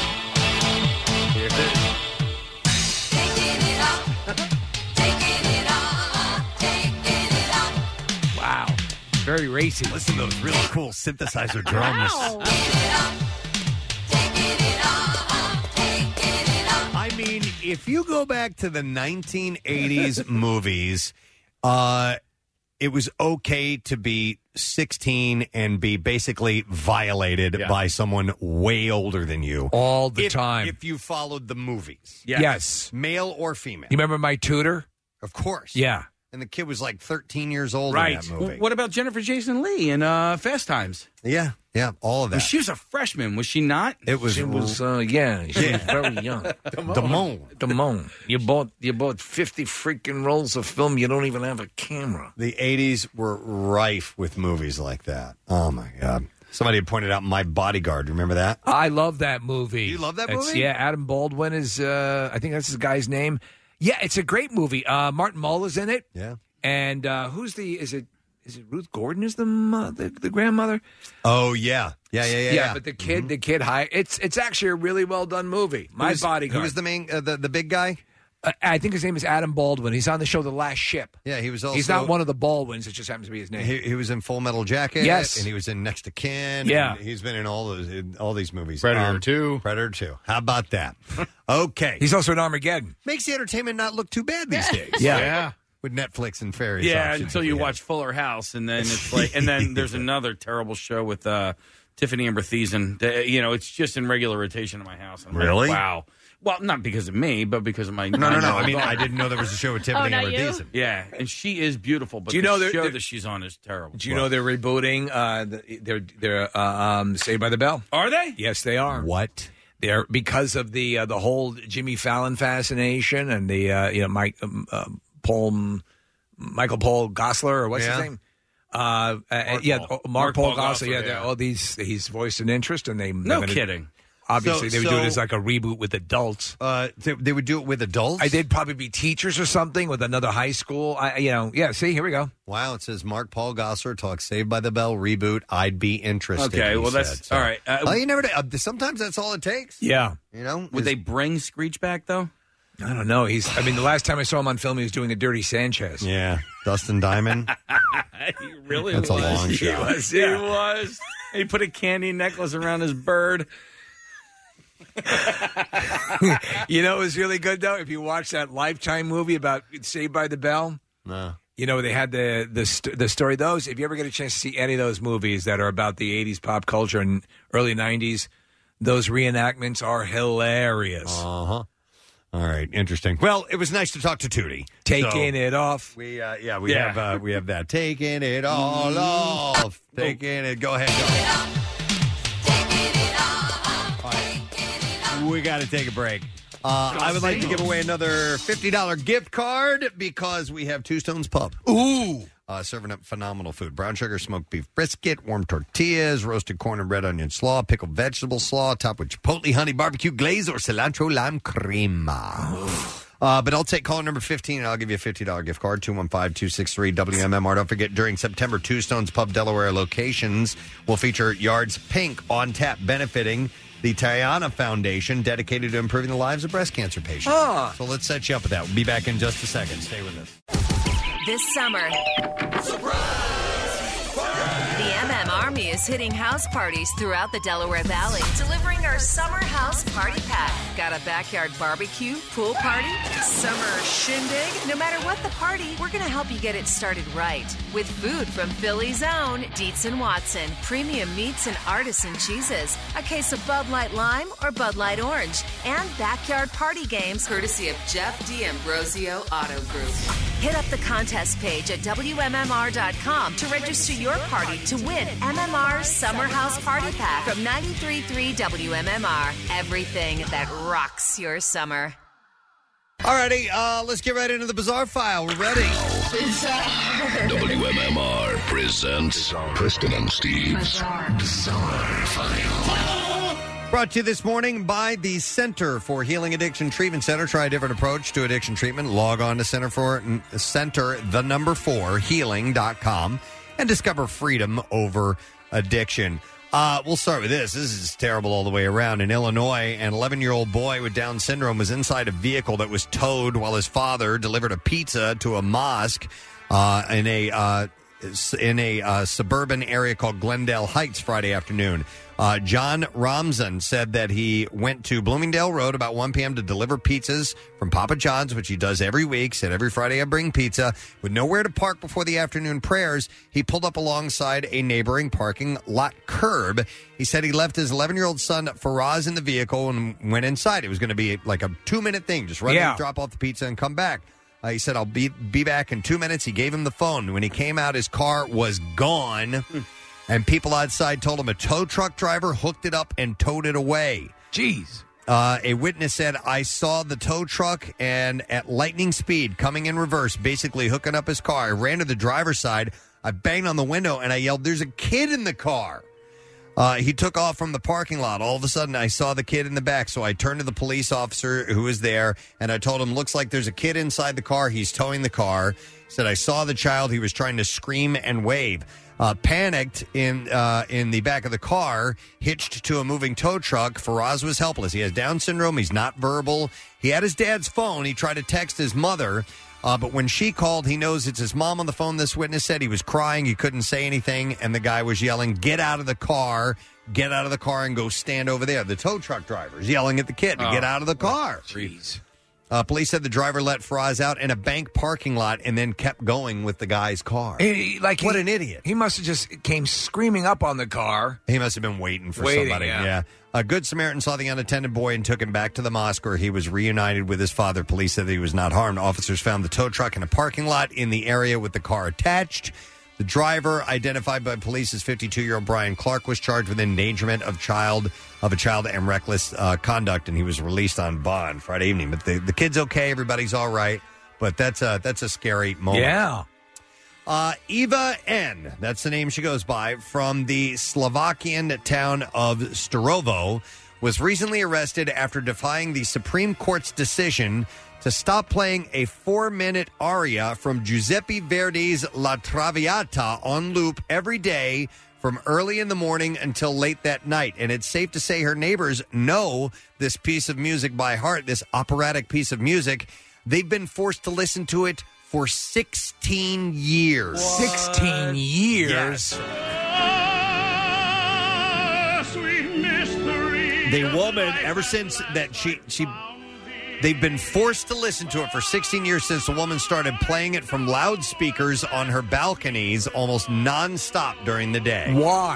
Speaker 5: Wow, very racy.
Speaker 3: Listen to those really cool synthesizer drums. I mean, if you go back to the nineteen eighties movies, uh, it was okay to be sixteen and be basically violated
Speaker 5: Yeah.
Speaker 3: by someone way older than you.
Speaker 5: All the
Speaker 3: If-
Speaker 5: time.
Speaker 3: If you followed the movies.
Speaker 5: Yes. Yes.
Speaker 3: Male or female.
Speaker 5: You remember My Tutor?
Speaker 3: Of course.
Speaker 5: Yeah.
Speaker 3: And the kid was like thirteen years old
Speaker 16: Right.
Speaker 3: in that movie.
Speaker 16: What about Jennifer Jason Leigh in uh, Fast Times?
Speaker 3: Yeah, yeah, all of that.
Speaker 16: Well, she was a freshman, was she not?
Speaker 3: It was.
Speaker 5: She was, uh, yeah, she was very young.
Speaker 3: Damone.
Speaker 5: Damone. You bought you bought fifty freaking rolls of film. You don't even have a camera.
Speaker 3: The eighties were rife with movies like that. Oh my god! Somebody had pointed out My Bodyguard. Remember that?
Speaker 5: I love that movie.
Speaker 3: You love that
Speaker 5: It's-
Speaker 3: movie?
Speaker 5: Yeah, Adam Baldwin is. Uh, I think that's his guy's name. Yeah, it's a great movie. Uh, Martin Mull is in it.
Speaker 3: Yeah.
Speaker 5: And uh, who's the? Is it? Is it Ruth Gordon? Is the mo- the, the grandmother?
Speaker 3: Oh yeah, yeah, yeah, yeah. yeah.
Speaker 5: but the kid, the kid, high. It's it's actually a really well done movie. My
Speaker 3: Who's-
Speaker 5: Bodyguard.
Speaker 3: Who was the main, uh, the the big guy?
Speaker 5: Uh, I think his name is Adam Baldwin. He's on the show The Last Ship.
Speaker 3: Yeah, he was also.
Speaker 5: He's not one of the Baldwins. It just happens to be his name.
Speaker 3: He, he was in Full Metal Jacket.
Speaker 5: Yes.
Speaker 3: and he was in Next to Kin.
Speaker 5: Yeah.
Speaker 3: and he's been in all those in all these movies.
Speaker 10: Predator two.
Speaker 3: Predator two. How about that? Okay,
Speaker 5: He's also in Armageddon.
Speaker 3: makes the entertainment not look too bad these days.
Speaker 5: Yeah.
Speaker 10: Yeah.
Speaker 3: with Netflix and fairies.
Speaker 16: Yeah,
Speaker 3: options
Speaker 16: until
Speaker 3: that
Speaker 16: you
Speaker 3: we
Speaker 16: watch Fuller House, and then it's like, and then there's another terrible show with uh, Tiffany Amber Thiessen. Uh, You know, it's just in regular rotation in my house. I'm like,
Speaker 3: Really?
Speaker 16: wow. Well, not because of me, but because of my.
Speaker 3: No, no, no.
Speaker 16: nine-year-old
Speaker 3: I mean,
Speaker 16: daughter.
Speaker 3: I didn't know there was a show with
Speaker 4: Oh,
Speaker 3: Tiffany
Speaker 4: not
Speaker 3: Amber
Speaker 4: you?
Speaker 3: Thiessen.
Speaker 16: Yeah, and she is beautiful, but
Speaker 5: Do you
Speaker 16: the
Speaker 5: know they're-
Speaker 16: show
Speaker 5: they're-
Speaker 16: that she's on is terrible.
Speaker 5: Do you know they're rebooting? Uh, the, they're they're uh, um, Saved by the Bell.
Speaker 16: Are they?
Speaker 5: Yes, they are.
Speaker 3: What?
Speaker 5: They're because of the uh, the whole Jimmy Fallon fascination and the uh, you know Mike um, uh, Paul Michael Paul Gosselaar or what's
Speaker 3: Yeah.
Speaker 5: his name? Uh, uh,
Speaker 16: Mark
Speaker 5: yeah,
Speaker 16: Paul.
Speaker 5: oh, Mark,
Speaker 16: Mark
Speaker 5: Paul,
Speaker 16: Paul
Speaker 5: Gosselaar.
Speaker 16: Gosselaar,
Speaker 5: Yeah, they're-
Speaker 16: yeah.
Speaker 5: all these he's voiced an interest, and they
Speaker 16: No
Speaker 5: they're gonna-
Speaker 16: kidding.
Speaker 5: Obviously,
Speaker 3: So-
Speaker 5: they would do it
Speaker 3: so-
Speaker 5: as like a reboot with adults.
Speaker 3: Uh, they, they would do it with adults.
Speaker 5: I they'd probably be teachers or something with another high school. I, you know, yeah. See, here we go.
Speaker 3: Wow, it says Mark Paul Gosselaar talks Saved by the Bell reboot. I'd be interested.
Speaker 16: Okay,
Speaker 3: he
Speaker 16: well, that's-
Speaker 3: said. So-
Speaker 16: all right. Uh,
Speaker 3: oh, you never. Uh, sometimes that's all it takes.
Speaker 5: Yeah.
Speaker 3: You know,
Speaker 16: Would they bring Screech back though?
Speaker 5: I don't know. He's. I mean, the last time I saw him on film, he was doing a Dirty Sanchez.
Speaker 3: Yeah, Dustin Diamond.
Speaker 16: he really
Speaker 3: That's a
Speaker 16: was.
Speaker 3: long
Speaker 16: He
Speaker 3: shot.
Speaker 16: was. He was. He put a candy necklace around his bird.
Speaker 5: You know, it was really good though. If you watch that Lifetime movie about Saved by the Bell,
Speaker 3: No.
Speaker 5: you know they had the the st- the story. Those, if you ever get a chance to see any of those movies that are about the eighties pop culture and early nineties, those reenactments are hilarious.
Speaker 3: Uh huh. All right, interesting. Well, it was nice to talk to Tootie.
Speaker 5: Taking
Speaker 3: So,
Speaker 5: it off.
Speaker 3: We uh, yeah, we
Speaker 5: Yeah.
Speaker 3: have uh, we have that. Taking it all off. Taking it. Go ahead. Go. All right. We got to take a break. Uh, I would like to give away another fifty dollars gift card because we have Two Stones Pub.
Speaker 5: Ooh.
Speaker 3: Uh, serving up phenomenal food. Brown sugar, smoked beef brisket, warm tortillas, roasted corn and red onion slaw, pickled vegetable slaw, topped with chipotle, honey, barbecue glaze, or cilantro lime crema. Uh, but I'll take caller number fifteen, and I'll give you a fifty dollars gift card, two one five, two six three, W M M R. Don't forget, during September, Two Stones Pub Delaware locations will feature Yards Pink on tap, benefiting the Tiana Foundation, dedicated to improving the lives of breast cancer patients.
Speaker 5: Ah.
Speaker 3: So let's set you up with that. We'll be back in just a second. Stay with us.
Speaker 14: This summer, the M M Army is hitting house parties throughout the Delaware Valley, delivering our Summer House Party Pack. Got a backyard barbecue, pool party, summer shindig? No matter what the party, we're going to help you get it started right. With food from Philly's own Dietz and Watson, premium meats and artisan cheeses, a case of Bud Light Lime or Bud Light Orange, and backyard party games courtesy of Jeff D'Ambrosio Auto Group. Hit up the contest page at W M M R dot com to register your party to win M M R's Summer House Party Pack from ninety-three point three W M M R. Everything that rocks your summer.
Speaker 3: Alrighty, uh, let's get right into the Bizarre File. We're ready.
Speaker 2: W M M R presents Preston and Steve's Bizarre File.
Speaker 3: Brought to you this morning by the Center for Healing Addiction Treatment Center. Try a different approach to addiction treatment. Log on to Center for Center, the number four, healing dot com and discover freedom over addiction. Uh, we'll start with this. This is terrible all the way around. In Illinois, an eleven-year-old boy with Down syndrome was inside a vehicle that was towed while his father delivered a pizza to a mosque uh, in a uh, in a uh, suburban area called Glendale Heights Friday afternoon. Uh, John Ramzan said that he went to Bloomingdale Road about one p.m. to deliver pizzas from Papa John's, which he does every week. Said every Friday I bring pizza. With nowhere to park before the afternoon prayers, he pulled up alongside a neighboring parking lot curb. He said he left his eleven-year-old son Faraz in the vehicle and went inside. It was going to be like a two-minute thing. Just run
Speaker 5: Yeah.
Speaker 3: in, drop off the pizza, and come back. Uh, he said, I'll be, be back in two minutes. He gave him the phone. When he came out, his car was gone. And people outside told him a tow truck driver hooked it up and towed it away.
Speaker 5: Jeez.
Speaker 3: Uh, a witness said, I saw the tow truck and at lightning speed coming in reverse, basically hooking up his car. I ran to the driver's side. I banged on the window and I yelled, there's a kid in the car. Uh, he took off from the parking lot. All of a sudden, I saw the kid in the back. So I turned to the police officer who was there and I told him, looks like there's a kid inside the car. He's towing the car. Said, I saw the child. He was trying to scream and wave. Uh, panicked in uh, in the back of the car, hitched to a moving tow truck. Faraz was helpless. He has Down syndrome. He's not verbal. He had his dad's phone. He tried to text his mother, uh, but when she called, he knows it's his mom on the phone. This witness said he was crying. He couldn't say anything, and the guy was yelling, get out of the car, get out of the car and go stand over there. The tow truck driver is yelling at the kid to
Speaker 5: Oh,
Speaker 3: get out of the car.
Speaker 5: Jeez.
Speaker 3: Uh, police said the driver let Faraz out in a bank parking lot and then kept going with the guy's car.
Speaker 5: He- like
Speaker 3: what
Speaker 5: he-
Speaker 3: an idiot.
Speaker 5: He must have just came screaming up on the car.
Speaker 3: He must have been waiting for
Speaker 5: Waiting,
Speaker 3: somebody.
Speaker 5: yeah.
Speaker 3: A Good Samaritan saw the unattended boy and took him back to the mosque where he was reunited with his father. Police said that he was not harmed. Officers found the tow truck in a parking lot in the area with the car attached. The driver, identified by police as fifty-two-year-old Brian Clark, was charged with endangerment of child of a child and reckless uh, conduct, and he was released on bond Friday evening. But the, the kid's okay. Everybody's all right. But that's a, that's a scary moment.
Speaker 5: Yeah.
Speaker 3: Uh, Eva N., that's the name she goes by, from the Slovakian town of Starovo, was recently arrested after defying the Supreme Court's decision to stop playing a four-minute aria from Giuseppe Verdi's La Traviata on loop every day from early in the morning until late that night. And it's safe to say her neighbors know this piece of music by heart, this operatic piece of music. They've been forced to listen to it for sixteen years.
Speaker 5: sixteen years?
Speaker 3: Yes. The woman, ever since that she she they've been forced to listen to it for sixteen years since the woman started playing it from loudspeakers on her balconies almost nonstop during the day.
Speaker 5: Why?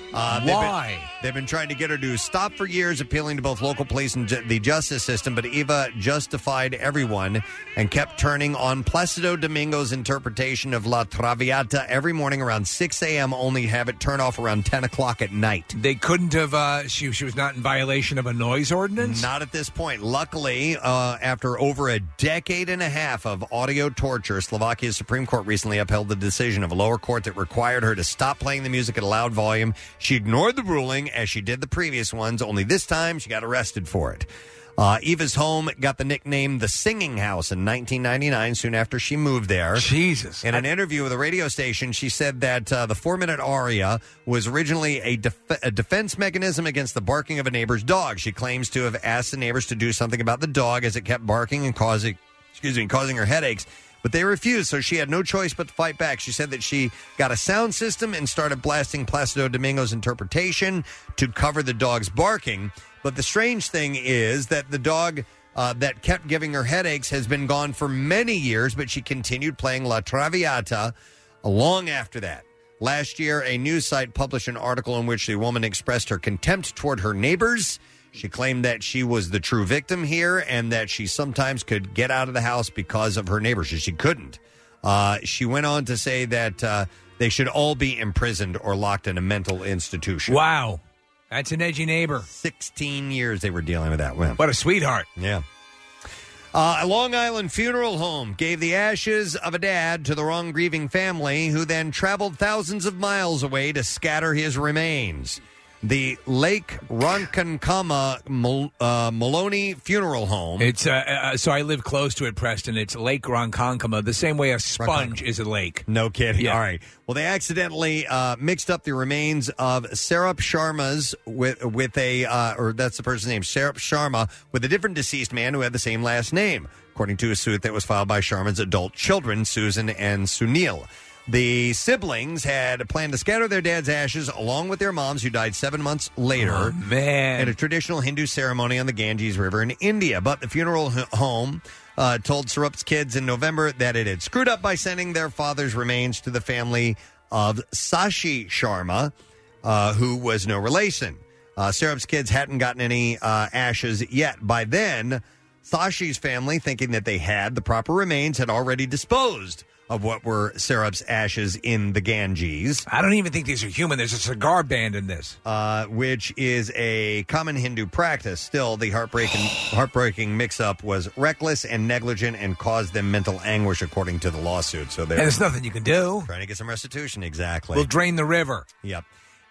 Speaker 3: Uh, they've been-
Speaker 5: Why?
Speaker 3: They've been trying to get her to stop for years, appealing to both local police and ju- the justice system, but Eva justified everyone and kept turning on Placido Domingo's interpretation of La Traviata every morning around six a.m., only have it turn off around ten o'clock at night.
Speaker 5: They couldn't have, uh, she, she was not in violation of a noise ordinance?
Speaker 3: Not at this point. Luckily, uh, after over a decade and a half of audio torture, Slovakia's Supreme Court recently upheld the decision of a lower court that required her to stop playing the music at a loud volume. She ignored the ruling, as she did the previous ones, only this time she got arrested for it. Uh, Eva's home got the nickname The Singing House in nineteen ninety-nine, soon after she moved there.
Speaker 5: Jesus.
Speaker 3: In an interview with a radio station, she said that uh, the four-minute aria was originally a, def- a defense mechanism against the barking of a neighbor's dog. She claims to have asked the neighbors to do something about the dog as it kept barking and causing, excuse me, causing her headaches. But they refused, so she had no choice but to fight back. She said that she got a sound system and started blasting Placido Domingo's interpretation to cover the dog's barking. But the strange thing is that the dog uh, that kept giving her headaches has been gone for many years, but she continued playing La Traviata long after that. Last year, a news site published an article in which the woman expressed her contempt toward her neighbors. She claimed that she was the true victim here and that she sometimes could get out of the house because of her neighbors. She couldn't. Uh, she went on to say that uh, they should all be imprisoned or locked in a mental institution.
Speaker 5: Wow. That's an edgy neighbor.
Speaker 3: sixteen years they were dealing with that. Well,
Speaker 5: what a sweetheart.
Speaker 3: Yeah. Uh, a Long Island funeral home gave the ashes of a dad to the wrong grieving family, who then traveled thousands of miles away to scatter his remains. The Lake Ronkonkoma Mal- uh, Maloney Funeral Home.
Speaker 5: It's uh, uh, so I live close to it, Preston. It's Lake Ronkonkoma, the same way a sponge is a lake.
Speaker 3: No kidding.
Speaker 5: Yeah.
Speaker 3: All right. Well, they accidentally uh, mixed up the remains of Sarup Sharma's with with a, uh, or that's the person's name, Sarup Sharma, with a different deceased man who had the same last name, according to a suit that was filed by Sharma's adult children, Susan and Sunil. The siblings had planned to scatter their dad's ashes along with their moms, who died seven months later.
Speaker 5: Oh, man.
Speaker 3: In a traditional Hindu ceremony on the Ganges River in India. But the funeral h- home uh, told Sarup's kids in November that it had screwed up by sending their father's remains to the family of Sashi Sharma, uh, who was no relation. Uh, Sarup's kids hadn't gotten any uh, ashes yet. By then, Sashi's family, thinking that they had the proper remains, had already disposed of what were Sarup's ashes in the Ganges.
Speaker 5: I don't even think these are human. There's a cigar band in this.
Speaker 3: Uh, which is a common Hindu practice. Still, the heartbreaking heartbreaking mix-up was reckless and negligent and caused them mental anguish, according to the lawsuit. So
Speaker 5: And there's nothing you can do.
Speaker 3: Trying to get some restitution, exactly.
Speaker 5: We'll drain the river.
Speaker 3: Yep.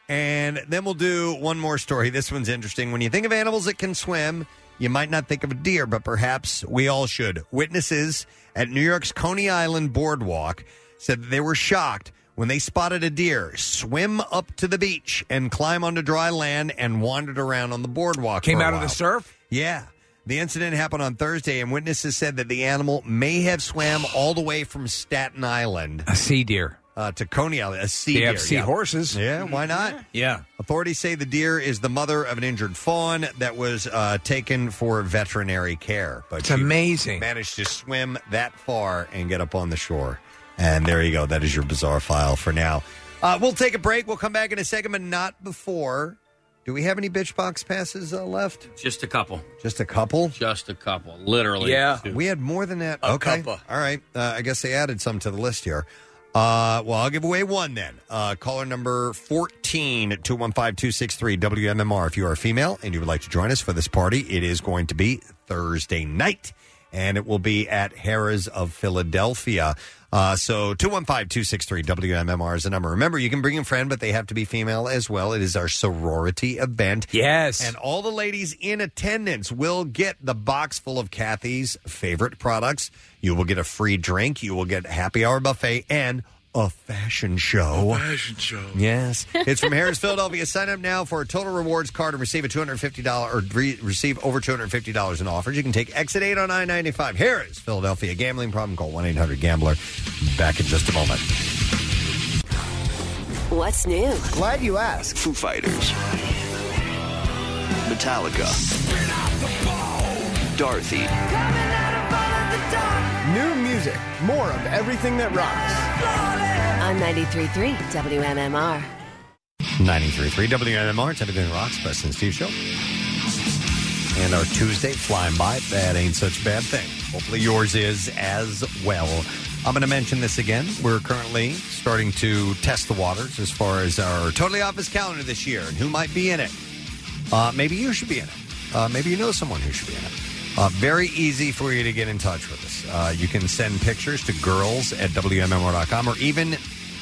Speaker 3: And then we'll do one more story. This one's interesting. When you think of animals that can swim, you might not think of a deer, but perhaps we all should. Witnesses at New York's Coney Island Boardwalk said that they were shocked when they spotted a deer swim up to the beach and climb onto dry land and wandered around on the boardwalk.
Speaker 5: Came
Speaker 3: for a
Speaker 5: out of the
Speaker 3: while.
Speaker 5: surf?
Speaker 3: Yeah. The incident happened on Thursday, and witnesses said that the animal may have swam all the way from Staten Island.
Speaker 5: A sea deer.
Speaker 3: Uh, to Coney Island, a sea
Speaker 5: They
Speaker 3: deer.
Speaker 5: have seahorses.
Speaker 3: Yeah. yeah, why not?
Speaker 5: Yeah.
Speaker 3: Authorities say the deer is the mother of an injured fawn that was uh, taken for veterinary care. But
Speaker 5: It's
Speaker 3: she
Speaker 5: amazing.
Speaker 3: managed to swim that far and get up on the shore. And there you go. That is your bizarre file for now. Uh, we'll take a break. We'll come back in a second, but not before. Do we have any bitch box passes uh, left?
Speaker 8: Just a couple.
Speaker 3: Just a couple?
Speaker 8: Just a couple. Literally. two.
Speaker 3: We had more than that.
Speaker 8: A
Speaker 3: okay.
Speaker 8: couple.
Speaker 3: All right. Uh, I guess they added some to the list here. Uh, well, I'll give away one then. Uh, caller number fourteen, two one five, two six three, W M M R. If you are a female and you would like to join us for this party, it is going to be Thursday night, and it will be at Harrah's of Philadelphia. Uh, so two one five, two six three, W M M R is the number. Remember, you can bring a friend, but they have to be female as well. It is our sorority event.
Speaker 5: Yes.
Speaker 3: And all the ladies in attendance will get the box full of Kathy's favorite products. You will get a free drink. You will get a happy hour buffet and a fashion show.
Speaker 10: A fashion show.
Speaker 3: Yes. It's from Harrah's Philadelphia. Sign up now for a Total Rewards card and receive a two hundred fifty dollars or re- receive over two hundred fifty dollars in offers. You can take Exit eight on I ninety-five. Harrah's Philadelphia. Gambling problem? Call one eight hundred gambler. Back in just a moment.
Speaker 14: What's new?
Speaker 9: Glad you asked. Foo Fighters. Metallica. Dorothy.
Speaker 17: New music. More of everything that rocks.
Speaker 14: On ninety-three point three W M M R.
Speaker 3: ninety-three point three W M M R, it's Everything Rocks, Preston and Steve Show. And our Tuesday flying by. That ain't such a bad thing. Hopefully yours is as well. I'm going to mention this again. We're currently starting to test the waters as far as our Totally Office calendar this year and who might be in it. Uh, maybe you should be in it. Uh, maybe you know someone who should be in it. Uh, very easy for you to get in touch with us. Uh, you can send pictures to girls at W M M R dot com, or even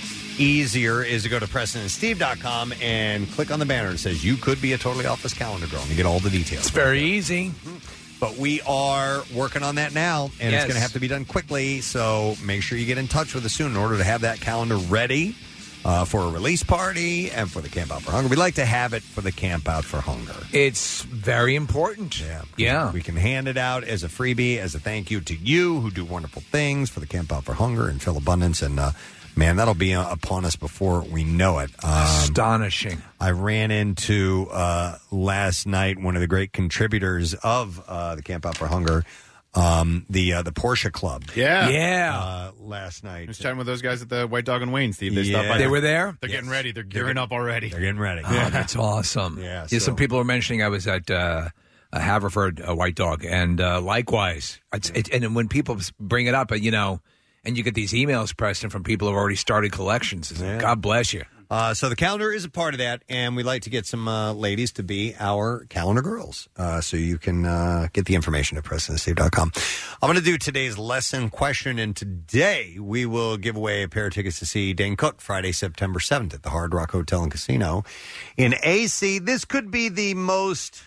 Speaker 3: easier is to go to Preston and Steve dot com and click on the banner that says you could be a Totally Office calendar girl, and you get all the details.
Speaker 5: It's very easy.
Speaker 3: But we are working on that now, and
Speaker 5: Yes.
Speaker 3: it's going to have to be done quickly, so make sure you get in touch with us soon in order to have that calendar ready uh, for a release party and for the Camp Out for Hunger. We'd like to have it for the Camp Out for Hunger.
Speaker 5: It's very important.
Speaker 3: Yeah.
Speaker 5: Yeah.
Speaker 3: We can hand it out as a freebie, as a thank you to you who do wonderful things for the Camp Out for Hunger and Fill Abundance, and uh, man, that'll be uh, upon us before we know it. Um,
Speaker 5: Astonishing.
Speaker 3: I ran into uh, last night one of the great contributors of uh, the Camp Out for Hunger, um, the uh, the Porsche Club.
Speaker 10: Yeah.
Speaker 5: Yeah.
Speaker 3: Uh, last night.
Speaker 10: I was chatting with those guys at the White Dog and Wayne, Steve. They stopped
Speaker 3: Yeah.
Speaker 10: by.
Speaker 5: They were there?
Speaker 10: They're
Speaker 3: Yes.
Speaker 10: getting ready. They're gearing up already.
Speaker 3: They're getting ready.
Speaker 5: Oh, that's awesome.
Speaker 3: Yeah,
Speaker 5: Yeah,
Speaker 3: so-
Speaker 5: some people were mentioning I was at uh, a Haverford uh, White Dog, and uh, likewise. It's, it, and when people bring it up, uh, you know, and you get these emails, Preston, from people who have already started collections. It's like,
Speaker 3: Yeah.
Speaker 5: God bless you.
Speaker 3: Uh, so the calendar is a part of that, and we'd like to get some uh, ladies to be our calendar girls. Uh, so you can uh, get the information at Preston and Steve dot com. I'm going to do today's lesson question, and today we will give away a pair of tickets to see Dane Cook Friday, September seventh at the Hard Rock Hotel and Casino in A C. This could be the most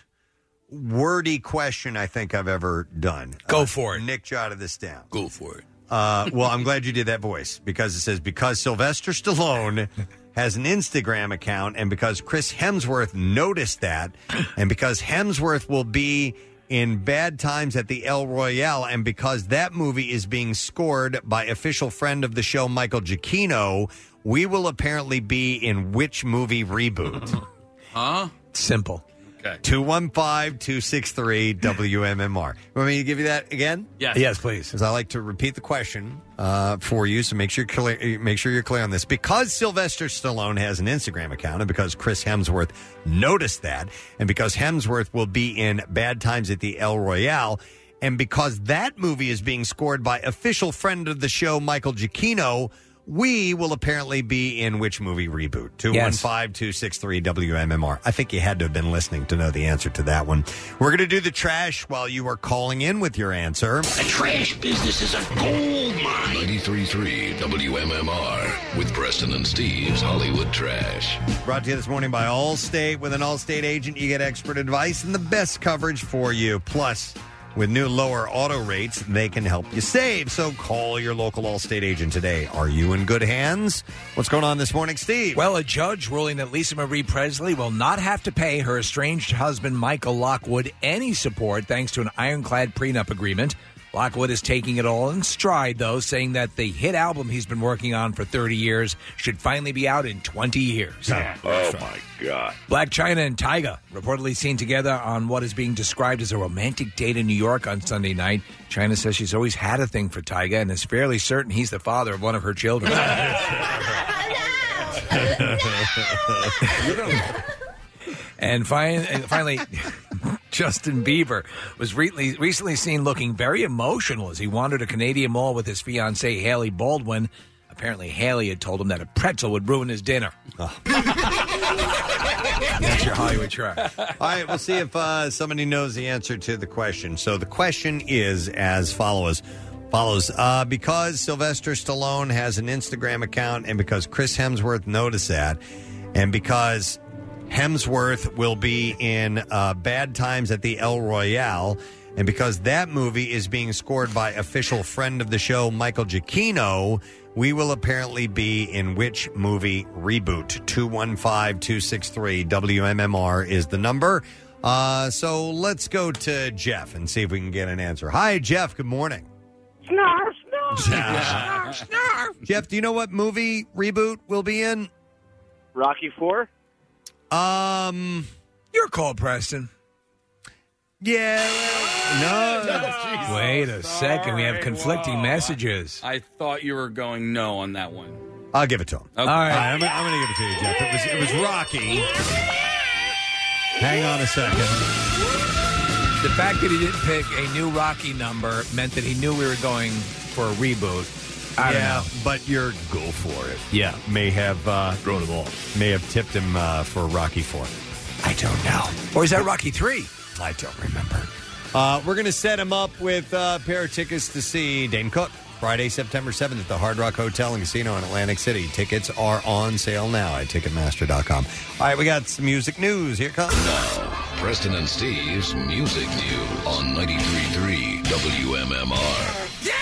Speaker 3: wordy question I think I've ever done.
Speaker 5: Go
Speaker 3: Uh,
Speaker 5: for it.
Speaker 3: Nick jotted this down.
Speaker 5: Go for it.
Speaker 3: Uh, well, I'm glad you did that voice, because it says, because Sylvester Stallone has an Instagram account, and because Chris Hemsworth noticed that, and because Hemsworth will be in Bad Times at the El Royale, and because that movie is being scored by official friend of the show Michael Giacchino, we will apparently be in which movie reboot?
Speaker 16: Huh?
Speaker 5: Simple.
Speaker 10: Okay.
Speaker 3: two one five, two six three, W M M R. Want me to give you that again?
Speaker 16: Yes.
Speaker 5: Yes, please.
Speaker 3: Because I like to repeat the question uh, for you, so make sure, you're clear, make sure you're clear on this. Because Sylvester Stallone has an Instagram account, and because Chris Hemsworth noticed that, and because Hemsworth will be in Bad Times at the El Royale, and because that movie is being scored by official friend of the show, Michael Giacchino, we will apparently be in which movie reboot? two one five, two six three, W M M R. I think you had to have been listening to know the answer to that one. We're going to do the trash while you are calling in with your answer.
Speaker 2: The trash business is a gold mine. ninety-three point three W M M R with Preston and Steve's Hollywood Trash.
Speaker 3: Brought to you this morning by Allstate. With an Allstate agent, you get expert advice and the best coverage for you. Plus, with new lower auto rates, they can help you save. So call your local Allstate agent today. Are you in good hands? What's going on this morning, Steve?
Speaker 5: Well, a judge ruling that Lisa Marie Presley will not have to pay her estranged husband, Michael Lockwood, any support thanks to an ironclad prenup agreement. Lockwood is taking it all in stride, though, saying that the hit album he's been working on for thirty years should finally be out in twenty years.
Speaker 2: Oh, my God.
Speaker 5: Black China and Tyga reportedly seen together on what is being described as a romantic date in New York on Sunday night. China says she's always had a thing for Tyga and is fairly certain he's the father of one of her children. And fin- and finally, Justin Bieber was re- recently seen looking very emotional as he wandered a Canadian mall with his fiancée, Haley Baldwin. Apparently, Haley had told him that a pretzel would ruin his dinner. Oh. That's your Hollywood track.
Speaker 3: All right, we'll see if uh, somebody knows the answer to the question. So the question is as follows. Follows. Uh, because Sylvester Stallone has an Instagram account, and because Chris Hemsworth noticed that, and because Hemsworth will be in uh, Bad Times at the El Royale, and because that movie is being scored by official friend of the show, Michael Giacchino, we will apparently be in which movie reboot? two one five, two six three, W M M R is the number. Uh, so let's go to Jeff and see if we can get an answer. Hi, Jeff. Good morning.
Speaker 21: Snarf, snarf, snarf, snarf.
Speaker 3: Jeff, do you know what movie reboot we'll be in?
Speaker 21: Rocky Four.
Speaker 3: Um,
Speaker 5: Your call, Preston.
Speaker 3: Yeah. No.
Speaker 5: Wait a second. We have conflicting messages.
Speaker 16: I thought you were going no on that one.
Speaker 3: I'll give it to him.
Speaker 5: Okay.
Speaker 3: All right, I'm, I'm going to give it to you, Jeff. It was, it was Rocky. Hang on a second.
Speaker 5: The fact that he didn't pick a new Rocky number meant that he knew we were going for a reboot. I don't
Speaker 3: yeah,
Speaker 5: know.
Speaker 3: but your go for it.
Speaker 5: Yeah.
Speaker 3: May have uh, thrown the ball. May have tipped him uh, for Rocky Four. I don't know.
Speaker 5: Or is that Rocky Three?
Speaker 3: I don't remember. Uh, we're going to set him up with uh, a pair of tickets to see Dane Cook Friday, September seventh at the Hard Rock Hotel and Casino in Atlantic City. Tickets are on sale now at Ticketmaster dot com. All right, we got some music news. Here it comes.
Speaker 2: Now, Preston and Steve's Music News on ninety-three point three W M M R.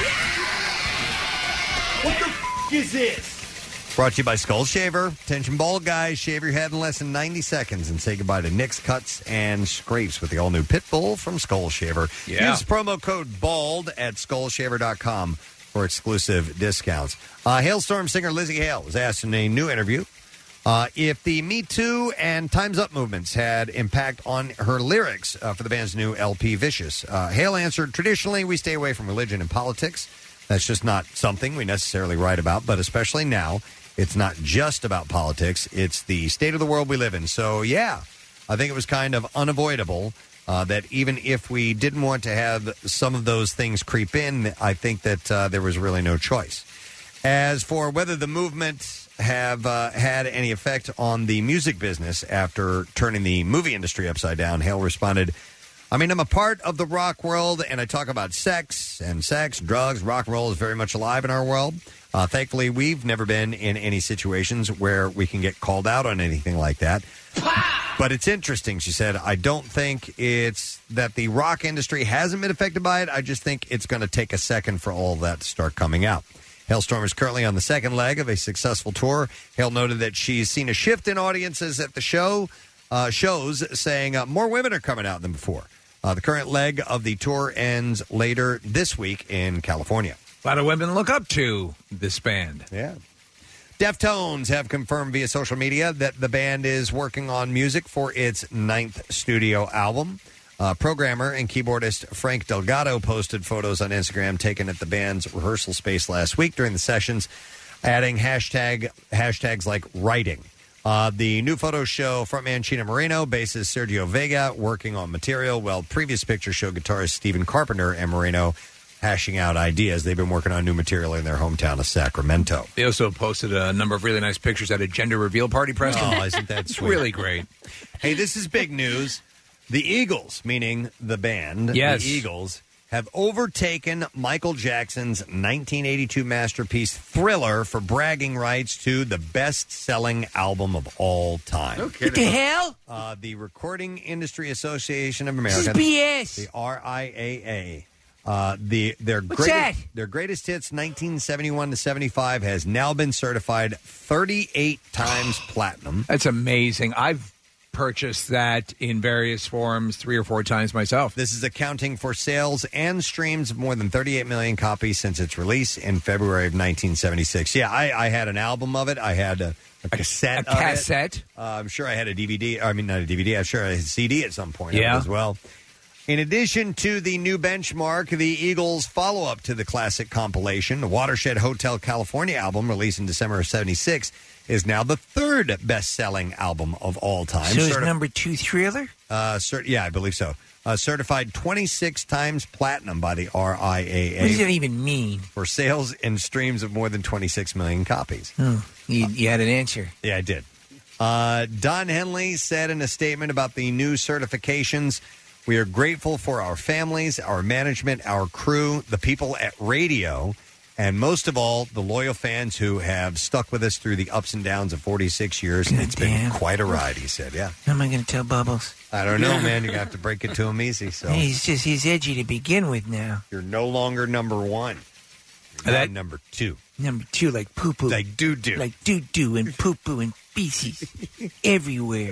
Speaker 15: What the f*** is this?
Speaker 3: Brought to you by Skull Shaver. Attention bald guys, shave your head in less than ninety seconds and say goodbye to nicks, cuts, and scrapes with the all-new Pitbull from Skull Shaver.
Speaker 5: Yeah.
Speaker 3: Use promo code BALD at skull shaver dot com for exclusive discounts. Uh, Hailstorm singer Lizzie Hale was asked in a new interview uh, if the Me Too and Time's Up movements had impact on her lyrics uh, for the band's new L P, Vicious. Uh, Hale answered, traditionally, we stay away from religion and politics. That's just not something we necessarily write about, but especially now, it's not just about politics. It's the state of the world we live in. So, yeah, I think it was kind of unavoidable uh, that even if we didn't want to have some of those things creep in, I think that uh, there was really no choice. As for whether the movement have uh, had any effect on the music business after turning the movie industry upside down, Hale responded, I mean, I'm a part of the rock world, and I talk about sex and sex, drugs. Rock and roll is very much alive in our world. Uh, thankfully, we've never been in any situations where we can get called out on anything like that. But it's interesting, she said. I don't think it's that the rock industry hasn't been affected by it. I just think it's going to take a second for all of that to start coming out. Hailstorm is currently on the second leg of a successful tour. Hale noted that she's seen a shift in audiences at the show uh, shows, saying uh, more women are coming out than before. Uh, the current leg of the tour ends later this week in California.
Speaker 5: A lot of women look up to this band.
Speaker 3: Yeah. Deftones have confirmed via social media that the band is working on music for its ninth studio album. Uh, programmer and keyboardist Frank Delgado posted photos on Instagram taken at the band's rehearsal space last week during the sessions, adding hashtag hashtags like writing. Uh, the new photos show frontman Chino Moreno, bassist Sergio Vega working on material, while previous pictures show guitarist Stephen Carpenter and Moreno hashing out ideas. They've been working on new material in their hometown of Sacramento.
Speaker 5: They also posted a number of really nice pictures at a gender reveal party, Preston.
Speaker 3: Oh, isn't that
Speaker 5: It's
Speaker 3: sweet?
Speaker 5: really great.
Speaker 3: Hey, this is big news. The Eagles, meaning the band,
Speaker 5: Yes.
Speaker 3: the Eagles, have overtaken Michael Jackson's nineteen eighty-two masterpiece Thriller for bragging rights to the best-selling album of all time.
Speaker 11: What the hell?
Speaker 3: Uh, the Recording Industry Association of America,
Speaker 11: This is B S.
Speaker 3: the R I A A. Uh, the their
Speaker 11: What's
Speaker 3: greatest,
Speaker 11: that?
Speaker 3: their greatest hits, nineteen seventy-one to seventy-five, has now been certified thirty-eight times platinum.
Speaker 5: That's amazing. I've purchased that in various forms three or four times myself.
Speaker 3: This is accounting for sales and streams of more than thirty-eight million copies since its release in February of nineteen seventy-six. Yeah, I, I had an album of it. I had a, a cassette.
Speaker 5: A
Speaker 3: of it.
Speaker 5: cassette?
Speaker 3: Uh, I'm sure I had a D V D. I mean, not a D V D. I'm sure I had a C D at some point of it
Speaker 5: Yeah.
Speaker 3: as well. In addition to the new benchmark, the Eagles' follow-up to the classic compilation, the Watershed Hotel California album, released in December of seventy-six, is now the third best-selling album of all time.
Speaker 11: So is
Speaker 3: Certi-
Speaker 11: number two Thriller?
Speaker 3: uh, cert- yeah, I believe so. Uh, certified twenty-six times platinum by the R I A A.
Speaker 11: What does that even mean?
Speaker 3: For sales and streams of more than twenty-six million copies.
Speaker 11: Oh, you, you had an answer.
Speaker 3: Yeah, I did. Uh, Don Henley said in a statement about the new certifications, we are grateful for our families, our management, our crew, the people at radio, and most of all, the loyal fans who have stuck with us through the ups and downs of forty-six years.
Speaker 11: God
Speaker 3: it's
Speaker 11: damn.
Speaker 3: been quite a ride, he said. Yeah.
Speaker 11: How am I going to tell Bubbles?
Speaker 3: I don't know, man. You're going to have to break it to him easy. So
Speaker 11: He's just, he's edgy to begin with now.
Speaker 3: You're no longer number one. You're now number two.
Speaker 11: Number two, like poo poo.
Speaker 3: Like doo doo.
Speaker 11: Like doo doo and poo poo and feces everywhere.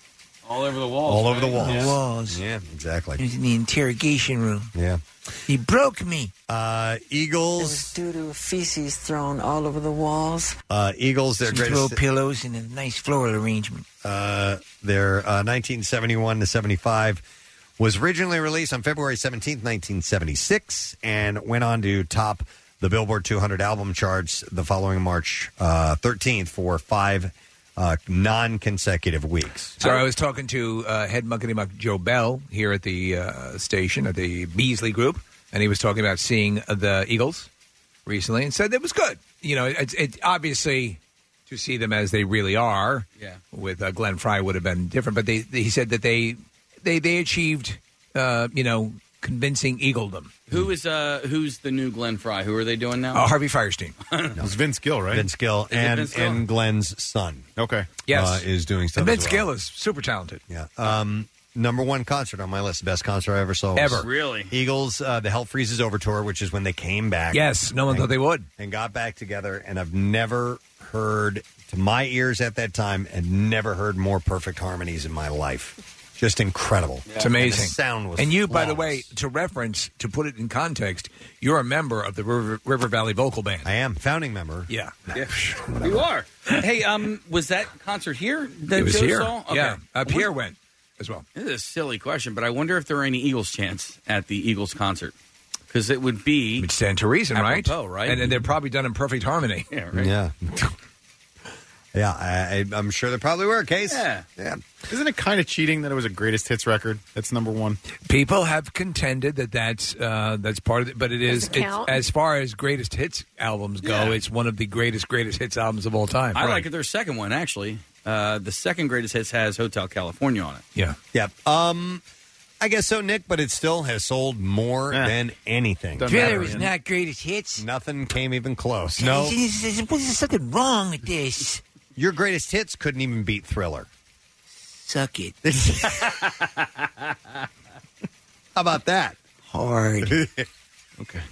Speaker 8: All over the walls.
Speaker 3: All over the
Speaker 8: right?
Speaker 3: walls.
Speaker 11: The walls.
Speaker 3: Yeah, exactly.
Speaker 11: He was in the interrogation room.
Speaker 3: Yeah.
Speaker 11: He broke me.
Speaker 3: Uh,
Speaker 18: It
Speaker 3: Eagles.
Speaker 18: was due to feces thrown all over the walls.
Speaker 3: Uh, Eagles, their
Speaker 11: Some
Speaker 3: greatest.
Speaker 11: throw pillows and a nice floral arrangement.
Speaker 3: Uh, their uh, nineteen seventy-one to seventy-five was originally released on February seventeenth, nineteen seventy-six, and went on to top the Billboard two hundred album charts the following March uh, thirteenth for five uh, non-consecutive weeks.
Speaker 5: So I was talking to uh, head muckety muck Joe Bell here at the uh, station at the Beasley Group, and he was talking about seeing the Eagles recently and said it was good. You know, it's it, obviously to see them as they really are.
Speaker 16: Yeah.
Speaker 5: With uh, Glenn Frey would have been different, but they, they he said that they they they achieved uh, you know convincing eagledom.
Speaker 16: Who is uh who's the new Glenn Frey? Who are they doing now?
Speaker 5: Uh, Harvey Firestein.
Speaker 10: It's Vince Gill, right?
Speaker 3: Vince Gill
Speaker 16: Is it
Speaker 3: and
Speaker 16: Vince Gill?
Speaker 3: and Glenn's son.
Speaker 10: Okay.
Speaker 5: Yes.
Speaker 3: uh, is doing stuff.
Speaker 5: And Vince
Speaker 3: as well.
Speaker 5: Gill is super talented.
Speaker 3: Yeah. Um, number one concert on my list, best concert I ever saw. was
Speaker 5: Ever.
Speaker 16: Really?
Speaker 3: Eagles, uh, the Hell Freezes Over tour, which is when they came back.
Speaker 5: Yes, no one
Speaker 3: and,
Speaker 5: thought they would.
Speaker 3: And got back together, and I've never heard, to my ears at that time, and never heard more perfect harmonies in my life. Just incredible.
Speaker 5: It's amazing.
Speaker 3: And the sound was
Speaker 5: And you, by the
Speaker 3: flawless.
Speaker 5: way, to reference, to put it in context, you're a member of the River, River Valley Vocal Band.
Speaker 3: I am, founding member.
Speaker 5: Yeah.
Speaker 16: Yeah. You are. Hey, um, was that concert here that
Speaker 5: It was
Speaker 16: Joe
Speaker 5: here.
Speaker 16: saw? Okay.
Speaker 5: Yeah. Uh,
Speaker 16: I
Speaker 5: Pierre
Speaker 16: wonder-
Speaker 5: went as well.
Speaker 16: This is a silly question, but I wonder if there are any Eagles chants at the Eagles concert. Because it would be...
Speaker 5: It stand to reason, right?
Speaker 16: apropos, right?
Speaker 5: And, and they're probably done in perfect harmony.
Speaker 16: Yeah, right.
Speaker 3: Yeah. Yeah, I, I- I'm sure there probably were. Case.
Speaker 16: Yeah.
Speaker 3: Yeah.
Speaker 10: Isn't it kind of cheating that it was a greatest hits record? That's number one.
Speaker 5: People have contended that that's uh, that's part of it, but it is
Speaker 4: Does it
Speaker 5: it's,
Speaker 4: count?
Speaker 5: as far as greatest hits albums go,
Speaker 16: Yeah.
Speaker 5: it's one of the greatest greatest hits albums of all time.
Speaker 16: I
Speaker 5: Right.
Speaker 16: like it. Their second one, actually. Uh, the second greatest hits has Hotel California on it.
Speaker 5: Yeah.
Speaker 3: Yeah. Um, I guess so, Nick, but it still has sold more
Speaker 10: Yeah.
Speaker 3: than anything.
Speaker 10: Doesn't
Speaker 11: Thriller
Speaker 10: matter,
Speaker 11: was
Speaker 10: man.
Speaker 11: not greatest hits.
Speaker 3: Nothing came even close. No.
Speaker 11: There's, there's, there's something wrong with this.
Speaker 3: Your greatest hits couldn't even beat Thriller.
Speaker 11: Suck it.
Speaker 3: How about that?
Speaker 11: Hard.
Speaker 3: Okay.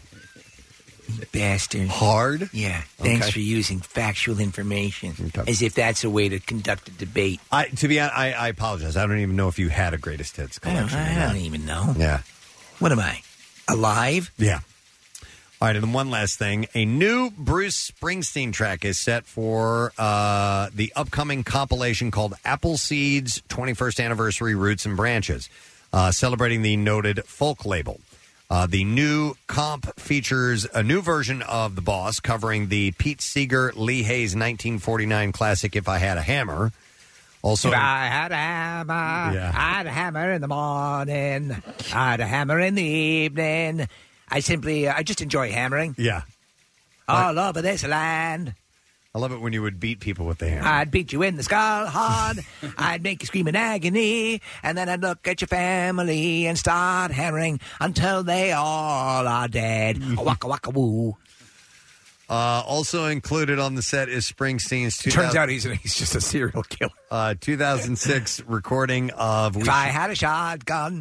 Speaker 11: Bastard.
Speaker 3: Hard?
Speaker 11: Yeah. Thanks
Speaker 3: Okay.
Speaker 11: for using factual information.
Speaker 3: Okay.
Speaker 11: As if that's a way to conduct a debate.
Speaker 3: I to be honest, I, I apologize. I don't even know if you had a greatest hits
Speaker 11: I don't,
Speaker 3: collection.
Speaker 11: I
Speaker 3: or not.
Speaker 11: don't even know.
Speaker 3: Yeah.
Speaker 11: What am I? Alive?
Speaker 3: Yeah. All right, and then one last thing. A new Bruce Springsteen track is set for uh, the upcoming compilation called Appleseed's twenty-first Anniversary Roots and Branches, uh, celebrating the noted folk label. Uh, the new comp features a new version of The Boss covering the Pete Seeger, Lee Hayes nineteen forty-nine classic If I Had a Hammer. Also,
Speaker 5: If I had a hammer,
Speaker 3: Yeah.
Speaker 5: I'd a hammer in the morning, I'd a hammer in the evening. I simply, I just enjoy hammering.
Speaker 3: yeah.
Speaker 5: All over this land.
Speaker 3: I love it when you would beat people with the hammer.
Speaker 5: I'd beat you in the skull hard. I'd make you scream in agony. And then I'd look at your family and start hammering until they all are dead. Waka waka woo.
Speaker 3: Uh, also included on the set is Springsteen's two
Speaker 5: Turns
Speaker 3: thousand
Speaker 5: out he's, he's just a serial killer.
Speaker 3: uh, two thousand six recording of We
Speaker 5: If I had a shotgun.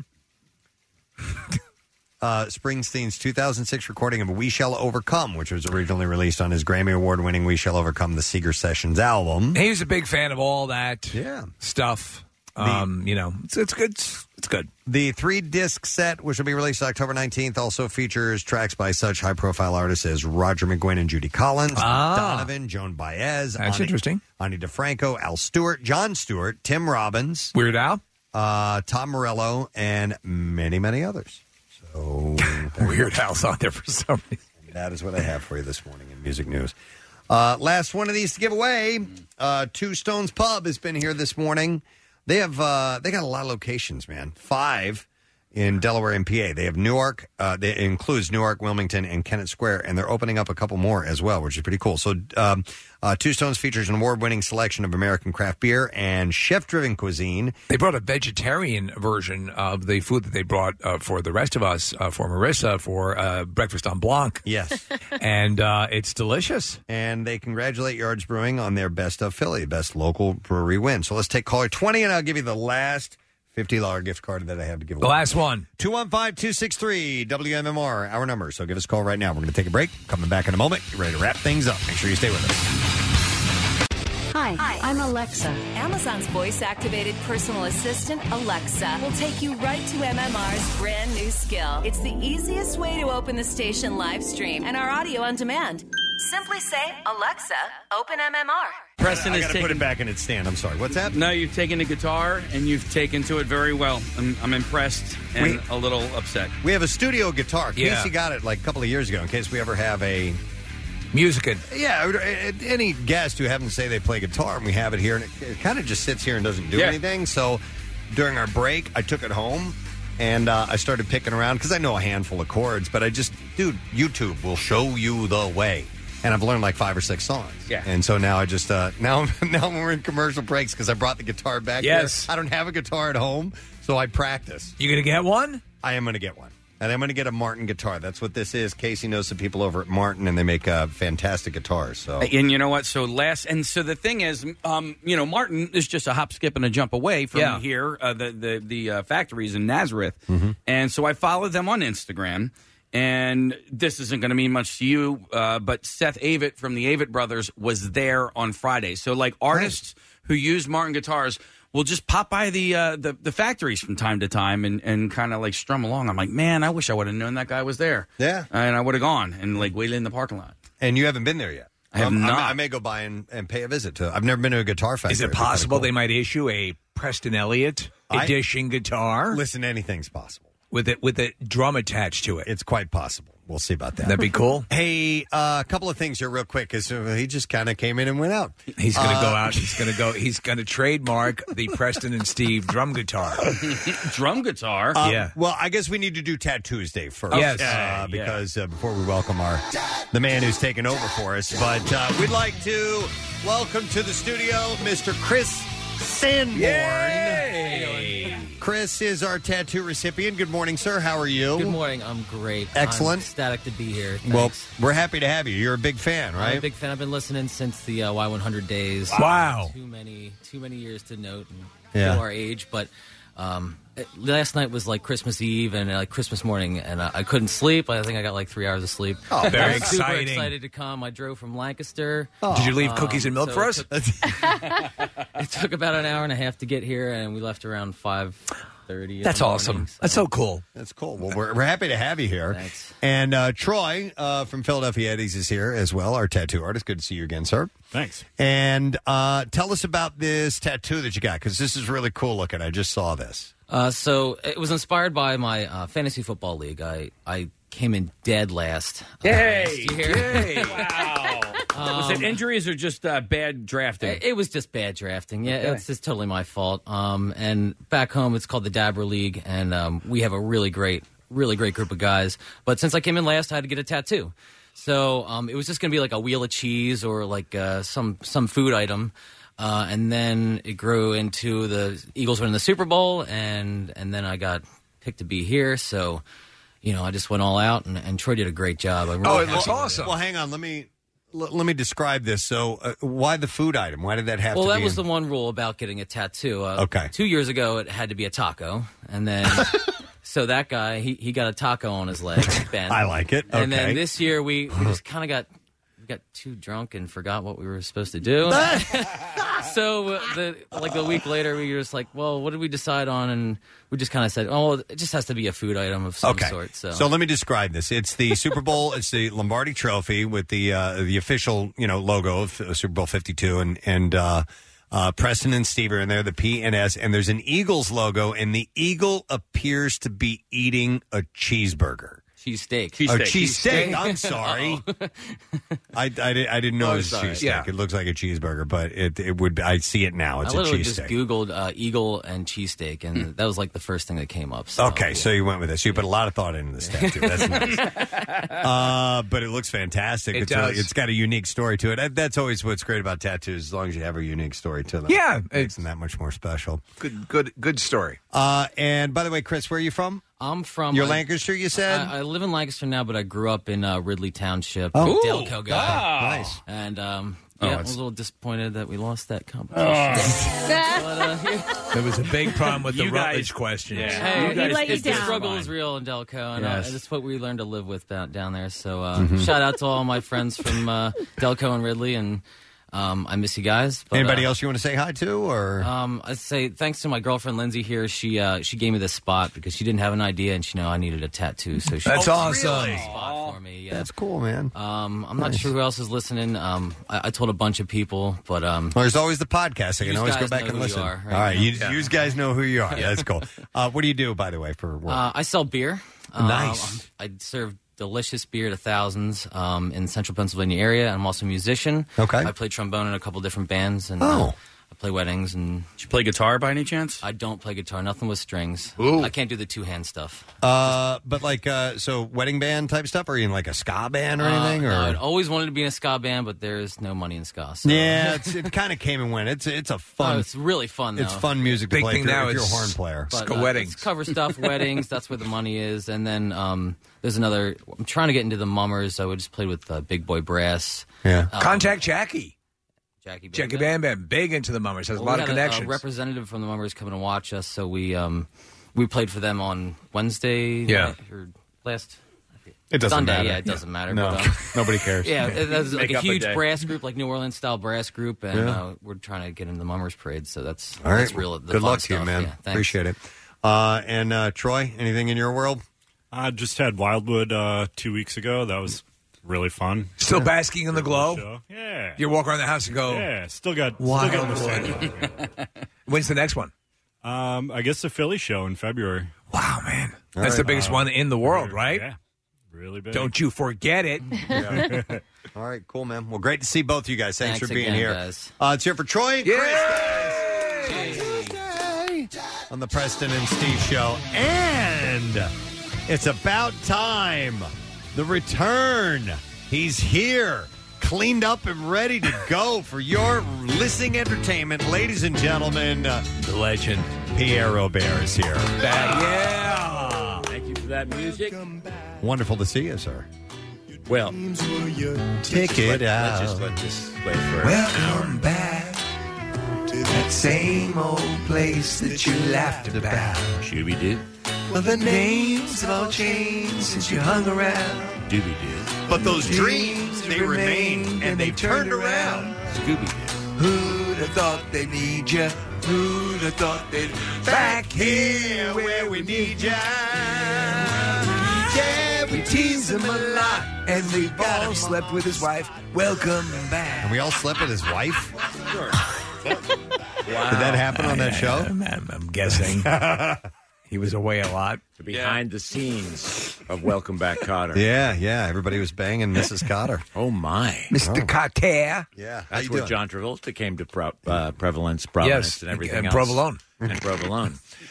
Speaker 3: uh, Springsteen's two thousand six recording of We Shall Overcome, which was originally released on his Grammy Award-winning We Shall Overcome, the Seeger Sessions album.
Speaker 5: He was a big fan of all that
Speaker 3: Yeah.
Speaker 5: stuff. Um, you know, it's, it's good. It's, it's good.
Speaker 3: The three-disc set, which will be released October nineteenth, also features tracks by such high-profile artists as Roger McGuinn and Judy Collins,
Speaker 5: Ah.
Speaker 3: Donovan, Joan Baez,
Speaker 5: That's
Speaker 3: Ani,
Speaker 5: interesting.
Speaker 3: Ani DeFranco, Al Stewart, John Stewart, Tim Robbins,
Speaker 5: Weird Al.
Speaker 3: uh, Tom Morello, and many, many others. So
Speaker 5: Weird Al's on there for some reason.
Speaker 3: that is what I have for you this morning in music news. Uh, last one of these to give away. Uh, Two Stones Pub has been here this morning. They have uh, they got a lot of locations, man. Five in Delaware and P A. They have Newark. Uh, that includes Newark, Wilmington, and Kennett Square, and they're opening up a couple more as well, which is pretty cool. So, um, uh, Two Stones features an award-winning selection of American craft beer and chef-driven cuisine.
Speaker 5: They brought a vegetarian version of the food that they brought uh, for the rest of us, uh, for Marissa, for uh, breakfast on Blanc.
Speaker 3: Yes,
Speaker 5: and uh, it's delicious.
Speaker 3: And they congratulate Yards Brewing on their Best of Philly, best local brewery win. So let's take caller twenty, and I'll give you the last fifty dollars gift card that I have to give away.
Speaker 5: The last one.
Speaker 3: two one five, two six three, W M M R, our number. So give us a call right now. We're going to take a break. Coming back in a moment. Get ready to wrap things up. Make sure you stay with us.
Speaker 14: Hi, I'm Alexa. Amazon's voice-activated personal assistant, Alexa, will take you right to M M R's brand new skill. It's the easiest way to open the station live stream and our audio on demand. Simply say, Alexa, open M M R.
Speaker 16: Preston
Speaker 3: I
Speaker 16: is
Speaker 3: got to
Speaker 16: taking
Speaker 3: put it back in its stand. I'm sorry. What's that?
Speaker 16: No, you've taken the guitar and you've taken to it very well. I'm, I'm impressed and
Speaker 3: We-
Speaker 16: a little upset.
Speaker 3: We have a studio guitar.
Speaker 16: Yeah.
Speaker 3: Casey got it like a couple of years ago in case we ever have a
Speaker 5: music.
Speaker 3: Yeah, any guest who happens to say they play guitar and we have it here and it, it kind of just sits here and doesn't do
Speaker 16: Yeah.
Speaker 3: anything. So during our break, I took it home and uh, I started picking around because I know a handful of chords, but I just, dude, YouTube will show you the way. And I've learned like five or six songs.
Speaker 16: Yeah.
Speaker 3: And so now I just, uh, now, now we're in commercial breaks because I brought the guitar back
Speaker 5: Yes.
Speaker 3: here. I don't have a guitar at home, so I practice.
Speaker 5: You going to get one?
Speaker 3: I am going to get one. And I'm going to get a Martin guitar. That's what this is. Casey knows some people over at Martin, and they make uh, fantastic guitars. So,
Speaker 16: And you know what? So last, and so the thing is, um, you know, Martin is just a hop, skip, and a jump away from
Speaker 5: Yeah.
Speaker 16: here. Uh, the the the uh, factories in Nazareth,
Speaker 3: Mm-hmm.
Speaker 16: and so I followed them on Instagram. And this isn't going to mean much to you, uh, but Seth Avett from the Avett Brothers was there on Friday. So, like artists who use Martin guitars will just pop by the uh, the, the factories from time to time and, and kind of like strum along. I'm like, man, I wish I would have known that guy was there.
Speaker 3: Yeah,
Speaker 16: and I would have gone and like waited in the parking lot.
Speaker 3: and you haven't been there yet.
Speaker 16: I have
Speaker 3: Um,
Speaker 16: not.
Speaker 3: I, I may go by and, and pay a visit to. I've never been to a guitar factory.
Speaker 5: Is it
Speaker 3: It'd be kinda
Speaker 5: possible
Speaker 3: cool.
Speaker 5: they might issue a Preston Elliott
Speaker 3: I-
Speaker 5: edition guitar?
Speaker 3: Listen, anything's possible
Speaker 5: with it with a drum attached to it.
Speaker 3: It's quite possible. We'll see about that.
Speaker 5: That'd be cool.
Speaker 3: Hey, uh, a couple of things here, real quick, because he just kind of came in and went out.
Speaker 5: He's going to
Speaker 3: Uh,
Speaker 5: go out. He's going to go. He's going to trademark the Preston and Steve drum guitar.
Speaker 16: Drum guitar.
Speaker 3: Uh,
Speaker 5: yeah.
Speaker 3: Well, I guess we need to do Tattoos Day first.
Speaker 5: Yes.
Speaker 3: Uh,
Speaker 5: Yeah.
Speaker 3: because uh, before we welcome our the man who's taken over for us, but uh, we'd like to welcome to the studio Mister Chris Sanborn. Chris is our tattoo recipient. Good morning, sir. How are you?
Speaker 1: Good morning. I'm great.
Speaker 3: Excellent.
Speaker 1: I'm ecstatic to be here.
Speaker 3: Well,
Speaker 1: Thanks.
Speaker 3: we're happy to have you. You're a big fan, right?
Speaker 1: I'm a big fan. I've been listening since the uh, Y one hundred days.
Speaker 3: Wow.
Speaker 1: Too many, too many years to note and
Speaker 3: Yeah.
Speaker 1: show our age. But um, it- last night was like Christmas Eve and uh, like Christmas morning, and uh, I couldn't sleep. I think I got like three hours of sleep.
Speaker 5: Oh, very
Speaker 1: I was Super
Speaker 5: exciting.
Speaker 1: excited to come. I drove from Lancaster.
Speaker 5: Did you leave cookies and milk
Speaker 1: so
Speaker 5: for
Speaker 1: it
Speaker 5: us?
Speaker 1: took- It took about an hour and a half to get here, and we left around five thirty.
Speaker 5: That's awesome. That's so cool.
Speaker 3: That's cool. Well, we're, we're happy to have you here.
Speaker 1: Thanks.
Speaker 3: And uh, Troy uh, from Philadelphia Eddies is here as well, our tattoo artist. Good to see you again, sir.
Speaker 19: Thanks.
Speaker 3: And uh, tell us about this tattoo that you got, because this is really cool looking. I just saw this.
Speaker 1: Uh, so it was inspired by my uh, fantasy football league. I, I came in dead last. uh,
Speaker 16: Yay!
Speaker 1: last year.
Speaker 16: Yay! Wow. Was it injuries or just uh, bad drafting?
Speaker 1: It, it was just bad drafting. Yeah,
Speaker 16: Okay.
Speaker 1: it's just totally my fault. Um, and back home, it's called the Dabber League, and um, we have a really great, really great group of guys. But since I came in last, I had to get a tattoo. So um, it was just going to be like a wheel of cheese or like uh, some some food item. Uh, and then it grew into the Eagles winning the Super Bowl, and and then I got picked to be here. So, you know, I just went all out, and, and Troy did a great job. I'm really
Speaker 3: Oh, it
Speaker 1: happy
Speaker 3: looks
Speaker 1: with
Speaker 3: awesome. Well, hang on. Let me l- let me describe this. So, uh, why the food item? Why did that have
Speaker 1: Well,
Speaker 3: to
Speaker 1: that
Speaker 3: be
Speaker 1: was
Speaker 3: in-
Speaker 1: the one rule about getting a tattoo. Uh,
Speaker 3: Okay.
Speaker 1: Two years ago, it had to be a taco, and then so that guy he, he got a taco on his leg. Ben.
Speaker 3: I like it.
Speaker 1: And
Speaker 3: Okay.
Speaker 1: then this year we, we just kind of got we got too drunk and forgot what we were supposed to do. So uh, the like a week later, we were just like, well, what did we decide on? And we just kind of said, oh, well, it just has to be a food item of some
Speaker 3: Okay.
Speaker 1: sort. So,
Speaker 3: let me describe this. It's the Super Bowl. It's the Lombardi Trophy with the uh, the official you know logo of uh, Super Bowl fifty-two, and and uh, uh, Preston and Steve are in there. The P and S, and there's an Eagles logo, and the eagle appears to be eating a cheeseburger.
Speaker 1: cheesesteak.
Speaker 3: Oh, cheesesteak. I'm sorry. I, I, did, I didn't know
Speaker 1: Oh,
Speaker 3: it was
Speaker 1: sorry.
Speaker 3: cheesesteak.
Speaker 1: Yeah.
Speaker 3: It looks like a cheeseburger, but it it would. I see it now. It's
Speaker 1: I
Speaker 3: a
Speaker 1: literally just
Speaker 3: cheesesteak.
Speaker 1: Googled uh, eagle and cheesesteak, and that was like the first thing that came up. So,
Speaker 3: Okay, so you went with this. You put a lot of thought into this tattoo. That's nice. uh, but it looks fantastic.
Speaker 5: It
Speaker 3: it's really-
Speaker 5: does.
Speaker 3: it's got a unique story to it. That- That's always what's great about tattoos. As long as you have a unique story to them,
Speaker 5: Yeah,
Speaker 3: it makes them that much more special.
Speaker 5: Good, good, good story.
Speaker 3: Uh, and by the way, Chris, where are you from?
Speaker 1: I'm from.
Speaker 3: You're
Speaker 1: I-
Speaker 3: Lancaster, you said?
Speaker 1: I, I live in Lancaster now, but I grew up in uh, Ridley Township.
Speaker 3: Oh. Ooh,
Speaker 1: Delco guy.
Speaker 3: wow. Nice.
Speaker 1: And um,
Speaker 3: Oh,
Speaker 1: yeah, I
Speaker 3: it's-
Speaker 1: was a little disappointed that we lost that competition.
Speaker 3: Oh.
Speaker 1: But, uh, yeah.
Speaker 5: There was a big problem with the
Speaker 1: You guys-
Speaker 5: Rutledge question.
Speaker 1: Hey,
Speaker 4: You guys-
Speaker 1: it's-
Speaker 4: let you
Speaker 1: it's- the
Speaker 4: down.
Speaker 1: struggle is real in Delco, and uh,
Speaker 5: Yes.
Speaker 1: it's what we learned to live with down, down there. So uh,
Speaker 3: Mm-hmm.
Speaker 5: Mhm.
Speaker 1: shout out to all my friends from uh, Delco and Ridley, and Um, I miss you guys. But,
Speaker 3: Anybody
Speaker 1: uh,
Speaker 3: else you want to say hi to? Or
Speaker 1: Um, I'd say thanks to my girlfriend Lindsay here. She uh, she gave me this spot because she didn't have an idea and she knew I needed a tattoo. So she
Speaker 5: That's
Speaker 1: oh,
Speaker 5: awesome.
Speaker 1: really? Spot for me. Yeah.
Speaker 3: That's cool, man.
Speaker 1: Um, I'm not
Speaker 3: Nice.
Speaker 1: sure who else is listening. Um, I, I told a bunch of people, but um,
Speaker 3: well, there's always the podcast. I can
Speaker 1: you
Speaker 3: always go
Speaker 1: guys
Speaker 3: back
Speaker 1: know
Speaker 3: and
Speaker 1: who
Speaker 3: listen.
Speaker 1: You are, right?
Speaker 3: All right, you,
Speaker 1: Yeah.
Speaker 3: you guys know who you are. That's cool. Uh, what do you do, by the way, for work?
Speaker 1: Uh, I sell beer. Um,
Speaker 3: Nice.
Speaker 1: I serve delicious beer to thousands um, in the central Pennsylvania area. I'm also a musician.
Speaker 3: Okay.
Speaker 1: I play trombone in a couple different bands. And,
Speaker 3: Oh.
Speaker 1: uh, I play weddings. And
Speaker 16: Did you play guitar by any chance?
Speaker 1: I don't play guitar. Nothing with strings.
Speaker 3: Ooh.
Speaker 1: I can't do the two-hand stuff.
Speaker 3: Uh, but like, uh, so wedding band type stuff? Or are you in like a ska band or anything?
Speaker 1: Uh,
Speaker 3: or
Speaker 1: no, I'd always wanted to be in a ska band, but there's no money in ska. So.
Speaker 3: yeah, it's, it kind of came and went. It's it's a fun.
Speaker 1: Oh, it's really fun, though.
Speaker 3: It's fun music to
Speaker 5: Big
Speaker 3: play
Speaker 5: thing
Speaker 3: if, you're,
Speaker 5: now
Speaker 3: if you're a
Speaker 5: is
Speaker 3: horn player.
Speaker 1: But,
Speaker 5: Ska
Speaker 1: uh,
Speaker 5: weddings.
Speaker 1: it's cover stuff, weddings. That's where the money is. And then um, there's another. I'm trying to get into the mummers. I would just play with uh, Big Boy Brass.
Speaker 3: Yeah.
Speaker 1: Um,
Speaker 5: Contact Jackie.
Speaker 1: Jackie Bam
Speaker 5: Jackie
Speaker 1: Bam.
Speaker 5: Bam Bam, big into the Mummers, has
Speaker 1: Well,
Speaker 5: a lot
Speaker 1: we
Speaker 5: of
Speaker 1: had
Speaker 5: connections.
Speaker 1: A, a representative from the Mummers coming to watch us, so we um, we played for them on Wednesday.
Speaker 5: Yeah.
Speaker 1: night, or last.
Speaker 10: It doesn't
Speaker 1: Sunday,
Speaker 10: matter.
Speaker 1: yeah, it doesn't matter.
Speaker 10: No,
Speaker 1: but, uh,
Speaker 10: nobody cares.
Speaker 1: Yeah, it, that was like
Speaker 16: Make
Speaker 1: a
Speaker 16: up a
Speaker 1: huge
Speaker 16: day.
Speaker 1: brass group, like New Orleans style brass group, and
Speaker 3: Yeah.
Speaker 1: uh, we're trying to get into the Mummers parade. So that's
Speaker 3: All right.
Speaker 1: that's real. The
Speaker 3: Good
Speaker 1: fun
Speaker 3: luck to
Speaker 1: stuff.
Speaker 3: you, man.
Speaker 1: Yeah, thanks.
Speaker 3: Appreciate it. Uh, and uh, Troy, anything in your world?
Speaker 7: I just had Wildwood uh, two weeks ago. That was really fun.
Speaker 5: Still basking in the glow?
Speaker 7: Show. Yeah.
Speaker 5: You walk around the house and go,
Speaker 7: Yeah, still got, still
Speaker 5: Wildwood.
Speaker 7: got the same.
Speaker 5: When's the next one?
Speaker 7: Um, I guess the Philly show in February.
Speaker 5: Wow, man.
Speaker 3: All
Speaker 5: That's
Speaker 3: right.
Speaker 5: the biggest
Speaker 7: Uh,
Speaker 5: one in the world, right?
Speaker 7: Yeah, really big.
Speaker 5: Don't you forget it.
Speaker 3: All right, cool, man. Well, great to see both of you guys. Thanks,
Speaker 1: Thanks
Speaker 3: for being
Speaker 1: again,
Speaker 3: here.
Speaker 1: guys.
Speaker 3: Uh, it's here for Troy and
Speaker 5: Yay!
Speaker 3: Chris on the Preston and Steve Show. And it's about time. The return. He's here, cleaned up and ready to go for your listening entertainment. Ladies and gentlemen, uh,
Speaker 5: The legend.
Speaker 3: Pierre Robert is here.
Speaker 5: Yeah.
Speaker 19: Thank you for that music.
Speaker 3: Wonderful to see you, sir.
Speaker 19: Well,
Speaker 3: Take it
Speaker 19: let,
Speaker 3: out.
Speaker 19: let's just let this play for
Speaker 23: Welcome back to that same old place that you laughed about.
Speaker 19: Shooby Doo,
Speaker 23: Well, the names have all changed since you hung around.
Speaker 19: Dooby Doo,
Speaker 3: But those dreams, they remain, and they turned around.
Speaker 19: Scooby Doo.
Speaker 23: Who'd have thought they'd need you? Who'd have thought they'd back here where we need ya? Yeah, we tease him a lot, and we've all slept with his wife. Welcome back.
Speaker 3: And we all slept with his wife?
Speaker 19: Wow.
Speaker 3: Did that happen on that show?
Speaker 5: I'm, I'm- I'm guessing. He was away a lot.
Speaker 19: Behind the scenes of Welcome Back, Cotter.
Speaker 3: Yeah, yeah. Everybody was banging Missus Cotter.
Speaker 19: Oh, my.
Speaker 5: Mister
Speaker 3: Oh.
Speaker 5: Carter.
Speaker 3: Yeah. How
Speaker 19: That's
Speaker 3: you
Speaker 19: where
Speaker 3: doing?
Speaker 19: John Travolta came to pro- uh, prevalence, prominence,
Speaker 5: Yes,
Speaker 19: and everything
Speaker 5: and
Speaker 19: else.
Speaker 5: provolone.
Speaker 19: And provolone.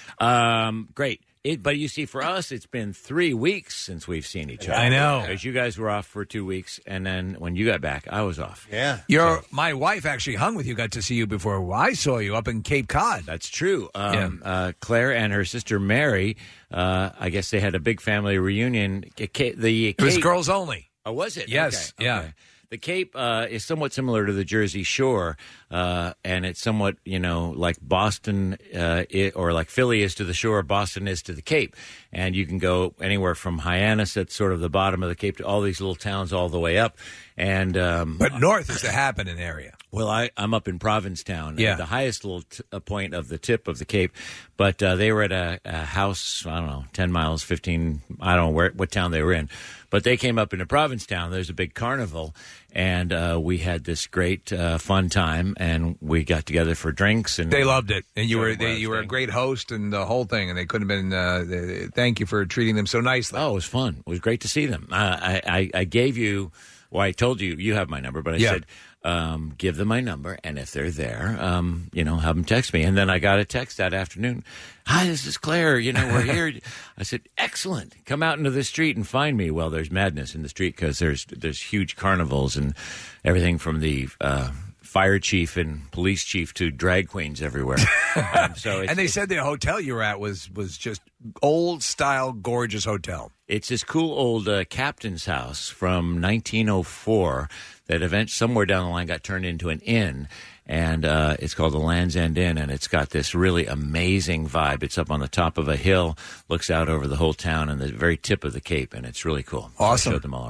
Speaker 19: Um, great. It, but you see, for us, it's been three weeks since we've seen each other.
Speaker 5: I know.
Speaker 19: Because you guys were off for two weeks, and then when you got back, I was off.
Speaker 3: Yeah.
Speaker 5: Your my wife actually hung with you. Got to see you before I saw you up in Cape Cod.
Speaker 19: That's true. Um, uh, Claire and her sister Mary, uh, I guess they had a big family reunion. Ca- ca- The
Speaker 5: It was
Speaker 19: Cape-
Speaker 5: girls only.
Speaker 19: Oh, was it?
Speaker 5: Yes,
Speaker 19: Okay,
Speaker 5: yeah.
Speaker 19: okay. The Cape uh, is somewhat similar to the Jersey Shore, uh, and it's somewhat, you know, like Boston uh, it, or like Philly is to the shore, Boston is to the Cape. And you can go anywhere from Hyannis at sort of the bottom of the Cape to all these little towns all the way up. And um,
Speaker 5: But north is the happening area.
Speaker 19: well, I, I'm up in Provincetown,
Speaker 5: Yeah.
Speaker 19: at the highest little t- uh, point of the tip of the Cape. But uh, they were at a, a house, I don't know, ten miles, fifteen, I don't know where what town they were in. But they came up into Provincetown. There's a big carnival, and uh, we had this great uh, fun time, and we got together for drinks. And
Speaker 5: They loved it, and you
Speaker 19: So
Speaker 5: were
Speaker 19: did
Speaker 5: they,
Speaker 19: West
Speaker 5: you were a
Speaker 19: Thing.
Speaker 5: great host and the whole thing, and they couldn't have been. Uh, they, thank you for treating them so nicely.
Speaker 19: Oh, it was fun. It was great to see them. Uh, I, I, I gave you, well, I told you, you have my number, but I
Speaker 5: Yeah.
Speaker 19: said, um, give them my number, and if they're there, um, you know, have them text me. And then I got a text that afternoon. Hi, this is Claire. You know, we're here. I said, excellent. Come out into the street and find me. Well, there's madness in the street because there's there's huge carnivals and everything from the uh, fire chief and police chief to drag queens everywhere. um, so it's,
Speaker 5: and they said the hotel you were at was was just old style, gorgeous hotel.
Speaker 19: It's this cool old uh, captain's house from nineteen oh four that event somewhere down the line got turned into an inn, and uh, it's called the Land's End Inn, and it's got this really amazing vibe. It's up on the top of a hill, looks out over the whole town and the very tip of the Cape, and it's really cool. So I
Speaker 5: Awesome.
Speaker 19: showed them all around.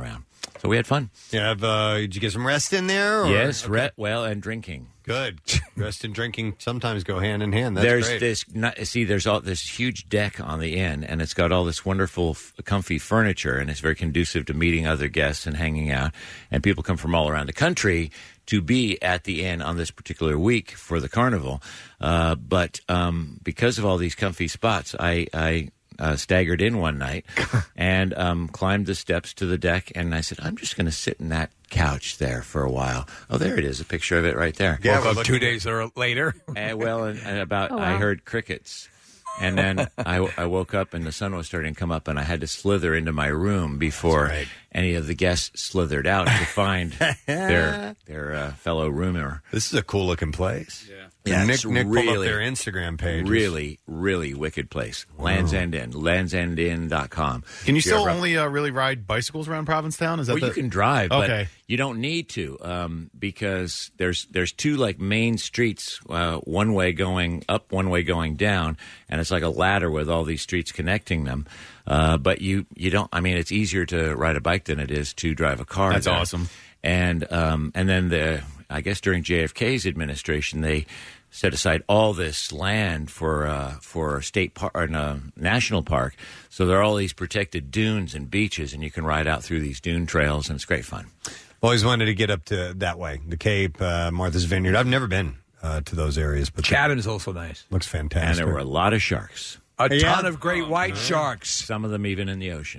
Speaker 19: So we had fun.
Speaker 3: Yeah, have, uh, did you get some rest in there? Or?
Speaker 19: Yes,
Speaker 3: Okay.
Speaker 19: re- well, and drinking.
Speaker 3: Good. Rest and drinking sometimes go hand in hand. That's
Speaker 19: there's
Speaker 3: great.
Speaker 19: this not, see there's all this huge deck on the inn, and it's got all this wonderful f- comfy furniture, and it's very conducive to meeting other guests and hanging out, and people come from all around the country to be at the inn on this particular week for the carnival. Uh, but um, because of all these comfy spots, I, I uh, staggered in one night and um, climbed the steps to the deck, and I said, I'm just going to sit in that couch there for a while. Oh, there it is, a picture of it right there.
Speaker 5: Yeah, woke up two days or later.
Speaker 19: And, well, and, and about
Speaker 5: Oh, wow.
Speaker 19: I heard crickets. And then I, I woke up and the sun was starting to come up, and I had to slither into my room before any of the guests slithered out to find their their uh, fellow roomer.
Speaker 3: This is a cool looking place.
Speaker 19: Yeah,
Speaker 3: Yeah, Nick,
Speaker 19: it's
Speaker 3: Nick
Speaker 19: really,
Speaker 3: pulled up their Instagram page.
Speaker 19: Really, really wicked place. Land's End Inn, lands end inn dot com.
Speaker 10: Can you
Speaker 19: If
Speaker 10: still
Speaker 19: ever-
Speaker 10: only uh, really ride bicycles around Provincetown? Is that
Speaker 19: well,
Speaker 10: the...
Speaker 19: you can drive,
Speaker 10: Okay.
Speaker 19: but you don't need to um, because there's there's two like main streets, uh, one way going up, one way going down, and it's like a ladder with all these streets connecting them. Uh, but you you don't. I mean, it's easier to ride a bike than it is to drive a car.
Speaker 10: That's
Speaker 19: there.
Speaker 10: awesome.
Speaker 19: And um, and then the I guess during J F K's administration, they set aside all this land for uh, for a state park or a national park. So there are all these protected dunes and beaches, and you can ride out through these dune trails, and it's great fun.
Speaker 3: Always wanted to get up to that way, the Cape, uh, Martha's Vineyard. I've never been uh, to those areas, but
Speaker 5: Chatham's also nice.
Speaker 3: Looks fantastic.
Speaker 19: And there were a lot of sharks.
Speaker 5: A
Speaker 3: Yeah.
Speaker 5: ton of great white sharks.
Speaker 19: Some of them even in the ocean.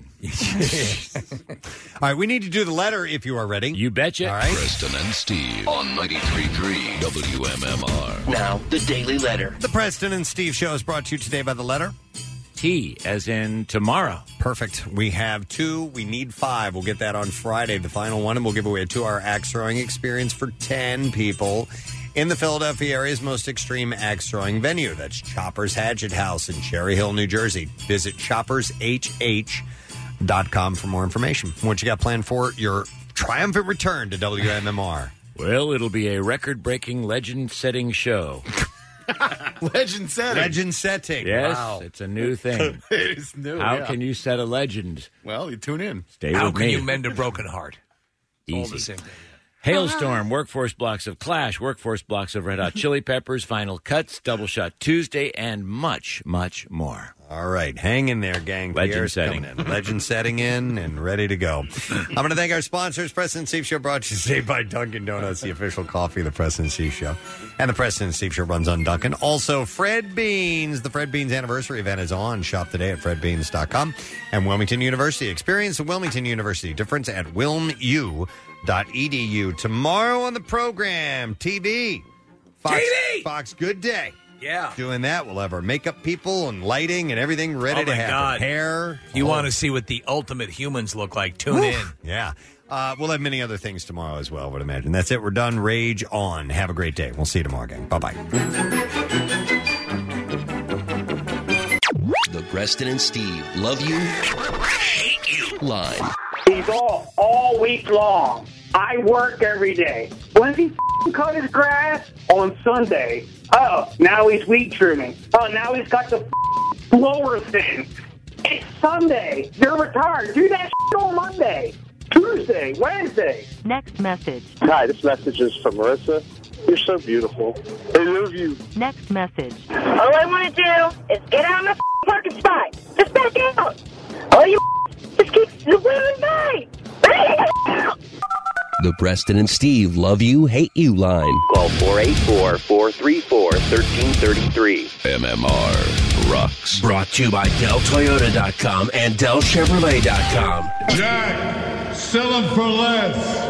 Speaker 3: All right, we need to do the letter if you are ready.
Speaker 19: You betcha.
Speaker 3: All right.
Speaker 2: Preston and Steve on ninety-three point three W M M R.
Speaker 12: Now, the Daily Letter.
Speaker 3: The Preston and Steve Show is brought to you today by the letter
Speaker 19: T, as in tomorrow.
Speaker 3: Perfect. We have two. We need five. We'll get that on Friday, the final one, and we'll give away a two-hour axe throwing experience for ten people in the Philadelphia area's most extreme axe throwing venue. That's Choppers Hatchet House in Cherry Hill, New Jersey. Visit choppers h h dot com for more information. What you got planned for your triumphant return to W M M R?
Speaker 19: Well, it'll be a record-breaking, legend-setting show.
Speaker 10: Legend setting.
Speaker 3: Legend setting.
Speaker 19: Yes,
Speaker 3: Wow.
Speaker 19: it's a new thing.
Speaker 10: It is new.
Speaker 19: How
Speaker 10: yeah.
Speaker 19: can you set a legend?
Speaker 10: Well, you tune in.
Speaker 19: Stay
Speaker 5: How
Speaker 19: with
Speaker 5: can
Speaker 19: me.
Speaker 5: you mend a broken heart? All the
Speaker 19: Easy.
Speaker 5: same thing.
Speaker 19: Hailstorm, workforce blocks of Clash, workforce blocks of Red Hot Chili Peppers, Final Cuts, Double Shot Tuesday, and much, much more.
Speaker 3: All right, hang in there, gang.
Speaker 19: Legend
Speaker 3: Pierre's
Speaker 19: setting.
Speaker 3: coming in. Legend setting in and ready to go. I'm going to thank our sponsors. Preston and Steve Show brought to you today by Dunkin' Donuts, the official coffee of the Preston and Steve Show. And the Preston and Steve Show runs on Dunkin'. Also, Fred Beans. The Fred Beans anniversary event is on. Shop today at fred beans dot com. And Wilmington University. Experience the Wilmington University difference at wilm u dot e d u. Tomorrow on the program, T V. Fox,
Speaker 5: T V!
Speaker 3: Fox Good Day.
Speaker 5: Yeah.
Speaker 3: Doing that, we'll have our makeup people and lighting and everything ready
Speaker 5: Oh,
Speaker 3: to
Speaker 5: my
Speaker 3: happen.
Speaker 5: God.
Speaker 3: Hair.
Speaker 5: You
Speaker 3: all-
Speaker 5: want to see what the ultimate humans look like? Tune
Speaker 3: Woo.
Speaker 5: in.
Speaker 3: Yeah. Uh, we'll have many other things tomorrow as well, I would imagine. That's it. We're done. Rage on. Have a great day. We'll see you tomorrow, gang. Bye-bye.
Speaker 12: The Preston and Steve Love You, Hate You line.
Speaker 21: He's all all week long. I work every day. When did he f***ing cut his grass? On Sunday. Oh, now he's weed trimming. Oh, now he's got the f***ing blower thing. It's Sunday. You're retired. Do that shit on Monday, Tuesday, Wednesday.
Speaker 20: Next message.
Speaker 21: Hi, this message is from Marissa. You're so beautiful. I love you.
Speaker 20: Next message.
Speaker 22: All I want to do is get out of my f***ing parking spot. Just back out. All you just keep the women by.
Speaker 12: The Preston and Steve Love You, Hate You line. Call four eight four, four three four, one three three three.
Speaker 2: M M R rocks.
Speaker 12: Brought to you by Del Toyota dot com and Del Chevrolet dot com.
Speaker 24: Jack, sell them for less.